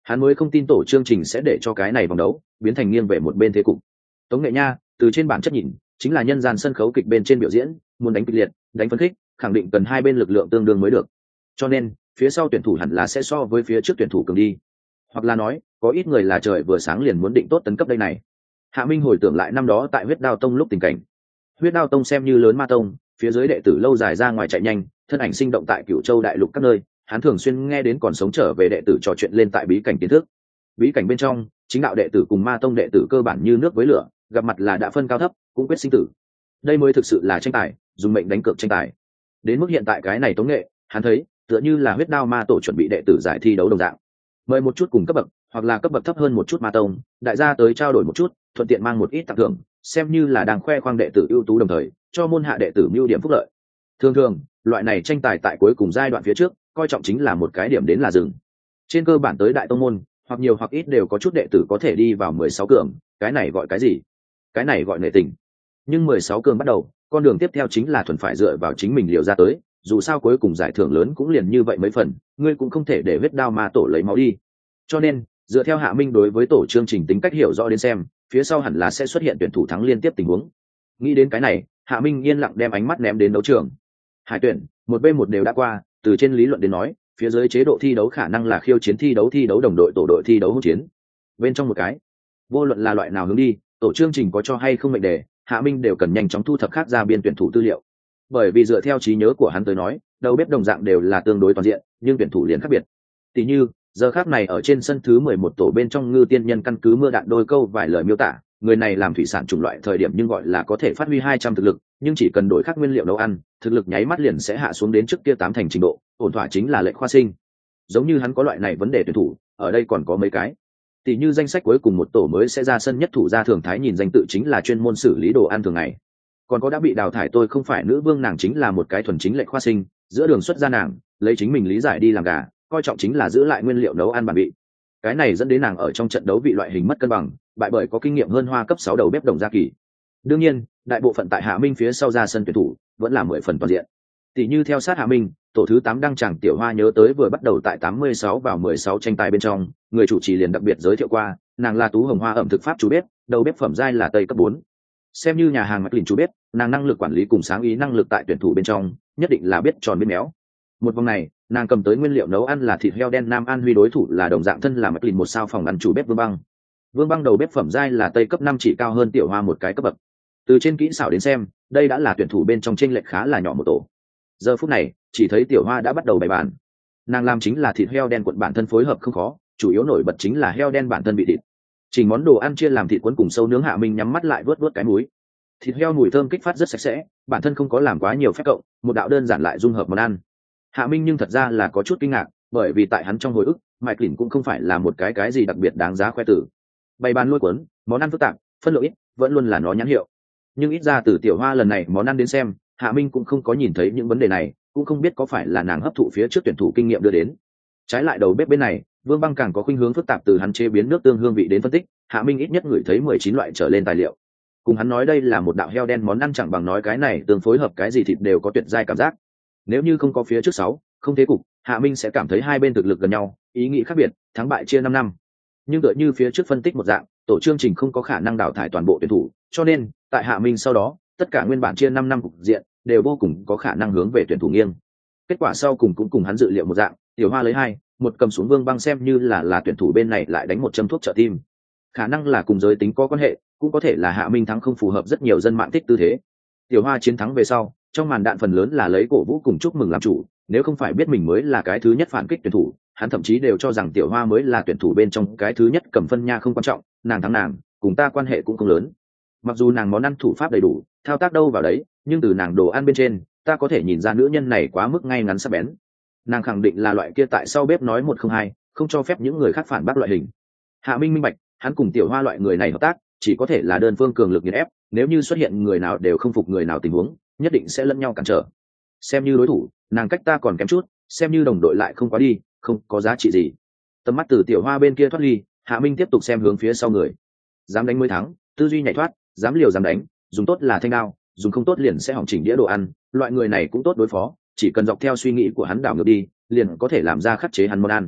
hắn mới không tin tổ chương trình sẽ để cho cái này vòng đấu biến thành nghiêng về một bên thế cục. Tống Nghệ Nha từ trên bản chất nhìn chính là nhân gian sân khấu kịch bên trên biểu diễn, muốn đánh kịch liệt đánh phấn khích khẳng định cần hai bên lực lượng tương đương mới được, cho nên phía sau tuyển thủ hẳn là sẽ so với phía trước tuyển thủ cường đi, hoặc là nói có ít người là trời vừa sáng liền muốn định tốt tấn cấp đây này. Hạ Minh hồi tưởng lại năm đó tại Huyết Đao Tông lúc tình cảnh. Huyết Đao Tông xem như lớn ma tông, phía dưới đệ tử lâu dài ra ngoài chạy nhanh, thân ảnh sinh động tại Cửu Châu đại lục các nơi, hắn thường xuyên nghe đến còn sống trở về đệ tử trò chuyện lên tại bí cảnh kiến thức. Bí cảnh bên trong, chính đạo đệ tử cùng ma tông đệ tử cơ bản như nước với lửa, gặp mặt là đã phân cao thấp, cũng quyết sinh tử. Đây mới thực sự là tranh tài, dùng mệnh đánh cược tranh tài. Đến mức hiện tại cái này Tống Nghệ, hắn thấy tựa như là Huyết Đao ma tổ chuẩn bị đệ tử giải thi đấu đồng dạng. Mời một chút cùng cấp bậc, hoặc là cấp bậc thấp hơn một chút ma tông, đại gia tới trao đổi một chút, thuận tiện mang một ít tặng thưởng, xem như là đang khoe khoang đệ tử ưu tú đồng thời cho môn hạ đệ tử mưu điểm phúc lợi. Thường thường loại này tranh tài tại cuối cùng giai đoạn phía trước coi trọng chính là một cái điểm đến là dừng. Trên cơ bản tới đại tông môn hoặc nhiều hoặc ít đều có chút đệ tử có thể đi vào 16 cường, cái này gọi cái gì? Cái này gọi nể tình. Nhưng 16 cường bắt đầu, con đường tiếp theo chính là thuần phải dựa vào chính mình liều ra tới, dù sao cuối cùng giải thưởng lớn cũng liền như vậy mấy phần, ngươi cũng không thể để Huyết Đao ma tổ lấy máu đi. Cho nên dựa theo Hạ Minh đối với tổ chương trình tính cách hiểu rõ đến xem, phía sau hẳn là sẽ xuất hiện tuyển thủ thắng liên tiếp tình huống. Nghĩ đến cái này, Hạ Minh yên lặng đem ánh mắt ném đến đấu trường. Hải tuyển một bên một đều đã qua, từ trên lý luận đến nói, phía dưới chế độ thi đấu khả năng là khiêu chiến thi đấu đồng đội tổ đội thi đấu hỗn chiến. Bên trong một cái, vô luận là loại nào hướng đi, tổ chương trình có cho hay không mệnh đề, Hạ Minh đều cần nhanh chóng thu thập khác ra biên tuyển thủ tư liệu. Bởi vì dựa theo trí nhớ của hắn tới nói, đầu bếp đồng dạng đều là tương đối toàn diện, nhưng tuyển thủ liền khác biệt. Tỷ như giờ khác này ở trên sân thứ 11 tổ bên trong Ngư Tiên Nhân căn cứ mưa đạn đôi câu vài lời miêu tả, người này làm thủy sản chủng loại thời điểm nhưng gọi là có thể phát huy 200 thực lực, nhưng chỉ cần đổi khác nguyên liệu nấu ăn, thực lực nháy mắt liền sẽ hạ xuống đến trước kia 8 thành trình độ, ổn thỏa chính là lệnh khoa sinh. Giống như hắn có loại này vấn đề tuyển thủ, ở đây còn có mấy cái. Tỷ như danh sách cuối cùng một tổ mới sẽ ra sân nhất thủ gia thường thái nhìn danh tự chính là chuyên môn xử lý đồ ăn thường ngày. Còn có đã bị đào thải tôi không phải nữ vương nàng chính là một cái thuần chính lệnh khoa sinh, giữa đường xuất ra nàng, lấy chính mình lý giải đi làm gà, coi trọng chính là giữ lại nguyên liệu nấu ăn bản vị. Cái này dẫn đến nàng ở trong trận đấu vị loại hình mất cân bằng, bại bởi có kinh nghiệm hơn Hoa cấp 6 đầu bếp Đồng Gia Kỳ. Đương nhiên, đại bộ phận tại Hạ Minh phía sau ra sân tuyển thủ vẫn là 10 phần toàn diện. Tỷ như theo sát Hạ Minh, tổ thứ 8 đăng tràng Tiểu Hoa nhớ tới vừa bắt đầu tại 86 vào 16 tranh tài bên trong, người chủ trì liền đặc biệt giới thiệu qua, nàng là Tú Hồng Hoa ẩm thực pháp chủ bếp, đầu bếp phẩm giai là Tây cấp 4. Xem như nhà hàng McLean chủ bếp, nàng năng lực quản lý cùng sáng ý năng lực tại tuyển thủ bên trong, nhất định là biết tròn biết méo. Một vòng này, nàng cầm tới nguyên liệu nấu ăn là thịt heo đen Nam An Huy, đối thủ là đồng dạng thân là McLean một sao phòng ăn chủ bếp Vương Băng. Vương Băng đầu bếp phẩm giai là Tây cấp 5 chỉ cao hơn Tiểu Hoa một cái cấp bậc. Từ trên kỹ xảo đến xem, đây đã là tuyển thủ bên trong chênh lệch khá là nhỏ một tổ. Giờ phút này, chỉ thấy Tiểu Hoa đã bắt đầu bày bàn. Nàng làm chính là thịt heo đen cuộn bản thân phối hợp không khó, chủ yếu nổi bật chính là heo đen bản thân vị thịt. Chỉnh món đồ ăn chia làm thịt cuốn cùng sâu nướng. Hạ Minh nhắm mắt lại vớt cái mũi. Thịt heo mùi thơm kích phát rất sạch sẽ, bản thân không có làm quá nhiều phép cộng, một đạo đơn giản lại dung hợp món ăn. Hạ Minh nhưng thật ra là có chút kinh ngạc, bởi vì tại hắn trong hồi ức, Mike Lynn cũng không phải là một cái gì đặc biệt đáng giá khoe tử. Bày bàn lôi cuốn, món ăn phức tạp, phân lượng ít, vẫn luôn là nó nhãn hiệu. Nhưng ít ra từ Tiểu Hoa lần này món ăn đến xem, Hạ Minh cũng không có nhìn thấy những vấn đề này, cũng không biết có phải là nàng hấp thụ phía trước tuyển thủ kinh nghiệm đưa đến. Trái lại đầu bếp bên này, Vương Băng càng có khuynh hướng phức tạp, từ hắn chế biến nước tương hương vị đến phân tích, Hạ Minh ít nhất ngửi thấy 19 loại trở lên tài liệu. Cùng hắn nói đây là một đạo heo đen món ăn chẳng bằng nói cái này tương phối hợp cái gì thịt đều có tuyệt giai cảm giác. Nếu như không có phía trước 6, không thế cục, Hạ Minh sẽ cảm thấy hai bên thực lực gần nhau, ý nghĩ khác biệt, thắng bại chia 5 năm. Nhưng tựa như phía trước phân tích một dạng, tổ chương trình không có khả năng đào thải toàn bộ tuyển thủ, cho nên tại Hạ Minh sau đó, tất cả nguyên bản chia 5 năm cục diện đều vô cùng có khả năng hướng về tuyển thủ nghiêng. Kết quả sau cùng cũng cùng hắn dự liệu một dạng, Tiểu Hoa lấy 2, một cầm xuống Vương Băng xem như là tuyển thủ bên này lại đánh một châm thuốc trợ tim. Khả năng là cùng giới tính có quan hệ, cũng có thể là Hạ Minh thắng không phù hợp rất nhiều dân mạng thích tư thế. Tiểu Hoa chiến thắng về sau, trong màn đạn phần lớn là lấy cổ vũ cùng chúc mừng làm chủ, nếu không phải biết mình mới là cái thứ nhất phản kích tuyển thủ, hắn thậm chí đều cho rằng Tiểu Hoa mới là tuyển thủ bên trong cái thứ nhất cầm phân nha không quan trọng, nàng thắng nàng, cùng ta quan hệ cũng không lớn. Mặc dù nàng món ăn thủ pháp đầy đủ, thao tác đâu vào đấy, nhưng từ nàng đồ ăn bên trên, ta có thể nhìn ra nữ nhân này quá mức ngay ngắn sắc bén. Nàng khẳng định là loại kia tại sau bếp nói 102, không cho phép những người khác phản bác loại hình. Hạ Minh minh bạch, hắn cùng Tiểu Hoa loại người này hợp tác, chỉ có thể là đơn phương cường lực nghiền ép, nếu như xuất hiện người nào đều không phục người nào tình huống, nhất định sẽ lẫn nhau cản trở. Xem như đối thủ, nàng cách ta còn kém chút, xem như đồng đội lại không quá đi, không có giá trị gì. Tầm mắt từ Tiểu Hoa bên kia thoát ly, Hạ Minh tiếp tục xem hướng phía sau người. Dám đánh mới thắng, tư duy nhảy thoát, dám liều dám đánh, dùng tốt là thanh đao, dùng không tốt liền sẽ hỏng chỉnh đĩa đồ ăn, loại người này cũng tốt đối phó, chỉ cần dọc theo suy nghĩ của hắn đảo ngược đi, liền có thể làm ra khắc chế hắn món ăn.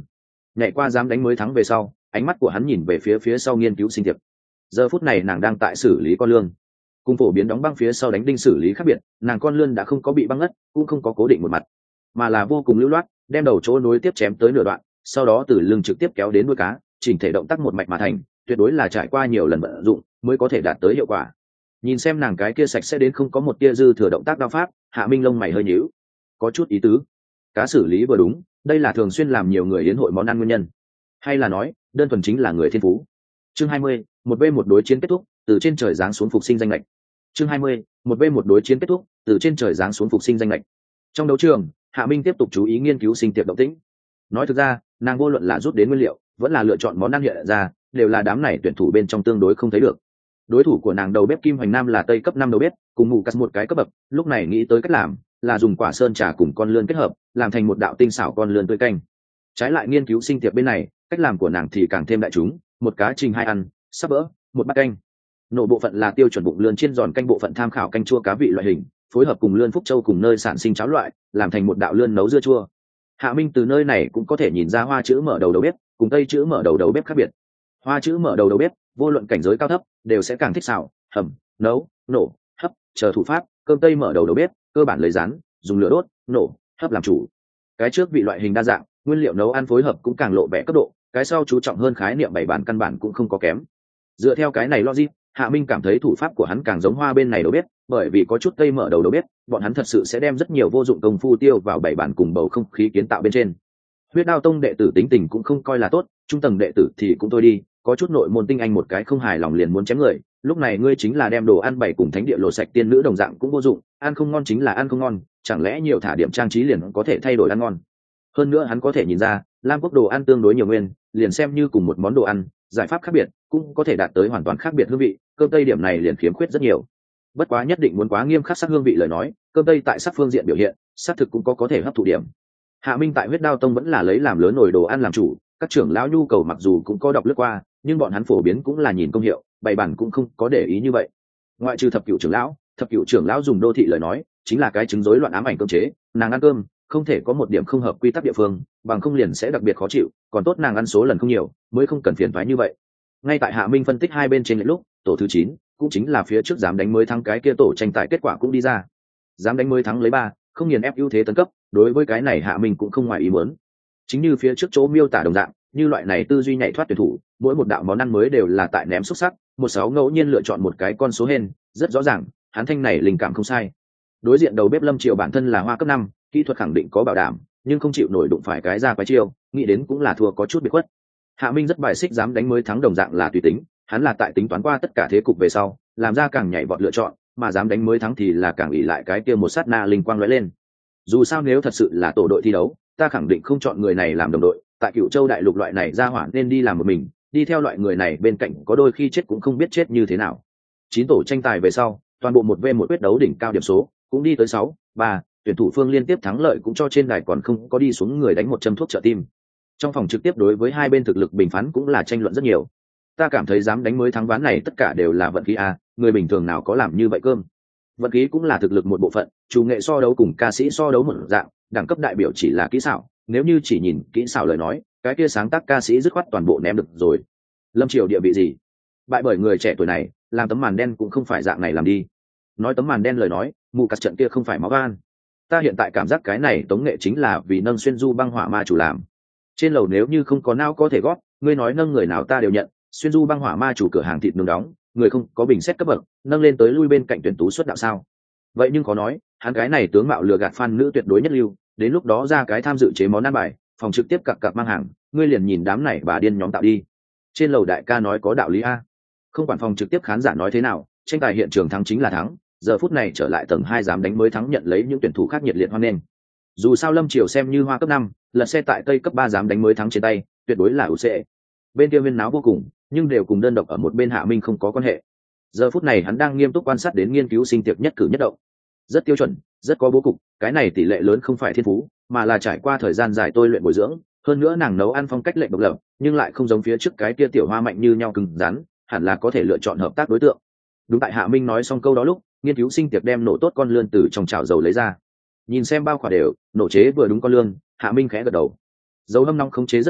nhảy qua dám đánh mới thắng về sau, ánh mắt của hắn nhìn về phía sau nghiên cứu sinh tiệp. Giờ phút này nàng đang tại xử lý con lươn, cùng phổ biến đóng băng phía sau đánh đinh xử lý khác biệt, nàng con lươn đã không có bị băng ngất, cũng không có cố định một mặt, mà là vô cùng lưu loát, đem đầu chỗ nối tiếp chém tới nửa đoạn, sau đó từ lưng trực tiếp kéo đến đuôi cá, chỉnh thể động tác một mạch mà thành, tuyệt đối là trải qua nhiều lần vận dụng mới có thể đạt tới hiệu quả. Nhìn xem nàng cái kia sạch sẽ đến không có một tia dư thừa động tác đao pháp, Hạ Minh lông mày hơi nhíu, có chút ý tứ. Cá xử lý vừa đúng, đây là thường xuyên làm nhiều người yến hội món ăn nguyên nhân, hay là nói đơn thuần chính là người thiên phú. Chương 20, một v một đối chiến kết thúc, từ trên trời giáng xuống phục sinh danh lệch. Chương 20, một v một đối chiến kết thúc, từ trên trời giáng xuống phục sinh danh lệch. Trong đấu trường, Hạ Minh tiếp tục chú ý nghiên cứu sinh tiệp động tĩnh. Nói thực ra, nàng vô luận là rút đến nguyên liệu, vẫn là lựa chọn món ăn hiện ra, đều là đám này tuyển thủ bên trong tương đối không thấy được. Đối thủ của nàng đầu bếp Kim Hoành Nam là Tây cấp 5 đầu bếp, cùng Mù Cắt một cái cấp bậc, lúc này nghĩ tới cách làm là dùng quả sơn trà cùng con lươn kết hợp, làm thành một đạo tinh xảo con lươn tươi canh. Trái lại nghiên cứu sinh tiệp bên này, cách làm của nàng thì càng thêm đại chúng, một cá trình hai ăn, sắp bỡ, một bát canh. Nội bộ phận là tiêu chuẩn bụng lươn chiên giòn canh, bộ phận tham khảo canh chua cá vị loại hình, phối hợp cùng lươn Phúc Châu cùng nơi sản sinh cháo loại, làm thành một đạo lươn nấu dưa chua. Hạ Minh từ nơi này cũng có thể nhìn ra hoa chữ mở đầu đầu bếp cùng tây chữ mở đầu bếp khác biệt. Hoa chữ mở đầu bếp vô luận cảnh giới cao thấp đều sẽ càng thích xào, hầm, nấu, nổ, hấp chờ thủ pháp. Cơm tây mở đầu bếp cơ bản lấy rán, dùng lửa đốt, nổ, hấp làm chủ. Cái trước vị loại hình đa dạng, nguyên liệu nấu ăn phối hợp cũng càng lộ vẻ cấp độ, cái sau chú trọng hơn khái niệm bảy bản căn bản cũng không có kém. Dựa theo cái này logic, Hạ Minh cảm thấy thủ pháp của hắn càng giống hoa bên này đầu bếp, bởi vì có chút tây mở đầu bếp, bọn hắn thật sự sẽ đem rất nhiều vô dụng công phu tiêu vào bảy bản cùng bầu không khí kiến tạo bên trên. Huyết Đao Tông đệ tử tính tình cũng không coi là tốt, trung tầng đệ tử thì cũng thôi đi, có chút nội môn tinh anh một cái không hài lòng liền muốn chém người, lúc này ngươi chính là đem đồ ăn bày cùng thánh địa lộ sạch tiên nữ đồng dạng cũng vô dụng, ăn không ngon chính là ăn không ngon, chẳng lẽ nhiều thả điểm trang trí liền có thể thay đổi ăn ngon. Hơn nữa hắn có thể nhìn ra, Lam Quốc đồ ăn tương đối nhiều nguyên, liền xem như cùng một món đồ ăn, giải pháp khác biệt cũng có thể đạt tới hoàn toàn khác biệt hương vị, cơm tây điểm này liền khiếm khuyết rất nhiều. Bất quá nhất định muốn quá nghiêm khắc sắc hương vị lời nói, cơm tây tại sắc phương diện biểu hiện xác thực cũng có thể hấp thụ điểm. Hạ Minh tại Huyết Đao Tông vẫn là lấy làm lớn nồi đồ ăn làm chủ, các trưởng lão nhu cầu mặc dù cũng có đọc lướt qua, nhưng bọn hắn phổ biến cũng là nhìn công hiệu, bày bản cũng không có để ý như vậy. Ngoại trừ thập cửu trưởng lão dùng đô thị lời nói chính là cái chứng rối loạn ám ảnh cơm chế, nàng ăn cơm không thể có một điểm không hợp quy tắc địa phương, bằng không liền sẽ đặc biệt khó chịu, còn tốt nàng ăn số lần không nhiều mới không cần phiền toái như vậy. Ngay tại Hạ Minh phân tích hai bên trên lệch lúc, tổ thứ 9, cũng chính là phía trước dám đánh mới thắng cái kia tổ tranh tài kết quả cũng đi ra. Dám đánh mới thắng lấy 3, không nghiền ép ưu thế tấn cấp, đối với cái này Hạ Minh cũng không ngoài ý muốn. Chính như phía trước chỗ miêu tả đồng dạng, như loại này tư duy nhảy thoát tuyển thủ, mỗi một đạo món ăn mới đều là tại ném xúc sắc, 16 ngẫu nhiên lựa chọn một cái con số hên, rất rõ ràng, hắn thanh này linh cảm không sai. Đối diện đầu bếp Lâm Triều bản thân là hoa cấp 5, kỹ thuật khẳng định có bảo đảm, nhưng không chịu nổi đụng phải cái ra quái chiêu, nghĩ đến cũng là thua có chút biệt khuất. Hạ Minh rất bài xích dám đánh mới thắng đồng dạng là tùy tính, hắn là tại tính toán qua tất cả thế cục về sau, làm ra càng nhảy vọt lựa chọn, mà dám đánh mới thắng thì là càng ỷ lại cái kia một sát na linh quang lóe lên. Dù sao nếu thật sự là tổ đội thi đấu, ta khẳng định không chọn người này làm đồng đội, tại Cửu Châu đại lục loại này ra hỏa nên đi làm một mình, đi theo loại người này bên cạnh có đôi khi chết cũng không biết chết như thế nào. 9 tổ tranh tài về sau, toàn bộ 1v1 quyết đấu đỉnh cao điểm số, cũng đi tới 6-3, tuyển thủ phương liên tiếp thắng lợi cũng cho trên đài còn không có đi xuống người đánh một châm thuốc trợ tim. Trong phòng trực tiếp đối với hai bên thực lực bình phán cũng là tranh luận rất nhiều. Ta cảm thấy dám đánh mới thắng ván này tất cả đều là vận khí a, người bình thường nào có làm như vậy cơm. Vận khí cũng là thực lực một bộ phận, chủ nghệ so đấu cùng ca sĩ so đấu một dạng, đẳng cấp đại biểu chỉ là kỹ xảo, nếu như chỉ nhìn kỹ xảo lời nói, cái kia sáng tác ca sĩ dứt khoát toàn bộ ném được rồi. Lâm Triều địa vị gì? Bại bởi người trẻ tuổi này, làm tấm màn đen cũng không phải dạng này làm đi. Nói tấm màn đen lời nói, mù cắt trận kia không phải máu gan. Ta hiện tại cảm giác cái này tống nghệ chính là vì nâng xuyên du băng hỏa ma chủ làm. Trên lầu nếu như không có não có thể gót, ngươi nói nâng người nào ta đều nhận. Xuyên du băng hỏa ma chủ cửa hàng thịt nướng đóng, người không có bình xét cấp bậc, nâng lên tới lui bên cạnh tuyển tú xuất đạo sao? Vậy nhưng có nói, hắn cái này tướng mạo lừa gạt fan nữ tuyệt đối nhất lưu, đến lúc đó ra cái tham dự chế món ăn bài, phòng trực tiếp cặp mang hàng, ngươi liền nhìn đám này bà điên nhóm tạo đi. Trên lầu đại ca nói có đạo lý a. Không quản phòng trực tiếp khán giả nói thế nào, tranh tài hiện trường thắng chính là thắng, giờ phút này trở lại tầng 2 dám đánh mới thắng nhận lấy những tuyển thủ khác nhiệt liệt hoan nghênh. Dù sao Lâm Triều xem như hoa cấp 5, lật xe tại Tây cấp 3 dám đánh mới thắng trên tay, tuyệt đối là UC. Bên kia viên náo vô cùng, nhưng đều cùng đơn độc ở một bên Hạ Minh không có quan hệ. Giờ phút này hắn đang nghiêm túc quan sát đến nghiên cứu sinh tiệc nhất cử nhất động. Rất tiêu chuẩn, rất có bố cục, cái này tỷ lệ lớn không phải thiên phú, mà là trải qua thời gian dài tôi luyện bồi dưỡng, hơn nữa nàng nấu ăn phong cách lệnh độc lập, nhưng lại không giống phía trước cái kia tiểu hoa mạnh như nhau cứng rắn, hẳn là có thể lựa chọn hợp tác đối tượng. Đúng tại Hạ Minh nói xong câu đó lúc, nghiên cứu sinh tiệc đem nổ tốt con lươn từ trong chảo dầu lấy ra. Nhìn xem bao quả đều, nổ chế vừa đúng con lươn, Hạ Minh khẽ gật đầu. Dầu hâm nóng khống chế rất không tệ,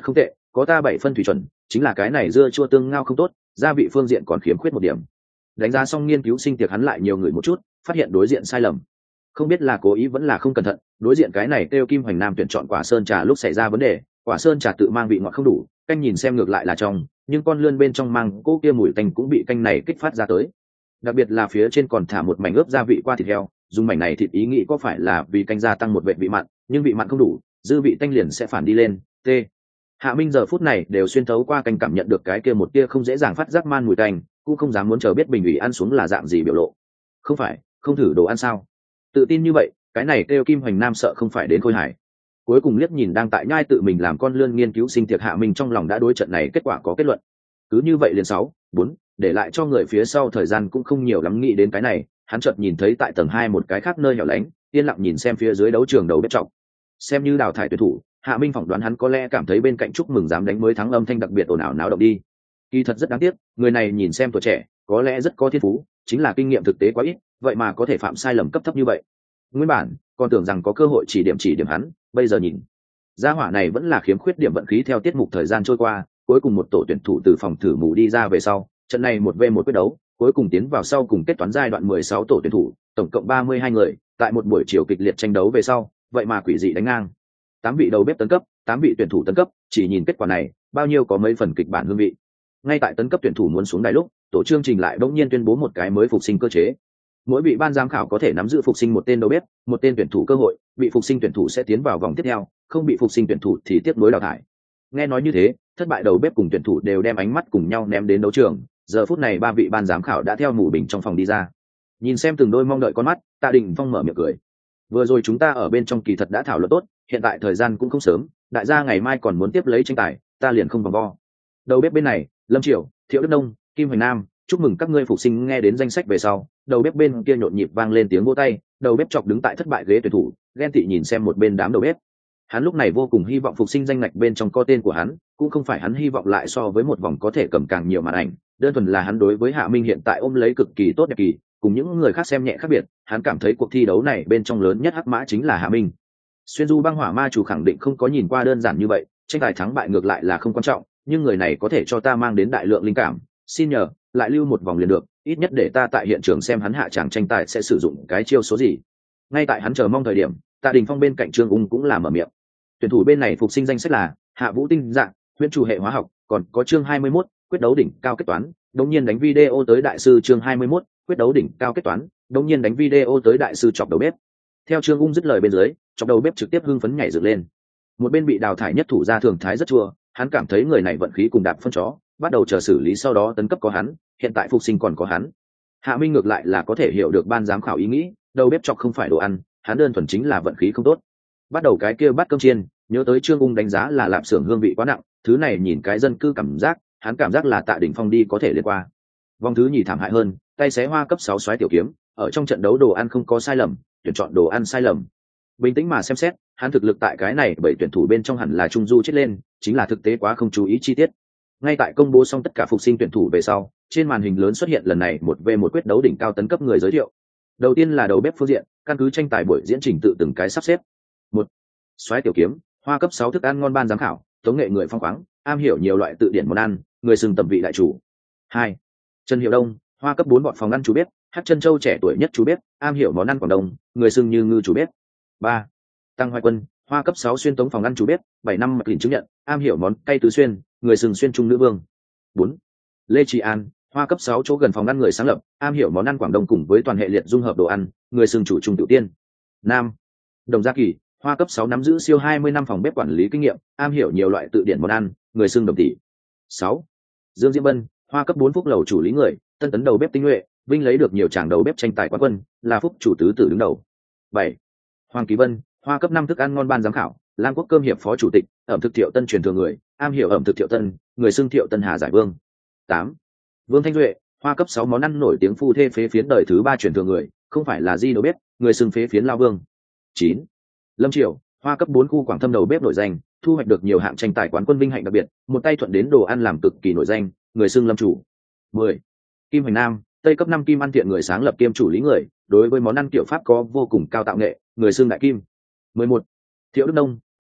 có ta 7 phân thủy chuẩn, chính là cái này dưa chua tương ngao không tốt, gia vị phương diện còn khiếm khuyết một điểm. Đánh giá xong nghiên cứu sinh tiệc hắn lại nhiều người một chút, phát hiện đối diện sai lầm. Không biết là cố ý vẫn là không cẩn thận, đối diện cái này kêu Kim Hoành Nam tuyển chọn quả sơn trà lúc xảy ra vấn đề, quả sơn trà tự mang vị ngọt không đủ, canh nhìn xem ngược lại là trong, nhưng con lươn bên trong mang cỗ kia mùi tanh cũng bị canh này kích phát ra tới. Đặc biệt là phía trên còn thả một mảnh ướp gia vị qua thịt heo, dùng mảnh này thịt ý nghĩ có phải là vì canh gia tăng một vệ vị mặn, nhưng vị mặn không đủ, dư vị tanh liền sẽ phản đi lên. T. Hạ Minh giờ phút này đều xuyên thấu qua canh cảm nhận được cái kia một tia không dễ dàng phát giác man mùi tanh, cũng không dám muốn chờ biết bình ủy ăn xuống là dạng gì biểu lộ. Không phải, không thử đồ ăn sao? Tự tin như vậy, cái này kêu Kim Hoành Nam sợ không phải đến Khôi Hải. Cuối cùng liếc nhìn đang tại nhai tự mình làm con lươn nghiên cứu sinh tiệc Hạ Minh trong lòng đã đối trận này kết quả có kết luận. Cứ như vậy liền 6-4, để lại cho người phía sau thời gian cũng không nhiều lắm nghĩ đến cái này, hắn chợt nhìn thấy tại tầng 2 một cái khác nơi hẻo lánh, yên lặng nhìn xem phía dưới đấu trường đầu bếp trọng. Xem như đào thải tuyển thủ, Hạ Minh phỏng đoán hắn có lẽ cảm thấy bên cạnh chúc mừng dám đánh mới thắng âm thanh đặc biệt ồn ào náo động đi. Kỳ thật rất đáng tiếc, người này nhìn xem tuổi trẻ, có lẽ rất có thiên phú, chính là kinh nghiệm thực tế quá ít, vậy mà có thể phạm sai lầm cấp thấp như vậy. Nguyên bản còn tưởng rằng có cơ hội chỉ điểm hắn, bây giờ nhìn gia hỏa này vẫn là khiếm khuyết điểm vận khí. Theo tiết mục thời gian trôi qua, cuối cùng một tổ tuyển thủ từ phòng thử mù đi ra về sau, trận này 1v1 quyết đấu cuối cùng tiến vào sau cùng kết toán giai đoạn 16 tổ tuyển thủ, tổng cộng 32 người, tại một buổi chiều kịch liệt tranh đấu về sau, vậy mà quỷ dị đánh ngang. 8 vị đầu bếp tấn cấp, 8 vị tuyển thủ tấn cấp, chỉ nhìn kết quả này, bao nhiêu có mấy phần kịch bản hương vị. Ngay tại tấn cấp tuyển thủ muốn xuống đài lúc, tổ chương trình lại bỗng nhiên tuyên bố một cái mới phục sinh cơ chế. Mỗi vị ban giám khảo có thể nắm giữ phục sinh một tên đầu bếp, một tên tuyển thủ cơ hội, bị phục sinh tuyển thủ sẽ tiến vào vòng tiếp theo, không bị phục sinh tuyển thủ thì tiếp nối đào thải. Nghe nói như thế, thất bại đầu bếp cùng tuyển thủ đều đem ánh mắt cùng nhau ném đến đấu trường. Giờ phút này 3 vị ban giám khảo đã theo mù bình trong phòng đi ra. Nhìn xem từng đôi mong đợi con mắt, Tạ Đình Phong mở miệng cười. Vừa rồi chúng ta ở bên trong kỳ thật đã thảo luận tốt, hiện tại thời gian cũng không sớm, đại gia ngày mai còn muốn tiếp lấy tranh tài, ta liền không vòng vo. Đầu bếp bên này, Lâm Triều, Thiệu Đức Đông, Kim Hoành Nam, chúc mừng các ngươi phục sinh. Nghe đến danh sách về sau, đầu bếp bên kia nhộn nhịp vang lên tiếng vỗ tay. Đầu bếp chọc đứng tại thất bại ghế tuyển thủ, ghen tị nhìn xem một bên đám đầu bếp. Hắn lúc này vô cùng hy vọng phục sinh danh ngạch bên trong có tên của hắn, cũng không phải hắn hy vọng lại so với một vòng có thể cầm càng nhiều màn ảnh, đơn thuần là hắn đối với Hạ Minh hiện tại ôm lấy cực kỳ tốt đẹp kỳ, cùng những người khác xem nhẹ khác biệt, hắn cảm thấy cuộc thi đấu này bên trong lớn nhất hắc mã chính là Hạ Minh. Xuyên Du Băng Hỏa Ma chủ khẳng định không có nhìn qua đơn giản như vậy, tranh tài thắng bại ngược lại là không quan trọng, nhưng người này có thể cho ta mang đến đại lượng linh cảm, xin nhờ, lại lưu một vòng liền được, ít nhất để ta tại hiện trường xem hắn hạ tràng tranh tài sẽ sử dụng cái chiêu số gì. Ngay tại hắn chờ mong thời điểm, Tạ Đình Phong bên cạnh Trương Ung cũng là mở miệng. Tuyển thủ bên này phục sinh danh sách là Hạ Vũ Tinh Dạng, Huyễn Chủ hệ hóa học, còn có chương 21, quyết đấu đỉnh cao kết toán, đống nhiên đánh video tới đại sư chương 21, quyết đấu đỉnh cao kết toán, đống nhiên đánh video tới đại sư chọc đầu bếp. Theo Trương Ung dứt lời bên dưới, chọc đầu bếp trực tiếp hưng phấn nhảy dựng lên. Một bên bị đào thải nhất thủ ra thường thái rất chua, hắn cảm thấy người này vận khí cùng đạp phân chó, bắt đầu chờ xử lý sau đó tấn cấp có hắn, hiện tại phục sinh còn có hắn. Hạ Minh ngược lại là có thể hiểu được ban giám khảo ý nghĩ, đầu bếp chọc không phải đồ ăn, hắn đơn thuần chính là vận khí không tốt. Bắt đầu cái kia bắt cơm chiên, nhớ tới Trương Ung đánh giá là lạp xưởng hương vị quá nặng, thứ này nhìn cái dân cư cảm giác, hắn cảm giác là Tạ Đỉnh Phong đi có thể liên qua. Vòng thứ nhì thảm hại hơn, tay xé hoa cấp 6 xoáy tiểu kiếm, ở trong trận đấu đồ ăn không có sai lầm, tuyển chọn đồ ăn sai lầm. Bình tĩnh mà xem xét, hắn thực lực tại cái này bởi tuyển thủ bên trong hẳn là trung du chết lên, chính là thực tế quá không chú ý chi tiết. Ngay tại công bố xong tất cả phục sinh tuyển thủ về sau, trên màn hình lớn xuất hiện lần này 1v1 quyết đấu đỉnh cao tấn cấp người giới thiệu. Đầu tiên là đầu bếp phương diện, căn cứ tranh tài buổi diễn trình tự từng cái sắp xếp. 1. Xoáy tiểu kiếm, hoa cấp 6 thức ăn ngon ban giám khảo, tống nghệ người phong khoáng, am hiểu nhiều loại tự điển món ăn, người sừng tầm vị đại chủ. 2. Trần Hiệu Đông, hoa cấp 4 bọn phòng ăn chủ bếp, Hắc Chân Châu trẻ tuổi nhất chủ bếp, am hiểu món ăn Quảng Đông, người sừng như ngư chủ bếp. 3. Tăng Hoài Quân, hoa cấp 6 xuyên tống phòng ăn chủ bếp, 7 năm mặc lĩnh chứng nhận, am hiểu món cay tứ xuyên, người sừng xuyên trung nữ vương. 4. Lê Trị An, hoa cấp 6 chỗ gần phòng ăn người sáng lập, am hiểu món ăn Quảng Đông cùng với toàn hệ liệt dung hợp đồ ăn, người sừng chủ trung tiểu tiên. 5. Đồng Gia Kỳ, hoa cấp 6 nắm giữ siêu 20 năm phòng bếp quản lý kinh nghiệm, am hiểu nhiều loại tự điển món ăn, người xưng Đồng tỷ. 6. Dương Diễm Bân, hoa cấp 4 phúc lầu chủ lý người, tân tấn đầu bếp tinh nhuệ, vinh lấy được nhiều tràng đầu bếp tranh tài quán quân, là phúc chủ tứ tử đứng đầu. 7. Hoàng Kỳ Vân, hoa cấp 5 thức ăn ngon ban giám khảo, Lam Quốc Cơm hiệp phó chủ tịch, ẩm thực Thiệu Tân truyền thừa người, am hiểu ẩm thực Thiệu Tân, người xưng Thiệu Tân Hà giải vương. 8. Vương Thanh Duệ, hoa cấp 6 món ăn nổi tiếng phu thê phế phiến đời thứ 3 truyền thừa người, không phải là di đầu bếp, người xưng phế phiến lao vương. 9. Lâm Triều, hoa cấp 4 khu Quảng Thâm đầu bếp nổi danh, thu hoạch được nhiều hạng tranh tài quán quân vinh hạnh đặc biệt, một tay thuận đến đồ ăn làm cực kỳ nổi danh, người xưng Lâm chủ. 10. Kim Hoành Nam, tây cấp 5 kim ăn thiện người sáng lập kiêm chủ lý người, đối với món ăn kiểu pháp có vô cùng cao tạo nghệ, người xưng Đại Kim. 11. Thiệu Đức Đông,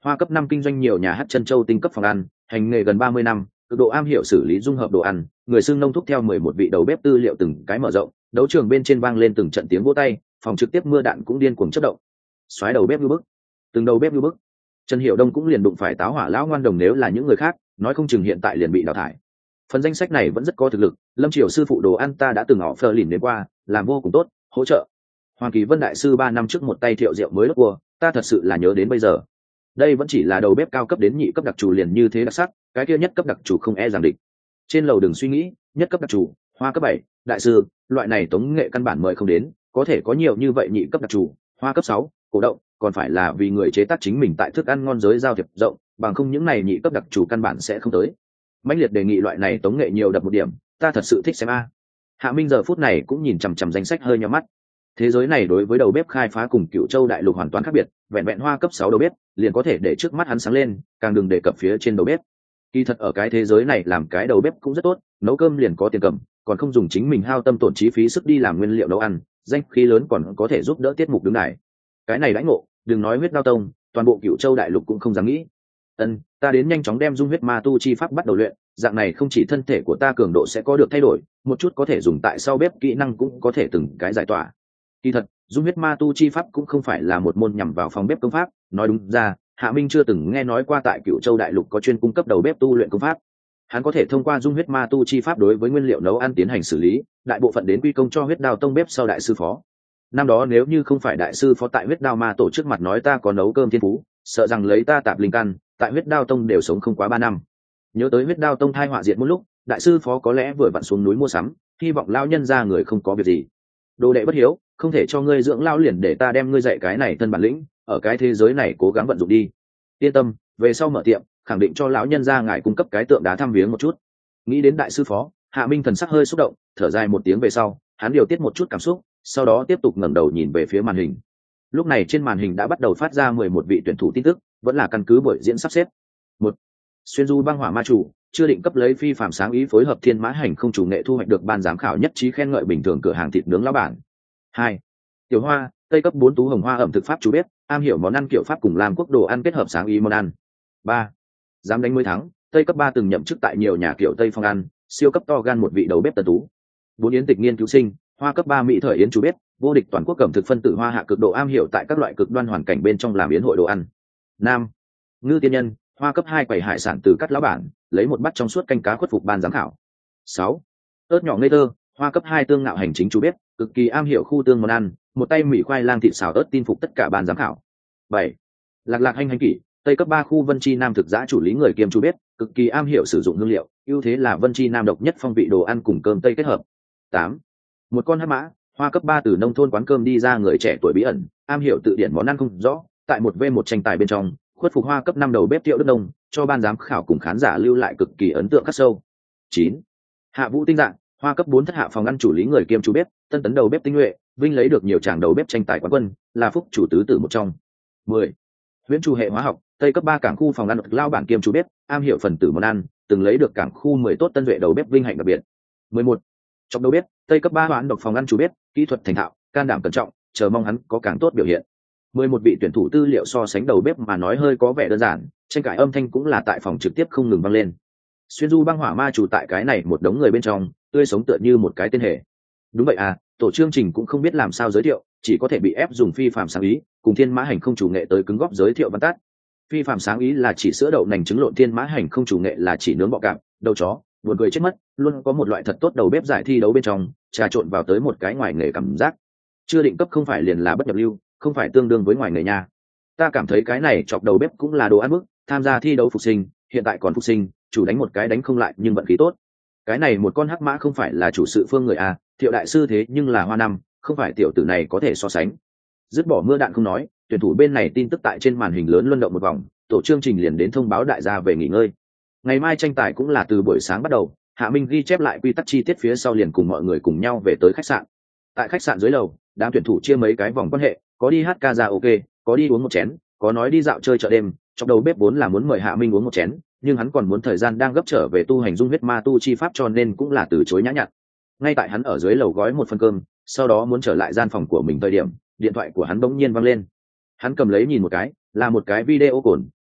Hoa cấp 5 kinh doanh nhiều nhà hát chân châu tinh cấp phòng ăn, hành nghề gần 30 năm, cực độ am hiểu xử lý dung hợp đồ ăn, người xưng nông thúc theo 11 vị đầu bếp tư liệu từng cái mở rộng, đấu trường bên trên vang lên từng trận tiếng vỗ tay, phòng trực tiếp mưa đạn cũng điên cuồng chớp động. Soái đầu bếp như bức, từng đầu bếp như bức. Trần Hiểu Đông cũng liền đụng phải táo hỏa lão ngoan đồng, nếu là những người khác, nói không chừng hiện tại liền bị đào thải. Phần danh sách này vẫn rất có thực lực, Lâm Triều sư phụ đồ ăn ta đã từng họ phơ lìn đến qua, làm vô cùng tốt, hỗ trợ. Hoàng Kỳ Vân đại sư 3 năm trước một tay thiệu rượu mới đốt cua, ta thật sự là nhớ đến bây giờ. Đây vẫn chỉ là đầu bếp cao cấp, đến nhị cấp đặc chủ liền như thế đặc sắc, cái kia nhất cấp đặc chủ không e rằng địch. Trên lầu đừng suy nghĩ, nhất cấp đặc chủ, Hoa cấp 7, đại sư, loại này tống nghệ căn bản mời không đến, có thể có nhiều như vậy nhị cấp đặc chủ, Hoa cấp 6, cổ động, còn phải là vì người chế tác chính mình tại thức ăn ngon giới giao thiệp rộng, bằng không những này nhị cấp đặc chủ căn bản sẽ không tới. Mãnh liệt đề nghị loại này tống nghệ nhiều đập một điểm, ta thật sự thích xem a. Hạ Minh giờ phút này cũng nhìn chằm chằm danh sách hơi nhíu mắt. Thế giới này đối với đầu bếp khai phá cùng Cựu Châu đại lục hoàn toàn khác biệt, vẹn vẹn Hoa cấp 6 đầu bếp liền có thể để trước mắt hắn sáng lên, càng đừng đề cập phía trên đầu bếp. Kỳ thật ở cái thế giới này làm cái đầu bếp cũng rất tốt, nấu cơm liền có tiền cầm, còn không dùng chính mình hao tâm tổn chi phí sức đi làm nguyên liệu nấu ăn, danh khí lớn còn có thể giúp đỡ tiết mục đứng đài. Cái này đãi ngộ, đừng nói Huyết Đao Tông, toàn bộ Cựu Châu đại lục cũng không dám nghĩ. Ta đến nhanh chóng đem dung huyết ma tu chi pháp bắt đầu luyện, dạng này không chỉ thân thể của ta cường độ sẽ có được thay đổi, một chút có thể dùng tại sau bếp kỹ năng cũng có thể từng cái giải tỏa. Kỳ thật, dung huyết ma tu chi pháp cũng không phải là một môn nhằm vào phòng bếp công pháp, nói đúng ra, Hạ Minh chưa từng nghe nói qua tại Cựu Châu đại lục có chuyên cung cấp đầu bếp tu luyện công pháp. Hắn có thể thông qua dung huyết ma tu chi pháp đối với nguyên liệu nấu ăn tiến hành xử lý, đại bộ phận đến quy công cho Huyết Đao Tông bếp sau đại sư phó. Năm đó nếu như không phải đại sư phó tại Huyết Đao ma tổ trước mặt nói ta có nấu cơm thiên phú, sợ rằng lấy ta tạp linh căn, tại Huyết Đao Tông đều sống không quá 3 năm. Nhớ tới Huyết Đao Tông thai họa diệt một lúc, đại sư phó có lẽ vừa vặn xuống núi mua sắm, hy vọng lao nhân ra người không có việc gì. Đồ đệ bất hiếu, không thể cho ngươi dưỡng lao liền để ta đem ngươi dạy cái này thân bản lĩnh, ở cái thế giới này cố gắng vận dụng đi. Yên tâm, về sau mở tiệm, khẳng định cho lão nhân ra ngài cung cấp cái tượng đá thăm viếng một chút. Nghĩ đến đại sư phó, Hạ Minh thần sắc hơi xúc động, thở dài một tiếng về sau, hắn điều tiết một chút cảm xúc, sau đó tiếp tục ngẩng đầu nhìn về phía màn hình. Lúc này trên màn hình đã bắt đầu phát ra 11 vị tuyển thủ tin tức, vẫn là căn cứ buổi diễn sắp xếp. 1. Xuyên du băng hỏa ma chủ, chưa định cấp lấy phi phạm sáng ý phối hợp thiên mã hành không chủ nghệ thu hoạch được ban giám khảo nhất trí khen ngợi bình thường cửa hàng thịt nướng lão bản. 2. Tiểu Hoa, Tây cấp 4 tú hồng hoa ẩm thực pháp chủ bếp, am hiểu món ăn kiểu pháp cùng làm quốc đồ ăn kết hợp sáng ý món ăn. 3. Dám đánh mới thắng, Tây cấp 3 từng nhậm chức tại nhiều nhà kiểu Tây phong ăn, siêu cấp to gan một vị đầu bếp tần tú. 4 Yến Tịch nghiên cứu sinh, Hoa cấp 3 mỹ thời yến chủ bếp, vô địch toàn quốc cẩm thực phân tử hoa hạ cực độ am hiểu tại các loại cực đoan hoàn cảnh bên trong làm yến hội đồ ăn. 5. Ngư tiên nhân, Hoa cấp 2 quầy hải sản từ cắt lão bản, lấy một bát trong suốt canh cá khuất phục ban giám khảo. 6. Ớt nhỏ ngây thơ, Hoa cấp 2 tương ngạo hành chính chủ bếp, cực kỳ am hiểu khu tương món ăn, một tay mì khoai lang thịt xào ớt tin phục tất cả ban giám khảo. 7. Lạc lạc hành kỷ, Tây cấp 3 khu Vân Chi Nam thực giã chủ lý người kiêm chủ bếp, cực kỳ am hiểu sử dụng hương liệu, ưu thế là Vân Chi Nam độc nhất phong vị đồ ăn cùng cơm Tây kết hợp. 8. Một con hắc mã, Hoa cấp 3 từ nông thôn quán cơm đi ra người trẻ tuổi bí ẩn, am hiểu tự điển món ăn không rõ, tại một v một tranh tài bên trong, khuất phục Hoa cấp 5 đầu bếp Triệu Đức Đông, cho ban giám khảo cùng khán giả lưu lại cực kỳ ấn tượng khắc sâu. 9. Hạ Vũ Tinh Dạng, Hoa cấp 4 thất hạ phòng ăn chủ lý người kiêm chủ bếp, tân tấn đầu bếp tinh nhuệ, vinh lấy được nhiều tràng đầu bếp tranh tài quán quân, là phúc chủ tứ tử một trong. 10. Huyễn Chủ hệ hóa học, Tây cấp 3 cảng khu phòng ăn lao bản kiêm chủ bếp, am hiểu phần tử món ăn, từng lấy được cảng khu 10 tốt tân duệ đầu bếp vinh hạnh đặc biệt. 11. Trong đầu bếp, Tây cấp 3 hoán độc phòng ăn chủ bếp, kỹ thuật thành thạo, can đảm cẩn trọng, chờ mong hắn có càng tốt biểu hiện. 11 vị tuyển thủ tư liệu so sánh đầu bếp mà nói hơi có vẻ đơn giản, tranh cãi âm thanh cũng là tại phòng trực tiếp không ngừng vang lên. Xuyên du băng hỏa ma chủ tại cái này một đống người bên trong, tươi sống tựa như một cái tên hệ. Đúng vậy à, tổ chương trình cũng không biết làm sao giới thiệu, chỉ có thể bị ép dùng phi phạm sáng ý, cùng thiên mã hành không chủ nghệ tới cứng góp giới thiệu văn tắt. Phi phạm sáng ý là chỉ sữa đậu nành trứng lộn, thiên mã hành không chủ nghệ là chỉ nướng bọ cạp, đầu chó, buồn cười chết mất, luôn có một loại thật tốt đầu bếp giải thi đấu bên trong, trà trộn vào tới một cái ngoài nghề cảm giác. Chưa định cấp không phải liền là bất nhập lưu, không phải tương đương với ngoài nghề nha. Ta cảm thấy cái này chọc đầu bếp cũng là đồ ăn bức, tham gia thi đấu phục sinh, hiện tại còn phục sinh, chủ đánh một cái đánh không lại nhưng vận khí tốt. Cái này một con hắc mã không phải là chủ sự phương người à, Thiệu đại sư thế nhưng là Hoa năm, không phải tiểu tử này có thể so sánh. Dứt bỏ mưa đạn không nói, tuyển thủ bên này tin tức tại trên màn hình lớn luân động một vòng, tổ chương trình liền đến thông báo đại gia về nghỉ ngơi. Ngày mai tranh tài cũng là từ buổi sáng bắt đầu, Hạ Minh ghi chép lại quy tắc chi tiết phía sau liền cùng mọi người cùng nhau về tới khách sạn. Tại khách sạn dưới lầu, đám tuyển thủ chia mấy cái vòng quan hệ, có đi hát karaoke, có đi uống một chén, có nói đi dạo chơi chợ đêm. Trong đầu bếp vốn là muốn mời Hạ Minh uống một chén, nhưng hắn còn muốn thời gian đang gấp trở về tu hành dung huyết ma tu chi pháp cho nên cũng là từ chối nhã nhặn. Ngay tại hắn ở dưới lầu gói một phần cơm, sau đó muốn trở lại gian phòng của mình thời điểm, điện thoại của hắn bỗng nhiên vang lên. Hắn cầm lấy nhìn một cái, là một cái video cồn,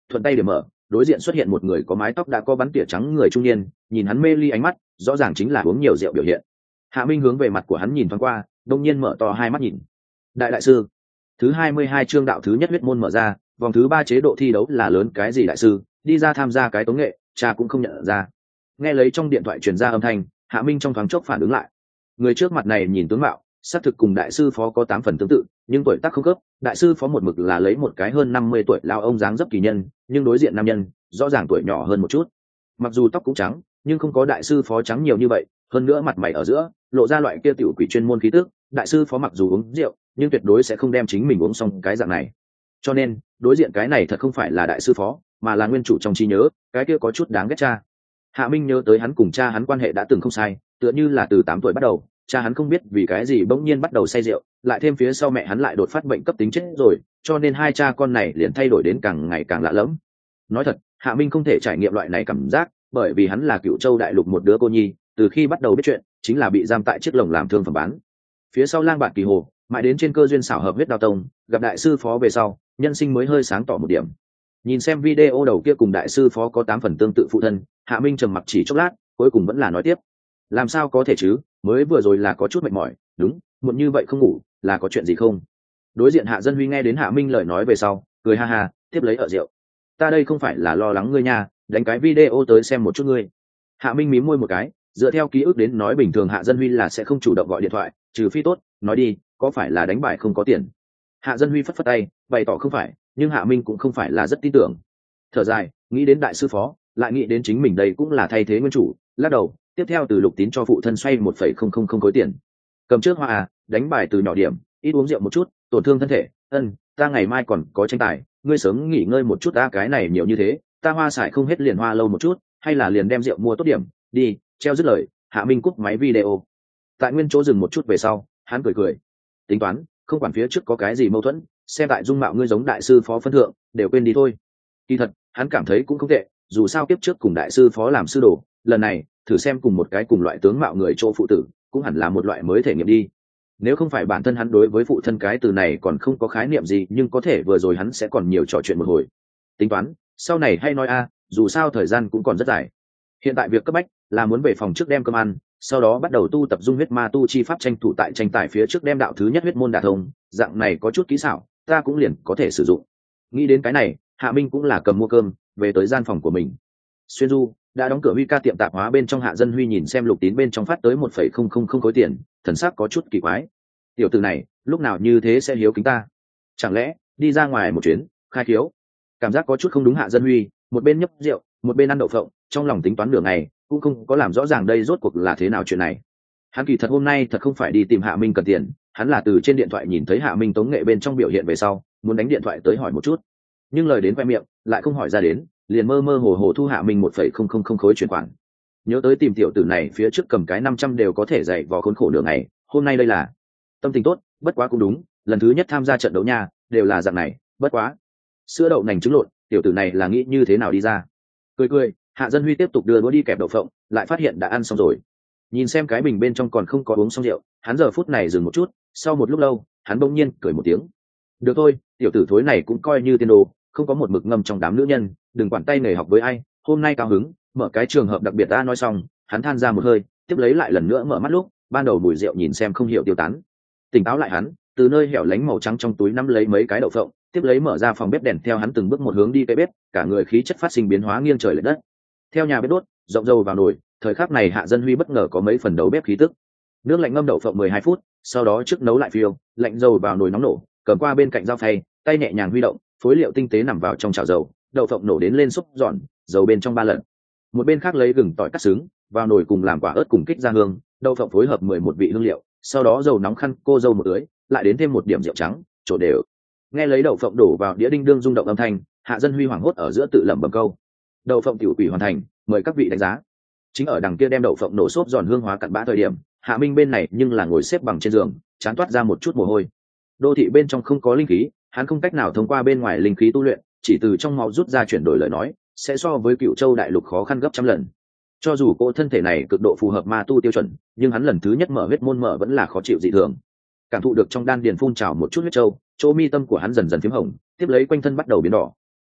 thuận tay điểm mở, đối diện xuất hiện một người có mái tóc đã có bắn tỉa trắng người trung niên, nhìn hắn mê ly ánh mắt rõ ràng chính là uống nhiều rượu biểu hiện. Hạ Minh hướng về mặt của hắn nhìn thoáng qua, đông nhiên mở to hai mắt nhìn. Đại sư. Thứ 22 chương đạo thứ nhất huyết môn mở ra, vòng thứ 3 chế độ thi đấu là lớn cái gì đại sư, đi ra tham gia cái tống nghệ, cha cũng không nhận ra. Nghe lấy trong điện thoại truyền ra âm thanh, Hạ Minh trong thoáng chốc phản ứng lại. Người trước mặt này nhìn tướng mạo, xác thực cùng đại sư phó có 8 phần tương tự, nhưng tuổi tác không khớp. Đại sư phó một mực là lấy một cái hơn 50 tuổi lao ông dáng dấp kỳ nhân, nhưng đối diện nam nhân, rõ ràng tuổi nhỏ hơn một chút. Mặc dù tóc cũng trắng, nhưng không có đại sư phó trắng nhiều như vậy, hơn nữa mặt mày ở giữa lộ ra loại kia tiểu quỷ chuyên môn khí tức. Đại sư phó mặc dù uống rượu, nhưng tuyệt đối sẽ không đem chính mình uống xong cái dạng này. Cho nên, đối diện cái này thật không phải là đại sư phó, mà là nguyên chủ trong trí nhớ, cái kia có chút đáng ghét cha. Hạ Minh nhớ tới hắn cùng cha hắn quan hệ đã từng không sai, tựa như là từ 8 tuổi bắt đầu, cha hắn không biết vì cái gì bỗng nhiên bắt đầu say rượu, lại thêm phía sau mẹ hắn lại đột phát bệnh cấp tính chết rồi, cho nên hai cha con này liền thay đổi đến càng ngày càng lạ lẫm. Nói thật, Hạ Minh không thể trải nghiệm loại này cảm giác, bởi vì hắn là Cửu Châu đại lục một đứa cô nhi, từ khi bắt đầu biết chuyện, chính là bị giam tại chiếc lồng làm thương phẩm bán. Phía sau lang bạt kỳ hồ, mãi đến trên cơ duyên xảo hợp huyết đao tông, gặp đại sư phó về sau, nhân sinh mới hơi sáng tỏ một điểm. Nhìn xem video đầu kia cùng đại sư phó có 8 phần tương tự phụ thân, Hạ Minh trầm mặc chỉ chốc lát, cuối cùng vẫn là nói tiếp. Làm sao có thể chứ, mới vừa rồi là có chút mệt mỏi, đúng, muộn như vậy không ngủ, là có chuyện gì không? Đối diện Hạ Dân Huy nghe đến Hạ Minh lời nói về sau, cười ha ha, tiếp lấy ở rượu. Ta đây không phải là lo lắng ngươi nha, đánh cái video tới xem một chút ngươi. Hạ Minh mím môi một cái, dựa theo ký ức đến nói bình thường Hạ Dân Huy là sẽ không chủ động gọi điện thoại, trừ phi tốt, nói đi, có phải là đánh bài không có tiền? Hạ Dân Huy phất phất tay, bày tỏ không phải, nhưng Hạ Minh cũng không phải là rất tin tưởng. Thở dài, nghĩ đến đại sư phó, lại nghĩ đến chính mình đây cũng là thay thế nguyên chủ, lắc đầu. Tiếp theo từ Lục Tín cho phụ thân xoay 1,000 khối tiền. Cầm trước hoa à, đánh bài từ nhỏ điểm, ít uống rượu một chút, tổn thương thân thể. Ta ngày mai còn có tranh tài, ngươi sớm nghỉ ngơi một chút, ta cái này nhiều như thế, ta hoa xài không hết liền hoa lâu một chút, hay là liền đem rượu mua tốt điểm, đi. Treo dứt lời, Hạ Minh cúp máy video. Tại nguyên chỗ dừng một chút về sau, hắn cười cười. Tính toán, không quản phía trước có cái gì mâu thuẫn, xem tại dung mạo ngươi giống đại sư phó phân thượng, đều quên đi thôi. Kỳ thật, hắn cảm thấy cũng không tệ, dù sao kiếp trước cùng đại sư phó làm sư đồ, lần này thử xem cùng một cái cùng loại tướng mạo người chỗ phụ tử, cũng hẳn là một loại mới thể nghiệm đi. Nếu không phải bản thân hắn đối với phụ thân cái từ này còn không có khái niệm gì, nhưng có thể vừa rồi hắn sẽ còn nhiều trò chuyện một hồi. Tính toán, sau này hay nói a, dù sao thời gian cũng còn rất dài. Hiện tại việc cấp bách là muốn về phòng trước đem cơm ăn, sau đó bắt đầu tu tập dung huyết ma tu chi pháp, tranh thủ tại tranh tài phía trước đem đạo thứ nhất huyết môn đả thông, dạng này có chút kỹ xảo, ta cũng liền có thể sử dụng. Nghĩ đến cái này, Hạ Minh cũng là cầm mua cơm, về tới gian phòng của mình. Xuyên du đã đóng cửa Huy ca tiệm tạp hóa bên trong, Hạ Dân Huy nhìn xem Lục Tín bên trong phát tới 1,000 khối tiền, thần sắc có chút kỳ quái. Tiểu tử này lúc nào như thế sẽ hiếu kính ta, chẳng lẽ đi ra ngoài một chuyến khai khiếu? Cảm giác có chút không đúng. Hạ Dân Huy một bên nhấp rượu một bên ăn đậu phộng, trong lòng tính toán nửa ngày cũng không có làm rõ ràng đây rốt cuộc là thế nào chuyện này. Hắn kỳ thật hôm nay thật không phải đi tìm Hạ Minh cần tiền, hắn là từ trên điện thoại nhìn thấy Hạ Minh tống nghệ bên trong biểu hiện về sau, muốn đánh điện thoại tới hỏi một chút, nhưng lời đến khoe miệng lại không hỏi ra đến, liền mơ mơ hồ hồ thu Hạ Minh 1,000 khối chuyển khoản. Nhớ tới tìm tiểu tử này phía trước cầm cái 500 đều có thể dạy vò khốn khổ nửa ngày, hôm nay đây là tâm tình tốt. Bất quá cũng đúng, lần thứ nhất tham gia trận đấu nha, đều là dạng này. Bất quá sữa đậu nành trứng lộn, tiểu tử này là nghĩ như thế nào đi ra? Cười cười, Hạ Dân Huy tiếp tục đưa đũa đi kẹp đậu phộng, lại phát hiện đã ăn xong rồi. Nhìn xem cái bình bên trong còn không có uống xong rượu, hắn giờ phút này dừng một chút, sau một lúc lâu hắn bỗng nhiên cười một tiếng. Được thôi, tiểu tử thối này cũng coi như tiên đồ, không có một mực ngâm trong đám nữ nhân, đừng quản tay nghề học với ai, hôm nay cao hứng mở cái trường hợp đặc biệt. Ta nói xong, hắn than ra một hơi, tiếp lấy lại lần nữa mở mắt lúc ban đầu mùi rượu nhìn xem không hiểu tiêu tán. Tỉnh táo lại, hắn từ nơi hẻo lánh màu trắng trong túi nắm lấy mấy cái đậu phộng, tiếp lấy mở ra phòng bếp đèn, theo hắn từng bước một hướng đi cây bếp, cả người khí chất phát sinh biến hóa nghiêng trời lệch đất. Theo nhà bếp đốt rộng dầu vào nồi, thời khắc này Hạ Dân Huy bất ngờ có mấy phần đầu bếp khí tức. Nước lạnh ngâm đậu phộng 12 phút, sau đó trước nấu lại phiêu, lạnh dầu vào nồi nóng nổ, cầm qua bên cạnh dao phay, tay nhẹ nhàng huy động, phối liệu tinh tế nằm vào trong chảo dầu, đậu phộng nổ đến lên xúc giòn, dầu bên trong 3 lần. Một bên khác lấy gừng tỏi cắt xứng vào nồi cùng làm quả ớt cùng kích ra hương, đậu phộng phối hợp 11 vị hương liệu, sau đó dầu nóng khăn cô dâu một tưới, lại đến thêm một điểm rượu trắng, trộn đều. Nghe lấy đậu phộng đổ vào đĩa đinh đương rung động âm thanh, Hạ Dân Huy hoảng hốt ở giữa tự lẩm bẩm câu: đậu phộng tiểu quỷ hoàn thành, mời các vị đánh giá. Chính ở đằng kia đem đậu phộng nổ xốp giòn hương hóa cặn bã thời điểm, Hạ Minh bên này nhưng là ngồi xếp bằng trên giường, chán toát ra một chút mồ hôi. Đô thị bên trong không có linh khí, hắn không cách nào thông qua bên ngoài linh khí tu luyện, chỉ từ trong máu rút ra chuyển đổi lời nói, sẽ so với Cựu Châu đại lục khó khăn gấp trăm lần. Cho dù cỗ thân thể này cực độ phù hợp ma tu tiêu chuẩn, nhưng hắn lần thứ nhất mở huyết môn mở vẫn là khó chịu dị thường. Cảm thụ được trong đan điền phun trào một chút huyết châu, chỗ mi tâm của hắn dần dần phím hồng, tiếp lấy quanh thân bắt đầu biến đỏ.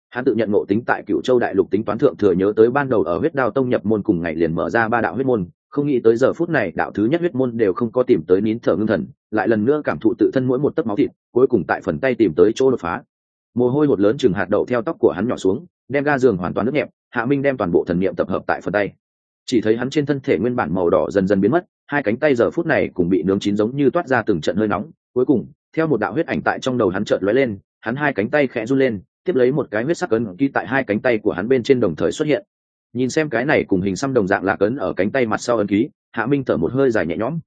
Hắn tự nhận ngộ tính tại Cửu Châu đại lục tính toán thượng thừa, nhớ tới ban đầu ở Huyết Đao tông nhập môn cùng ngày liền mở ra 3 đạo huyết môn, không nghĩ tới giờ phút này đạo thứ nhất huyết môn đều không có tìm tới nín thở ngưng thần, lại lần nữa cảm thụ tự thân mỗi một tấc máu thịt, cuối cùng tại phần tay tìm tới chỗ đột phá. Mồ hôi hột lớn chừng hạt đậu theo tóc của hắn nhỏ xuống, đem ga giường hoàn toàn nước nhẹp. Hạ Minh đem toàn bộ thần niệm tập hợp tại phần tay, chỉ thấy hắn trên thân thể nguyên bản màu đỏ dần dần biến mất, hai cánh tay giờ phút này cũng bị nướng chín giống như toát ra từng trận hơi nóng. Cuối cùng, theo một đạo huyết ảnh tại trong đầu hắn chợt lóe lên, hắn hai cánh tay khẽ run lên, tiếp lấy một cái huyết sắc ấn ký tại hai cánh tay của hắn bên trên đồng thời xuất hiện. Nhìn xem cái này cùng hình xăm đồng dạng lạc ấn ở cánh tay mặt sau ấn ký, Hạ Minh thở một hơi dài nhẹ nhõm.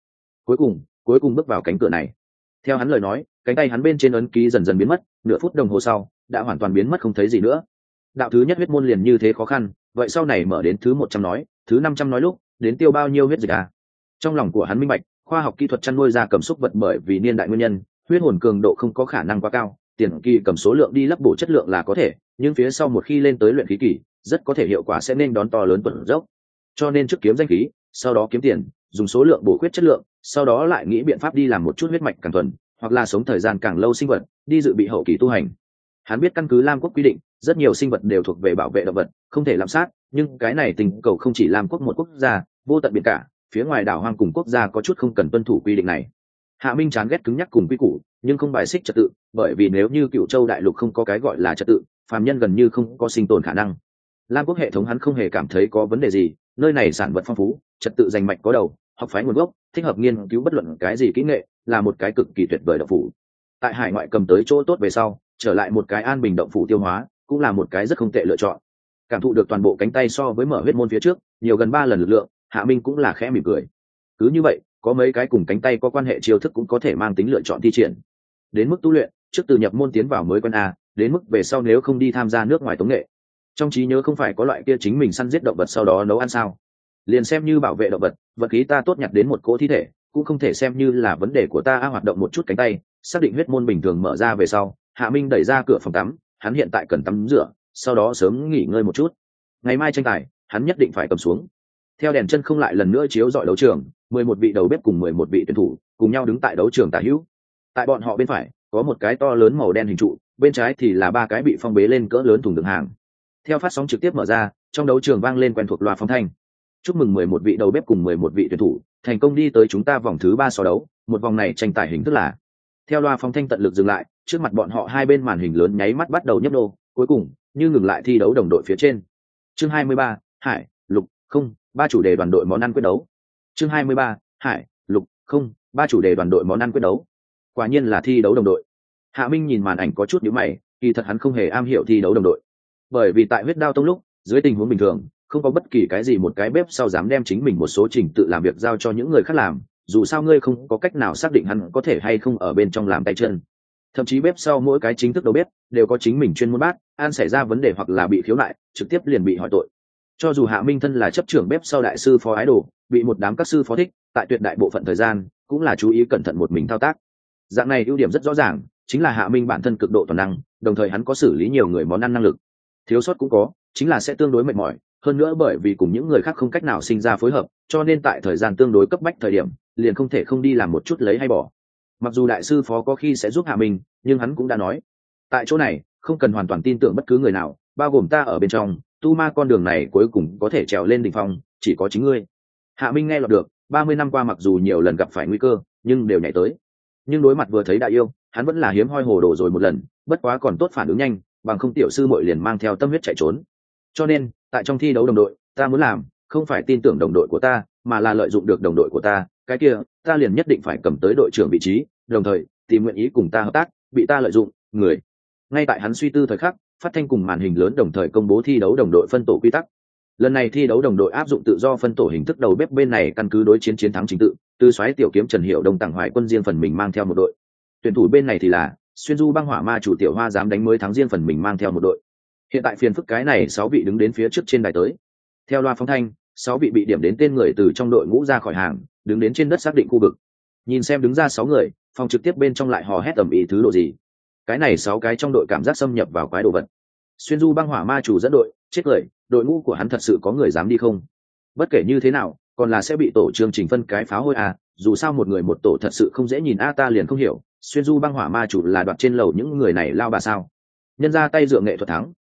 Cuối cùng bước vào cánh cửa này. Theo hắn lời nói, cánh tay hắn bên trên ấn ký dần dần biến mất, nửa phút đồng hồ sau, đã hoàn toàn biến mất không thấy gì nữa. Đạo thứ nhất huyết môn liền như thế khó khăn, vậy sau này mở đến thứ 100 nói, thứ 500 nói lúc, đến tiêu bao nhiêu huyết dịch à? Trong lòng của hắn minh bạch, khoa học kỹ thuật chăn nuôi ra cầm xúc vật bởi vì niên đại nguyên nhân, huyết hồn cường độ không có khả năng quá cao, tiền kỳ cầm số lượng đi lấp bổ chất lượng là có thể, nhưng phía sau một khi lên tới luyện khí kỳ, rất có thể hiệu quả sẽ nên đón to lớn tuột dốc. Cho nên trước kiếm danh khí, sau đó kiếm tiền, dùng số lượng bổ khuyết chất lượng, sau đó lại nghĩ biện pháp đi làm một chút huyết mạch càng thuần, hoặc là sống thời gian càng lâu sinh vật, đi dự bị hậu kỳ tu hành. Hắn biết căn cứ Lam Quốc quy định, rất nhiều sinh vật đều thuộc về bảo vệ động vật, không thể làm sát, nhưng cái này tình cầu không chỉ Lam Quốc một quốc gia, vô tận biển cả, phía ngoài đảo hoang cùng quốc gia có chút không cần tuân thủ quy định này. Hạ Minh chán ghét cứng nhắc cùng quy củ, nhưng không bài xích trật tự, bởi vì nếu như Cửu Châu đại lục không có cái gọi là trật tự, phàm nhân gần như không có sinh tồn khả năng. Lam Quốc hệ thống hắn không hề cảm thấy có vấn đề gì, nơi này sản vật phong phú, trật tự rành mạch có đầu, học phái nguồn gốc, thích hợp nghiên cứu bất luận cái gì kỹ nghệ, là một cái cực kỳ tuyệt vời động phủ. Tại hải ngoại cầm tới chỗ tốt về sau, trở lại một cái an bình động phủ tiêu hóa, cũng là một cái rất không tệ lựa chọn. Cảm thụ được toàn bộ cánh tay so với mở huyết môn phía trước nhiều gần 3 lần lực lượng, Hạ Minh cũng là khẽ mỉm cười. Cứ như vậy, có mấy cái cùng cánh tay có quan hệ chiêu thức cũng có thể mang tính lựa chọn thi triển. Đến mức tu luyện, trước từ nhập môn tiến vào mới quen a, đến mức về sau nếu không đi tham gia nước ngoài tống nghệ. Trong trí nhớ không phải có loại kia chính mình săn giết động vật sau đó nấu ăn sao? Liền xem như bảo vệ động vật, vật khí ta tốt nhặt đến một cỗ thi thể, cũng không thể xem như là vấn đề của ta. Hoạt động một chút cánh tay, xác định huyết môn bình thường mở ra về sau, Hạ Minh đẩy ra cửa phòng tắm, hắn hiện tại cần tắm rửa, sau đó sớm nghỉ ngơi một chút. Ngày mai tranh tài, hắn nhất định phải cầm xuống. Theo đèn chân không lại lần nữa chiếu rọi đấu trường, 11 vị đầu bếp cùng 11 vị tuyển thủ cùng nhau đứng tại đấu trường tả hữu. Tại bọn họ bên phải có một cái to lớn màu đen hình trụ, bên trái thì là 3 cái bị phong bế lên cỡ lớn thùng đựng hàng. Theo phát sóng trực tiếp mở ra, trong đấu trường vang lên quen thuộc loa phóng thanh. Chúc mừng 11 vị đầu bếp cùng 11 vị tuyển thủ thành công đi tới chúng ta vòng thứ 3 so đấu, một vòng này tranh tài hình thức là. Theo loa phóng thanh tận lực dừng lại, trước mặt bọn họ hai bên màn hình lớn nháy mắt bắt đầu nhấp nô, cuối cùng như ngừng lại thi đấu đồng đội phía trên. Chương 23, Hải, Lục, Không, 3 chủ đề đoàn đội món ăn quyết đấu. Chương 23, Hải, Lục, Không, 3 chủ đề đoàn đội món ăn quyết đấu. Quả nhiên là thi đấu đồng đội. Hạ Minh nhìn màn ảnh có chút nhíu mày, kỳ thật hắn không hề am hiểu thi đấu đồng đội. Bởi vì tại Huyết Đao tông lúc, dưới tình huống bình thường, không có bất kỳ cái gì một cái bếp sau dám đem chính mình một số trình tự làm việc giao cho những người khác làm, dù sao ngươi không có cách nào xác định hắn có thể hay không ở bên trong làm tay chân. Thậm chí bếp sau mỗi cái chính thức đầu bếp đều có chính mình chuyên môn bát, an xảy ra vấn đề hoặc là bị khiếu nại, trực tiếp liền bị hỏi tội. Cho dù Hạ Minh thân là chấp trưởng bếp sau đại sư phó ái đồ, bị một đám các sư phó thích, tại tuyệt đại bộ phận thời gian cũng là chú ý cẩn thận một mình thao tác. Dạng này ưu điểm rất rõ ràng, chính là Hạ Minh bản thân cực độ toàn năng, đồng thời hắn có xử lý nhiều người món ăn năng lực. Thiếu sót cũng có, chính là sẽ tương đối mệt mỏi, hơn nữa bởi vì cùng những người khác không cách nào sinh ra phối hợp, cho nên tại thời gian tương đối cấp bách thời điểm, liền không thể không đi làm một chút lấy hay bỏ. Mặc dù đại sư phó có khi sẽ giúp Hạ Minh, nhưng hắn cũng đã nói, tại chỗ này không cần hoàn toàn tin tưởng bất cứ người nào, bao gồm ta ở bên trong, tu ma con đường này cuối cùng có thể trèo lên đỉnh phong, chỉ có chính ngươi. Hạ Minh nghe lọt được, 30 năm qua mặc dù nhiều lần gặp phải nguy cơ, nhưng đều nhảy tới. Nhưng đối mặt vừa thấy đại yêu, hắn vẫn là hiếm hoi hồ đồ rồi một lần, bất quá còn tốt phản ứng nhanh, bằng không tiểu sư muội liền mang theo tâm huyết chạy trốn. Cho nên, tại trong thi đấu đồng đội, ta muốn làm, không phải tin tưởng đồng đội của ta, mà là lợi dụng được đồng đội của ta, cái kia, ta liền nhất định phải cầm tới đội trưởng vị trí, đồng thời tìm nguyện ý cùng ta hợp tác, bị ta lợi dụng, người. Ngay tại hắn suy tư thời khắc, phát thanh cùng màn hình lớn đồng thời công bố thi đấu đồng đội phân tổ quy tắc. Lần này thi đấu đồng đội áp dụng tự do phân tổ hình thức, đầu bếp bên này căn cứ đối chiến chiến thắng chính tự, từ soái tiểu kiếm Trần Hiệu Đông Tàng Hoài Quân riêng phần mình mang theo một đội. Tuyển thủ bên này thì là xuyên du băng hỏa ma chủ Tiểu Hoa dám đánh mới thắng riêng phần mình mang theo một đội. Hiện tại phiền phức cái này 6 vị đứng đến phía trước trên đài tới. Theo loa phóng thanh, 6 vị bị điểm đến tên người từ trong đội ngũ ra khỏi hàng, đứng đến trên đất xác định khu vực. Nhìn xem đứng ra 6 người, phòng trực tiếp bên trong lại hò hét tầm ý thứ độ gì. Cái này 6 cái trong đội cảm giác xâm nhập vào quái đồ vật. Xuyên du băng hỏa ma chủ dẫn đội, chết cười, đội ngũ của hắn thật sự có người dám đi không? Bất kể như thế nào, còn là sẽ bị tổ chương trình phân cái pháo hôi à, dù sao một người một tổ thật sự không dễ nhìn a. Ta liền không hiểu, xuyên du băng hỏa ma chủ là đoạt trên lầu những người này lao bà sao? Nhân ra tay dựa nghệ thuật thắng,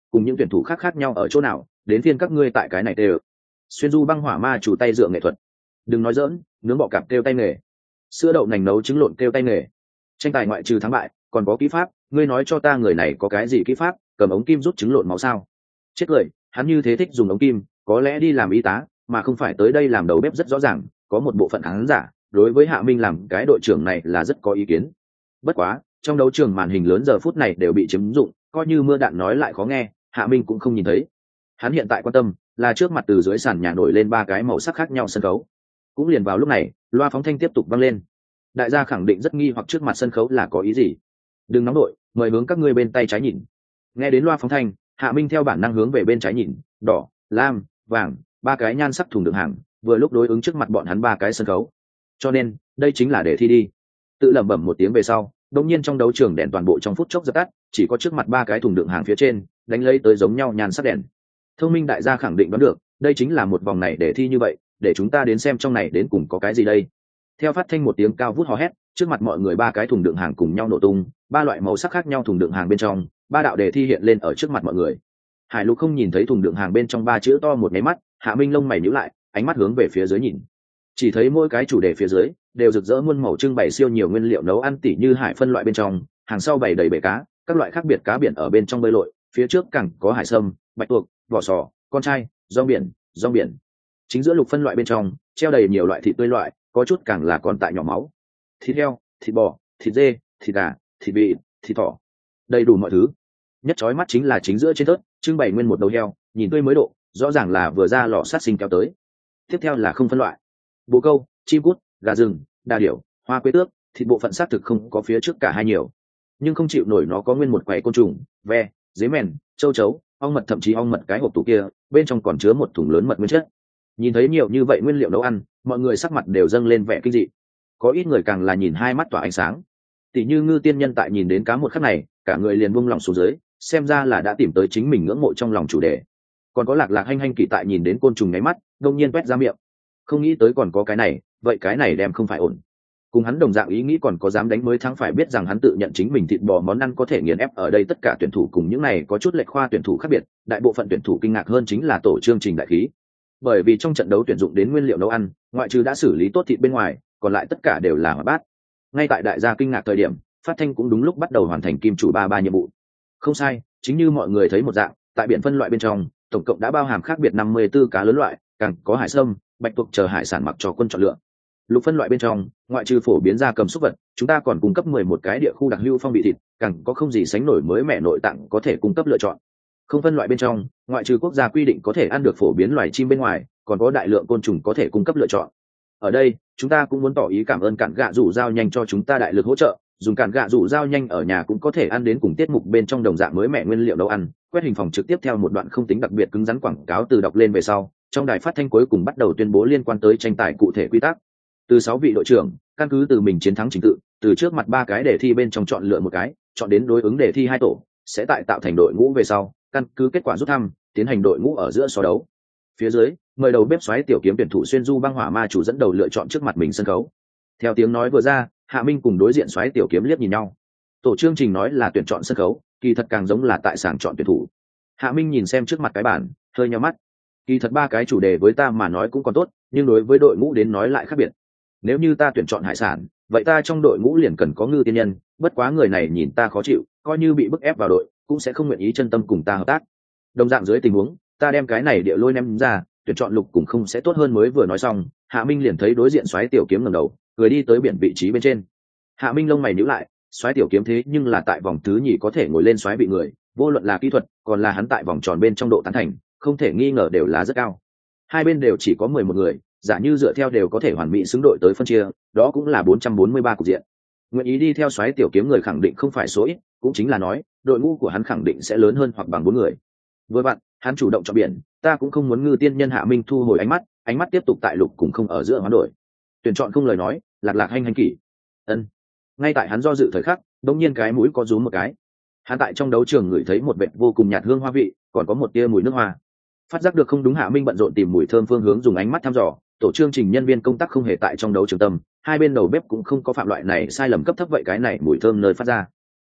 cùng những tuyển thủ khác khác nhau ở chỗ nào, đến phiên các ngươi tại cái này tê. Xuyên du băng hỏa ma chủ tay dựa nghệ thuật, đừng nói dỡn, nướng bọ cạp kêu tay nghề, sữa đậu nành nấu trứng lộn kêu tay nghề. Tranh tài ngoại trừ thắng bại còn có kỹ pháp, ngươi nói cho ta người này có cái gì kỹ pháp, cầm ống kim rút trứng lộn máu sao? Chết cười, hắn như thế thích dùng ống kim, có lẽ đi làm y tá mà không phải tới đây làm đầu bếp. Rất rõ ràng có một bộ phận khán giả đối với Hạ Minh làm cái đội trưởng này là rất có ý kiến. Bất quá trong đấu trường màn hình lớn giờ phút này đều bị chiếm dụng, coi như mưa đạn nói lại khó nghe, Hạ Minh cũng không nhìn thấy. Hắn hiện tại quan tâm là trước mặt từ dưới sàn nhà nổi lên ba cái màu sắc khác nhau sân khấu. Cũng liền vào lúc này, loa phóng thanh tiếp tục vang lên. Đại gia khẳng định rất nghi hoặc trước mặt sân khấu là có ý gì. Đừng nóng đội, mời hướng các ngươi bên tay trái nhìn. Nghe đến loa phóng thanh, Hạ Minh theo bản năng hướng về bên trái nhìn, đỏ, lam, vàng, ba cái nhan sắc thùng đựng hàng, vừa lúc đối ứng trước mặt bọn hắn ba cái sân khấu. Cho nên, đây chính là để thi đi. Tự lẩm bẩm một tiếng về sau, đột nhiên trong đấu trường đèn toàn bộ trong phút chốc dập tắt, chỉ có trước mặt ba cái thùng đựng hàng phía trên, đánh lấy tới giống nhau nhan sắc đèn. Thông minh đại gia khẳng định đoán được, đây chính là một vòng này để thi như vậy, để chúng ta đến xem trong này đến cùng có cái gì đây. Theo phát thanh một tiếng cao vút hò hét, trước mặt mọi người ba cái thùng đựng hàng cùng nhau nổ tung, ba loại màu sắc khác nhau thùng đựng hàng bên trong, ba đạo đề thi hiện lên ở trước mặt mọi người. Hải Lục không nhìn thấy thùng đựng hàng bên trong ba chữ to một cái mắt, Hạ Minh lông mày nhíu lại, ánh mắt hướng về phía dưới nhìn. Chỉ thấy mỗi cái chủ đề phía dưới đều rực rỡ muôn màu, trưng bày siêu nhiều nguyên liệu nấu ăn tỉ như hải phân loại bên trong, hàng sau bày đầy bể cá, các loại khác biệt cá biển ở bên trong bơi lội, phía trước càng có hải sâm, bạch tuộc, vỏ sò, con trai, rong biển. Chính giữa lục phân loại bên trong treo đầy nhiều loại thịt tươi loại, có chút càng là còn tại nhỏ máu, thịt heo, thịt bò, thịt dê, thịt gà, thịt vịt, thịt thỏ, đầy đủ mọi thứ. Nhất chói mắt chính là chính giữa trên thớt trưng bày nguyên một đầu heo, nhìn tươi mới độ, rõ ràng là vừa ra lò sát sinh kéo tới. Tiếp theo là không phân loại, bồ câu, chim cút, gà rừng, đà điểu, hoa quế tước, thịt bộ phận xác thực không có phía trước cả hai nhiều, nhưng không chịu nổi nó có nguyên một quầy côn trùng, ve, dế mèn, châu chấu, ong mật, thậm chí ong mật cái hộp tủ kia bên trong còn chứa một thùng lớn mật nguyên chất. Nhìn thấy nhiều như vậy nguyên liệu nấu ăn, mọi người sắc mặt đều dâng lên vẻ kinh dị, có ít người càng là nhìn hai mắt tỏa ánh sáng. Tỷ như Ngư Tiên Nhân tại nhìn đến cá một khắc này, cả người liền buông lòng xuống dưới, xem ra là đã tìm tới chính mình ngưỡng mộ trong lòng chủ đề. Còn có Lạc Lạc Hanh Hanh Kỳ tại nhìn đến côn trùng nháy mắt, đông nhiên quét ra miệng, không nghĩ tới còn có cái này, vậy cái này đem không phải ổn. Cùng hắn đồng dạng ý nghĩ còn có dám đánh mới thắng, phải biết rằng hắn tự nhận chính mình thịt bò món ăn có thể nghiền ép ở đây tất cả tuyển thủ, cùng những này có chút lệch khoa tuyển thủ khác biệt, đại bộ phận tuyển thủ kinh ngạc hơn chính là tổ chương trình đại khí. Bởi vì trong trận đấu tuyển dụng đến nguyên liệu nấu ăn, ngoại trừ đã xử lý tốt thịt bên ngoài, còn lại tất cả đều là hỏa bát. Ngay tại đại gia kinh ngạc thời điểm, phát thanh cũng đúng lúc bắt đầu hoàn thành kim chủ ba nhiệm vụ. Không sai, chính như mọi người thấy một dạng, tại biển phân loại bên trong, tổng cộng đã bao hàm khác biệt 54 cá lớn loại, càng có hải sâm, bạch tuộc chờ hải sản mặc cho quân chọn lựa. Lục phân loại bên trong, ngoại trừ phổ biến gia cầm súc vật, chúng ta còn cung cấp 11 cái địa khu đặc lưu phong vị thịt, càng có không gì sánh nổi mới mẻ nội tạng có thể cung cấp lựa chọn. Không phân loại bên trong, ngoại trừ quốc gia quy định có thể ăn được phổ biến loài chim bên ngoài, còn có đại lượng côn trùng có thể cung cấp lựa chọn. Ở đây, chúng ta cũng muốn tỏ ý cảm ơn cạn gạ rủ dao nhanh cho chúng ta đại lực hỗ trợ, dùng cạn gạ rủ dao nhanh ở nhà cũng có thể ăn đến cùng tiết mục bên trong đồng dạng mới mẻ nguyên liệu nấu ăn. Quét hình phòng trực tiếp theo một đoạn không tính đặc biệt cứng rắn quảng cáo từ đọc lên về sau, trong đài phát thanh cuối cùng bắt đầu tuyên bố liên quan tới tranh tài cụ thể quy tắc. Từ 6 vị đội trưởng, căn cứ từ mình chiến thắng trình tự, từ trước mặt 3 cái đề thi bên trong chọn lựa một cái, chọn đến đối ứng đề thi 2 tổ, sẽ tại tạo thành đội ngũ về sau, căn cứ kết quả rút thăm, tiến hành đội ngũ ở giữa so đấu. Phía dưới, mời đầu bếp xoáy tiểu kiếm tuyển thủ xuyên du băng hỏa ma chủ dẫn đầu lựa chọn trước mặt mình sân khấu. Theo tiếng nói vừa ra, Hạ Minh cùng đối diện xoáy tiểu kiếm liếc nhìn nhau. Tổ chương trình nói là tuyển chọn sân khấu, kỳ thật càng giống là tại sàng chọn tuyển thủ. Hạ Minh nhìn xem trước mặt cái bản, hơi nhíu mắt. Kỳ thật 3 cái chủ đề với ta mà nói cũng còn tốt, nhưng đối với đội ngũ đến nói lại khác biệt. Nếu như ta tuyển chọn hải sản, vậy ta trong đội ngũ liền cần có Ngư Tiên Nhân, bất quá người này nhìn ta khó chịu, coi như bị bức ép vào đội, cũng sẽ không nguyện ý chân tâm cùng ta hợp tác. Đồng dạng dưới tình huống, ta đem cái này địa lôi ném ra, tuyển chọn lục cũng không sẽ tốt hơn. Mới vừa nói xong, Hạ Minh liền thấy đối diện xoáy tiểu kiếm ngẩng đầu, người đi tới biển vị trí bên trên. Hạ Minh lông mày nhíu lại, xoáy tiểu kiếm thế nhưng là tại vòng thứ nhì có thể ngồi lên xoáy vị người, vô luận là kỹ thuật, còn là hắn tại vòng tròn bên trong độ tán thành, không thể nghi ngờ đều là rất cao. Hai bên đều chỉ có 11 người, giả như dựa theo đều có thể hoàn mỹ xứng đội tới phân chia, đó cũng là 443 cục diện. Nguyện ý đi theo xoáy tiểu kiếm người khẳng định không phải số ít, cũng chính là nói, đội ngũ của hắn khẳng định sẽ lớn hơn hoặc bằng 4 người. Với bạn, hắn chủ động chọn biển, ta cũng không muốn Ngư Tiên Nhân. Hạ Minh thu hồi ánh mắt tiếp tục tại lục cùng không ở giữa hoán đổi. Tuyển chọn không lời nói, Lạc Lạc Hanh Kỳ. Ân. Ngay tại hắn do dự thời khắc, đột nhiên cái mũi có rúm một cái. Hắn tại trong đấu trường ngửi thấy một vệt vô cùng nhạt hương hoa vị, còn có một tia mùi nước hoa. Phát giác được không đúng, Hạ Minh bận rộn tìm mùi thơm phương hướng dùng ánh mắt thăm dò. Tổ chương trình nhân viên công tác không hề tại trong đấu trường tâm, hai bên đầu bếp cũng không có phạm loại này sai lầm cấp thấp, vậy cái này mùi thơm nơi phát ra.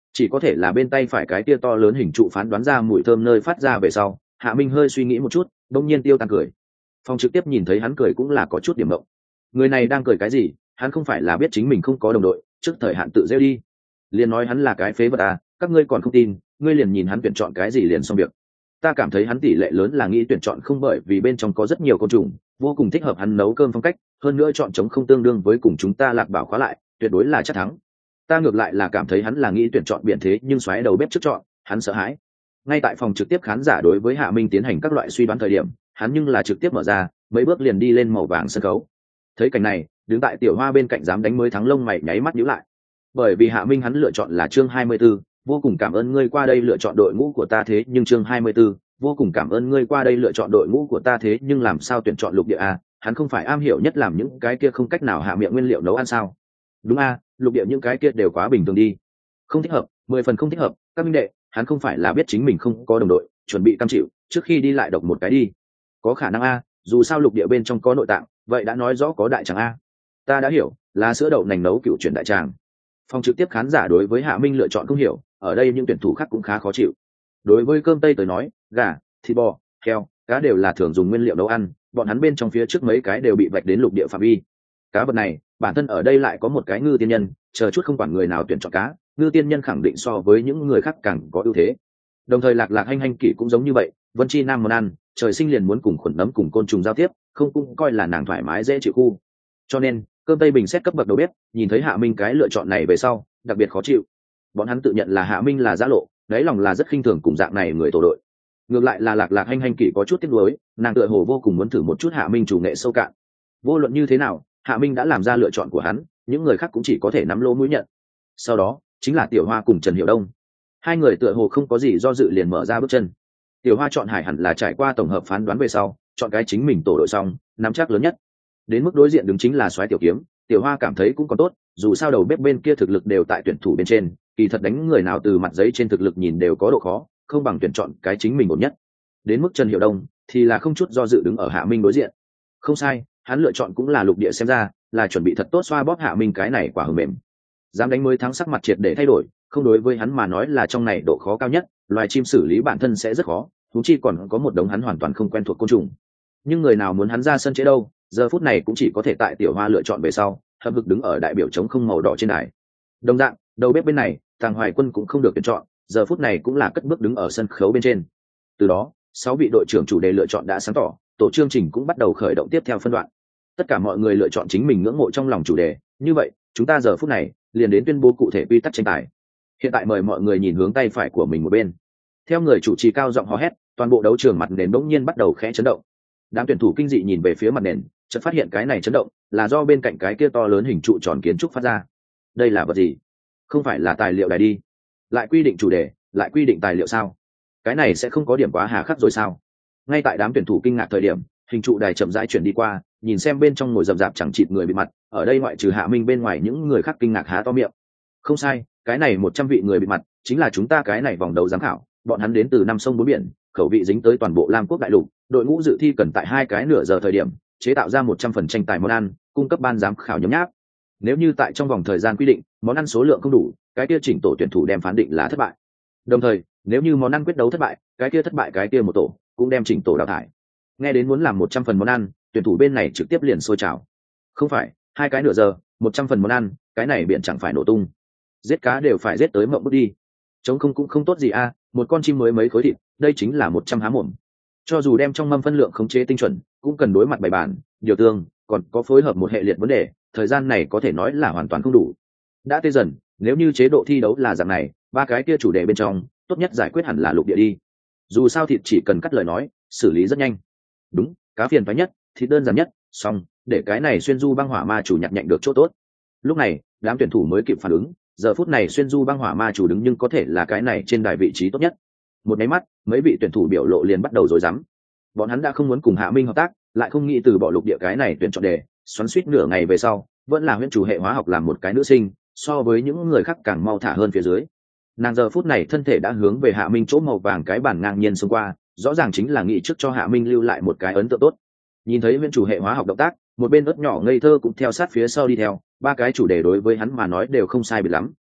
chỉ có thể là bên tay phải cái tia to lớn hình trụ phán đoán ra mùi thơm nơi phát ra về sau. Hạ Minh hơi suy nghĩ một chút, đông nhiên tiêu tan cười. Phòng trực tiếp nhìn thấy hắn cười cũng là có chút điểm mộng. Người này đang cười cái gì? Hắn không phải là biết chính mình không có đồng đội, trước thời hạn tự rêu đi. Liền nói hắn là cái phế vật à? Các ngươi còn không tin, ngươi liền nhìn hắn tuyển chọn cái gì liền xong việc. Ta cảm thấy hắn tỷ lệ lớn là nghĩ tuyển chọn không, bởi vì bên trong có rất nhiều côn trùng, vô cùng thích hợp hắn nấu cơm phong cách. Hơn nữa chọn chống không tương đương với cùng chúng ta Lạc Bảo khóa lại, tuyệt đối là chắc thắng. Ta ngược lại là cảm thấy hắn là nghĩ tuyển chọn biện thế, nhưng xoáy đầu bếp trước chọn, hắn sợ hãi. Ngay tại phòng trực tiếp khán giả đối với Hạ Minh tiến hành các loại suy đoán thời điểm, hắn nhưng là trực tiếp mở ra, mấy bước liền đi lên màu vàng sân khấu. Thấy cảnh này, đứng tại Tiểu Hoa bên cạnh dám đánh mới thắng lông mày nháy mắt nhíu lại. Bởi vì Hạ Minh hắn lựa chọn là chương 24, vô cùng cảm ơn ngươi qua đây lựa chọn đội ngũ của ta, thế nhưng chương 24, vô cùng cảm ơn ngươi qua đây lựa chọn đội ngũ của ta, thế nhưng làm sao tuyển chọn lục địa a? Hắn không phải am hiểu nhất làm những cái kia không cách nào hạ miệng nguyên liệu nấu ăn sao? Đúng a, lục địa những cái kia đều quá bình thường đi. Không thích hợp, 10 phần không thích hợp, các minh đệ, hắn không phải là biết chính mình không có đồng đội, chuẩn bị cam chịu, trước khi đi lại độc một cái đi. Có khả năng a, dù sao lục địa bên trong có nội tạng, vậy đã nói rõ có đại tràng a. Ta đã hiểu, là sữa đậu nành nấu cựu chuyển đại tràng. Phòng trực tiếp khán giả đối với Hạ Minh lựa chọn không hiểu, ở đây những tuyển thủ khác cũng khá khó chịu. Đối với cơm tây tới nói, gà, thịt bò, heo, cá đều là thường dùng nguyên liệu nấu ăn, bọn hắn bên trong phía trước mấy cái đều bị vạch đến lục địa phạm vi. Cá vật này, bản thân ở đây lại có một cái ngư tiên nhân, chờ chút không quản người nào tuyển chọn cá, ngư tiên nhân khẳng định so với những người khác càng có ưu thế. Đồng thời Lạc Lạc Hanh Hanh Kỷ cũng giống như vậy, Vân Chi Nam món ăn, trời sinh liền muốn cùng khuẩn nấm cùng côn trùng giao tiếp, không cũng coi là nàng thoải mái dễ chịu khu. Cho nên, cơm tây bình xét cấp bậc đầu bếp, nhìn thấy Hạ Minh cái lựa chọn này về sau, đặc biệt khó chịu. Bọn hắn tự nhận là Hạ Minh là giã lộ, đáy lòng là rất khinh thường cùng dạng này người tổ đội. Ngược lại là Lạc Lạc Hanh Hanh Kỷ có chút tiếc nuối, nàng tựa hồ vô cùng muốn thử một chút Hạ Minh chủ nghệ sâu cạn. Vô luận như thế nào, Hạ Minh đã làm ra lựa chọn của hắn, những người khác cũng chỉ có thể nắm lỗ mũi nhận. Sau đó chính là Tiểu Hoa cùng Trần Hiểu Đông, hai người tựa hồ không có gì do dự liền mở ra bước chân. Tiểu Hoa chọn Hải hẳn là trải qua tổng hợp phán đoán về sau, chọn cái chính mình tổ đội xong, nắm chắc lớn nhất. Đến mức đối diện đứng chính là Soái Tiểu Kiếm, Tiểu Hoa cảm thấy cũng có tốt, dù sao đầu bếp bên kia thực lực đều tại tuyển thủ bên trên, kỳ thật đánh người nào từ mặt giấy trên thực lực nhìn đều có độ khó, không bằng tuyển chọn cái chính mình ổn nhất. Đến mức Trần Hiểu Đông thì là không chút do dự đứng ở Hạ Minh đối diện. Không sai, hắn lựa chọn cũng là lục địa, xem ra là chuẩn bị thật tốt xoa bóp Hạ Minh cái này quả hờ mềm. Dám đánh mới thắng, sắc mặt triệt để thay đổi, không đối với hắn mà nói là trong này độ khó cao nhất, loài chim xử lý bản thân sẽ rất khó, thú chi còn có một đống hắn hoàn toàn không quen thuộc côn trùng. Nhưng người nào muốn hắn ra sân chế đâu, giờ phút này cũng chỉ có thể tại Tiểu Hoa lựa chọn về sau, hậm hực đứng ở đại biểu chống không màu đỏ trên đài. Đồng dạng, đầu bếp bên này, Tàng Hoài Quân cũng không được tuyển chọn, giờ phút này cũng là cất bước đứng ở sân khấu bên trên. Từ đó, 6 vị đội trưởng chủ đề lựa chọn đã sáng tỏ, tổ chương trình cũng bắt đầu khởi động tiếp theo phân đoạn. Tất cả mọi người lựa chọn chính mình ngưỡng mộ trong lòng chủ đề, như vậy, chúng ta giờ phút này liền đến tuyên bố cụ thể quy tắc tranh tài. Hiện tại mời mọi người nhìn hướng tay phải của mình một bên. Theo người chủ trì cao giọng hò hét, toàn bộ đấu trường mặt nền bỗng nhiên bắt đầu khẽ chấn động. Đám tuyển thủ kinh dị nhìn về phía mặt nền, chợt phát hiện cái này chấn động là do bên cạnh cái kia to lớn hình trụ tròn kiến trúc phát ra. Đây là vật gì? Không phải là tài liệu đài đi? Lại quy định chủ đề, lại quy định tài liệu sao? Cái này sẽ không có điểm quá hà khắc rồi sao? Ngay tại đám tuyển thủ kinh ngạc thời điểm, hình trụ đài chậm rãi chuyển đi qua, nhìn xem bên trong ngồi rậm rạp chẳng chịt người bị mặt, ở đây ngoại trừ Hạ Minh bên ngoài những người khác kinh ngạc há to miệng. Không sai, cái này 100 vị người bị mặt chính là chúng ta cái này vòng đấu giám khảo, bọn hắn đến từ năm sông bốn biển, khẩu vị dính tới toàn bộ Lam Quốc đại lục, đội ngũ dự thi cần tại 2 cái nửa giờ thời điểm chế tạo ra 100% tranh tài món ăn, cung cấp ban giám khảo nhấm nháp. Nếu như tại trong vòng thời gian quy định, món ăn số lượng không đủ, cái kia chỉnh tổ tuyển thủ đem phán định là thất bại. Đồng thời, nếu như món ăn quyết đấu thất bại, cái kia thất bại cái kia một tổ cũng đem chỉnh tổ đào thải. Nghe đến muốn làm 100 phần món ăn, tuyển thủ bên này trực tiếp liền sôi trào. Không phải, 2 cái nửa giờ, 100 phần món ăn, cái này biển chẳng phải nổ tung. Giết cá đều phải giết tới mộng bức đi. Trống không cũng không tốt gì a, một con chim mới mấy khối thịt, đây chính là 100 há mồm. Cho dù đem trong mâm phân lượng khống chế tinh chuẩn, cũng cần đối mặt bài bản, điều tương, còn có phối hợp một hệ liệt vấn đề, thời gian này có thể nói là hoàn toàn không đủ. Đã tê dần, nếu như chế độ thi đấu là dạng này, 3 cái kia chủ đề bên trong, tốt nhất giải quyết hẳn là lục địa đi. Dù sao thịt chỉ cần cắt lời nói, xử lý rất nhanh. Đúng, cá phiền toái nhất, thịt đơn giản nhất, xong, để cái này xuyên du băng hỏa ma chủ nhặt nhạnh được chỗ tốt. Lúc này, đám tuyển thủ mới kịp phản ứng, giờ phút này xuyên du băng hỏa ma chủ đứng nhưng có thể là cái này trên đài vị trí tốt nhất. Một máy mắt, mấy vị tuyển thủ biểu lộ liền bắt đầu rối rắm. Bọn hắn đã không muốn cùng Hạ Minh hợp tác, lại không nghĩ từ bỏ lục địa cái này tuyển chọn đề, xoắn xuýt nửa ngày về sau, vẫn là huyễn chủ hệ hóa học làm một cái nữ sinh, so với những người khác càng mau thả hơn phía dưới. Nàng giờ phút này thân thể đã hướng về Hạ Minh chỗ màu vàng cái bàn ngang nhiên xông qua, rõ ràng chính là nghĩ trước cho Hạ Minh lưu lại một cái ấn tượng tốt. Nhìn thấy huyễn chủ hệ hóa học động tác, một bên ớt nhỏ ngây thơ cũng theo sát phía sau đi theo, 3 cái chủ đề đối với hắn mà nói đều không sai biệt lắm,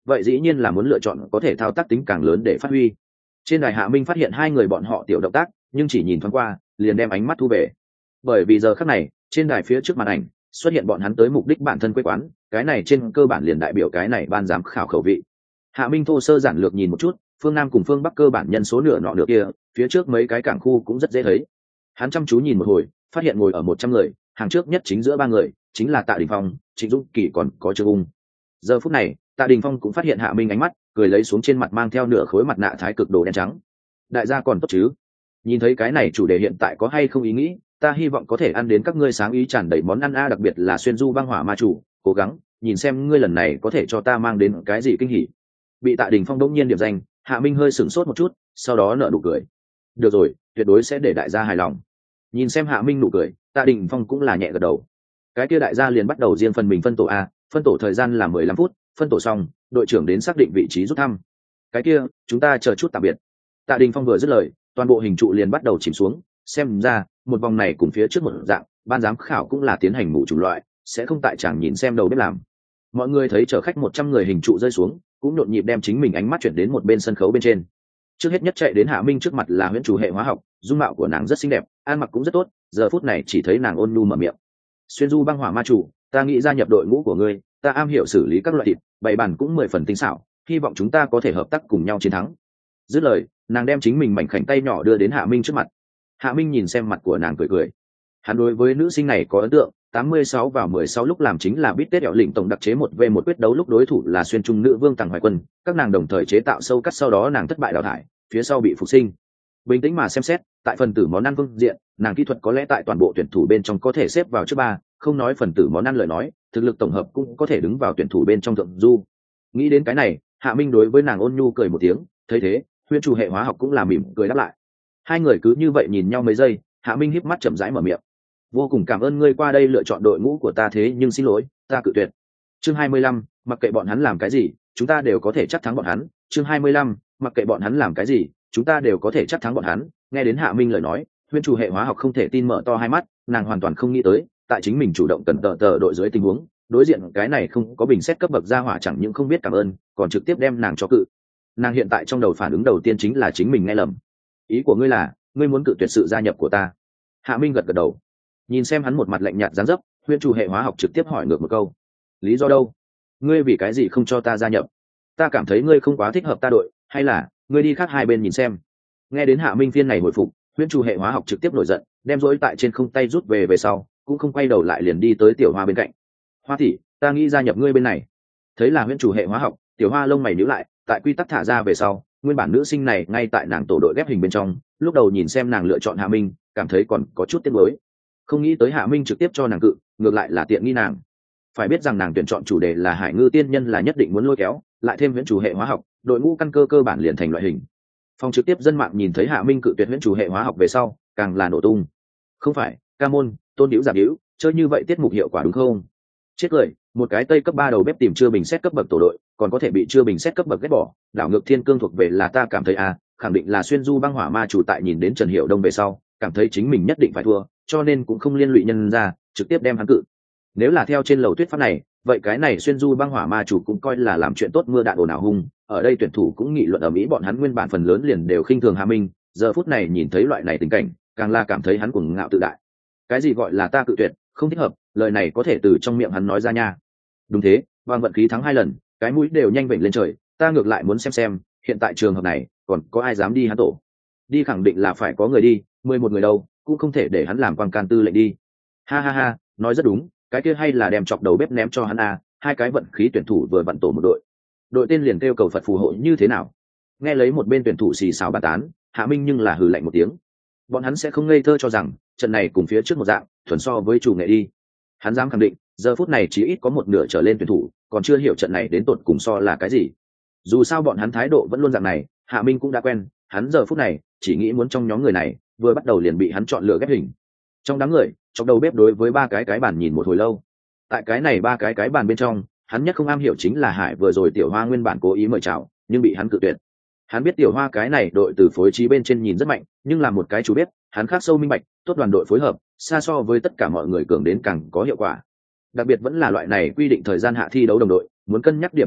vậy dĩ nhiên là muốn lựa chọn có thể thao tác tính càng lớn để phát huy. Trên đài Hạ Minh phát hiện hai người bọn họ tiểu động tác, nhưng chỉ nhìn thoáng qua liền đem ánh mắt thu về, bởi vì giờ khắc này trên đài phía trước màn ảnh xuất hiện bọn hắn tới mục đích bản thân quê quán, cái này trên cơ bản liền đại biểu cái này ban giám khảo khẩu vị. Hạ Minh thô sơ giản lược nhìn một chút, phương Nam cùng phương Bắc cơ bản nhân số nửa nọ nửa kia, phía trước mấy cái cảng khu cũng rất dễ thấy. Hắn chăm chú nhìn một hồi, phát hiện ngồi ở 100 người, hàng trước nhất chính giữa ba người chính là Tạ Đình Phong, Trịnh Dũng Kỳ còn có Trương Ung. Giờ phút này Tạ Đình Phong cũng phát hiện Hạ Minh ánh mắt, cười lấy xuống trên mặt mang theo nửa khối mặt nạ thái cực đồ đen trắng. Đại gia còn tốt chứ? Nhìn thấy cái này chủ đề hiện tại có hay không ý nghĩ, ta hy vọng có thể ăn đến các ngươi sáng ý tràn đầy món ăn a, đặc biệt là xuyên du băng hỏa ma chủ, cố gắng nhìn xem ngươi lần này có thể cho ta mang đến cái gì kinh hỉ. Bị Tạ Đình Phong đống nhiên điểm danh, Hạ Minh hơi sửng sốt một chút, sau đó nở nụ cười. Được rồi, tuyệt đối sẽ để đại gia hài lòng. Nhìn xem Hạ Minh nụ cười, Tạ Đình Phong cũng là nhẹ gật đầu. Cái kia đại gia liền bắt đầu riêng phần mình phân tổ a, phân tổ thời gian là 15 phút, phân tổ xong đội trưởng đến xác định vị trí rút thăm. Cái kia chúng ta chờ chút tạm biệt. Tạ Đình Phong vừa dứt lời, toàn bộ hình trụ liền bắt đầu chìm xuống, xem ra một vòng này cùng phía trước một dạng, ban giám khảo cũng là tiến hành mũ chủng loại, sẽ không tại chẳng nhìn xem đầu bếp làm. Mọi người thấy chở khách 100 người hình trụ rơi xuống, cũng nhộn nhịp đem chính mình ánh mắt chuyển đến một bên sân khấu bên trên. Trước hết nhất chạy đến Hạ Minh trước mặt là huyễn chủ hệ hóa học, dung mạo của nàng rất xinh đẹp, ăn mặc cũng rất tốt, giờ phút này chỉ thấy nàng ôn nhu mở miệng. Xuyên du băng hỏa ma chủ, ta nghĩ gia nhập đội ngũ của ngươi, ta am hiểu xử lý các loại thịt, bày bàn cũng 10 phần tinh xảo, hy vọng chúng ta có thể hợp tác cùng nhau chiến thắng. Dứt lời, nàng đem chính mình mảnh khảnh tay nhỏ đưa đến Hạ Minh trước mặt. Hạ Minh nhìn xem mặt của nàng cười cười. Hắn đối với nữ sinh này có ấn tượng, 86 vào 16 lúc làm chính là bít tết đẹo lĩnh tổng đặc chế 1v1 quyết đấu, lúc đối thủ là xuyên trung nữ vương Tằng Hoài Quân, các nàng đồng thời chế tạo sâu cắt, sau đó nàng thất bại đào thải, phía sau bị phục sinh. Bình tĩnh mà xem xét, tại phần tử món ăn phương diện, nàng kỹ thuật có lẽ tại toàn bộ tuyển thủ bên trong có thể xếp vào trước ba, không nói phần tử món ăn lời nói, thực lực tổng hợp cũng có thể đứng vào tuyển thủ bên trong thượng du. Nghĩ đến cái này, Hạ Minh đối với nàng ôn nhu cười một tiếng, thấy thế, huyễn chủ hệ hóa học cũng là mỉm cười đáp lại. Hai người cứ như vậy nhìn nhau mấy giây, Hạ Minh híp mắt chậm rãi mở miệng. Vô cùng cảm ơn ngươi qua đây lựa chọn đội ngũ của ta, thế nhưng xin lỗi, ta cự tuyệt. Chương 25, mặc kệ bọn hắn làm cái gì, chúng ta đều có thể chắc thắng bọn hắn. Chương 25, mặc kệ bọn hắn làm cái gì, chúng ta đều có thể chắc thắng bọn hắn. Nghe đến Hạ Minh lời nói, huyễn chủ hệ hóa học không thể tin mở to hai mắt, nàng hoàn toàn không nghĩ tới, tại chính mình chủ động cần tờ đội dưới tình huống, đối diện cái này không có bình xét cấp bậc gia hỏa chẳng những không biết cảm ơn, còn trực tiếp đem nàng cho cự. Nàng hiện tại trong đầu phản ứng đầu tiên chính là chính mình nghe lầm. Ý của ngươi là ngươi muốn cự tuyệt sự gia nhập của ta? Hạ Minh gật gật đầu. Nhìn xem hắn một mặt lạnh nhạt dáng dấp, huyễn chủ hệ hóa học trực tiếp hỏi ngược một câu. Lý do đâu? Ngươi vì cái gì không cho ta gia nhập? Ta cảm thấy ngươi không quá thích hợp ta đội, hay là ngươi đi khác hai bên nhìn xem? Nghe đến Hạ Minh phiên này hồi phục, huyễn chủ hệ hóa học trực tiếp nổi giận, đem rối tại trên không tay rút về sau, cũng không quay đầu lại liền đi tới Tiểu Hoa bên cạnh. Hoa tỷ, ta nghĩ gia nhập ngươi bên này. Thấy là huyễn chủ hệ hóa học, Tiểu Hoa lông mày nhíu lại, tại quy tắc thả ra về sau, nguyên bản nữ sinh này ngay tại nàng tổ đội ghép hình bên trong, lúc đầu nhìn xem nàng lựa chọn Hạ Minh, cảm thấy còn có chút tiếc nuối. Không nghĩ tới Hạ Minh trực tiếp cho nàng cự, ngược lại là tiện nghi nàng. Phải biết rằng nàng tuyển chọn chủ đề là Hải Ngư tiên nhân là nhất định muốn lôi kéo, lại thêm huyễn chủ hệ hóa học, đội ngũ căn cơ cơ bản liền thành loại hình. Phòng trực tiếp dân mạng nhìn thấy Hạ Minh cự tuyệt huyễn chủ hệ hóa học về sau, càng là nổ tung. Không phải, ca môn, tôn điếu giảm điếu, chơi như vậy tiết mục hiệu quả đúng không? Chết cười, một cái tây cấp 3 đầu bếp tìm chưa bình xét cấp bậc tổ đội, còn có thể bị chưa bình xét cấp bậc ghét bỏ, đảo ngược thiên cương thuộc về là ta cảm thấy khẳng định là xuyên du băng hỏa ma chủ tại nhìn đến Trần Hiểu Đông về sau, cảm thấy chính mình nhất định phải thua, cho nên cũng không liên lụy nhân ra, trực tiếp đem hắn cự. Nếu là theo trên lầu thuyết pháp này, vậy cái này xuyên du băng hỏa ma chủ cũng coi là làm chuyện tốt, mưa đạn ồn ào hung, ở đây tuyển thủ cũng nghị luận ở mỹ, bọn hắn nguyên bản phần lớn liền đều khinh thường Hạ Minh, giờ phút này nhìn thấy loại này tình cảnh, càng là cảm thấy hắn cuồng ngạo tự đại. Cái gì gọi là ta cự tuyệt, không thích hợp, lời này có thể từ trong miệng hắn nói ra nha. Đúng thế, bằng vận khí thắng 2 lần, cái mũi đều nhanh vểnh lên trời, ta ngược lại muốn xem hiện tại trường hợp này còn có ai dám đi hắn tổ. Đi khẳng định là phải có người đi, 11 người đâu, cũng không thể để hắn làm quan can tư lệnh đi. Ha ha ha, nói rất đúng, cái kia hay là đem chọc đầu bếp ném cho hắn hai cái vận khí tuyển thủ vừa vận tổ một đội. Đội tên liền kêu cầu Phật phù hộ như thế nào? Nghe lấy một bên tuyển thủ xì xào bàn tán, Hạ Minh nhưng là hừ lạnh một tiếng. Bọn hắn sẽ không ngây thơ cho rằng trận này cùng phía trước một dạng, thuần so với chủ nghệ đi. Hắn dám khẳng định, giờ phút này chỉ ít có một nửa trở lên tuyển thủ còn chưa hiểu trận này đến tột cùng so là cái gì. Dù sao bọn hắn thái độ vẫn luôn dạng này, Hạ Minh cũng đã quen, hắn giờ phút này chỉ nghĩ muốn trong nhóm người này vừa bắt đầu liền bị hắn chọn lựa ghép hình. Trong đám người, trong đầu bếp đối với 3 cái bàn nhìn một hồi lâu. Tại cái này 3 cái bàn bên trong, hắn nhất không am hiểu chính là Hải vừa rồi Tiểu Hoa nguyên bản cố ý mời chào, nhưng bị hắn cự tuyệt. Hắn biết Tiểu Hoa cái này đội từ phối trí bên trên nhìn rất mạnh, nhưng là một cái chủ bếp, hắn khác sâu minh bạch, tốt đoàn đội phối hợp, xa so với tất cả mọi người cường đến càng có hiệu quả. Đặc biệt vẫn là loại này quy định thời gian hạ thi đấu đồng đội, muốn cân nhắc điểm thứ nhất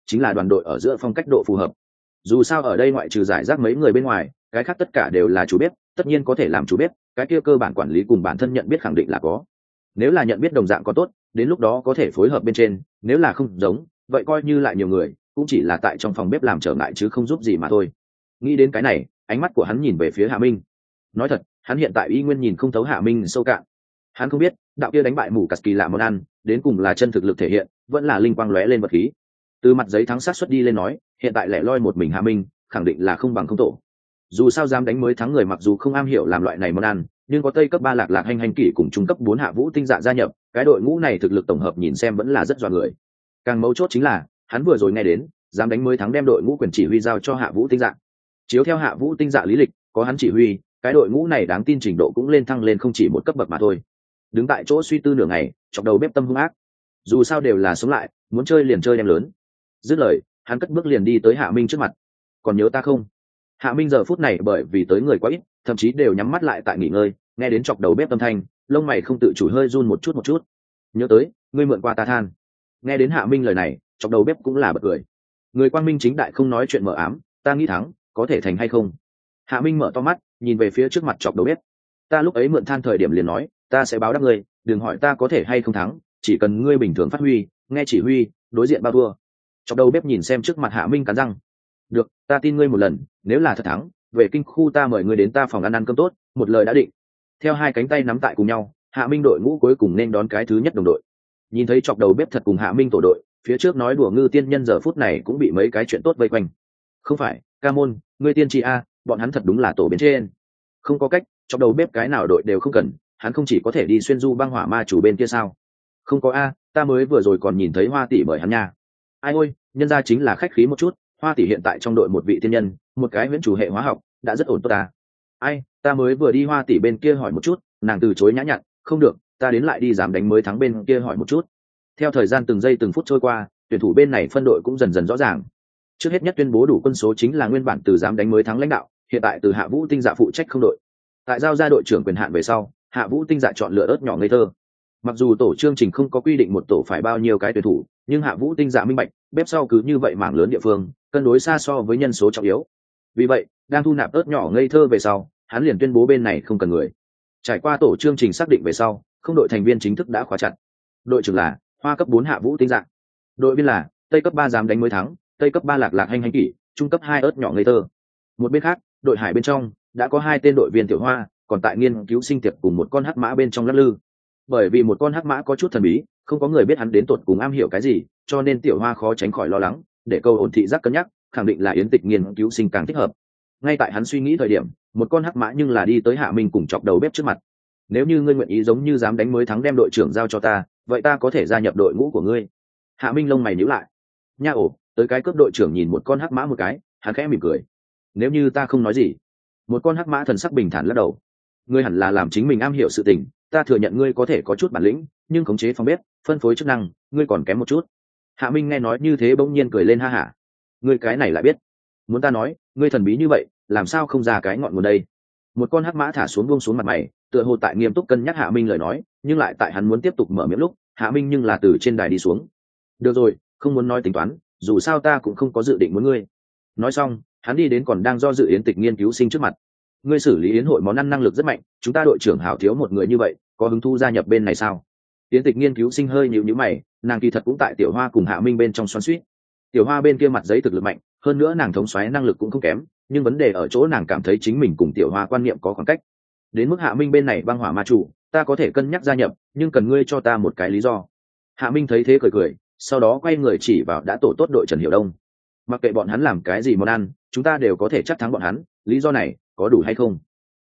chính là đoàn đội ở giữa phong cách độ phù hợp. Dù sao ở đây ngoại trừ giải rác mấy người bên ngoài, cái khác tất cả đều là chủ bếp, tất nhiên có thể làm chủ bếp, cái kia cơ bản quản lý cùng bản thân nhận biết khẳng định là có. Nếu là nhận biết đồng dạng có tốt, đến lúc đó có thể phối hợp bên trên, nếu là không giống, vậy coi như lại nhiều người, cũng chỉ là tại trong phòng bếp làm trở ngại chứ không giúp gì mà thôi. Nghĩ đến cái này, ánh mắt của hắn nhìn về phía Hạ Minh. Nói thật, hắn hiện tại y nguyên nhìn không thấu Hạ Minh sâu cạn. Hắn không biết, đạo kia đánh bại mù cắt kỳ lạ món ăn, đến cùng là chân thực lực thể hiện, vẫn là linh quang lóe lên vật khí. Từ mặt giấy thắng sát xuất đi lên nói, hiện tại lẻ loi một mình Hạ Minh, khẳng định là không bằng không tổ. Dù sao dám đánh mới thắng người mặc dù không am hiểu làm loại này món ăn, nhưng có tây cấp 3 lạc lạc hành kỷ cùng trung cấp 4 hạ vũ tinh dạ gia nhập, cái đội ngũ này thực lực tổng hợp nhìn xem vẫn là rất dọa người. Càng mấu chốt chính là, hắn vừa rồi nghe đến, dám đánh mới thắng đem đội ngũ quyền chỉ huy giao cho hạ vũ tinh dạ. Chiếu theo hạ vũ tinh dạ lý lịch, có hắn chỉ huy, cái đội ngũ này đáng tin trình độ cũng lên thăng lên không chỉ một cấp bậc mà thôi. Đứng tại chỗ suy tư nửa ngày, chọc đầu bếp tâm hung ác. Dù sao đều là sống lại, muốn chơi liền chơi đem lớn. Dứt lời, hắn cất bước liền đi tới Hạ Minh trước mặt. Còn nhớ ta không? Hạ Minh giờ phút này bởi vì tới người quá ít, thậm chí đều nhắm mắt lại tại nghỉ ngơi, nghe đến chọc đầu bếp âm thanh, lông mày không tự chủ hơi run một chút. Nhớ tới, ngươi mượn qua ta than. Nghe đến Hạ Minh lời này, chọc đầu bếp cũng là bật cười. Người quang minh chính đại không nói chuyện mờ ám, ta nghĩ thắng, có thể thành hay không? Hạ Minh mở to mắt, nhìn về phía trước mặt chọc đầu bếp. Ta lúc ấy mượn than thời điểm liền nói, ta sẽ báo đáp ngươi, đừng hỏi ta có thể hay không thắng, chỉ cần ngươi bình thường phát huy, nghe chỉ huy, đối diện bao thua. Chọc đầu bếp nhìn xem trước mặt Hạ Minh cắn răng. Được, ta tin ngươi một lần, nếu là thật thắng, về kinh khu ta mời ngươi đến ta phòng ăn cơm tốt, một lời đã định. Theo hai cánh tay nắm tại cùng nhau, Hạ Minh đội ngũ cuối cùng nên đón cái thứ nhất đồng đội. Nhìn thấy chọc đầu bếp thật cùng Hạ Minh tổ đội, phía trước nói đùa ngư tiên nhân giờ phút này cũng bị mấy cái chuyện tốt vây quanh. Không phải, ca môn, ngươi tiên tri a, bọn hắn thật đúng là tổ bên trên. Không có cách, chọc đầu bếp cái nào đội đều không cần, hắn không chỉ có thể đi xuyên du băng hỏa ma chủ bên kia sao? Không có a, ta mới vừa rồi còn nhìn thấy Hoa tỷ mời hắn nha. Ai ôi, nhân ra chính là khách khí một chút, Hoa tỷ hiện tại trong đội một vị tiên nhân, một cái huyễn chủ hệ hóa học, đã rất ổn tốt ta. Ai, ta mới vừa đi Hoa tỷ bên kia hỏi một chút, nàng từ chối nhã nhặn, không được, ta đến lại đi dám đánh mới thắng bên kia hỏi một chút. Theo thời gian từng giây từng phút trôi qua, tuyển thủ bên này phân đội cũng dần dần rõ ràng. Trước hết nhất tuyên bố đủ quân số chính là nguyên bản từ dám đánh mới thắng lãnh đạo, hiện tại từ Hạ Vũ Tinh Dạ phụ trách không đội. Tại giao ra đội trưởng quyền hạn về sau, Hạ Vũ Tinh Dạ chọn lựa ớt nhỏ ngây thơ. Mặc dù tổ chương trình không có quy định một tổ phải bao nhiêu cái tuyển thủ, nhưng Hạ Vũ Tinh Dạ minh bạch, bếp sau cứ như vậy mảng lớn địa phương, cân đối xa so với nhân số trọng yếu. Vì vậy, đang thu nạp ớt nhỏ ngây thơ về sau, hắn liền tuyên bố bên này không cần người. Trải qua tổ chương trình xác định về sau, không đội thành viên chính thức đã khóa chặt. Đội trưởng là Hoa cấp 4 Hạ Vũ Tinh Dạ. Đội viên là Tây cấp 3 dám đánh mới thắng, Tây cấp 3 lạc lạc hành kỷ, Trung cấp 2 ớt nhỏ ngây thơ. Một bên khác, đội hải bên trong đã có 2 tên đội viên tiểu Hoa, còn tại nghiên cứu sinh tiệp cùng một con hắc mã bên trong lắc lư. Bởi vì một con hắc mã có chút thần bí, không có người biết hắn đến tột cùng am hiểu cái gì, cho nên tiểu Hoa khó tránh khỏi lo lắng, để câu ổn thị giác cân nhắc, khẳng định là yến tịch nghiên cứu sinh càng thích hợp. Ngay tại hắn suy nghĩ thời điểm, một con hắc mã nhưng là đi tới Hạ Minh cùng chọc đầu bếp trước mặt. Nếu như ngươi nguyện ý giống như dám đánh mới thắng đem đội trưởng giao cho ta, vậy ta có thể gia nhập đội ngũ của ngươi. Hạ Minh lông mày nhíu lại. Nha ổ, tới cái cướp đội trưởng nhìn một con hắc mã một cái, hắn khẽ mỉm cười. Nếu như ta không nói gì. Một con hắc mã thần sắc bình thản lắc đầu. Ngươi hẳn là làm chính mình am hiểu sự tình, ta thừa nhận ngươi có thể có chút bản lĩnh, nhưng khống chế phòng bếp, phân phối chức năng, ngươi còn kém một chút. Hạ Minh nghe nói như thế bỗng nhiên cười lên ha hả. Ngươi cái này lại biết. Muốn ta nói, ngươi thần bí như vậy, làm sao không ra cái ngọn nguồn đây? Một con hắc mã thả xuống buông xuống mặt mày, tựa hồ tại nghiêm túc cân nhắc Hạ Minh lời nói, nhưng lại tại hắn muốn tiếp tục mở miệng lúc, Hạ Minh nhưng là từ trên đài đi xuống. Được rồi, không muốn nói tính toán, dù sao ta cũng không có dự định muốn ngươi. Nói xong, hắn đi đến còn đang do dự yến tịch nghiên cứu sinh trước mặt. Ngươi xử lý yến hội món ăn năng lực rất mạnh, chúng ta đội trưởng hảo thiếu một người như vậy, có hứng thú gia nhập bên này sao? Yến tịch nghiên cứu sinh hơi nhíu nhíu mày, nàng kỳ thật cũng tại tiểu Hoa cùng Hạ Minh bên trong xoắn xuýt. Tiểu Hoa bên kia mặt giấy thực lực mạnh, hơn nữa nàng thống soái năng lực cũng không kém, nhưng vấn đề ở chỗ nàng cảm thấy chính mình cùng tiểu Hoa quan niệm có khoảng cách. Đến mức Hạ Minh bên này băng hỏa ma chủ, ta có thể cân nhắc gia nhập, nhưng cần ngươi cho ta một cái lý do. Hạ Minh thấy thế cười cười, sau đó quay người chỉ vào đã tổ tốt đội Trần Hiểu Đông. Mặc kệ bọn hắn làm cái gì món ăn, chúng ta đều có thể chắc thắng bọn hắn, lý do này có đủ hay không?